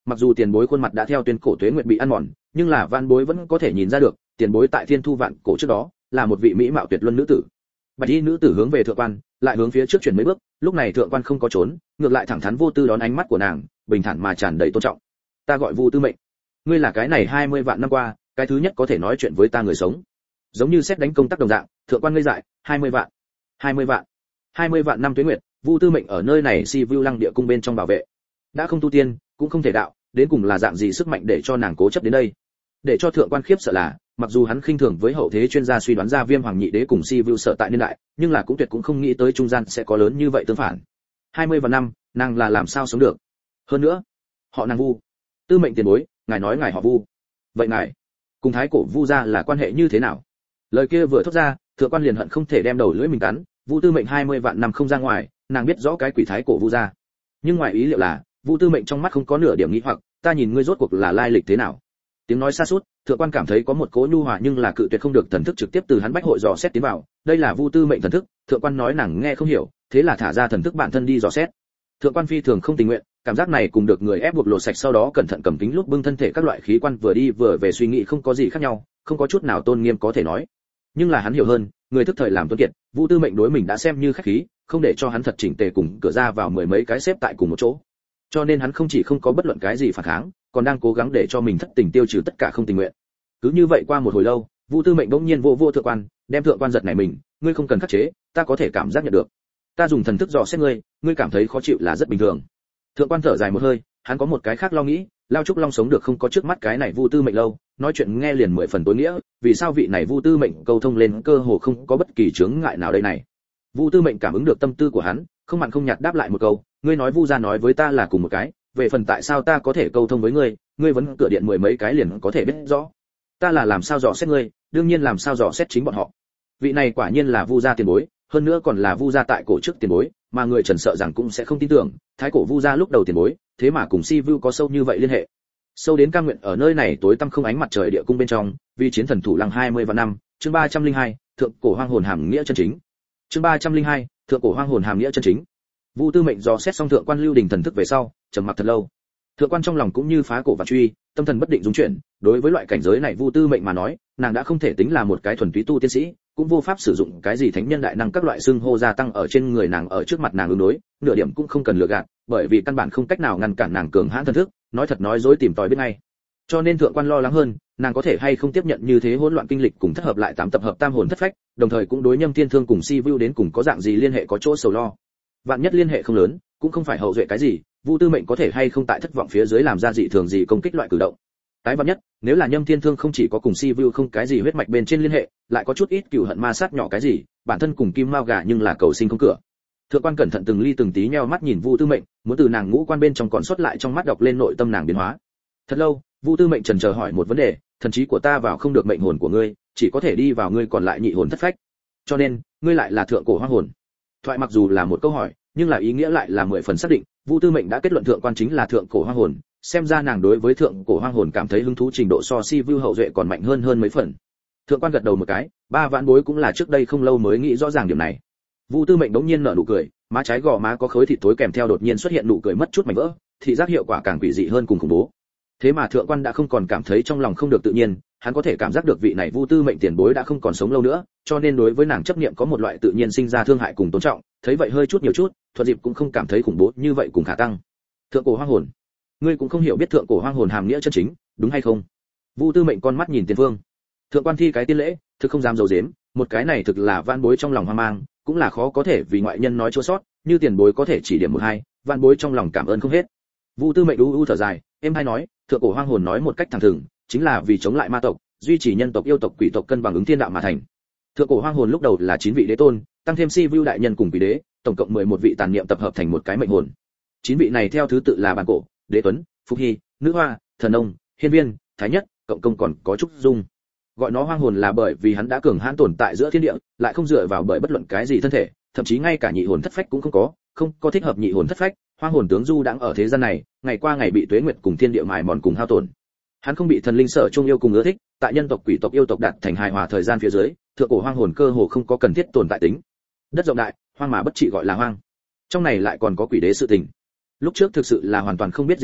mặc dù tiền bối khuôn mặt đã theo tuyên cổ tuế nguyệt bị ăn mòn, nhưng là van bối vẫn có thể nhìn ra được, tiền bối tại thiên thu vạn cổ trước đó là một vị mỹ mạo tuyệt luân nữ tử. Bạch y nữ tử hướng về thượng quan, lại hướng phía trước chuyển mấy bước, lúc này thượng quan không có trốn, ngược lại thẳng thắn vô tư đón ánh mắt của nàng, bình thản mà tràn đầy tôn trọng. Ta gọi Vu Tư Mệnh, ngươi là cái này 20 vạn năm qua cái thứ nhất có thể nói chuyện với ta người sống. Giống như xét đánh công tác đồng dạng, thượng quan ngây dại, 20 vạn, 20 vạn, 20 vạn năm tuế nguyệt, Vu Tư Mệnh ở nơi này Si Vu Lăng địa cung bên trong bảo vệ, đã không tu tiên, cũng không thể đạo, đến cùng là dạng gì sức mạnh để cho nàng cố chấp đến đây. Để cho thượng quan khiếp sợ là, mặc dù hắn khinh thường với hậu thế chuyên gia suy đoán ra Viêm Hoàng Nhị Đế cùng Si Vu sợ tại niên đại, nhưng là cũng tuyệt cũng không nghĩ tới trung gian sẽ có lớn như vậy tương phản. 20 vạn năm, nàng là làm sao sống được? Hơn nữa, họ nàng Vu, Tư Mệnh tiền bối, ngài nói ngài họ Vu, vậy ngài cùng thái cổ Vu gia là quan hệ như thế nào? Lời kia vừa thốt ra, thượng quan liền hận không thể đem đầu lưỡi mình cắn. Vu Tư Mệnh 20 vạn năm không ra ngoài, nàng biết rõ cái quỷ thái cổ Vu gia, nhưng ngoài ý liệu là Vu Tư Mệnh trong mắt không có nửa điểm nghi hoặc, ta nhìn ngươi rốt cuộc là lai lịch thế nào? Tiếng nói xa suốt, thượng quan cảm thấy có một cỗ nhu hòa nhưng là cự tuyệt không được thần thức trực tiếp từ hắn bách hội dò xét tiến vào, đây là Vu Tư Mệnh thần thức, thượng quan nói nàng nghe không hiểu, thế là thả ra thần thức bản thân đi dò xét. Thượng quan phi thường không tình nguyện, cảm giác này cùng được người ép buộc lột sạch sau đó cẩn thận cầm kính lúc bưng thân thể các loại khí quan vừa đi vừa về suy nghĩ không có gì khác nhau, không có chút nào tôn nghiêm có thể nói. Nhưng là hắn hiểu hơn, người thức thời làm tuấn kiệt, Vu Tư Mệnh đối mình đã xem như khách khí, không để cho hắn thật chỉnh tề cùng cửa ra vào mười mấy cái xếp tại cùng một chỗ. Cho nên hắn không chỉ không có bất luận cái gì phản kháng, còn đang cố gắng để cho mình thất tình tiêu trừ tất cả không tình nguyện. Cứ như vậy qua một hồi lâu, Vu Tư Mệnh bỗng nhiên vô thượng quan, đem thượng quan giật nảy mình, ngươi không cần khắc chế, ta có thể cảm giác nhận được. Ta dùng thần thức dò xét ngươi, ngươi cảm thấy khó chịu là rất bình thường. Thượng quan thở dài một hơi, hắn có một cái khác lo nghĩ, Lao Trúc Long sống được không có trước mắt cái này Vu Tư Mệnh lâu, nói chuyện nghe liền 10 phần tối nghĩa, vì sao vị này Vu Tư Mệnh câu thông lên cơ hồ không có bất kỳ chướng ngại nào đây này. Vu Tư Mệnh cảm ứng được tâm tư của hắn, không mặn không nhạt đáp lại một câu, ngươi nói Vu gia nói với ta là cùng một cái, về phần tại sao ta có thể câu thông với ngươi, ngươi vẫn cửa điện mười mấy cái liền có thể biết rõ. Ta là làm sao dò xét ngươi, đương nhiên làm sao dò xét chính bọn họ. Vị này quả nhiên là Vu gia tiền bối, hơn nữa còn là Vu gia tại cổ trước tiền bối, mà người Trần sợ rằng cũng sẽ không tin tưởng, thái cổ Vu gia lúc đầu tiền bối, thế mà cùng Si Vu có sâu như vậy liên hệ. Sâu đến cam nguyện ở nơi này tối tăm không ánh mặt trời địa cung bên trong, vì chiến thần thủ lăng 20 vạn năm, chương 302, thượng cổ hoang hồn hàm nghĩa chân chính. Chương 302, thượng cổ hoang hồn hàm nghĩa chân chính. Vu Tư Mệnh dò xét xong thượng quan lưu đình thần thức về sau, trầm mặc thật lâu. Thượng quan trong lòng cũng như phá cổ và truy, tâm thần bất định dung chuyển, đối với loại cảnh giới này Vu Tư Mệnh mà nói, nàng đã không thể tính là một cái thuần túy tu tiên sĩ, cũng vô pháp sử dụng cái gì thánh nhân đại năng các loại xưng hô gia tăng ở trên người nàng ở trước mặt nàng ứng đối, nửa điểm cũng không cần lừa gạt, bởi vì căn bản không cách nào ngăn cản nàng cường hãn thần thức, nói thật nói dối tìm tòi biết ngay. Cho nên thượng quan lo lắng hơn, nàng có thể hay không tiếp nhận như thế hỗn loạn kinh lịch cùng thất hợp lại tám tập hợp tam hồn thất phách, đồng thời cũng đối Nhâm Thiên Thương cùng Si Vu đến cùng có dạng gì liên hệ có chỗ sầu lo. Vạn nhất liên hệ không lớn, cũng không phải hậu duệ cái gì, Vu Tư Mệnh có thể hay không tại thất vọng phía dưới làm ra dị thường gì công kích loại cử động. Tái vạn nhất, nếu là Nhâm Thiên Thương không chỉ có cùng Si Vu không cái gì huyết mạch bên trên liên hệ, lại có chút ít cừu hận ma sát nhỏ cái gì, bản thân cùng Kim Mao gà nhưng là cầu sinh không cửa. Thượng quan cẩn thận từng ly từng tí nheo mắt nhìn Vu Tư Mệnh, muốn từ nàng ngũ quan bên trong còn xuất lại trong mắt đọc lên nội tâm nàng biến hóa. Thật lâu, Vu Tư Mệnh chần chờ hỏi một vấn đề, thần trí của ta vào không được mệnh hồn của ngươi, chỉ có thể đi vào ngươi còn lại nhị hồn thất phách. Cho nên, ngươi lại là thượng cổ hoang hồn. Thoại mặc dù là một câu hỏi, nhưng là ý nghĩa lại là 10 phần xác định, Vu Tư Mệnh đã kết luận thượng quan chính là thượng cổ hoang hồn, xem ra nàng đối với thượng cổ hoang hồn cảm thấy hứng thú trình độ so Si Vu hậu duệ còn mạnh hơn mấy phần. Thượng quan gật đầu một cái, ba vạn bối cũng là trước đây không lâu mới nghĩ rõ ràng điểm này. Vu Tư Mệnh đống nhiên nở nụ cười, má trái gò má có khối thịt tối kèm theo đột nhiên xuất hiện nụ cười mất chút mảnh vỡ, thị giác hiệu quả càng quỷ dị hơn cùng khủng bố. Thế mà thượng quan đã không còn cảm thấy trong lòng không được tự nhiên, hắn có thể cảm giác được vị này Vu Tư Mệnh tiền bối đã không còn sống lâu nữa, cho nên đối với nàng chấp niệm có một loại tự nhiên sinh ra thương hại cùng tôn trọng, thấy vậy hơi chút nhiều chút, thuận dịp cũng không cảm thấy khủng bố như vậy cùng khả tăng. Thượng cổ hoang hồn, ngươi cũng không hiểu biết thượng cổ hoang hồn hàm nghĩa chân chính, đúng hay không? Vu Tư Mệnh con mắt nhìn tiền phương. Thượng quan thi cái tiên lễ, thực không dám giấu giếm, một cái này thực là van bối trong lòng hoang mang, cũng là khó có thể vì ngoại nhân nói chua sót, như tiền bối có thể chỉ điểm một hai, van bối trong lòng cảm ơn không hết. Vu Tư Mệnh u thở dài, em hay nói, thượng cổ hoang hồn nói một cách thẳng thừng, chính là vì chống lại ma tộc, duy trì nhân tộc yêu tộc quỷ tộc cân bằng ứng thiên đạo mà thành. Thượng cổ hoang hồn lúc đầu là 9 vị đế tôn, tăng thêm Si Vu đại nhân cùng quỷ đế, tổng cộng 11 vị tàn niệm tập hợp thành một cái mệnh hồn. 9 vị này theo thứ tự là Bàn Cổ, Đế Tuấn, Phúc Hy, Nữ Hoa, Thần Ông, Hiên Viên, Thái Nhất, cộng công còn có Trúc Dung. Gọi nó hoang hồn là bởi vì hắn đã cường hãn tồn tại giữa thiên địa, lại không dựa vào bởi bất luận cái gì thân thể, thậm chí ngay cả nhị hồn thất phách cũng không có thích hợp nhị hồn thất phách, hoang hồn tướng du đang ở thế gian này, ngày qua ngày bị tuế nguyệt cùng thiên địa mài mòn cùng hao tổn. Hắn không bị thần linh sở trung yêu cùng ưa thích, tại nhân tộc quỷ tộc yêu tộc đạt thành hài hòa thời gian phía dưới, thượng cổ hoang hồn cơ hồ không có cần thiết tồn tại tính. Đất rộng đại, hoang mà bất trị gọi là hoang. Trong này lại còn có quỷ đế sự tình. Lúc trước thực sự là hoàn toàn không biết gì cả,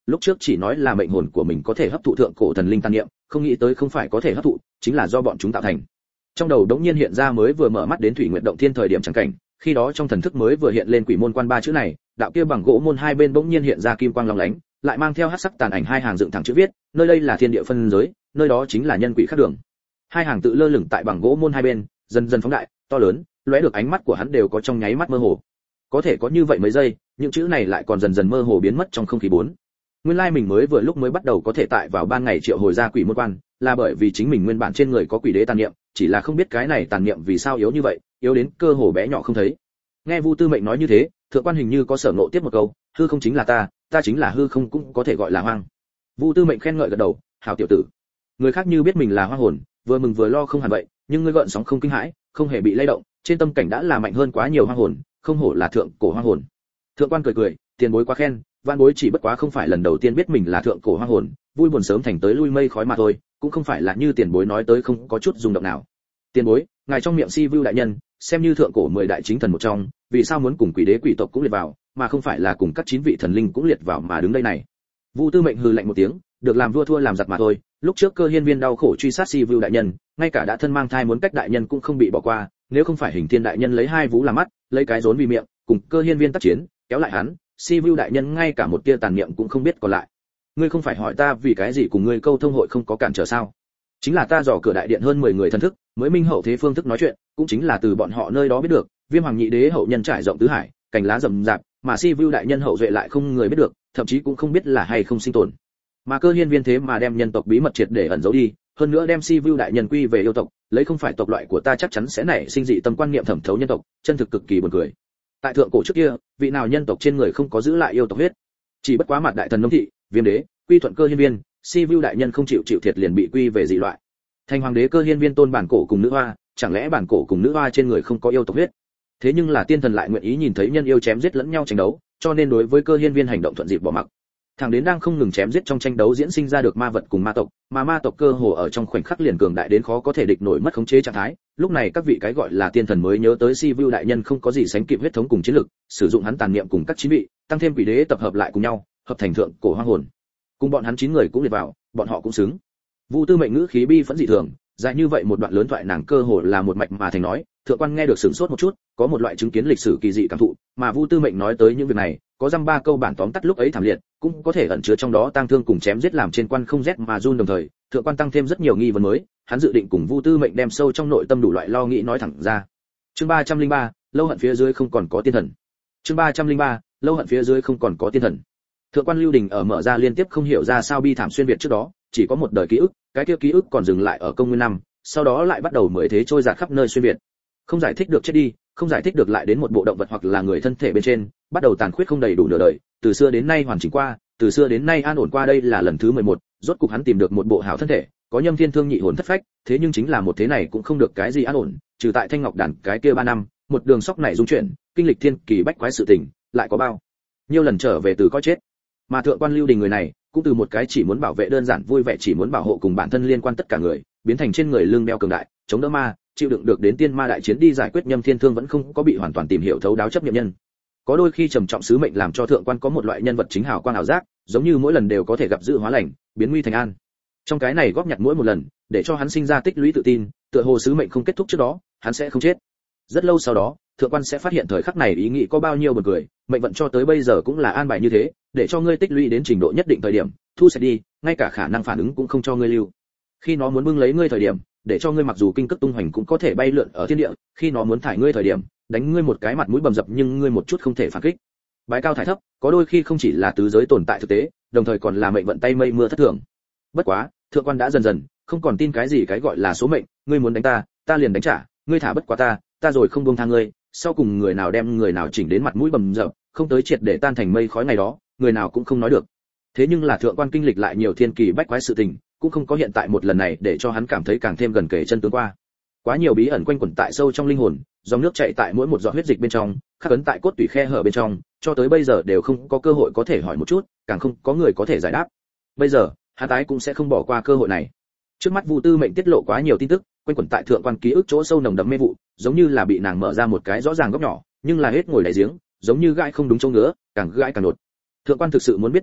lúc trước chỉ nói là mệnh hồn của mình có thể hấp thụ thượng cổ thần linh tàn niệm, không nghĩ tới không phải có thể hấp thụ, chính là do bọn chúng tạo thành. Trong đầu đống nhiên hiện ra mới vừa mở mắt đến Thủy Nguyệt động thiên thời điểm chẳng cảnh, khi đó trong thần thức mới vừa hiện lên quỷ môn quan ba chữ này, đạo kia bằng gỗ môn hai bên bỗng nhiên hiện ra kim quang long lánh, lại mang theo hắc sắc tàn ảnh hai hàng dựng thẳng chữ viết, nơi đây là thiên địa phân giới, nơi đó chính là nhân quỷ khác đường. Hai hàng tự lơ lửng tại bằng gỗ môn hai bên, dần dần phóng đại, to lớn, lóe được ánh mắt của hắn đều có trong nháy mắt mơ hồ. Có thể có như vậy mấy giây, những chữ này lại còn dần dần mơ hồ biến mất trong không khí bốn. Nguyên lai mình mới vừa lúc mới bắt đầu có thể tại vào ban ngày triệu hồi ra quỷ môn quan, là bởi vì chính mình nguyên bản trên người có quỷ đế tàn niệm, chỉ là không biết cái này tàn niệm vì sao yếu như vậy, yếu đến cơ hồ bé nhỏ không thấy. Nghe Vu Tư Mệnh nói như thế, thượng quan hình như có sở ngộ tiếp một câu, hư không chính là ta chính là hư không, cũng có thể gọi là hoang. Vu Tư Mệnh khen ngợi gật đầu, hảo tiểu tử. Người khác như biết mình là hoang hồn, vừa mừng vừa lo không hẳn vậy, nhưng ngươi gợn sóng không kinh hãi, không hề bị lay động, trên tâm cảnh đã là mạnh hơn quá nhiều hoang hồn, không hổ là thượng cổ hoang hồn. Thượng quan cười cười, tiền bối quá khen, vạn bối chỉ bất quá không phải lần đầu tiên biết mình là thượng cổ hoang hồn, vui buồn sớm thành tới lui mây khói mà thôi, cũng không phải là như tiền bối nói tới không có chút rung động nào. Tiền bối, ngài trong miệng Si Vu đại nhân, xem như thượng cổ 10 đại chính thần một trong, vì sao muốn cùng quỷ đế quỷ tộc cũng liệt vào, mà không phải là cùng các 9 vị thần linh cũng liệt vào mà đứng đây này? Vu Tư Mệnh hừ lạnh một tiếng, được làm vua thua làm giặc mà thôi, lúc trước Cơ Hiên Viên đau khổ truy sát Si Vu đại nhân, ngay cả đã thân mang thai muốn cách đại nhân cũng không bị bỏ qua, nếu không phải Hình Thiên đại nhân lấy hai vú làm mắt, lấy cái rốn vì miệng, cùng Cơ Hiên Viên tác chiến, kéo lại hắn, Si Vu đại nhân ngay cả một tia tàn niệm cũng không biết còn lại. Ngươi không phải hỏi ta vì cái gì cùng ngươi câu thông hội không có cản trở sao? Chính là ta dò cửa đại điện hơn 10 người thân thức, mới minh hậu thế phương thức nói chuyện, cũng chính là từ bọn họ nơi đó biết được, Viêm Hoàng nhị đế hậu nhân trải rộng tứ hải, cành lá rậm rạp, mà Si Vu đại nhân hậu duệ lại không người biết được, thậm chí cũng không biết là hay không sinh tồn. Mà Cơ Hiên Viên thế mà đem nhân tộc bí mật triệt để ẩn giấu đi, hơn nữa đem Si Vu đại nhân quy về yêu tộc, lấy không phải tộc loại của ta chắc chắn sẽ nảy sinh dị tâm quan niệm thẩm thấu nhân tộc, chân thực cực kỳ buồn cười. Tại thượng cổ trước kia, vị nào nhân tộc trên người không có giữ lại yêu tộc huyết? Chỉ bất quá mặt đại thần nông thị, Viêm đế, quy thuận Cơ Hiên Viên, Si Vu đại nhân không chịu thiệt liền bị quy về dị loại. Thành hoàng đế Cơ Hiên Viên tôn bản cổ cùng nữ hoa, chẳng lẽ bản cổ cùng nữ hoa trên người không có yêu tộc huyết? Thế nhưng là tiên thần lại nguyện ý nhìn thấy nhân yêu chém giết lẫn nhau tranh đấu, cho nên đối với Cơ Hiên Viên hành động thuận dịp bỏ mặc. Thằng đến đang không ngừng chém giết trong tranh đấu diễn sinh ra được ma vật cùng ma tộc, mà ma tộc cơ hồ ở trong khoảnh khắc liền cường đại đến khó có thể địch nổi mất khống chế trạng thái. Lúc này các vị cái gọi là tiên thần mới nhớ tới Si Vu đại nhân không có gì sánh kịp huyết thống cùng chiến lực, sử dụng hắn tàn niệm cùng các chín vị, tăng thêm quỷ đế tập hợp lại cùng nhau, hợp thành thượng cổ hoang hồn. Cùng bọn hắn 9 người cũng liệt vào, bọn họ cũng xứng. Vu Tư Mệnh ngữ khí bi phẫn dị thường, dài như vậy một đoạn lớn thoại nàng cơ hồ là một mạch mà thành nói, thượng quan nghe được sửng sốt một chút, có một loại chứng kiến lịch sử kỳ dị cảm thụ, mà Vu Tư Mệnh nói tới những việc này, có dăm ba câu bản tóm tắt lúc ấy thảm liệt, cũng có thể ẩn chứa trong đó tang thương cùng chém giết làm trên quan không rét mà run, đồng thời, thượng quan tăng thêm rất nhiều nghi vấn mới, hắn dự định cùng Vu Tư Mệnh đem sâu trong nội tâm đủ loại lo nghĩ nói thẳng ra. Chương 303, lâu hận phía dưới không còn có tiên thần. Chương 303, lâu hận phía dưới không còn có tiên thần. Thượng quan Lưu Đình ở mở ra liên tiếp không hiểu ra sao bi thảm xuyên việt trước đó, chỉ có một đời ký ức, cái kia ký ức còn dừng lại ở công nguyên năm, sau đó lại bắt đầu mới thế trôi dạt khắp nơi xuyên việt. Không giải thích được chết đi, không giải thích được lại đến một bộ động vật hoặc là người thân thể bên trên, bắt đầu tàn khuyết không đầy đủ nửa đời, từ xưa đến nay hoàn chỉnh qua, từ xưa đến nay an ổn qua, đây là lần thứ 11, rốt cục hắn tìm được một bộ hảo thân thể, có Nhâm Thiên Thương nhị hồn thất phách, thế nhưng chính là một thế này cũng không được cái gì an ổn, trừ tại Thanh Ngọc đàn cái kia 3 năm, một đường sóc này dung chuyển, kinh lịch thiên kỳ bách quái sự tình, lại có bao nhiêu lần trở về từ coi chết. Mà thượng quan Lưu Đình người này, cũng từ một cái chỉ muốn bảo vệ đơn giản vui vẻ chỉ muốn bảo hộ cùng bản thân liên quan tất cả người, biến thành trên người lưng đeo cường đại, chống đỡ ma, chịu đựng được đến tiên ma đại chiến đi giải quyết Nhâm Thiên Thương vẫn không có bị hoàn toàn tìm hiểu thấu đáo chấp niệm nhân. Có đôi khi trầm trọng sứ mệnh làm cho thượng quan có một loại nhân vật chính hào quang ảo giác, giống như mỗi lần đều có thể gặp dự hóa lành, biến nguy thành an. Trong cái này góp nhặt mỗi một lần, để cho hắn sinh ra tích lũy tự tin, tựa hồ sứ mệnh không kết thúc trước đó, hắn sẽ không chết. Rất lâu sau đó, thượng quan sẽ phát hiện thời khắc này ý nghĩ có bao nhiêu buồn cười, mệnh vận cho tới bây giờ cũng là an bài như thế, để cho ngươi tích lũy đến trình độ nhất định thời điểm, thu sẽ đi, ngay cả khả năng phản ứng cũng không cho ngươi lưu. Khi nó muốn bưng lấy ngươi thời điểm, để cho ngươi mặc dù kinh cước tung hoành cũng có thể bay lượn ở thiên địa, khi nó muốn thải ngươi thời điểm, đánh ngươi một cái mặt mũi bầm dập nhưng ngươi một chút không thể phản kích. Bái cao thải thấp, có đôi khi không chỉ là tứ giới tồn tại thực tế, đồng thời còn là mệnh vận tay mây mưa thất thường. Bất quá, thượng quan đã dần dần không còn tin cái gì cái gọi là số mệnh, ngươi muốn đánh ta, ta liền đánh trả, ngươi thả bất quá ta rồi không buông tha ngươi, sau cùng người nào đem người nào chỉnh đến mặt mũi bầm dập, không tới triệt để tan thành mây khói ngày đó, người nào cũng không nói được. Thế nhưng là thượng quan kinh lịch lại nhiều thiên kỳ bách quái sự tình, cũng không có hiện tại một lần này để cho hắn cảm thấy càng thêm gần kề chân tướng qua. Quá nhiều bí ẩn quanh quẩn tại sâu trong linh hồn, dòng nước chảy tại mỗi một giọt huyết dịch bên trong, khắc ấn tại cốt tủy khe hở bên trong, cho tới bây giờ đều không có cơ hội có thể hỏi một chút, càng không có người có thể giải đáp. Bây giờ, hắn tái cũng sẽ không bỏ qua cơ hội này. Trước mắt Vu Tư Mệnh tiết lộ quá nhiều tin tức, quanh quẩn tại thượng quan ký ức chỗ sâu nồng đậm mê vụ, giống như là bị nàng mở ra một cái rõ ràng góc nhỏ, nhưng là hết ngồi đáy giếng, giống như gãi không đúng chỗ ngứa, càng gãi càng đột. Thượng quan thực sự muốn biết tất cả,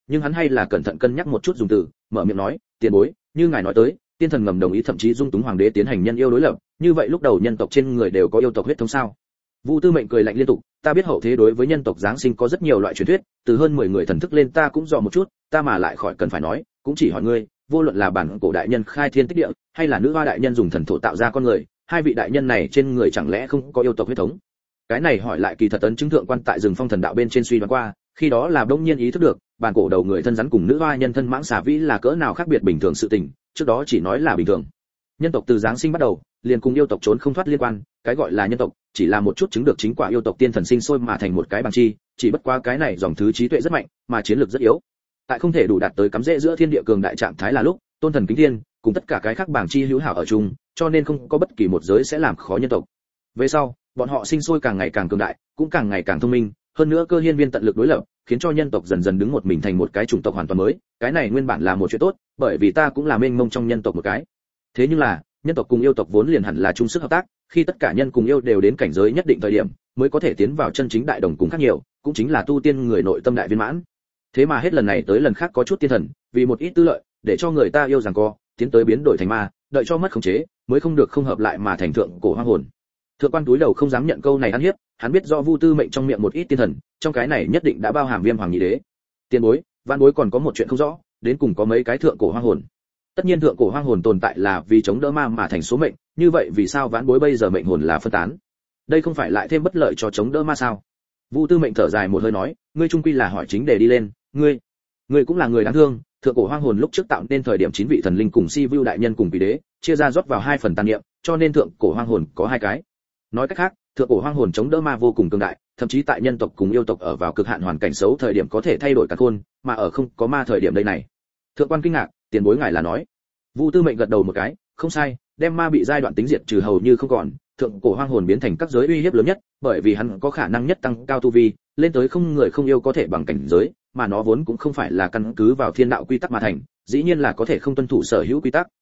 nhưng hắn hay là cẩn thận cân nhắc một chút dùng từ, mở miệng nói, tiền bối, như ngài nói tới, tiên thần ngầm đồng ý thậm chí dung túng hoàng đế tiến hành nhân yêu đối lập, như vậy lúc đầu nhân tộc trên người đều có yêu tộc huyết thống sao? Vu Tư Mệnh cười lạnh liên tục, ta biết hậu thế đối với nhân tộc giáng sinh có rất nhiều loại truyền thuyết, từ hơn 10 người thần thức lên ta cũng dò một chút, ta mà lại khỏi cần phải nói, cũng chỉ hỏi ngươi, vô luận là bản cổ đại nhân khai thiên tích địa, hay là nữ hoa đại nhân dùng thần thổ tạo ra con người, hai vị đại nhân này trên người chẳng lẽ không có yêu tộc huyết thống? Cái này hỏi lại kỳ thật ấn chứng thượng quan tại rừng phong thần đạo bên trên suy đoán qua, khi đó là đông nhiên ý thức được, bản cổ đầu người thân rắn cùng nữ hoa nhân thân mãng xà vĩ là cỡ nào khác biệt bình thường sự tình, trước đó chỉ nói là bình thường. Nhân tộc từ giáng sinh bắt đầu, liền cùng yêu tộc trốn không thoát liên quan, cái gọi là nhân tộc, chỉ là một chút chứng được chính quả yêu tộc tiên thần sinh sôi mà thành một cái bằng chi, chỉ bất quá cái này dòng thứ trí tuệ rất mạnh, mà chiến lược rất yếu. Tại không thể đủ đạt tới cắm rễ giữa thiên địa cường đại trạng thái là lúc, tôn thần kính thiên, cùng tất cả cái khác bảng chi hữu hảo ở chung, cho nên không có bất kỳ một giới sẽ làm khó nhân tộc. Về sau, bọn họ sinh sôi càng ngày càng cường đại, cũng càng ngày càng thông minh, hơn nữa cơ hiên viên tận lực đối lập, khiến cho nhân tộc dần dần đứng một mình thành một cái chủng tộc hoàn toàn mới, cái này nguyên bản là một chuyện tốt, bởi vì ta cũng là mênh mông trong nhân tộc một cái. Thế nhưng là, nhân tộc cùng yêu tộc vốn liền hẳn là chung sức hợp tác, khi tất cả nhân cùng yêu đều đến cảnh giới nhất định thời điểm, mới có thể tiến vào chân chính đại đồng cùng khác nhiều, cũng chính là tu tiên người nội tâm đại viên mãn. Thế mà hết lần này tới lần khác có chút tiên thần, vì một ít tư lợi, để cho người ta yêu rằng co, tiến tới biến đổi thành ma, đợi cho mất khống chế, mới không được không hợp lại mà thành thượng cổ hoang hồn. Thượng quan túi đầu không dám nhận câu này ăn hiếp, hắn biết do Vu Tư Mệnh trong miệng một ít tiên thần, trong cái này nhất định đã bao hàm Viêm Hoàng Nhị Đế. Tiên bối, Vãn bối còn có một chuyện không rõ, đến cùng có mấy cái thượng cổ hoang hồn. Tất nhiên thượng cổ hoang hồn tồn tại là vì chống đỡ ma mà thành số mệnh, như vậy vì sao Vãn bối bây giờ mệnh hồn là phân tán? Đây không phải lại thêm bất lợi cho chống đỡ ma sao? Vu Tư Mệnh thở dài một hơi nói, ngươi trung quy là hỏi chính để đi lên, ngươi cũng là người đáng thương, thượng cổ hoang hồn lúc trước tạo nên thời điểm 9 vị thần linh cùng Si Vu đại nhân cùng vị đế, chia ra rót vào 2 phần tàn niệm, cho nên thượng cổ hoang hồn có 2 cái. Nói cách khác, thượng cổ hoang hồn chống đỡ ma vô cùng cường đại, thậm chí tại nhân tộc cùng yêu tộc ở vào cực hạn hoàn cảnh xấu thời điểm có thể thay đổi cả khôn, mà ở không có ma thời điểm đây này. Thượng quan kinh ngạc, tiền bối ngài là nói. Vu Tư Mệnh gật đầu một cái, không sai, đem ma bị giai đoạn tính diệt trừ hầu như không còn, thượng cổ hoang hồn biến thành các giới uy hiếp lớn nhất, bởi vì hắn có khả năng nhất tăng cao tu vi, lên tới không người không yêu có thể bằng cảnh giới, mà nó vốn cũng không phải là căn cứ vào thiên đạo quy tắc mà thành, dĩ nhiên là có thể không tuân thủ sở hữu quy tắc.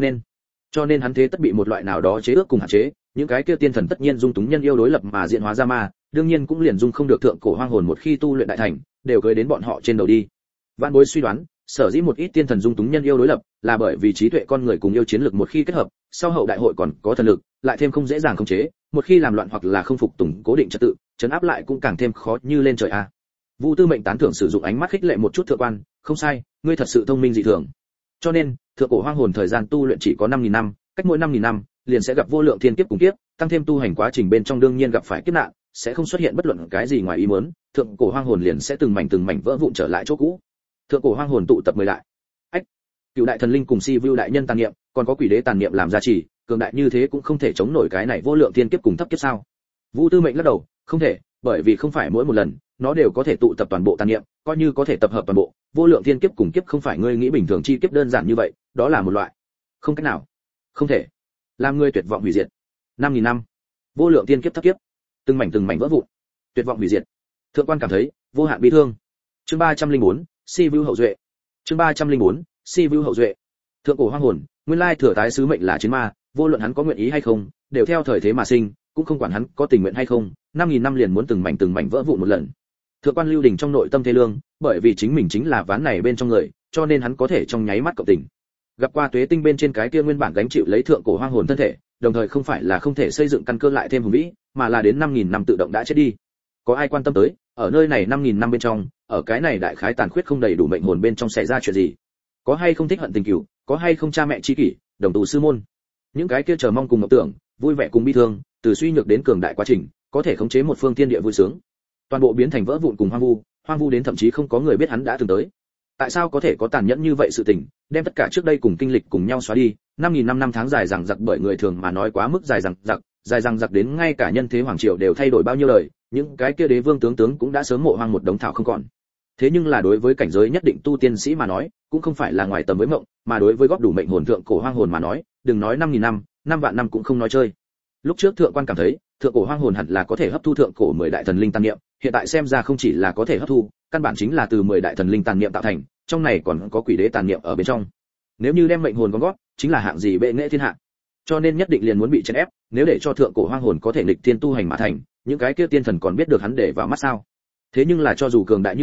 Cho nên hắn thế tất bị một loại nào đó chế ước cùng hạn chế, những cái kia tiên thần tất nhiên dung túng nhân yêu đối lập mà diện hóa ra ma, đương nhiên cũng liền dung không được thượng cổ hoang hồn một khi tu luyện đại thành, đều cưới đến bọn họ trên đầu đi. Vạn bối suy đoán, sở dĩ một ít tiên thần dung túng nhân yêu đối lập, là bởi vì trí tuệ con người cùng yêu chiến lực một khi kết hợp, sau hậu đại hội còn có thần lực, lại thêm không dễ dàng khống chế, một khi làm loạn hoặc là không phục tùng cố định trật tự, trấn áp lại cũng càng thêm khó như lên trời a. Vu Tư Mệnh tán thưởng sử dụng ánh mắt khích lệ một chút thượng quan, không sai, ngươi thật sự thông minh dị thường. Cho nên, thượng cổ hoang hồn thời gian tu luyện chỉ có 5000 năm, cách mỗi 5000 năm, liền sẽ gặp vô lượng thiên kiếp cùng kiếp, tăng thêm tu hành quá trình bên trong đương nhiên gặp phải kiếp nạn, sẽ không xuất hiện bất luận cái gì ngoài ý muốn, thượng cổ hoang hồn liền sẽ từng mảnh vỡ vụn trở lại chỗ cũ. Thượng cổ hoang hồn tụ tập 10 đại. Cựu đại thần linh cùng Si Vu đại nhân tàn niệm, còn có quỷ đế tàn niệm làm gia trì, cường đại như thế cũng không thể chống nổi cái này vô lượng thiên kiếp cùng thấp kiếp sao? Vu Tư Mệnh lắc đầu, không thể, bởi vì không phải mỗi một lần nó đều có thể tụ tập toàn bộ tàn niệm, coi như có thể tập hợp toàn bộ, vô lượng thiên kiếp cùng kiếp không phải ngươi nghĩ bình thường chi kiếp đơn giản như vậy, đó là một loại. Không cách nào. Không thể. Làm ngươi tuyệt vọng hủy diệt. 5000 năm. Vô lượng thiên kiếp thấp kiếp, từng mảnh vỡ vụn. Tuyệt vọng hủy diệt. Thượng quan cảm thấy vô hạn bi thương. Chương 304, Si Vu hậu duệ. Chương 304, Si Vu hậu duệ. Thượng cổ hoang hồn, nguyên lai thừa tái sứ mệnh là chiến ma, vô luận hắn có nguyện ý hay không, đều theo thời thế mà sinh, cũng không quản hắn có tình nguyện hay không, 5000 năm liền muốn từng mảnh vỡ vụn một lần. Thượng quan Lưu Đình trong nội tâm thê lương, bởi vì chính mình chính là ván này bên trong người, cho nên hắn có thể trong nháy mắt cộng tình. Gặp qua tuế tinh bên trên cái kia nguyên bản gánh chịu lấy thượng cổ hoang hồn thân thể, đồng thời không phải là không thể xây dựng căn cơ lại thêm hùng vĩ, mà là đến 5000 năm tự động đã chết đi. Có ai quan tâm tới, ở nơi này 5000 năm bên trong, ở cái này đại khái tàn khuyết không đầy đủ mệnh hồn bên trong xảy ra chuyện gì? Có hay không thích hận tình cửu, có hay không cha mẹ chi kỷ, đồng tu sư môn. Những cái kia chờ mong cùng mộng tưởng, vui vẻ cùng bi thương, từ suy nhược đến cường đại quá trình, có thể khống chế một phương thiên địa vui sướng. Toàn bộ biến thành vỡ vụn cùng hoang vu đến thậm chí không có người biết hắn đã từng tới. Tại sao có thể có tàn nhẫn như vậy sự tình, đem tất cả trước đây cùng kinh lịch cùng nhau xóa đi, 5000 năm tháng dài dằng dặc bởi người thường mà nói quá mức dài dằng dặc đến ngay cả nhân thế hoàng triều đều thay đổi bao nhiêu lời, những cái kia đế vương tướng cũng đã sớm mộ hoang một đống thảo không còn. Thế nhưng là đối với cảnh giới nhất định tu tiên sĩ mà nói, cũng không phải là ngoài tầm với mộng, mà đối với góp đủ mệnh hồn thượng cổ hoang hồn mà nói, đừng nói 5000 năm, 5 vạn năm cũng không nói chơi. Lúc trước thượng quan cảm thấy, thượng cổ hoang hồn hẳn là có thể hấp thu thượng cổ 10 đại thần linh tàn niệm, hiện tại xem ra không chỉ là có thể hấp thu, căn bản chính là từ 10 đại thần linh tàn niệm tạo thành, trong này còn có quỷ đế tàn niệm ở bên trong. Nếu như đem mệnh hồn con gót, chính là hạng gì bệ nghệ thiên hạ. Cho nên nhất định liền muốn bị chèn ép, nếu để cho thượng cổ hoang hồn có thể nghịch thiên tu hành mà thành, những cái kia tiên thần còn biết được hắn để vào mắt sao? Thế nhưng là cho dù cường đại như vậy,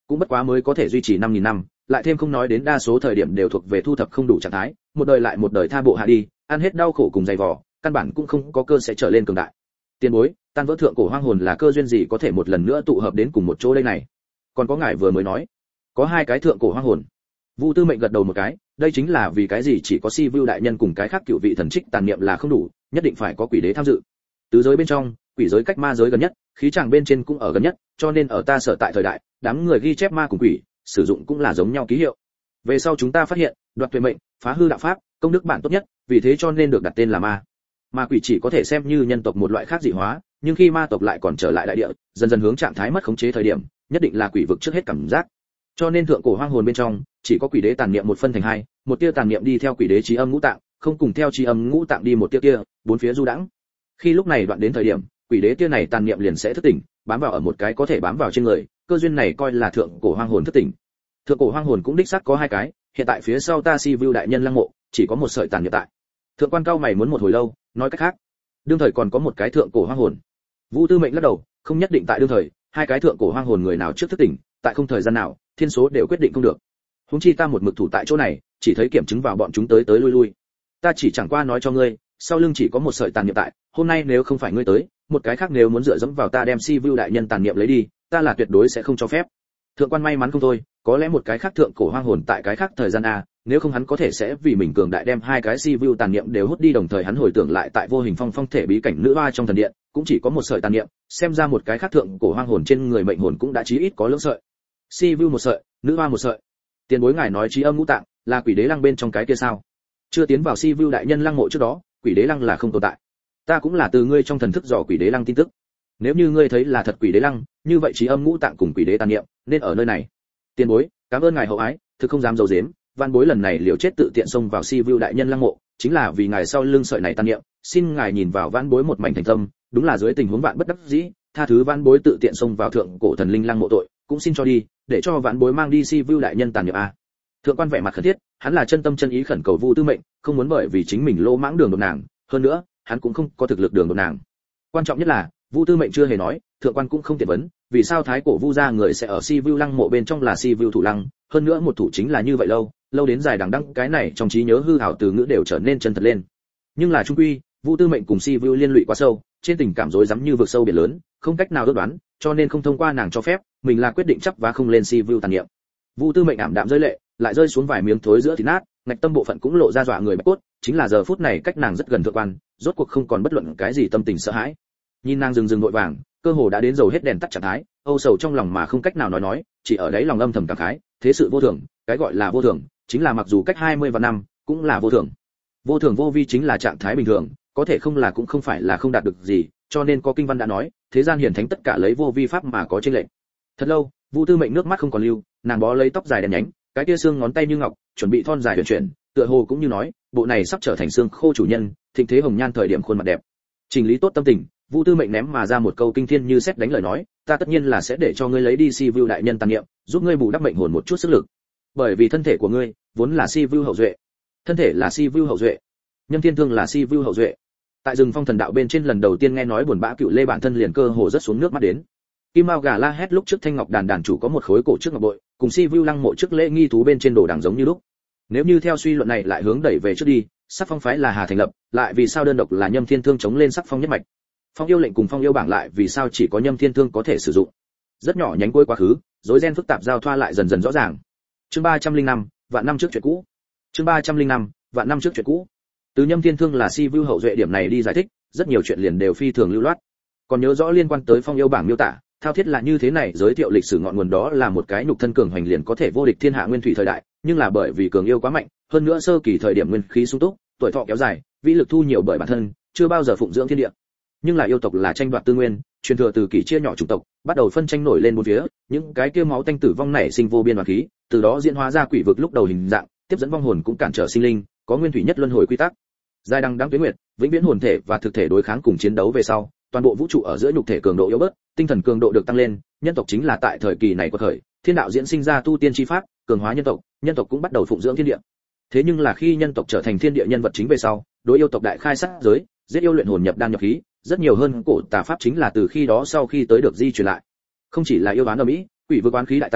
cũng bất quá mới có thể duy trì 5000 năm, lại thêm không nói đến đa số thời điểm đều thuộc về thu thập không đủ trạng thái, một đời lại một đời tha bộ hạ đi, ăn hết đau khổ cùng dày vò, căn bản cũng không có cơ sẽ trở lên cường đại. Tiền bối, tan vỡ thượng cổ hoang hồn là cơ duyên gì có thể một lần nữa tụ hợp đến cùng một chỗ đây này? Còn có ngài vừa mới nói, có 2 cái thượng cổ hoang hồn. Vu Tư Mệnh gật đầu một cái, đây chính là vì cái gì chỉ có Si Vưu đại nhân cùng cái khác cựu vị thần trích tàn niệm là không đủ, nhất định phải có quỷ đế tham dự. Tứ giới bên trong, quỷ giới cách ma giới gần nhất, khí tràng bên trên cũng ở gần nhất, cho nên ở ta sở tại thời đại, đám người ghi chép ma cùng quỷ, sử dụng cũng là giống nhau ký hiệu. Về sau chúng ta phát hiện, đoạt tuệ mệnh, phá hư đạo pháp, công đức bản tốt nhất, vì thế cho nên được đặt tên là ma. Ma quỷ chỉ có thể xem như nhân tộc một loại khác dị hóa, nhưng khi ma tộc lại còn trở lại đại địa, dần dần hướng trạng thái mất khống chế thời điểm, nhất định là quỷ vực trước hết cảm giác. Cho nên thượng cổ hoang hồn bên trong, chỉ có quỷ đế tàn niệm một phân thành 2, một tia tàn niệm đi theo quỷ đế chí âm ngũ tạng, không cùng theo chí âm ngũ tạng đi một tia kia, bốn phía du đãng. Khi lúc này đoạn đến thời điểm, quỷ đế tia này tàn niệm liền sẽ thức tỉnh, bám vào ở một cái có thể bám vào trên người, cơ duyên này coi là thượng cổ hoang hồn thức tỉnh. Thượng cổ hoang hồn cũng đích xác có 2 cái, hiện tại phía sau ta Si Vưu đại nhân lăng mộ, chỉ có một sợi tàn niệm tại. Thượng quan cao mày muốn một hồi lâu, nói cách khác, đương thời còn có một cái thượng cổ hoang hồn. Vu Tư Mệnh lắc đầu, không nhất định tại đương thời, 2 cái thượng cổ hoang hồn người nào trước thức tỉnh, tại không thời gian nào, thiên số đều quyết định không được. Huống chi ta một mực thủ tại chỗ này, chỉ thấy kiểm chứng vào bọn chúng tới lui lui. Ta chỉ chẳng qua nói cho ngươi, sau lưng chỉ có một sợi tàn niệm tại, hôm nay nếu không phải ngươi tới, một cái khác nếu muốn dựa dẫm vào ta đem Si Vưu đại nhân tàn niệm lấy đi, ta là tuyệt đối sẽ không cho phép. Thượng quan may mắn không thôi, có lẽ một cái khác thượng cổ hoang hồn tại cái khác thời gian a, nếu không hắn có thể sẽ vì mình cường đại đem 2 cái Si Vưu tàn niệm đều hút đi, đồng thời hắn hồi tưởng lại tại vô hình phong thể bí cảnh nữ oa trong thần điện, cũng chỉ có một sợi tàn niệm, xem ra một cái khác thượng cổ hoang hồn trên người mệnh hồn cũng đã chí ít có lưỡng sợi. Si Vưu một sợi, nữ oa một sợi. Tiền bối ngài nói chí âm ngũ tạng là quỷ đế lăng bên trong cái kia sao? Chưa tiến vào Si Vưu đại nhân lăng mộ trước đó, quỷ đế lăng là không tồn tại. Ta cũng là từ ngươi trong thần thức dò quỷ đế lăng tin tức. Nếu như ngươi thấy là thật quỷ đế lăng, như vậy chí âm ngũ tạng cùng quỷ đế tàn niệm nên ở nơi này. Tiền bối, cảm ơn ngài hậu ái, thực không dám giấu giếm, van bối lần này liều chết tự tiện xông vào Si Vưu đại nhân lăng mộ, chính là vì ngài sau lưng sợi này tàn niệm, xin ngài nhìn vào van bối một mảnh thành tâm, đúng là dưới tình huống vạn bất đắc dĩ, tha thứ van bối tự tiện xông vào thượng cổ thần linh lăng mộ tội, cũng xin cho đi, để cho vạn bối mang đi Si Vưu đại nhân tàn niệm a. Thượng quan vẻ mặt khẩn thiết, hắn là chân tâm chân ý khẩn cầu Vu Tư Mệnh, không muốn bởi vì chính mình lô mãng đường đột nàng, hơn nữa, hắn cũng không có thực lực đường đột nàng. Quan trọng nhất là, Vu Tư Mệnh chưa hề nói, thượng quan cũng không tiện vấn, vì sao thái cổ Vu gia người sẽ ở Si Vưu lăng mộ bên trong là Si Vưu thủ lăng, hơn nữa một thủ chính là như vậy lâu đến dài đằng đẵng, cái này trong trí nhớ hư ảo từ ngữ đều trở nên chân thật lên. Nhưng là trung quy, Vu Tư Mệnh cùng Si Vưu liên lụy quá sâu, trên tình cảm rối rắm như vực sâu biển lớn, không cách nào ước đoán, cho nên không thông qua nàng cho phép, mình là quyết định chấp và không lên Si Vưu tàn niệm. Vu Tư Mệnh ảm đạm rơi lệ, lại rơi xuống vài miếng thối giữa thịt nát, ngạch tâm bộ phận cũng lộ ra dọa người bạch cốt, chính là giờ phút này cách nàng rất gần thượng quan, rốt cuộc không còn bất luận cái gì tâm tình sợ hãi. Nhìn nàng rừng vội vàng, cơ hồ đã đến dầu hết đèn tắt trạng thái, âu sầu trong lòng mà không cách nào nói, chỉ ở đấy lòng âm thầm cảm khái, thế sự vô thường, cái gọi là vô thường, chính là mặc dù cách 20 vạn năm, cũng là vô thường. Vô thường vô vi chính là trạng thái bình thường, có thể không là cũng không phải là không đạt được gì, cho nên có kinh văn đã nói, thế gian hiển thánh tất cả lấy vô vi pháp mà có chênh lệch. Thật lâu, Vu Tư Mệnh nước mắt không còn lưu, nàng bó lấy tóc dài đen nhánh, cái kia xương ngón tay như ngọc, chuẩn bị thon dài huyền chuyển, tựa hồ cũng như nói, bộ này sắp trở thành xương khô chủ nhân, thịnh thế hồng nhan thời điểm khuôn mặt đẹp. Chỉnh lý tốt tâm tình, Vu Tư Mệnh ném mà ra một câu kinh thiên như sét đánh lời nói, ta tất nhiên là sẽ để cho ngươi lấy đi Si Vưu đại nhân tàn niệm, giúp ngươi bù đắp mệnh hồn một chút sức lực. Bởi vì thân thể của ngươi vốn là Si Vưu hậu duệ, thân thể là Si Vưu hậu duệ, Nhâm Thiên Thương là Si Vưu hậu duệ. Tại rừng phong thần đạo bên trên lần đầu tiên nghe nói buồn bã cựu lê bản thân liền cơ hồ rất xuống nước mắt đến. Kim Mao gà la hét lúc trước thanh ngọc đàn chủ có một khối cổ trước ngọc bội, cùng Si Vưu lăng mộ trước lễ nghi thú bên trên đồ đằng giống như lúc. Nếu như theo suy luận này lại hướng đẩy về trước đi, Sắc Phong phái là Hà thành lập, lại vì sao đơn độc là Nhâm Thiên Thương chống lên Sắc Phong nhất mạch? Phong yêu lệnh cùng Phong yêu bảng lại vì sao chỉ có Nhâm Thiên Thương có thể sử dụng? Rất nhỏ nhánh cuối quá khứ, rối ren phức tạp giao thoa lại dần dần rõ ràng. Chương 305, vạn năm trước chuyện cũ. Chương 305, vạn năm trước chuyện cũ. Từ Nhâm Thiên Thương là Si Vưu hậu duệ điểm này đi giải thích, rất nhiều chuyện liền đều phi thường lưu loát. Còn nhớ rõ liên quan tới Phong yêu bảng miêu tả, thao thiết là như thế này, giới thiệu lịch sử ngọn nguồn đó là một cái nhục thân cường hoành liền có thể vô địch thiên hạ nguyên thủy thời đại, nhưng là bởi vì cường yêu quá mạnh, hơn nữa sơ kỳ thời điểm nguyên khí sung túc, tuổi thọ kéo dài, vĩ lực thu nhiều bởi bản thân, chưa bao giờ phụng dưỡng thiên địa. Nhưng là yêu tộc là tranh đoạt tư nguyên, truyền thừa từ kỳ chia nhỏ chủng tộc, bắt đầu phân tranh nổi lên bốn phía, những cái kia máu tanh tử vong nảy sinh vô biên oán khí, từ đó diễn hóa ra quỷ vực lúc đầu hình dạng, tiếp dẫn vong hồn cũng cản trở sinh linh, có nguyên thủy nhất luân hồi quy tắc. Giai đăng đáng tuyết nguyệt, vĩnh viễn hồn thể và thực thể đối kháng cùng chiến đấu về sau, toàn bộ vũ trụ ở giữa nhục thể cường độ yếu bớt, tinh thần cường độ được tăng lên, nhân tộc chính là tại thời kỳ này của thời, thiên đạo diễn sinh ra tu tiên chi pháp, cường hóa nhân tộc cũng bắt đầu phụng dưỡng thiên địa. Thế nhưng là khi nhân tộc trở thành thiên địa nhân vật chính về sau, đối yêu tộc đại khai sát giới, giết yêu luyện hồn nhập đan nhập khí, rất nhiều hơn cổ tà pháp chính là từ khi đó sau khi tới được di truyền lại. Không chỉ là yêu oán ở mỹ, quỷ vực oán khí đại tăng,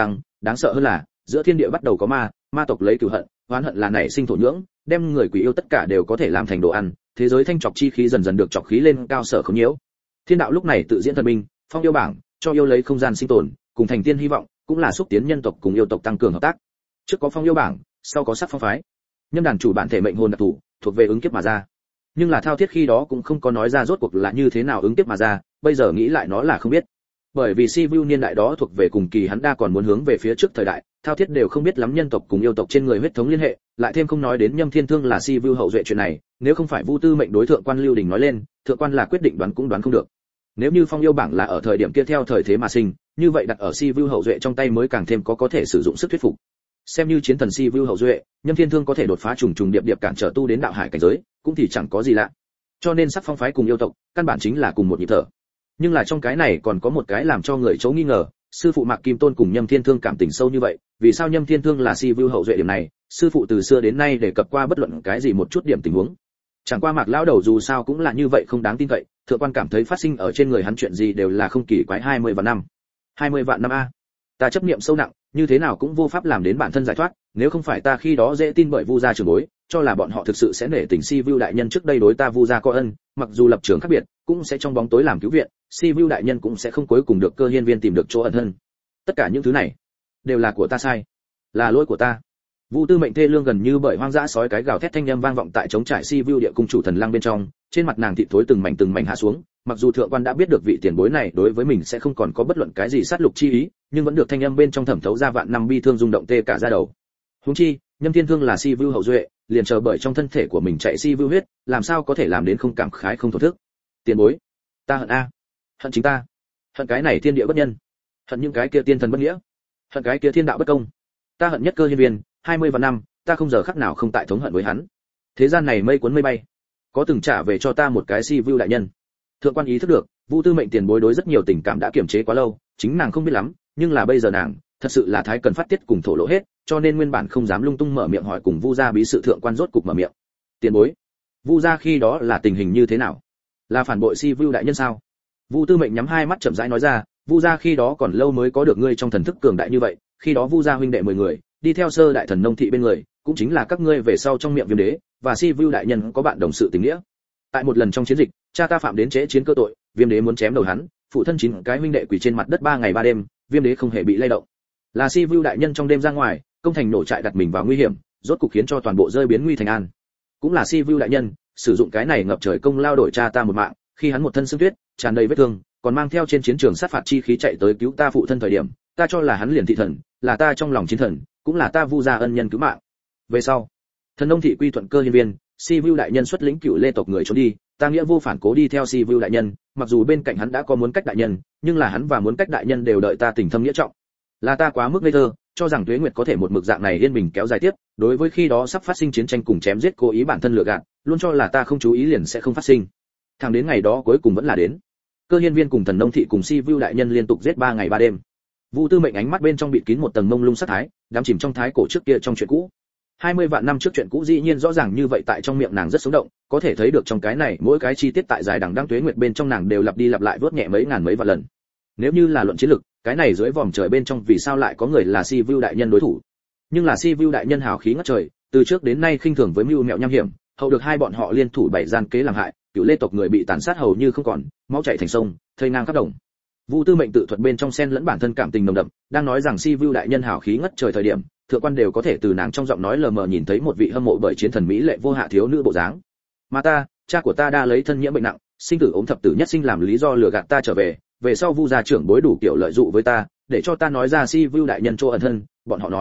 đáng sợ hơn là giữa thiên địa bắt đầu có ma tộc lấy cừu hận, oán hận là nảy sinh thổ nhưỡng, đem người quỷ yêu tất cả đều có thể làm thành đồ ăn, thế giới thanh trọc chi khí dần dần được trọc khí lên cao sở không nhiễu. Thiên đạo lúc này tự diễn thần binh, phong yêu bảng, cho yêu lấy không gian sinh tồn, cùng thành tiên hy vọng, cũng là xúc tiến nhân tộc cùng yêu tộc tăng cường hợp tác. Trước có phong yêu bảng, sau có sắc phong phái. Nhân đàn chủ bản thể mệnh hồn đặc thù, thuộc về ứng kiếp mà ra. Nhưng là thao thiết khi đó cũng không có nói ra rốt cuộc là như thế nào ứng kiếp mà ra, bây giờ nghĩ lại nó là không biết. Bởi vì si vu niên đại đó thuộc về cùng kỳ hắn đa còn muốn hướng về phía trước thời đại, thao thiết đều không biết lắm nhân tộc cùng yêu tộc trên người huyết thống liên hệ, lại thêm không nói đến Nhâm Thiên Thương là si vu hậu duệ chuyện này, nếu không phải Vu Tư mệnh đối thượng quan Lưu Đình nói lên, thượng quan là quyết định đoán cũng đoán không được. Nếu như phong yêu bảng là ở thời điểm kia theo thời thế mà sinh, như vậy đặt ở si vu hậu duệ trong tay mới càng thêm có thể sử dụng sức thuyết phục. Xem như chiến thần si vu hậu duệ, Nhâm Thiên Thương có thể đột phá trùng trùng điệp điệp cản trở tu đến đạo hải cảnh giới, cũng thì chẳng có gì lạ. Cho nên sắc phong phái cùng yêu tộc, căn bản chính là cùng một nhịp thở. Nhưng là trong cái này còn có một cái làm cho người chấu nghi ngờ, sư phụ Mạc Kim Tôn cùng Nhâm Thiên Thương cảm tình sâu như vậy, vì sao Nhâm Thiên Thương là si vu hậu duệ điểm này, sư phụ từ xưa đến nay đề cập qua bất luận cái gì một chút điểm tình huống. Chẳng qua Mạc lão đầu dù sao cũng là như vậy không đáng tin cậy, thượng quan cảm thấy phát sinh ở trên người hắn chuyện gì đều là không kỳ quái 20 vạn năm. 20 vạn năm a. Ta chấp niệm sâu nặng, như thế nào cũng vô pháp làm đến bản thân giải thoát, nếu không phải ta khi đó dễ tin bởi Vu gia trưởng bối, cho là bọn họ thực sự sẽ nể tình si vu đại nhân trước đây đối ta Vu gia có ân, mặc dù lập trường khác biệt, cũng sẽ trong bóng tối làm cứu viện, si vu đại nhân cũng sẽ không cuối cùng được Cơ Hiên Viên tìm được chỗ ẩn thân. Tất cả những thứ này đều là của ta sai, là lỗi của ta. Vu Tư mệnh thê lương gần như bởi hoang dã sói cái gào thét thanh âm vang vọng tại trống trải si vu địa cung chủ thần lăng bên trong, trên mặt nàng thịt thối từng mảnh hạ xuống, mặc dù thượng quan đã biết được vị tiền bối này đối với mình sẽ không còn có bất luận cái gì sát lục chi ý, nhưng vẫn được thanh âm bên trong thẩm thấu ra vạn năm bi thương rung động tê cả da đầu. Huống chi, Nhâm Thiên Thương là si vu hậu duệ, liền chờ bởi trong thân thể của mình chạy si vu huyết, làm sao có thể làm đến không cảm khái không thổ thức. Tiền bối, ta hận a, hận chính ta, hận cái này thiên địa bất nhân, hận những cái kia tiên thần bất nghĩa, hận cái kia thiên đạo bất công. Ta hận nhất Cơ Hiên Viên, 20 vạn năm, ta không giờ khắc nào không tại thống hận với hắn. Thế gian này mây cuốn mây bay, có từng trả về cho ta một cái si vu đại nhân. Thượng quan ý thức được, Vu Tư mệnh tiền bối đối rất nhiều tình cảm đã kiềm chế quá lâu, chính nàng không biết lắm, nhưng là bây giờ nàng, thật sự là thái cần phát tiết cùng thổ lộ hết, cho nên nguyên bản không dám lung tung mở miệng hỏi cùng Vu gia bí sự thượng quan rốt cục mở miệng. Tiền bối, Vu gia khi đó là tình hình như thế nào? Là phản bội si vu đại nhân sao? Vu Tư mệnh nhắm hai mắt chậm rãi nói ra, Vu gia khi đó còn lâu mới có được ngươi trong thần thức cường đại như vậy, khi đó Vu gia huynh đệ 10 người, đi theo sơ đại thần nông thị bên người, cũng chính là các ngươi về sau trong miệng Viêm đế và si vu đại nhân có bạn đồng sự tình nghĩa. Tại một lần trong chiến dịch, cha ta phạm đến trễ chiến cơ tội, Viêm đế muốn chém đầu hắn, phụ thân 9 cái huynh đệ quỳ trên mặt đất 3 ngày 3 đêm, Viêm đế không hề bị lay động. Là si vu đại nhân trong đêm ra ngoài, công thành nổ trại đặt mình vào nguy hiểm, rốt cục khiến cho toàn bộ rơi biến nguy thành an. Cũng là si vu đại nhân sử dụng cái này ngập trời công lao đổi cha ta một mạng, khi hắn một thân xương tuyết, tràn đầy vết thương, còn mang theo trên chiến trường sát phạt chi khí chạy tới cứu ta phụ thân thời điểm, ta cho là hắn liền thị thần, là ta trong lòng chiến thần, cũng là ta Vu gia ân nhân cứu mạng. Về sau, thần nông thị quy thuận Cơ Hiên Viên, si vu đại nhân xuất lĩnh cựu lê tộc người trốn đi, ta nghĩa vô phản cố đi theo si vu đại nhân, mặc dù bên cạnh hắn đã có muốn cách đại nhân, nhưng là hắn và muốn cách đại nhân đều đợi ta tình thâm nghĩa trọng. Là ta quá mức ngây thơ, cho rằng Tuế Nguyệt có thể một mực dạng này yên bình kéo dài tiếp, đối với khi đó sắp phát sinh chiến tranh cùng chém giết cố ý bản thân lừa gạt, luôn cho là ta không chú ý liền sẽ không phát sinh. Thẳng đến ngày đó cuối cùng vẫn là đến. Cơ Hiên Viên cùng thần nông thị cùng si vu đại nhân liên tục giết 3 ngày 3 đêm. Vu Tư mệnh ánh mắt bên trong bịt kín một tầng mông lung sát thái, đắm chìm trong thái cổ trước kia trong chuyện cũ. 20 vạn năm trước chuyện cũ dĩ nhiên rõ ràng như vậy tại trong miệng nàng rất sống động, có thể thấy được trong cái này mỗi cái chi tiết tại dài đằng đẵng Tuế Nguyệt bên trong nàng đều lặp đi lặp lại vớt nhẹ mấy ngàn mấy vạn lần. Nếu như là luận chiến lực, cái này dưới vòm trời bên trong vì sao lại có người là si vu đại nhân đối thủ? Nhưng là si vu đại nhân hào khí ngất trời, từ trước đến nay khinh thường với mưu mẹo nham hiểm, hậu được hai bọn họ liên thủ bày gian kế làm hại, cửu lê tộc người bị tàn sát hầu như không còn, máu chảy thành sông, thây ngang khắp đồng. Vu Tư mệnh tự thuật bên trong xen lẫn bản thân cảm tình nồng đậm, đang nói rằng si vu đại nhân hào khí ngất trời thời điểm, thượng quan đều có thể từ nàng trong giọng nói lờ mờ nhìn thấy một vị hâm mộ bởi chiến thần mỹ lệ vô hạ thiếu nữ bộ dáng. Mà ta, cha của ta đa lấy thân nhiễm bệnh nặng, sinh tử ốm thập tử nhất sinh làm lý do lừa gạt ta trở về sau Vu gia trưởng bối đủ kiểu lợi dụng với ta, để cho ta nói ra si vu đại nhân chỗ ẩn thân, bọn họ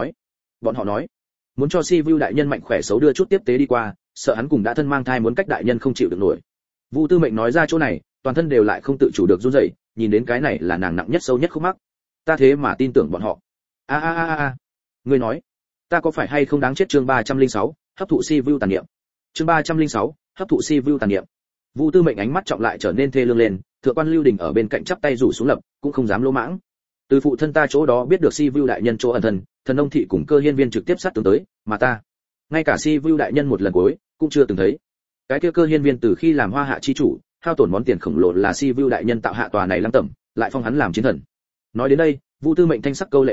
nói muốn cho si vu đại nhân mạnh khỏe xấu đưa chút tiếp tế đi qua, sợ hắn cùng đã thân mang thai muốn cách đại nhân không chịu được nổi. Vu Tư mệnh nói ra chỗ này, toàn thân đều lại không tự chủ được run rẩy, nhìn đến cái này là nàng nặng nhất sâu nhất khúc mắc. Ta thế mà tin tưởng bọn họ. A. Ngươi nói, ta có phải hay không đáng chết? Chương 306, hấp thụ si vu tàn niệm. Chương 306, hấp thụ si vu tàn niệm. Vu Tư mệnh ánh mắt trọng lại trở nên thê lương lên, thượng quan Lưu Đình ở bên cạnh chắp tay rủ xuống lập, cũng không dám lỗ mãng. Từ phụ thân ta chỗ đó biết được si vu đại nhân chỗ ẩn thân, thần nông thị cùng Cơ Hiên Viên trực tiếp sát tướng tới, mà ta, ngay cả si vu đại nhân một lần cuối cũng chưa từng thấy. Cái kia Cơ Hiên Viên từ khi làm Hoa Hạ chi chủ, hao tổn món tiền khổng lồ là si vu đại nhân tạo hạ tòa này lăng tẩm, lại phong hắn làm chiến thần. Nói đến đây, Vu Tư mệnh thanh sắc câu lệ lên,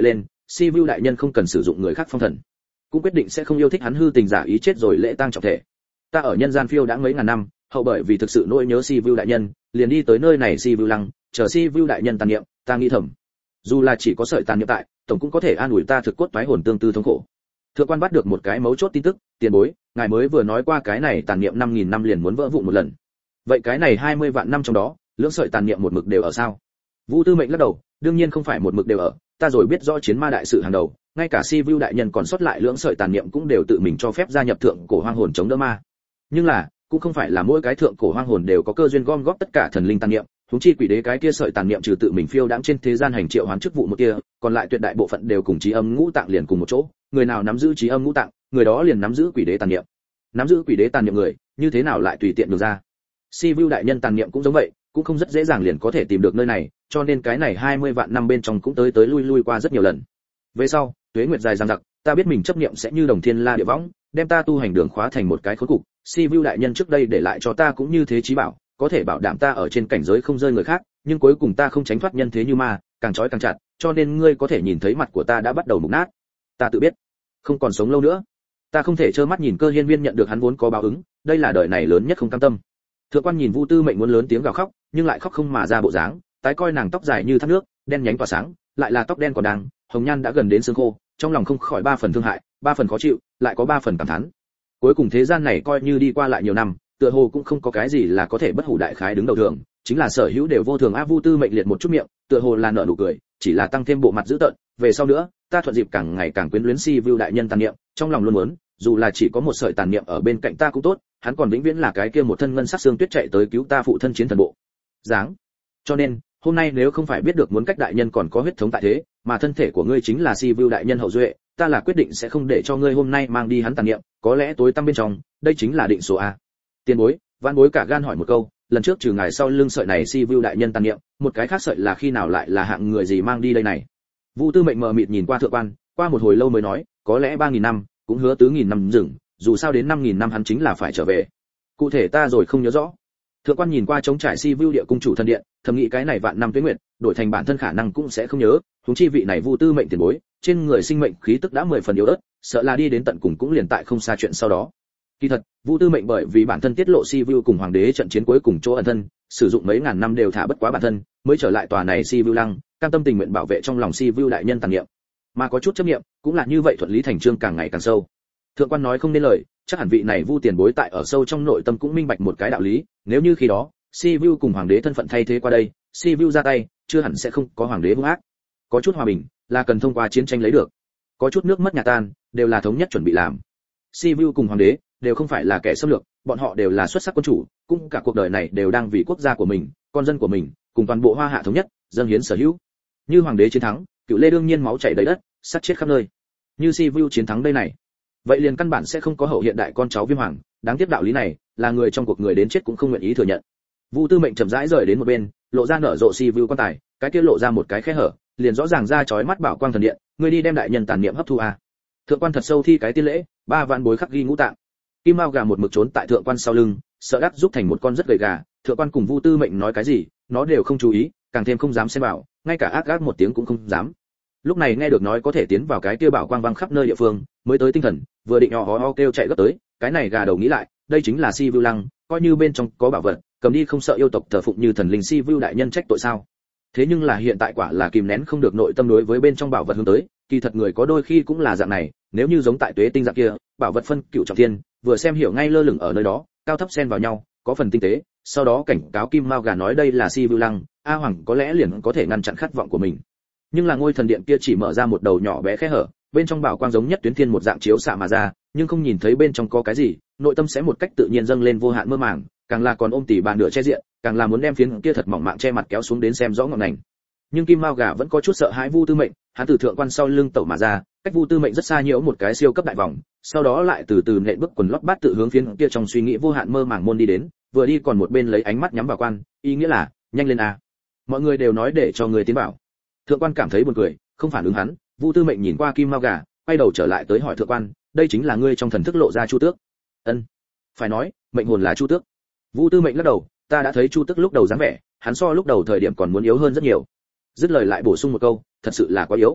Si Vu đại nhân không cần sử dụng người khác phong thần, cũng quyết định sẽ không yêu thích hắn hư tình giả ý chết rồi lễ tang trọng thể. Ta ở nhân gian phiêu đã mấy ngàn năm, hậu bởi vì thực sự nỗi nhớ Si Vu đại nhân, liền đi tới nơi này Si Vu lăng, chờ Si Vu đại nhân tàn niệm, ta nghĩ thầm, dù là chỉ có sợi tàn niệm tại, tổng cũng có thể an ủi ta thực cốt toái hồn tương tư thống khổ. Thượng quan bắt được một cái mấu chốt tin tức, tiền bối, ngài mới vừa nói qua cái này tàn niệm 5000 năm liền muốn vỡ vụn một lần. Vậy cái này 20 vạn năm trong đó, lưỡng sợi tàn niệm một mực đều ở sao? Vũ Tư Mệnh lắc đầu, đương nhiên không phải một mực đều ở, ta rồi biết rõ chiến ma đại sự hàng đầu, ngay cả Si Vu đại nhân còn sót lại lưỡng sợi tàn niệm cũng đều tự mình cho phép gia nhập thượng cổ hoang hồn chống đỡ ma. Nhưng là, cũng không phải là mỗi cái thượng cổ hoang hồn đều có cơ duyên gom góp tất cả thần linh tàn niệm, huống chi quỷ đế cái kia sợi tàn niệm trừ tự mình phiêu đãng trên thế gian hành triệu hoán chức vụ một kia, còn lại tuyệt đại bộ phận đều cùng chí âm ngũ tạng liền cùng một chỗ, người nào nắm giữ chí âm ngũ tạng, người đó liền nắm giữ quỷ đế tàn niệm. Nắm giữ quỷ đế tàn niệm người, như thế nào lại tùy tiện được ra? Si Vu đại nhân tàn niệm cũng giống vậy, cũng không rất dễ dàng liền có thể tìm được nơi này, cho nên cái này 20 vạn năm bên trong cũng tới lui lui qua rất nhiều lần. Về sau, tuế nguyệt dài dằng dặc, ta biết mình chấp niệm sẽ như đồng thiên la địa võng, đem ta tu hành đường khóa thành một cái khốn cục. Si Vu đại nhân trước đây để lại cho ta cũng như thế chí bảo, có thể bảo đảm ta ở trên cảnh giới không rơi người khác, nhưng cuối cùng ta không tránh thoát nhân thế như ma, càng trói càng chặt, cho nên ngươi có thể nhìn thấy mặt của ta đã bắt đầu mục nát. Ta tự biết, không còn sống lâu nữa. Ta không thể trơ mắt nhìn Cơ Hiên Viên nhận được hắn vốn có báo ứng, đây là đời này lớn nhất không cam tâm. Thượng quan nhìn Vu Tư Mệnh muốn lớn tiếng gào khóc, nhưng lại khóc không mà ra bộ dáng, tái coi nàng tóc dài như thác nước, đen nhánh tỏa sáng, lại là tóc đen còn đang, hồng nhan đã gần đến xương khô, trong lòng không khỏi 3 phần thương hại, 3 phần khó chịu, lại có 3 phần cảm thán. Cuối cùng thế gian này coi như đi qua lại nhiều năm, tựa hồ cũng không có cái gì là có thể bất hủ đại khái đứng đầu thường, chính là sở hữu đều vô thường. Vu Tư Mệnh liệt một chút miệng, tựa hồ là nở nụ cười, chỉ là tăng thêm bộ mặt dữ tợn, về sau nữa, ta thuận dịp càng ngày càng quyến luyến Si Vu đại nhân tàn niệm, trong lòng luôn muốn, dù là chỉ có một sợi tàn niệm ở bên cạnh ta cũng tốt, hắn còn vĩnh viễn là cái kia một thân ngân sắc xương tuyết chạy tới cứu ta phụ thân chiến thần bộ dáng. Cho nên, hôm nay nếu không phải biết được muốn cách đại nhân còn có huyết thống tại thế, mà thân thể của ngươi chính là Si Vu đại nhân hậu duệ, ta là quyết định sẽ không để cho ngươi hôm nay mang đi hắn tàn niệm, có lẽ tối tăm bên trong, đây chính là định số a. Tiền bối, vãn bối cả gan hỏi một câu, lần trước trừ ngài sau lưng sợi này Si Vu đại nhân tàn niệm, một cái khác sợi là khi nào lại là hạng người gì mang đi đây này? Vu Tư Mệnh mờ mịt nhìn qua thượng quan, qua một hồi lâu mới nói, có lẽ 3000 năm, cũng hứa 4000 năm dừng, dù sao đến 5000 năm hắn chính là phải trở về. Cụ thể ta rồi không nhớ rõ. Thượng quan nhìn qua trống trải Si Vu địa cung chủ thân điện, thầm nghĩ cái này vạn năm tuế nguyệt, đổi thành bản thân khả năng cũng sẽ không nhớ, huống chi vị này Vu Tư Mệnh tiền bối, trên người sinh mệnh khí tức đã 10 phần yếu ớt, sợ là đi đến tận cùng cũng liền tại không xa chuyện sau đó. Kỳ thật, Vu Tư Mệnh bởi vì bản thân tiết lộ Si Vu cùng hoàng đế trận chiến cuối cùng chỗ ẩn thân, sử dụng mấy ngàn năm đều thả bất quá bản thân, mới trở lại tòa này Si Vu lăng, cam tâm tình nguyện bảo vệ trong lòng Si Vu đại nhân tàn niệm. Mà có chút chấp niệm, cũng là như vậy thuận lý thành chương càng ngày càng sâu. Thượng quan nói không nên lời, chắc hẳn vị này Vu tiền bối tại ở sâu trong nội tâm cũng minh bạch một cái đạo lý, nếu như khi đó, Si Vu cùng hoàng đế thân phận thay thế qua đây, Si Vu ra tay, chưa hẳn sẽ không có hoàng đế hung ác. Có chút hòa bình, là cần thông qua chiến tranh lấy được. Có chút nước mất nhà tan, đều là thống nhất chuẩn bị làm. Si Vu cùng hoàng đế đều không phải là kẻ xâm lược, bọn họ đều là xuất sắc quân chủ, cũng cả cuộc đời này đều đang vì quốc gia của mình, con dân của mình, cùng toàn bộ Hoa Hạ thống nhất, dâng hiến sở hữu. Như hoàng đế chiến thắng, Cựu Lê đương nhiên máu chảy đầy đất, sát chết khắp nơi. Như Si Vu chiến thắng đây này, vậy liền căn bản sẽ không có hậu hiện đại con cháu Viêm Hoàng, đáng tiếc đạo lý này, là người trong cuộc người đến chết cũng không nguyện ý thừa nhận. Vu Tư Mệnh chậm rãi rời đến một bên, lộ ra nở rộ Si Vu quan tài, cái kia lộ ra một cái khe hở, liền rõ ràng ra chói mắt bảo quang thần điện, ngươi đi đem đại nhân tàn niệm hấp thu a. Thượng quan thật sâu thi cái tiên lễ, 3 vạn bối khắc ghi ngũ tạng. Kim Mao gà một mực trốn tại thượng quan sau lưng, sợ đắc giúp thành một con rất gầy gà, thượng quan cùng Vu Tư Mệnh nói cái gì, nó đều không chú ý, càng thêm không dám xen vào, ngay cả ác ác một tiếng cũng không dám. Lúc này nghe được nói có thể tiến vào cái kia bảo quang vang khắp nơi địa phương, mới tới tinh thần, vừa định ho kêu chạy gấp tới, cái này gà đầu nghĩ lại, đây chính là Si Vu lăng, coi như bên trong có bảo vật, cầm đi không sợ yêu tộc thờ phụng như thần linh Si Vu đại nhân trách tội sao? Thế nhưng là hiện tại quả là kìm nén không được nội tâm đối với bên trong bảo vật hướng tới, kỳ thật người có đôi khi cũng là dạng này, nếu như giống tại Tuế Tinh dạng kia, bảo vật phân cựu trọng thiên, vừa xem hiểu ngay lơ lửng ở nơi đó, cao thấp xen vào nhau, có phần tinh tế, sau đó cảnh cáo Kim Mao gà nói đây là Si Vu lăng, A Hoàng có lẽ liền có thể ngăn chặn khát vọng của mình. Nhưng là ngôi thần điện kia chỉ mở ra một đầu nhỏ bé khe hở, bên trong bảo quang giống nhất tuyến thiên một dạng chiếu xạ mà ra, nhưng không nhìn thấy bên trong có cái gì, nội tâm sẽ một cách tự nhiên dâng lên vô hạn mơ màng, càng là còn ôm tỉ bà nửa che diện, càng là muốn đem phiến kia thật mỏng mạng che mặt kéo xuống đến xem rõ ngọn ngành. Nhưng Kim Mao gà vẫn có chút sợ hãi Vu Tư Mệnh, hắn từ thượng quan sau lưng tẩu mà ra, cách Vu Tư Mệnh rất xa nhiễu một cái siêu cấp đại vòng, sau đó lại từ từ nện bước quần lót bát tự hướng phiến kia trong suy nghĩ vô hạn mơ màng môn đi đến, vừa đi còn một bên lấy ánh mắt nhắm vào quan, ý nghĩa là, nhanh lên a. Mọi người đều nói để cho người tiến vào. Thượng quan cảm thấy buồn cười, không phản ứng hắn, Vu Tư Mệnh nhìn qua Kim Mao gà, quay đầu trở lại tới hỏi thượng quan, đây chính là ngươi trong thần thức lộ ra Chu Tước? Ân. Phải nói, mệnh hồn là Chu Tước. Vu Tư Mệnh lắc đầu, ta đã thấy Chu Tước lúc đầu dáng vẻ, hắn so lúc đầu thời điểm còn muốn yếu hơn rất nhiều. Dứt lời lại bổ sung một câu, thật sự là quá yếu.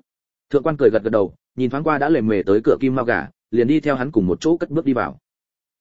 Thượng quan cười gật gật đầu, nhìn thoáng qua đã lề mề tới cửa Kim Mao gà, liền đi theo hắn cùng một chỗ cất bước đi vào.